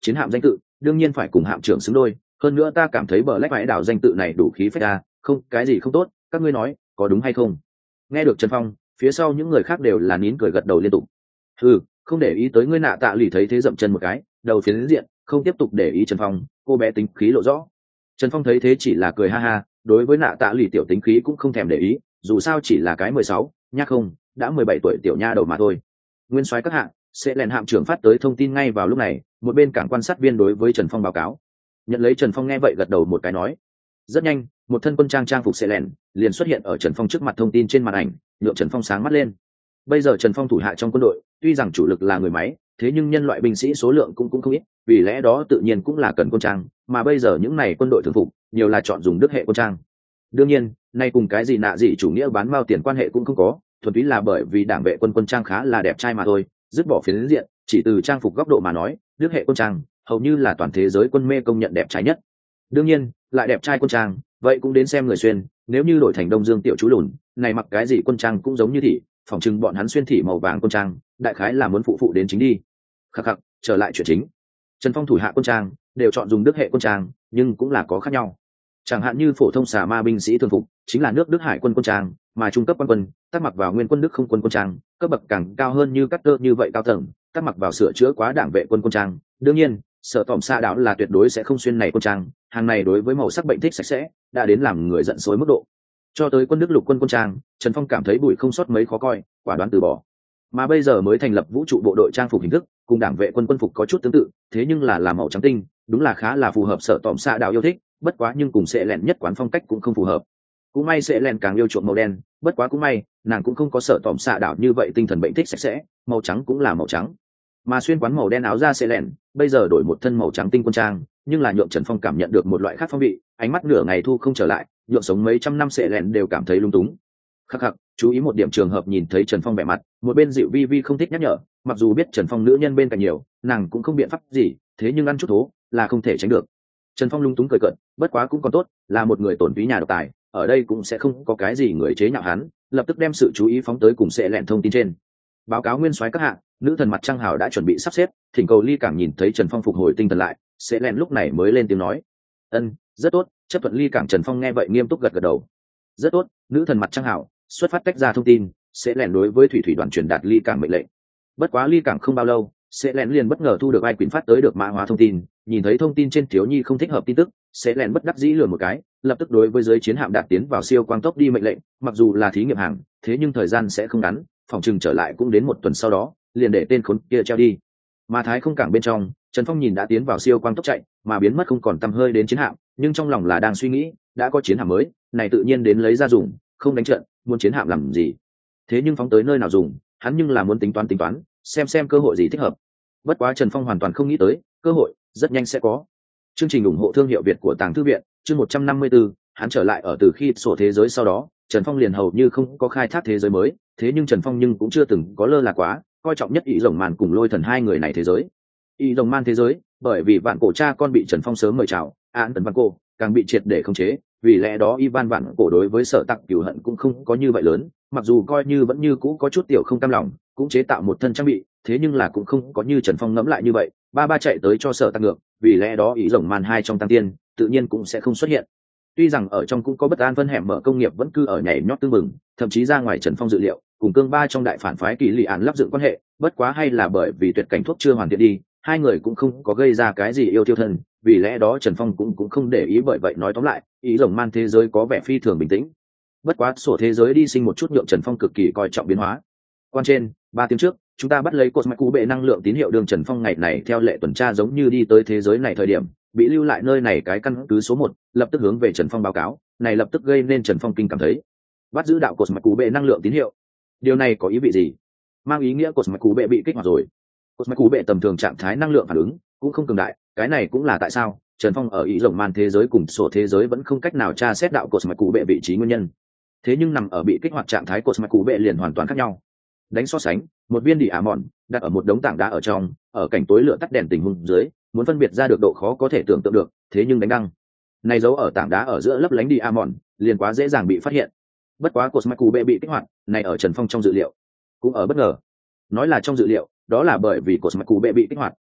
chiến hạm danh tự đương nhiên phải cùng hạm trưởng xứng đôi, hơn nữa ta cảm thấy bờ lách vãi đảo danh tự này đủ khí phách ra, không cái gì không tốt, các ngươi nói có đúng hay không? Nghe được Trần Phong, phía sau những người khác đều là nín cười gật đầu liên tục. Ừ, không để ý tới ngươi nạ tạ lì thấy thế dậm chân một cái, đầu phiến diện không tiếp tục để ý Trần Phong, cô bé tính khí lộ rõ. Trần Phong thấy thế chỉ là cười ha ha, đối với nạ tạ lì tiểu tính khí cũng không thèm để ý, dù sao chỉ là cái mười sáu, nhắc không đã mười bảy tuổi tiểu nha đầu mà thôi. Nguyên soái các hạng sẽ lèn hạm trưởng phát tới thông tin ngay vào lúc này, một bên cảng quan sát viên đối với Trần Phong báo cáo. Nhận lấy Trần Phong nghe vậy gật đầu một cái nói. Rất nhanh, một thân quân trang trang phục sẽ lèn liền xuất hiện ở Trần Phong trước mặt thông tin trên màn ảnh, nhượng Trần Phong sáng mắt lên. Bây giờ Trần Phong thủ hạ trong quân đội, tuy rằng chủ lực là người máy, thế nhưng nhân loại binh sĩ số lượng cũng cũng không ít, vì lẽ đó tự nhiên cũng là cần quân trang, mà bây giờ những này quân đội thường phục, nhiều là chọn dùng đức hệ quân trang. Đương nhiên, nay cùng cái gì nạ gì chủ nghĩa bán mao tiền quan hệ cũng không có, thuần túy là bởi vì đảng vệ quân quân trang khá là đẹp trai mà thôi, dứt bỏ phiến diện, chỉ từ trang phục góc độ mà nói, đức hệ quân trang hầu như là toàn thế giới quân mê công nhận đẹp trai nhất. Đương nhiên, lại đẹp trai quân trang, vậy cũng đến xem người xuyên, nếu như đổi thành Đông Dương tiểu chú lùn, này mặc cái gì quân trang cũng giống như thị, phòng trưng bọn hắn xuyên thị màu vàng quân trang, đại khái là muốn phụ phụ đến chính đi. Khắc khắc, trở lại chuyện chính. Trần Phong thủ hạ quân trang đều chọn dùng đức hệ quân trang, nhưng cũng là có khác nhau. Chẳng hạn như phổ thông xà ma binh sĩ thường phục, chính là nước Đức Hải quân quân trang, mà trung cấp quân quân, tác mặc vào nguyên quân Đức không quân quân trang, cấp bậc càng cao hơn như cắt tơ như vậy cao tầng, tác mặc vào sửa chữa quá đảng vệ quân quân trang. Đương nhiên, sở tỏm xa đảo là tuyệt đối sẽ không xuyên này quân trang, hàng này đối với màu sắc bệnh thích sạch sẽ, đã đến làm người giận sôi mức độ. Cho tới quân Đức lục quân quân trang, Trần Phong cảm thấy bụi không sót mấy khó coi, quả đoán từ bỏ. Mà bây giờ mới thành lập vũ trụ bộ đội trang phục hình thức, cùng đảng vệ quân quân phục có chút tương tự, thế nhưng là làm màu trắng tinh, đúng là khá là phù hợp sở tỏm xa đảo yêu thích, bất quá nhưng cùng sẽ lẹn nhất quán phong cách cũng không phù hợp. Cũng may sẽ lẹn càng yêu chuộng màu đen, bất quá cũng may nàng cũng không có sở tỏm xạ đảo như vậy tinh thần bệnh thích sạch sẽ, màu trắng cũng là màu trắng. Mà xuyên quán màu đen áo ra sẽ lẹn bây giờ đổi một thân màu trắng tinh quân trang, nhưng là nhượng Trần Phong cảm nhận được một loại khác phong vị, ánh mắt nửa ngày thu không trở lại, nhượng sống mấy trăm năm sẽ lẹn đều cảm thấy lung túng. Khắc khắc, chú ý một điểm trường hợp nhìn thấy Trần Phong vẻ mặt, một bên dịu vi vi không thích nhắc nhở, mặc dù biết Trần Phong nữ nhân bên cạnh nhiều, nàng cũng không biện pháp gì, thế nhưng ăn chút thố là không thể tránh được. Trần Phong lung túng cười cợt, bất quá cũng còn tốt, là một người tổn phí nhà độc tài, ở đây cũng sẽ không có cái gì người chế nhạo hắn, lập tức đem sự chú ý phóng tới cùng sẽ lẹn thông tin trên. Báo cáo nguyên soái các hạng, nữ thần mặt trăng hào đã chuẩn bị sắp xếp, thỉnh cầu ly cảng nhìn thấy Trần Phong phục hồi tinh thần lại, sẽ lẹn lúc này mới lên tiếng nói. Ân, rất tốt, chấp thuận ly cảng. Trần Phong nghe vậy nghiêm túc gật gật đầu. Rất tốt, nữ thần mặt trăng hào, xuất phát tách ra thông tin, sẽ lẹn đối với thủy thủy đoàn truyền đạt ly cảng mệnh lệnh. Bất quá ly cảng không bao lâu, sẽ lẹn liền bất ngờ thu được ai quyển phát tới được mã hóa thông tin, nhìn thấy thông tin trên thiếu nhi không thích hợp tin tức, sẽ lẹn bất đắc dĩ lừa một cái, lập tức đối với giới chiến hạm đạt tiến vào siêu quang tốc đi mệnh lệnh, mặc dù là thí nghiệm hàng, thế nhưng thời gian sẽ không ngắn, phòng trừng trở lại cũng đến một tuần sau đó, liền để tên khốn kia treo đi. Mà thái không cảng bên trong, Trần Phong nhìn đã tiến vào siêu quang tốc chạy, mà biến mất không còn tăm hơi đến chiến hạm, nhưng trong lòng là đang suy nghĩ, đã có chiến hạm mới, này tự nhiên đến lấy ra dùng, không đánh trận, muốn chiến hạm làm gì? Thế nhưng phóng tới nơi nào dùng, hắn nhưng là muốn tính toán tính toán, xem xem cơ hội gì thích hợp. Bất quá Trần Phong hoàn toàn không nghĩ tới, cơ hội rất nhanh sẽ có. Chương trình ủng hộ thương hiệu Việt của Tàng Thư viện, chương một trăm năm mươi tư, hắn trở lại ở từ khi sổ thế giới sau đó, Trần Phong liền hầu như không có khai thác thế giới mới, thế nhưng Trần Phong nhưng cũng chưa từng có lơ là quá, coi trọng nhất Ý Rồng Man cùng Lôi Thần hai người này thế giới. Ý Rồng Man thế giới, bởi vì Vạn Cổ cha con bị Trần Phong sớm mời chào, án tần Vạn Cổ càng bị triệt để khống chế, vì lẽ đó Ivan Vạn Cổ đối với Sở Tặc cừu hận cũng không có như vậy lớn, mặc dù coi như vẫn như cũ có chút tiểu không cam lòng, cũng chế tạo một thân trang bị, thế nhưng là cũng không có như Trần Phong ngẫm lại như vậy, ba ba chạy tới cho Sở Tặc ngược, vì lẽ đó Ý Rồng Man hai trong tăng tiên, tự nhiên cũng sẽ không xuất hiện. Tuy rằng ở trong cũng có bất an phân hẻm mở công nghiệp vẫn cứ ở nhảy nhót tương mừng, thậm chí ra ngoài Trần Phong dự liệu, cùng cương ba trong đại phản phái Kỳ Lị Án lắp dựng quan hệ, bất quá hay là bởi vì tuyệt cảnh thuốc chưa hoàn thiện đi, hai người cũng không có gây ra cái gì yêu tiêu thân, vì lẽ đó Trần Phong cũng cũng không để ý, bởi vậy nói tóm lại, Ý Rồng Man thế giới có vẻ phi thường bình tĩnh. Bất quá sổ thế giới đi sinh một chút nhượng Trần Phong cực kỳ coi trọng biến hóa. Quan trên, ba tiếng trước, chúng ta bắt lấy cột mạch cú bệ năng lượng tín hiệu đường. Trần Phong ngày này theo lệ tuần tra giống như đi tới thế giới này thời điểm, bị lưu lại nơi này cái căn cứ số một, lập tức hướng về Trần Phong báo cáo, này lập tức gây nên Trần Phong kinh cảm thấy. Bắt giữ đạo cột mạch cú bệ năng lượng tín hiệu. Điều này có ý vị gì? Mang ý nghĩa cột mạch cú bệ bị kích hoạt rồi. Cột mạch cú bệ tầm thường trạng thái năng lượng phản ứng cũng không cường đại, cái này cũng là tại sao Trần Phong ở Ý Rồng Man thế giới cùng sổ thế giới vẫn không cách nào tra xét đạo cột mạch cú bệ vị trí nguyên nhân. Thế nhưng nằm ở bị kích hoạt trạng thái cột mạch cú bệ liền hoàn toàn khác nhau. Đánh so sánh, một viên đỉ ả mòn đặt ở một đống tảng đá ở trong, ở cảnh tối lửa tắt đèn tình huống dưới, muốn phân biệt ra được độ khó có thể tưởng tượng được, thế nhưng đánh đăng này giấu ở tảng đá ở giữa lấp lánh đỉ ả mòn liền quá dễ dàng bị phát hiện. Bất quá cột mạch cú bệ bị kích hoạt, này ở Trần Phong trong dự liệu, cũng ở bất ngờ. Nói là trong dự liệu, đó là bởi vì cột mạch cú bệ bị kích hoạt,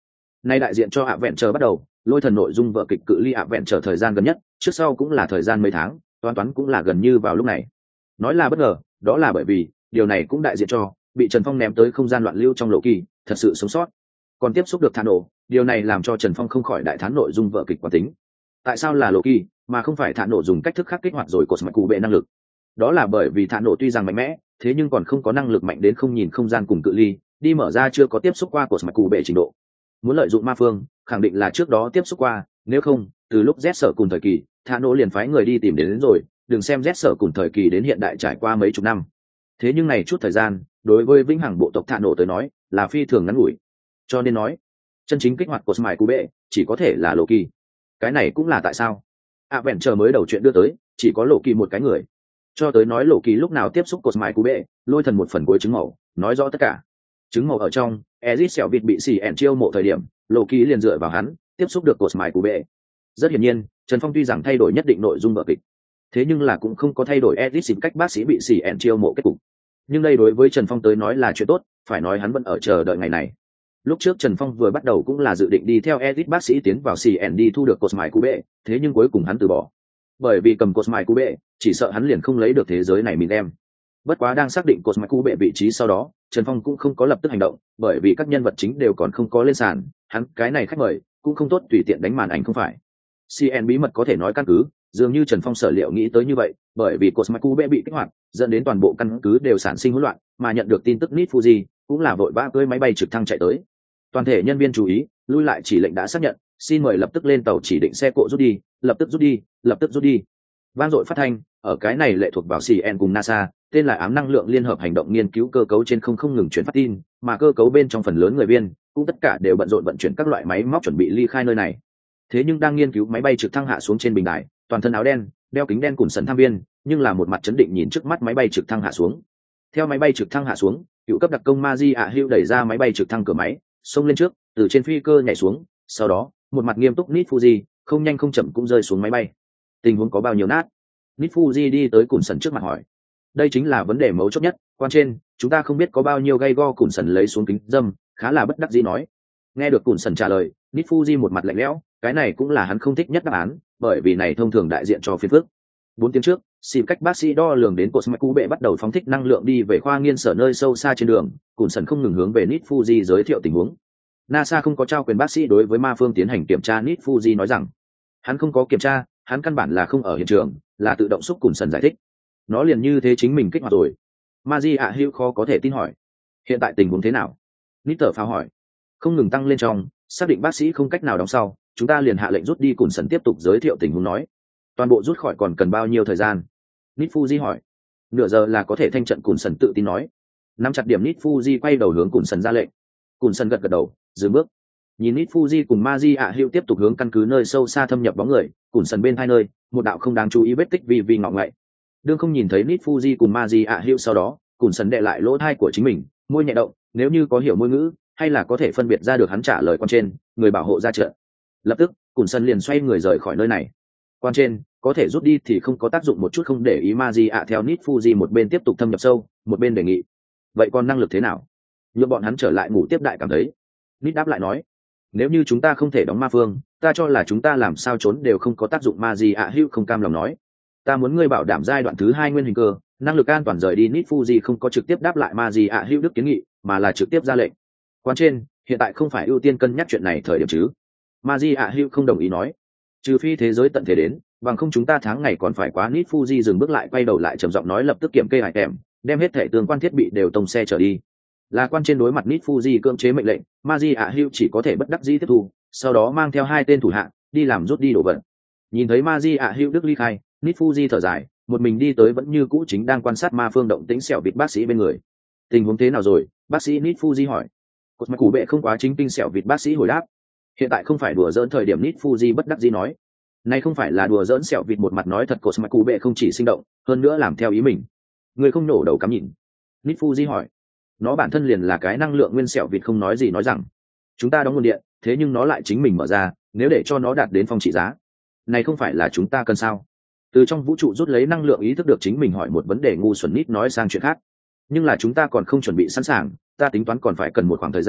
Nay đại diện cho ạ vẹn chờ bắt đầu, lôi thần nội dung vở kịch cự ly ạ vẹn chờ thời gian gần nhất, trước sau cũng là thời gian mấy tháng, toán toán cũng là gần như vào lúc này. Nói là bất ngờ, đó là bởi vì điều này cũng đại diện cho bị Trần Phong ném tới không gian loạn lưu trong lộ kỳ, thật sự sống sót. Còn tiếp xúc được Thano, điều này làm cho Trần Phong không khỏi đại thán nội dung vở kịch quán tính. Tại sao là lộ kỳ mà không phải Thano dùng cách thức khác kích hoạt rồi cột mạch cụ bệ năng lực? Đó là bởi vì Thano tuy rằng mạnh mẽ, thế nhưng còn không có năng lực mạnh đến không nhìn không gian cùng cự ly, đi mở ra chưa có tiếp xúc qua cột mạch cụ bệ trình độ. Muốn lợi dụng ma phương, khẳng định là trước đó tiếp xúc qua, nếu không, từ lúc Z sở cùng thời kỳ, Thano liền phái người đi tìm đến, đến rồi, đừng xem Z sở cùng thời kỳ đến hiện đại trải qua mấy chục năm. Thế nhưng này chút thời gian, đối với vĩnh hằng bộ tộc Thano tới nói, là phi thường ngắn ngủi. Cho nên nói, chân chính kích hoạt cột mạch cụ bệ chỉ có thể là lộ kỳ. Cái này cũng là tại sao ạ vẹn chờ mới đầu chuyện đưa tới, chỉ có lộ kỳ một cái người. Cho tới nói lộ kỳ lúc nào tiếp xúc cột mạch cụ bệ, lôi thần một phần cuối chứng màu, nói rõ tất cả. Chứng màu ở trong, Ezit sẹo vịt bị xì ẻn chiêu mộ thời điểm, lộ kỳ liền dựa vào hắn, tiếp xúc được cột mạch cụ bệ. Rất hiển nhiên, Trần Phong tuy rằng thay đổi nhất định nội dung vở kịch, thế nhưng là cũng không có thay đổi Ezit xin cách bác sĩ bị xì ẻn chiêu mộ kết cục. Nhưng đây đối với Trần Phong tới nói là chuyện tốt, phải nói hắn vẫn ở chờ đợi ngày này. Lúc trước Trần Phong vừa bắt đầu cũng là dự định đi theo Ezit bác sĩ tiến vào xê en đi thu được cột mạch cụ bệ, thế nhưng cuối cùng hắn từ bỏ. Bởi vì cầm cột mạch cụ bệ, chỉ sợ hắn liền không lấy được thế giới này mình đem. Bất quá đang xác định cột mạch cụ bệ vị trí sau đó, Trần Phong cũng không có lập tức hành động, bởi vì các nhân vật chính đều còn không có lên sàn, hắn cái này khách mời cũng không tốt tùy tiện đánh màn ảnh không phải. xê en bí mật có thể nói căn cứ, dường như Trần Phong sở liệu nghĩ tới như vậy, bởi vì cột mạch cụ bệ bị kích hoạt, dẫn đến toàn bộ căn cứ đều sản sinh hỗn loạn, mà nhận được tin tức Nit Fuji cũng là vội vã cưỡi máy bay trực thăng chạy tới. Toàn thể nhân viên chú ý, lui lại chỉ lệnh đã xác nhận, xin mời lập tức lên tàu chỉ định xe cộ rút đi, lập tức rút đi, lập tức rút đi. Vang dội phát thanh, ở cái này lệ thuộc vào xê en cùng NASA, tên là ám năng lượng liên hợp hành động nghiên cứu cơ cấu trên không không ngừng chuyển phát tin, mà cơ cấu bên trong phần lớn người viên cũng tất cả đều bận rộn vận chuyển các loại máy móc chuẩn bị ly khai nơi này. Thế nhưng đang nghiên cứu máy bay trực thăng hạ xuống trên bình đài, toàn thân áo đen, đeo kính đen cùng sần tham viên, nhưng là một mặt chấn định nhìn trước mắt máy bay trực thăng hạ xuống. Theo máy bay trực thăng hạ xuống, cựu cấp đặc công Maji ạ Hữu đẩy ra máy bay trực thăng cửa máy, xông lên trước, từ trên phi cơ nhảy xuống, sau đó, một mặt nghiêm túc Nit Fuji, không nhanh không chậm cũng rơi xuống máy bay. Tình huống có bao nhiêu nát? Nit Fuji đi tới Cùn Sần trước mặt hỏi. Đây chính là vấn đề mấu chốt nhất, quan trên, chúng ta không biết có bao nhiêu gay go. Cùn Sần lấy xuống kính dâm, khá là bất đắc dĩ nói. Nghe được Cùn Sần trả lời, Nit Fuji một mặt lạnh lẽo, cái này cũng là hắn không thích nhất đáp án, bởi vì này thông thường đại diện cho phiền phức. Bốn tiếng trước, xin cách bác sĩ đo lường đến cột mạch cụ bệ bắt đầu phóng thích năng lượng đi về khoa nghiên sở nơi sâu xa trên đường, Cùn Sần không ngừng hướng về Nit Fuji giới thiệu tình huống. NASA không có trao quyền bác sĩ đối với ma phương tiến hành kiểm tra. Nit Fuji nói rằng hắn không có kiểm tra, hắn căn bản là không ở hiện trường, là tự động xúc. Cùn Sần giải thích nó liền như thế chính mình kích hoạt rồi. Maji ạ Hữu khó có thể tin hỏi hiện tại tình huống thế nào. Nit tờ phao hỏi không ngừng tăng lên trong, xác định bác sĩ không cách nào đóng sau, chúng ta liền hạ lệnh rút đi. Cùn Sần tiếp tục giới thiệu tình huống nói toàn bộ rút khỏi còn cần bao nhiêu thời gian. Nit Fuji hỏi nửa giờ là có thể thanh trận. Cùn Sần tự tin nói. Nắm chặt điểm, Nit Fuji quay đầu hướng Cùn Sần ra lệnh. Cùn Sần gật gật đầu, dừng bước, nhìn Nit Fuji cùng Maji ạ Hữu tiếp tục hướng căn cứ nơi sâu xa thâm nhập bóng người. Cùn Sần bên hai nơi, một đạo không đáng chú ý vết tích vì vì ngọ ngậy. Đương không nhìn thấy Nit Fuji cùng Maji ạ Hữu sau đó, Cùn Sần đệ lại lỗ tai của chính mình, môi nhẹ động, nếu như có hiểu ngôn ngữ, hay là có thể phân biệt ra được hắn trả lời quan trên, người bảo hộ ra trận. Lập tức, Cùn Sần liền xoay người rời khỏi nơi này. Quan trên, có thể rút đi thì không có tác dụng một chút không để ý. Maji ạ theo Nit Fuji một bên tiếp tục thâm nhập sâu, một bên đề nghị vậy còn năng lực thế nào, nhượng bọn hắn trở lại ngủ tiếp đại cảm thấy. Nit đáp lại nói nếu như chúng ta không thể đóng ma phương, ta cho là chúng ta làm sao trốn đều không có tác dụng. Maji ạ Hữu không cam lòng nói ta muốn ngươi bảo đảm giai đoạn thứ hai nguyên hình cơ năng lực an toàn rời đi. Nit Fuji không có trực tiếp đáp lại Maji ạ Hữu đức kiến nghị, mà là trực tiếp ra lệnh. Quan trên, hiện tại không phải ưu tiên cân nhắc chuyện này thời điểm chứ. Maji ạ Hữu không đồng ý nói trừ phi thế giới tận thế đến, bằng không chúng ta tháng ngày còn phải quá. Nit Fuji dừng bước lại, quay đầu lại trầm giọng nói lập tức kiểm kê hải kèm, đem hết thẻ tương quan thiết bị đều tông xe trở đi. Là quan trên đối mặt Nit Fuji cưỡng chế mệnh lệnh, Maji ạ Hữu chỉ có thể bất đắc dĩ tiếp thu, sau đó mang theo hai tên thủ hạ đi làm rút đi đồ vật. Nhìn thấy Maji ạ Hữu đức ly khai, Nit Fuji thở dài, một mình đi tới vẫn như cũ chính đang quan sát ma phương động tĩnh sẹo vịt bác sĩ bên người. Tình huống thế nào rồi? Bác sĩ Nit Fuji hỏi. Cột mạch cụ bệ không quá chính kinh. Sẹo vịt bác sĩ hồi đáp hiện tại không phải đùa giỡn thời điểm. Nit Fuji bất đắc dĩ nói này không phải là đùa giỡn. Sẹo vịt một mặt nói thật, cột mạch cụ bệ không chỉ sinh động, hơn nữa làm theo ý mình. Người không nổ đầu cắm nhìn. Nit Fuji hỏi nó bản thân liền là cái năng lượng nguyên. Sẹo vịt không nói gì nói rằng chúng ta đóng nguồn điện, thế nhưng nó lại chính mình mở ra, nếu để cho nó đạt đến phong trị giá này không phải là chúng ta cần sao? Từ trong vũ trụ rút lấy năng lượng, ý thức được chính mình hỏi một vấn đề ngu xuẩn. Nít nói sang chuyện khác nhưng là chúng ta còn không chuẩn bị sẵn sàng, ta tính toán còn phải cần một khoảng thời gian,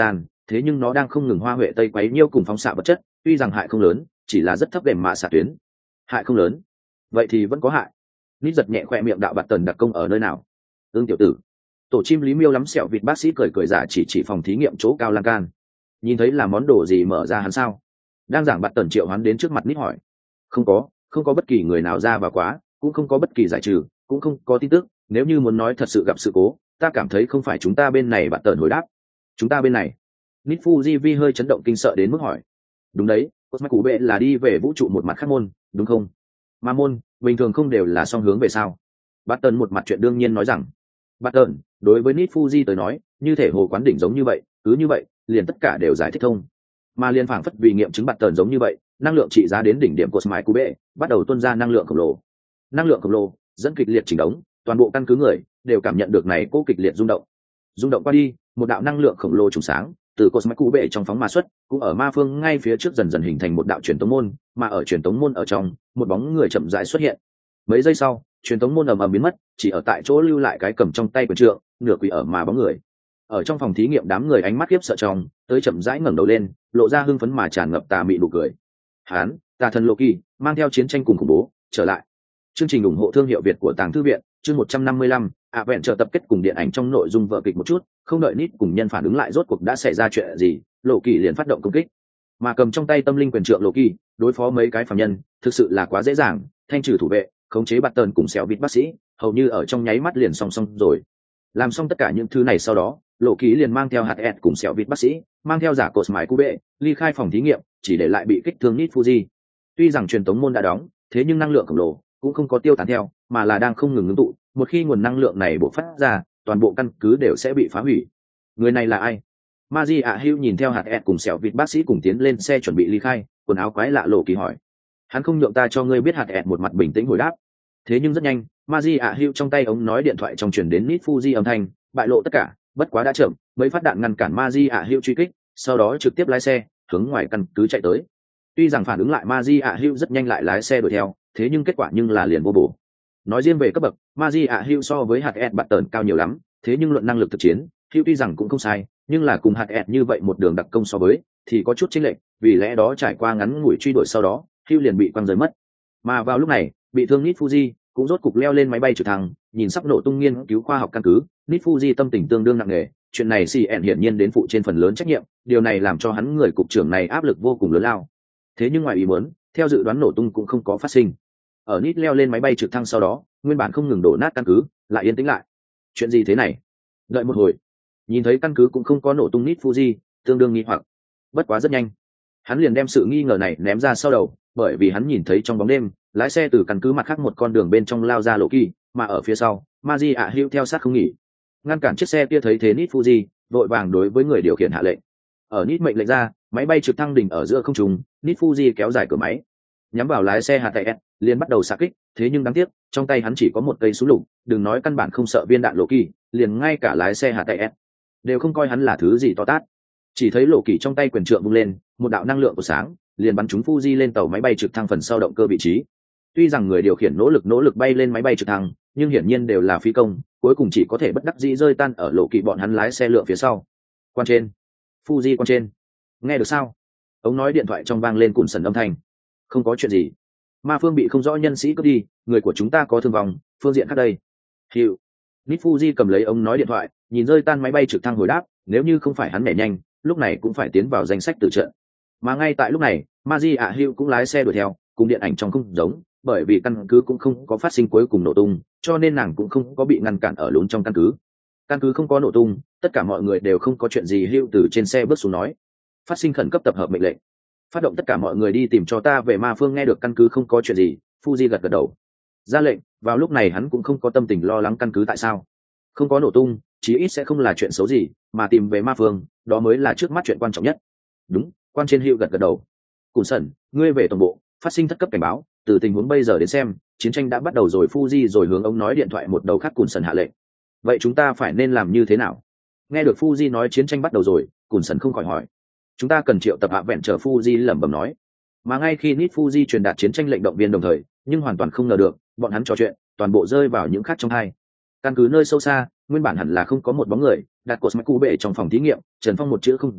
thế nhưng nó đang không ngừng hoa huệ tây quấy nhiêu cùng phóng xạ vật chất, tuy rằng hại không lớn, chỉ là rất thấp đệm mạ xạ tuyến. Hại không lớn, vậy thì vẫn có hại. Nít giật nhẹ khoe miệng, đạo bạt tần đặc công ở nơi nào? Ương tiểu tử. Tổ chim lý miêu lắm sẹo vịt bác sĩ cười cười giả chỉ chỉ phòng thí nghiệm chỗ cao lan can. Nhìn thấy là món đồ gì mở ra hắn sao? Đang giảng bạt tần triệu hắn đến trước mặt Nít hỏi. Không có, không có bất kỳ người nào ra và quá, cũng không có bất kỳ giải trừ, cũng không có tin tức. Nếu như muốn nói thật sự gặp sự cố, ta cảm thấy không phải chúng ta bên này. Bạt tần hồi đáp. Chúng ta bên này. Nít Fuji hơi chấn động kinh sợ đến mức hỏi. Đúng đấy, Cosmic Cú Bệ là đi về vũ trụ một mặt khác môn, đúng không? Mà môn, bình thường không đều là song hướng về sao? Bạt tần một mặt chuyện đương nhiên nói rằng. Bạt tần, đối với Nít Fuji tới nói, như thể hồ quán đỉnh giống như vậy, cứ như vậy, liền tất cả đều giải thích thông. Mà liên phảng phất vì nghiệm chứng bạt tần giống như vậy, năng lượng trị giá đến đỉnh điểm Cosmic Cú Bệ, bắt đầu tuôn ra năng lượng khổng lồ. Năng lượng khổng lồ dẫn kịch liệt chỉnh đống, toàn bộ căn cứ người đều cảm nhận được này cố kịch liệt rung động. Rung động qua đi, một đạo năng lượng khổng lồ trùng sáng từ Cosmic Cú Bệ trong phóng ma xuất, cũng ở ma phương ngay phía trước dần dần hình thành một đạo truyền tống môn, mà ở truyền tống môn ở trong, một bóng người chậm rãi xuất hiện. Mấy giây sau, truyền tống môn ầm ầm biến mất, chỉ ở tại chỗ lưu lại cái cầm trong tay quyền trượng, nửa quỳ ở mà bóng người. Ở trong phòng thí nghiệm, đám người ánh mắt khiếp sợ trong, tới chậm rãi ngẩng đầu lên, lộ ra hưng phấn mà tràn ngập tà mị nụ cười. Hán, tà thần Loki, mang theo chiến tranh cùng khủng bố, trở lại. Chương trình ủng hộ thương hiệu Việt của Tàng Thư viện, chương một trăm năm mươi lăm, ạ vẹn trợ tập kết cùng điện ảnh trong nội dung vở kịch một chút, không đợi Nít cùng nhân phản ứng lại rốt cuộc đã xảy ra chuyện gì, Loki liền phát động công kích. Mà cầm trong tay tâm linh quyền trượng Loki, đối phó mấy cái phàm nhân, thực sự là quá dễ dàng, thanh trừ thủ vệ, khống chế bạt tần cùng xẻo vịt bác sĩ, hầu như ở trong nháy mắt liền song song rồi. Làm xong tất cả những thứ này sau đó, Loki liền mang theo hạt ẹt cùng xẻo vịt bác sĩ, mang theo giả cột mái cú bệ, ly khai phòng thí nghiệm, chỉ để lại bị kích thương Nít Fuji. Tuy rằng truyền tống môn đã đóng, thế nhưng năng lượng khổng lồ cũng không có tiêu tán theo, mà là đang không ngừng ngưng tụ, một khi nguồn năng lượng này bộc phát ra, toàn bộ căn cứ đều sẽ bị phá hủy. Người này là ai? Maji Hugh nhìn theo hạt ẹt cùng xẻo vịt bác sĩ cùng tiến lên xe chuẩn bị ly khai, quần áo quái lạ Loki hỏi. Hắn không nhượng ta cho ngươi biết, hạt ẹt một mặt bình tĩnh hồi đáp. Thế nhưng rất nhanh, Maji Hugh trong tay ống nói điện thoại trong truyền đến Nít Fuji âm thanh, bại lộ tất cả, bất quá đã chậm, mấy phát đạn ngăn cản Maji Hugh truy kích, sau đó trực tiếp lái xe hướng ngoài căn cứ chạy tới. Tuy rằng phản ứng lại, Maji Hugh rất nhanh lại lái xe đuổi theo, thế nhưng kết quả nhưng là liền vô bổ. Nói riêng về cấp bậc, Maji Hugh so với hạt ẹt bạt tần cao nhiều lắm, thế nhưng luận năng lực thực chiến, Hugh tuy rằng cũng không sai, nhưng là cùng hạt ẹt như vậy một đường đặc công so với thì có chút chênh lệch, vì lẽ đó trải qua ngắn ngủi truy đuổi sau đó, Hugh liền bị quăng rơi mất. Mà vào lúc này, bị thương Nít Fuji cũng rốt cục leo lên máy bay trực thăng, nhìn sắp nổ tung nghiên cứu khoa học căn cứ, Nít Fuji tâm tình tương đương nặng nề, chuyện này xê en hiển nhiên đến phụ trên phần lớn trách nhiệm, điều này làm cho hắn người cục trưởng này áp lực vô cùng lớn lao. Thế nhưng ngoài ý muốn, theo dự đoán nổ tung cũng không có phát sinh. Ở Nít leo lên máy bay trực thăng sau đó, nguyên bản không ngừng đổ nát căn cứ lại yên tĩnh lại. Chuyện gì thế này? Đợi một hồi, nhìn thấy căn cứ cũng không có nổ tung, Nít Fuji tương đương nghi hoặc. Bất quá rất nhanh, hắn liền đem sự nghi ngờ này ném ra sau đầu, bởi vì hắn nhìn thấy trong bóng đêm, lái xe từ căn cứ mặt khác một con đường bên trong lao ra Loki, mà ở phía sau, Maji Hugh theo sát không nghỉ, ngăn cản chiếc xe kia. Thấy thế, Nít Fuji vội vàng đối với người điều khiển hạ lệnh. Ở Nít mệnh lệnh ra, máy bay trực thăng đỉnh ở giữa không trung, Nít Fuji kéo dài cửa máy, nhắm vào lái xe hạt ẹt, liền bắt đầu xạ kích. Thế nhưng đáng tiếc, trong tay hắn chỉ có một cây súng lục, đừng nói căn bản không sợ viên đạn Loki, liền ngay cả lái xe hạt ẹt đều không coi hắn là thứ gì to tát. Chỉ thấy Loki trong tay quyền trượng vung lên, một đạo năng lượng của sáng liền bắn trúng Fuji lên tàu máy bay trực thăng phần sau động cơ vị trí. Tuy rằng người điều khiển nỗ lực nỗ lực bay lên máy bay trực thăng, nhưng hiển nhiên đều là phi công, cuối cùng chỉ có thể bất đắc dĩ rơi tan ở Loki bọn hắn lái xe lượng phía sau. Quan trên, Fuji quan trên, nghe được sao? Ống nói điện thoại trong vang lên cùn sần âm thanh. Không có chuyện gì, ma phương bị không rõ nhân sĩ cướp đi, người của chúng ta có thương vong, phương diện khác đây. Hiệu. Nít Fuji cầm lấy ống nói điện thoại, nhìn rơi tan máy bay trực thăng hồi đáp, nếu như không phải hắn nhảy nhanh, lúc này cũng phải tiến vào danh sách tử trận. Mà ngay tại lúc này, Maji Hugh cũng lái xe đuổi theo, cùng điện ảnh trong không giống, bởi vì căn cứ cũng không có phát sinh cuối cùng nổ tung, cho nên nàng cũng không có bị ngăn cản ở lún trong căn cứ. Căn cứ không có nổ tung, tất cả mọi người đều không có chuyện gì. Hugh từ trên xe bước xuống nói, phát sinh khẩn cấp tập hợp mệnh lệnh, phát động tất cả mọi người đi tìm cho ta về ma phương. Nghe được căn cứ không có chuyện gì, Fuji gật gật đầu ra lệnh. Vào lúc này hắn cũng không có tâm tình lo lắng căn cứ tại sao không có nổ tung, chí ít sẽ không là chuyện xấu gì, mà tìm về ma phương, đó mới là trước mắt chuyện quan trọng nhất. Đúng, quan trên. Hugh gật gật đầu. Cùn sẩn, ngươi về tổng bộ, phát sinh thất cấp cảnh báo, từ tình huống bây giờ đến xem, chiến tranh đã bắt đầu rồi. Fuji rồi hướng ống nói điện thoại một đầu khác Cùn sẩn hạ lệnh. Vậy chúng ta phải nên làm như thế nào? Nghe được Fuji nói chiến tranh bắt đầu rồi, Cùn sẩn không khỏi hỏi. Chúng ta cần triệu tập hạ vẹn chờ, Fuji lẩm bẩm nói. Mà ngay khi Nít Fuji truyền đạt chiến tranh lệnh động viên đồng thời, nhưng hoàn toàn không ngờ được, bọn hắn trò chuyện toàn bộ rơi vào những khác trong hai. Căn cứ nơi sâu xa, nguyên bản hẳn là không có một bóng người, đặt cột mạch cú bệ trong phòng thí nghiệm, Trần Phong một chữ không rơi,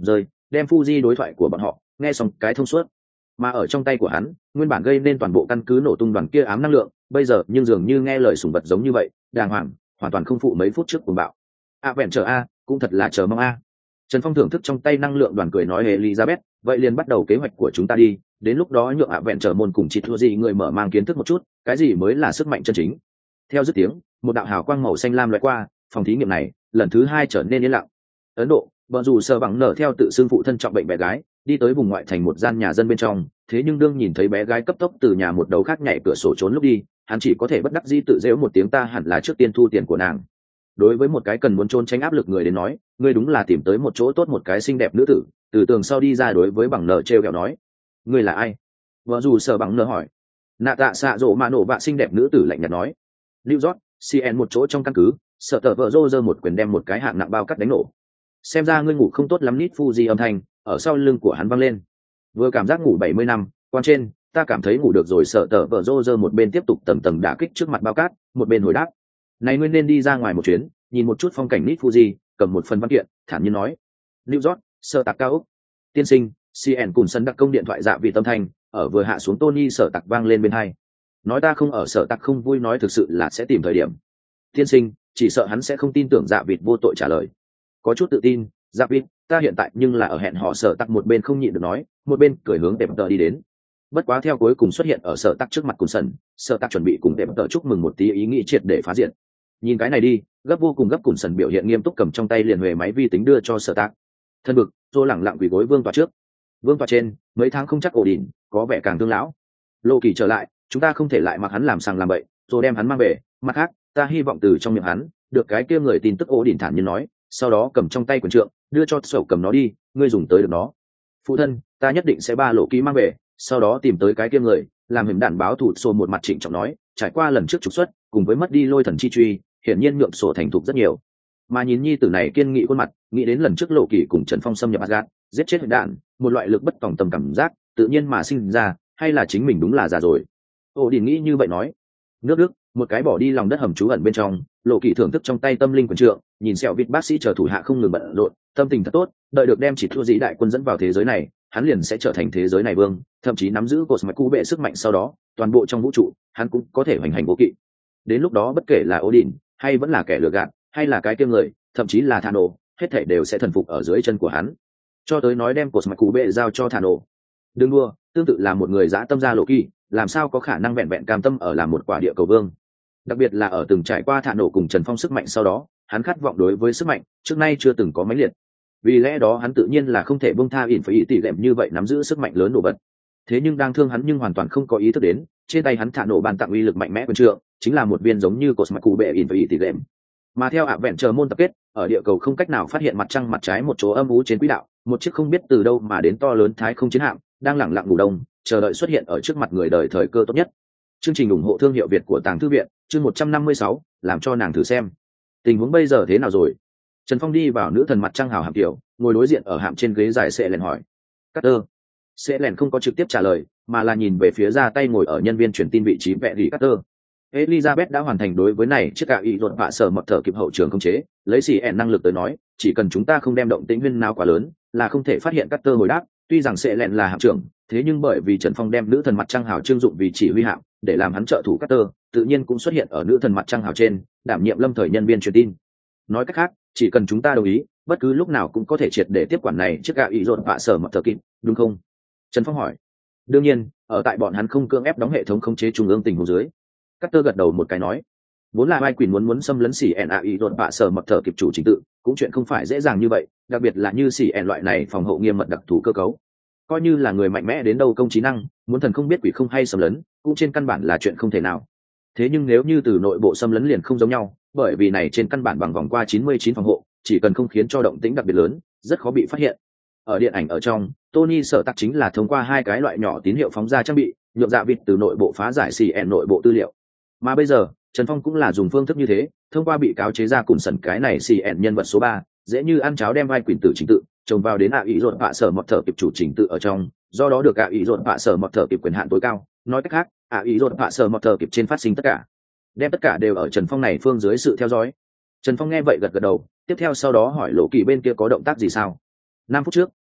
đem Fuji đối thoại của bọn họ nghe xong cái thông suốt. Mà ở trong tay của hắn, nguyên bản gây nên toàn bộ căn cứ nổ tung đoàn kia ám năng lượng, bây giờ nhưng dường như nghe lời sủng vật giống như vậy, đàng hoàng, hoàn toàn không phụ mấy phút trước cuồng bạo. A vẹn chờ a, cũng thật là chờ mong a. Trần Phong thưởng thức trong tay năng lượng đoàn cười nói Elizabeth, vậy liền bắt đầu kế hoạch của chúng ta đi, đến lúc đó nhượng ạ vẹn chờ môn cùng chị thua gì người mở mang kiến thức một chút, cái gì mới là sức mạnh chân chính. Theo dứt tiếng, một đạo hào quang màu xanh lam lóe qua, phòng thí nghiệm này lần thứ hai trở nên yên lặng. Ấn Độ, vợ dù sờ bằng nở theo tự xưng phụ thân trọng bệnh bé gái, đi tới vùng ngoại thành một gian nhà dân bên trong, thế nhưng đương nhìn thấy bé gái cấp tốc từ nhà một đầu khác nhảy cửa sổ trốn lúc đi, hắn chỉ có thể bất đắc dĩ tự giễu một tiếng, ta hẳn là trước tiên thu tiền của nàng. Đối với một cái cần muốn trốn tránh áp lực người đến nói, ngươi đúng là tìm tới một chỗ tốt, một cái xinh đẹp nữ tử từ tường sau đi ra, đối với bằng nở trêu ghẹo nói, ngươi là ai? Vợ dù sờ bằng nở hỏi. Nạ tạ xạ rộ mạ nổ vạ xinh đẹp nữ tử lạnh nhạt nói. New York, xê en một chỗ trong căn cứ, sợ tờ vợ rô rơ một quyền đem một cái hạng nặng bao cắt đánh nổ. Xem ra ngươi ngủ không tốt lắm, nít Fuji âm thanh ở sau lưng của hắn vang lên. Vừa cảm giác ngủ bảy mươi năm, quan trên, ta cảm thấy ngủ được rồi. Sợ tờ vợ rô rơ một bên tiếp tục tầng tầng đả kích trước mặt bao cát, một bên hồi đáp, này ngươi nên đi ra ngoài một chuyến, nhìn một chút phong cảnh nít Fuji, cầm một phần văn kiện, thản nhiên nói. New York, sợ tạc cao ốc. Tiên sinh, xê en cùng sân đặc công điện thoại dạ vị tâm thanh ở vừa hạ xuống, Tony sợ tạc vang lên bên hai. Nói ta không ở, sợ tạc không vui nói, thực sự là sẽ tìm thời điểm. Tiên sinh, chỉ sợ hắn sẽ không tin tưởng dạ vịt vô tội trả lời. Có chút tự tin, dạ vịt, ta hiện tại nhưng là ở hẹn họ. Sợ tắc một bên không nhịn được nói, một bên cười hướng tệp tờ đi đến. Bất quá theo cuối cùng xuất hiện ở sợ tắc trước mặt cùng sân, sợ tắc chuẩn bị cùng tệp tờ chúc mừng một tí, ý nghĩ triệt để phá diện. Nhìn cái này đi, gấp vô cùng gấp. Cùng sân biểu hiện nghiêm túc, cầm trong tay liền huề máy vi tính đưa cho sợ tắc. Thân bực, rồi lẳng lặng quỳ gối vương tòa trước. Vương tòa trên, mấy tháng không chắc ổ đỉnh, có vẻ càng thương lão. Lô Kỳ trở lại, chúng ta không thể lại mặc hắn làm sàng làm bậy, rồi đem hắn mang về. Mặt khác, ta hy vọng từ trong miệng hắn được cái kia người tin tức. Ổ đỉnh thản nhiên nói, sau đó cầm trong tay quyền trượng đưa cho sổ, cầm nó đi, ngươi dùng tới được nó. Phụ thân, ta nhất định sẽ ba Lộ Kỳ mang về, sau đó tìm tới cái kia người làm hiểm đạn báo thủ. Sổ một mặt trịnh trọng nói, trải qua lần trước trục xuất cùng với mất đi lôi thần chi truy, hiển nhiên nhượng sổ thành thục rất nhiều. Mà nhìn nhi tử này kiên nghị khuôn mặt, nghĩ đến lần trước Lộ Kỳ cùng Trần Phong xâm nhập Asgard, giết chết hiểm đạn, một loại lực bất tòng tâm cảm giác tự nhiên mà sinh ra, hay là chính mình đúng là già rồi. Ổ đỉnh nghĩ như vậy nói. Nước Đức, một cái bỏ đi lòng đất hầm trú ẩn bên trong, Lộ Kỳ thưởng thức trong tay tâm linh quyền trượng, nhìn sẹo vịt bác sĩ chờ thủ hạ không ngừng bận rộn, tâm tình thật tốt, đợi được đem chỉ thua dĩ đại quân dẫn vào thế giới này, hắn liền sẽ trở thành thế giới này vương, thậm chí nắm giữ cột mạch cú bệ sức mạnh, sau đó toàn bộ trong vũ trụ hắn cũng có thể hoành hành vô kỵ. Đến lúc đó bất kể là Odin hay vẫn là kẻ lừa gạt, hay là cái kiêng người, thậm chí là Thano, hết thảy đều sẽ thần phục ở dưới chân của hắn. Cho tới nói đem cột mạch cú bệ giao cho Thano, đừng đua, tương tự là một người dã tâm gia Lộ Kỳ, làm sao có khả năng vẹn vẹn cam tâm ở làm một quả địa cầu vương. Đặc biệt là ở từng trải qua Thạ Nổ cùng Trần Phong sức mạnh sau đó, hắn khát vọng đối với sức mạnh trước nay chưa từng có mãnh liệt. Vì lẽ đó hắn tự nhiên là không thể buông tha ỉn phải ý tỷ lệm như vậy nắm giữ sức mạnh lớn nổ bật. Thế nhưng đang thương hắn nhưng hoàn toàn không có ý thức đến, trên tay hắn Thạ Nổ ban tặng uy lực mạnh mẽ quyền trượng, chính là một viên giống như cột mạch cụ bệ ỉn phải ý tỷ lệm. Mà theo ạ vẹn chờ môn tập kết, ở địa cầu không cách nào phát hiện mặt trăng mặt trái một chỗ âm u trên quỹ đạo, một chiếc không biết từ đâu mà đến to lớn thái không chiến hạm đang lẳng lặng ngủ đông, chờ đợi xuất hiện ở trước mặt người đời thời cơ tốt nhất. Chương trình ủng hộ thương hiệu Việt của Tàng Thư viện, chương một trăm năm mươi sáu, làm cho nàng thử xem. Tình huống bây giờ thế nào rồi? Trần Phong đi vào nữ thần mặt trăng hào hạm tiểu, ngồi đối diện ở hạm trên ghế dài Sệ Lèn hỏi. Carter. Sệ Lèn không có trực tiếp trả lời, mà là nhìn về phía ra tay ngồi ở nhân viên truyền tin vị trí vẽ gì Carter. Elizabeth đã hoàn thành đối với này chiếc gạ y ruột vạ sở mật thở kịp hậu trường không chế, lấy xì ẻn năng lực tới nói, chỉ cần chúng ta không đem động tĩnh huyên nào quá lớn, là không thể phát hiện Carter hồi đáp. Tuy rằng Sệ Lèn là hạm trưởng, thế nhưng bởi vì Trần Phong đem nữ thần mặt trăng hào trương dụng vì chỉ huy hạm, để làm hắn trợ thủ Carter, tự nhiên cũng xuất hiện ở nữ thần mặt trăng hào trên, đảm nhiệm lâm thời nhân viên truyền tin. Nói cách khác, chỉ cần chúng ta đồng ý, bất cứ lúc nào cũng có thể triệt để tiếp quản này chiếc gạ y ruột vạ sở mật thở kịp, đúng không? Trần Phong hỏi. Đương nhiên, ở tại bọn hắn không cưỡng ép đóng hệ thống khống chế trung ương tình huống dưới. Carter gật đầu một cái nói, vốn là Mai Quỷ muốn muốn xâm lấn xỉ ẻn ạ ý đột bạ sở mật thở kịp chủ trình tự, cũng chuyện không phải dễ dàng như vậy, đặc biệt là như xỉ ẻn loại này phòng hộ nghiêm mật đặc thù cơ cấu. Coi như là người mạnh mẽ đến đâu công trí năng, muốn thần không biết quỷ không hay xâm lấn, cũng trên căn bản là chuyện không thể nào. Thế nhưng nếu như từ nội bộ xâm lấn liền không giống nhau, bởi vì này trên căn bản bằng vòng qua chín mươi chín phòng hộ, chỉ cần không khiến cho động tĩnh đặc biệt lớn, rất khó bị phát hiện. Ở điện ảnh ở trong, Tony sở tắc chính là thông qua hai cái loại nhỏ tín hiệu phóng ra trang bị, nhượng dạ vịt từ nội bộ phá giải xỉ ẻn nội bộ tư liệu. Mà bây giờ, Trần Phong cũng là dùng phương thức như thế, thông qua bị cáo chế ra cùng sần cái này xì ẻn nhân vật số ba, dễ như ăn cháo đem vai quyền tử trình tự trồng vào đến ạ ý ruột vạ sở mọt thở kịp chủ trình tự ở trong, do đó được ạ ý ruột vạ sở mọt thở kịp quyền hạn tối cao. Nói cách khác, ạ ý ruột vạ sở mọt thở kịp trên phát sinh tất cả, đem tất cả đều ở Trần Phong này phương dưới sự theo dõi. Trần Phong nghe vậy gật gật đầu, tiếp theo sau đó hỏi Lộ Kỳ bên kia có động tác gì sao? Năm phút trước,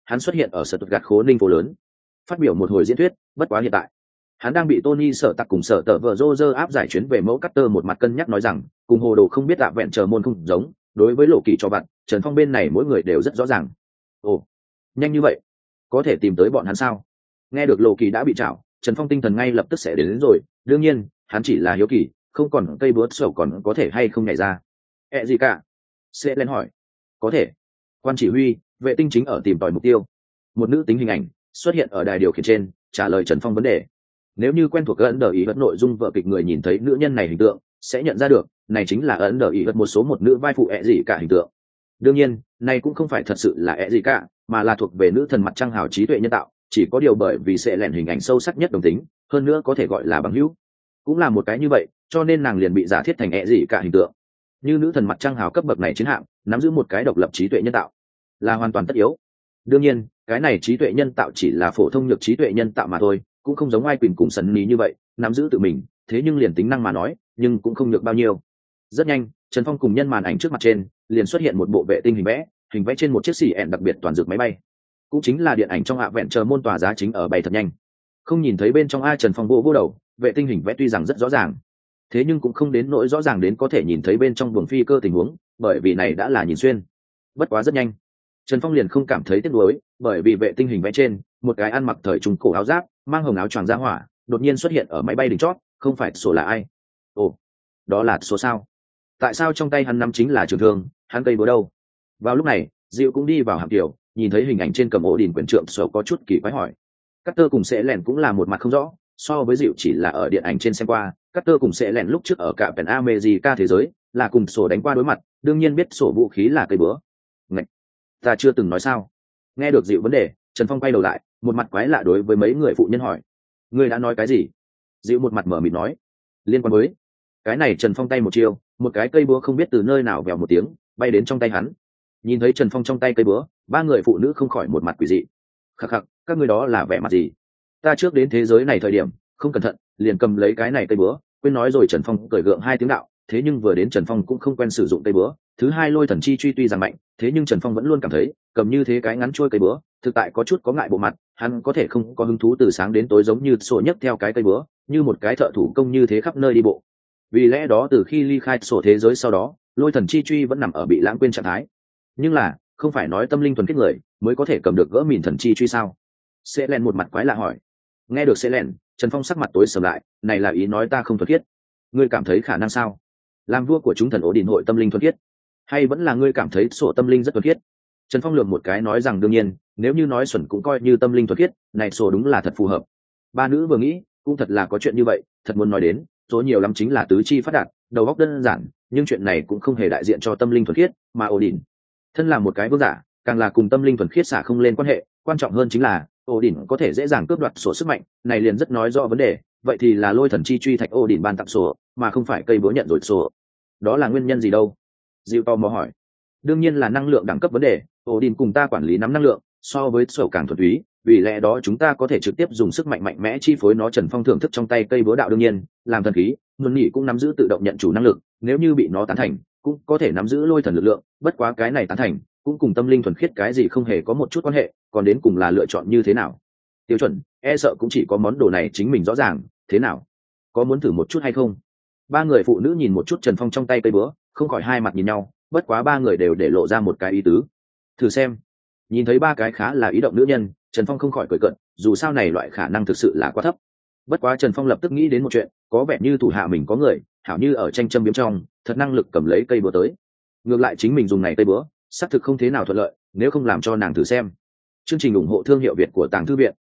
hắn xuất hiện ở sở tuật gạt khố ninh phố lớn, phát biểu một hồi diễn thuyết. Bất quá hiện tại hắn đang bị Tony sở tặc cùng sở tờ vợ Roger áp giải chuyến về mẫu Carter một mặt cân nhắc nói rằng cùng hồ đồ không biết ạ vẹn chờ môn không giống. Đối với lộ kỳ cho bạn, Trần Phong bên này mỗi người đều rất rõ ràng. Ồ, nhanh như vậy, có thể tìm tới bọn hắn sao? Nghe được lộ kỳ đã bị trảo, Trần Phong tinh thần ngay lập tức sẽ đến, đến rồi. Đương nhiên, hắn chỉ là hiếu kỳ, không còn cây búa sổ còn có thể hay không nhảy ra. Ẹ gì cả? Sẽ lên hỏi. Có thể. Quan chỉ huy, vệ tinh chính ở tìm tòi mục tiêu. Một nữ tính hình ảnh xuất hiện ở đài điều khiển trên, trả lời Trần Phong vấn đề. Nếu như quen thuộc ấn đờ ý vật nội dung vợ kịch, người nhìn thấy nữ nhân này hình tượng sẽ nhận ra được, này chính là ấn đờ ý vật một số một nữ vai phụ ẹ gì cả hình tượng. Đương nhiên, này cũng không phải thật sự là ẹ gì cả, mà là thuộc về nữ thần mặt trăng hào trí tuệ nhân tạo, chỉ có điều bởi vì sẽ lẻn hình ảnh sâu sắc nhất đồng tính, hơn nữa có thể gọi là bằng hữu, cũng là một cái như vậy, cho nên nàng liền bị giả thiết thành ẹ gì cả hình tượng. Như nữ thần mặt trăng hào cấp bậc này chiến hạm nắm giữ một cái độc lập trí tuệ nhân tạo là hoàn toàn tất yếu. Đương nhiên, cái này trí tuệ nhân tạo chỉ là phổ thông nhược trí tuệ nhân tạo mà thôi, cũng không giống ai quyền cùng sần ní như vậy nắm giữ tự mình, thế nhưng liền tính năng mà nói nhưng cũng không được bao nhiêu. Rất nhanh, Trần Phong cùng nhân màn ảnh trước mặt trên liền xuất hiện một bộ vệ tinh hình vẽ, hình vẽ trên một chiếc xì ẹn đặc biệt toàn dược máy bay, cũng chính là điện ảnh trong hạ vẹn chờ môn tòa giá chính ở bay thật nhanh. Không nhìn thấy bên trong ai, Trần Phong vô vô đầu, vệ tinh hình vẽ tuy rằng rất rõ ràng, thế nhưng cũng không đến nỗi rõ ràng đến có thể nhìn thấy bên trong buồng phi cơ tình huống, bởi vì này đã là nhìn xuyên. Bất quá rất nhanh, Trần Phong liền không cảm thấy tiếc nuối, bởi vì vệ tinh hình vẽ trên một cái ăn mặc thời trung cổ áo giáp, mang hồng áo choàng ra hỏa, đột nhiên xuất hiện ở máy bay đỉnh chót. Không phải sổ là ai? Ồ, đó là số sao? Tại sao trong tay hắn nắm chính là trường thương, hắn cây búa đâu? Vào lúc này, Diệu cũng đi vào hạm tiểu, nhìn thấy hình ảnh trên cầm ổ đỉnh quyền trượng sổ có chút kỳ quái hỏi. Carter cùng sẽ lẻn cũng là một mặt không rõ, so với Diệu chỉ là ở điện ảnh trên xem qua, Carter cùng sẽ lẻn lúc trước ở cả Pen America thế giới là cùng sổ đánh qua đối mặt, đương nhiên biết sổ vũ khí là cây búa. Ngạch, ta chưa từng nói sao? Nghe được Diệu vấn đề, Trần Phong quay đầu lại, một mặt quái lạ đối với mấy người phụ nhân hỏi. Ngươi đã nói cái gì? Diệu một mặt mở mịt nói. Liên quan với cái này, Trần Phong tay một chiêu, một cái cây búa không biết từ nơi nào vèo một tiếng bay đến trong tay hắn. Nhìn thấy Trần Phong trong tay cây búa, ba người phụ nữ không khỏi một mặt quỷ dị. Khắc khắc, các ngươi đó là vẻ mặt gì? Ta trước đến thế giới này thời điểm không cẩn thận liền cầm lấy cái này cây búa, quên nói rồi. Trần Phong cười gượng hai tiếng đạo, thế nhưng vừa đến Trần Phong cũng không quen sử dụng cây búa. Thứ hai, lôi thần chi truy tuy rằng mạnh, thế nhưng Trần Phong vẫn luôn cảm thấy cầm như thế cái ngắn chuôi cây búa thực tại có chút có ngại bộ mặt. Hắn có thể không có hứng thú từ sáng đến tối giống như sổ nhấc theo cái cây búa như một cái thợ thủ công như thế khắp nơi đi bộ. Vì lẽ đó từ khi ly khai sổ thế giới sau đó, lôi thần chi truy vẫn nằm ở bị lãng quên trạng thái. Nhưng là không phải nói tâm linh thuần khiết người mới có thể cầm được gỡ mìn thần chi truy sao? Sẽ len một mặt quái lạ hỏi. Nghe được sẽ len, Trần Phong sắc mặt tối sầm lại. Này là ý nói ta không thuần khiết? Ngươi cảm thấy khả năng sao? Làm vua của chúng thần ổ đình hội tâm linh thuần khiết, hay vẫn là ngươi cảm thấy sổ tâm linh rất thuần khiết? Trần Phong lườm một cái nói rằng đương nhiên, nếu như nói xuẩn cũng coi như tâm linh thuần khiết, này sổ đúng là thật phù hợp. Ba nữ vừa nghĩ cũng thật là có chuyện như vậy, thật muốn nói đến số nhiều lắm chính là tứ chi phát đạt, đầu óc đơn giản, nhưng chuyện này cũng không hề đại diện cho tâm linh thuần khiết. Mà ổ đình thân là một cái vương giả, càng là cùng tâm linh thuần khiết xả không lên quan hệ. Quan trọng hơn chính là ổ đình có thể dễ dàng cướp đoạt sổ sức mạnh, này liền rất nói rõ vấn đề. Vậy thì là lôi thần chi truy thạch ổ đình ban tặng sổ, mà không phải cây búa nhận rồi sổ. Đó là nguyên nhân gì đâu? Diệu to mò hỏi. Đương nhiên là năng lượng đẳng cấp vấn đề. Ổ đình cùng ta quản lý nắm năng lượng so với sổ càng thuần túy, vì lẽ đó chúng ta có thể trực tiếp dùng sức mạnh mạnh mẽ chi phối nó. Trần Phong thưởng thức trong tay cây búa đạo, đương nhiên làm thần khí luôn nhỉ cũng nắm giữ tự động nhận chủ năng lực, nếu như bị nó tán thành cũng có thể nắm giữ lôi thần lực lượng. Bất quá cái này tán thành cũng cùng tâm linh thuần khiết cái gì không hề có một chút quan hệ, còn đến cùng là lựa chọn như thế nào. Tiêu chuẩn e sợ cũng chỉ có món đồ này chính mình rõ ràng. Thế nào, có muốn thử một chút hay không? Ba người phụ nữ nhìn một chút Trần Phong trong tay cây búa, không khỏi hai mặt nhìn nhau. Bất quá ba người đều để lộ ra một cái ý tứ, thử xem. Nhìn thấy ba cái khá là ý động nữ nhân, Trần Phong không khỏi cười cợt, dù sao này loại khả năng thực sự là quá thấp. Bất quá Trần Phong lập tức nghĩ đến một chuyện, có vẻ như thủ hạ mình có người hảo như ở tranh châm biếm trong thật năng lực cầm lấy cây búa tới. Ngược lại chính mình dùng này cây búa xác thực không thế nào thuận lợi, nếu không làm cho nàng thử xem. Chương trình ủng hộ thương hiệu Việt của Tàng Thư Viện.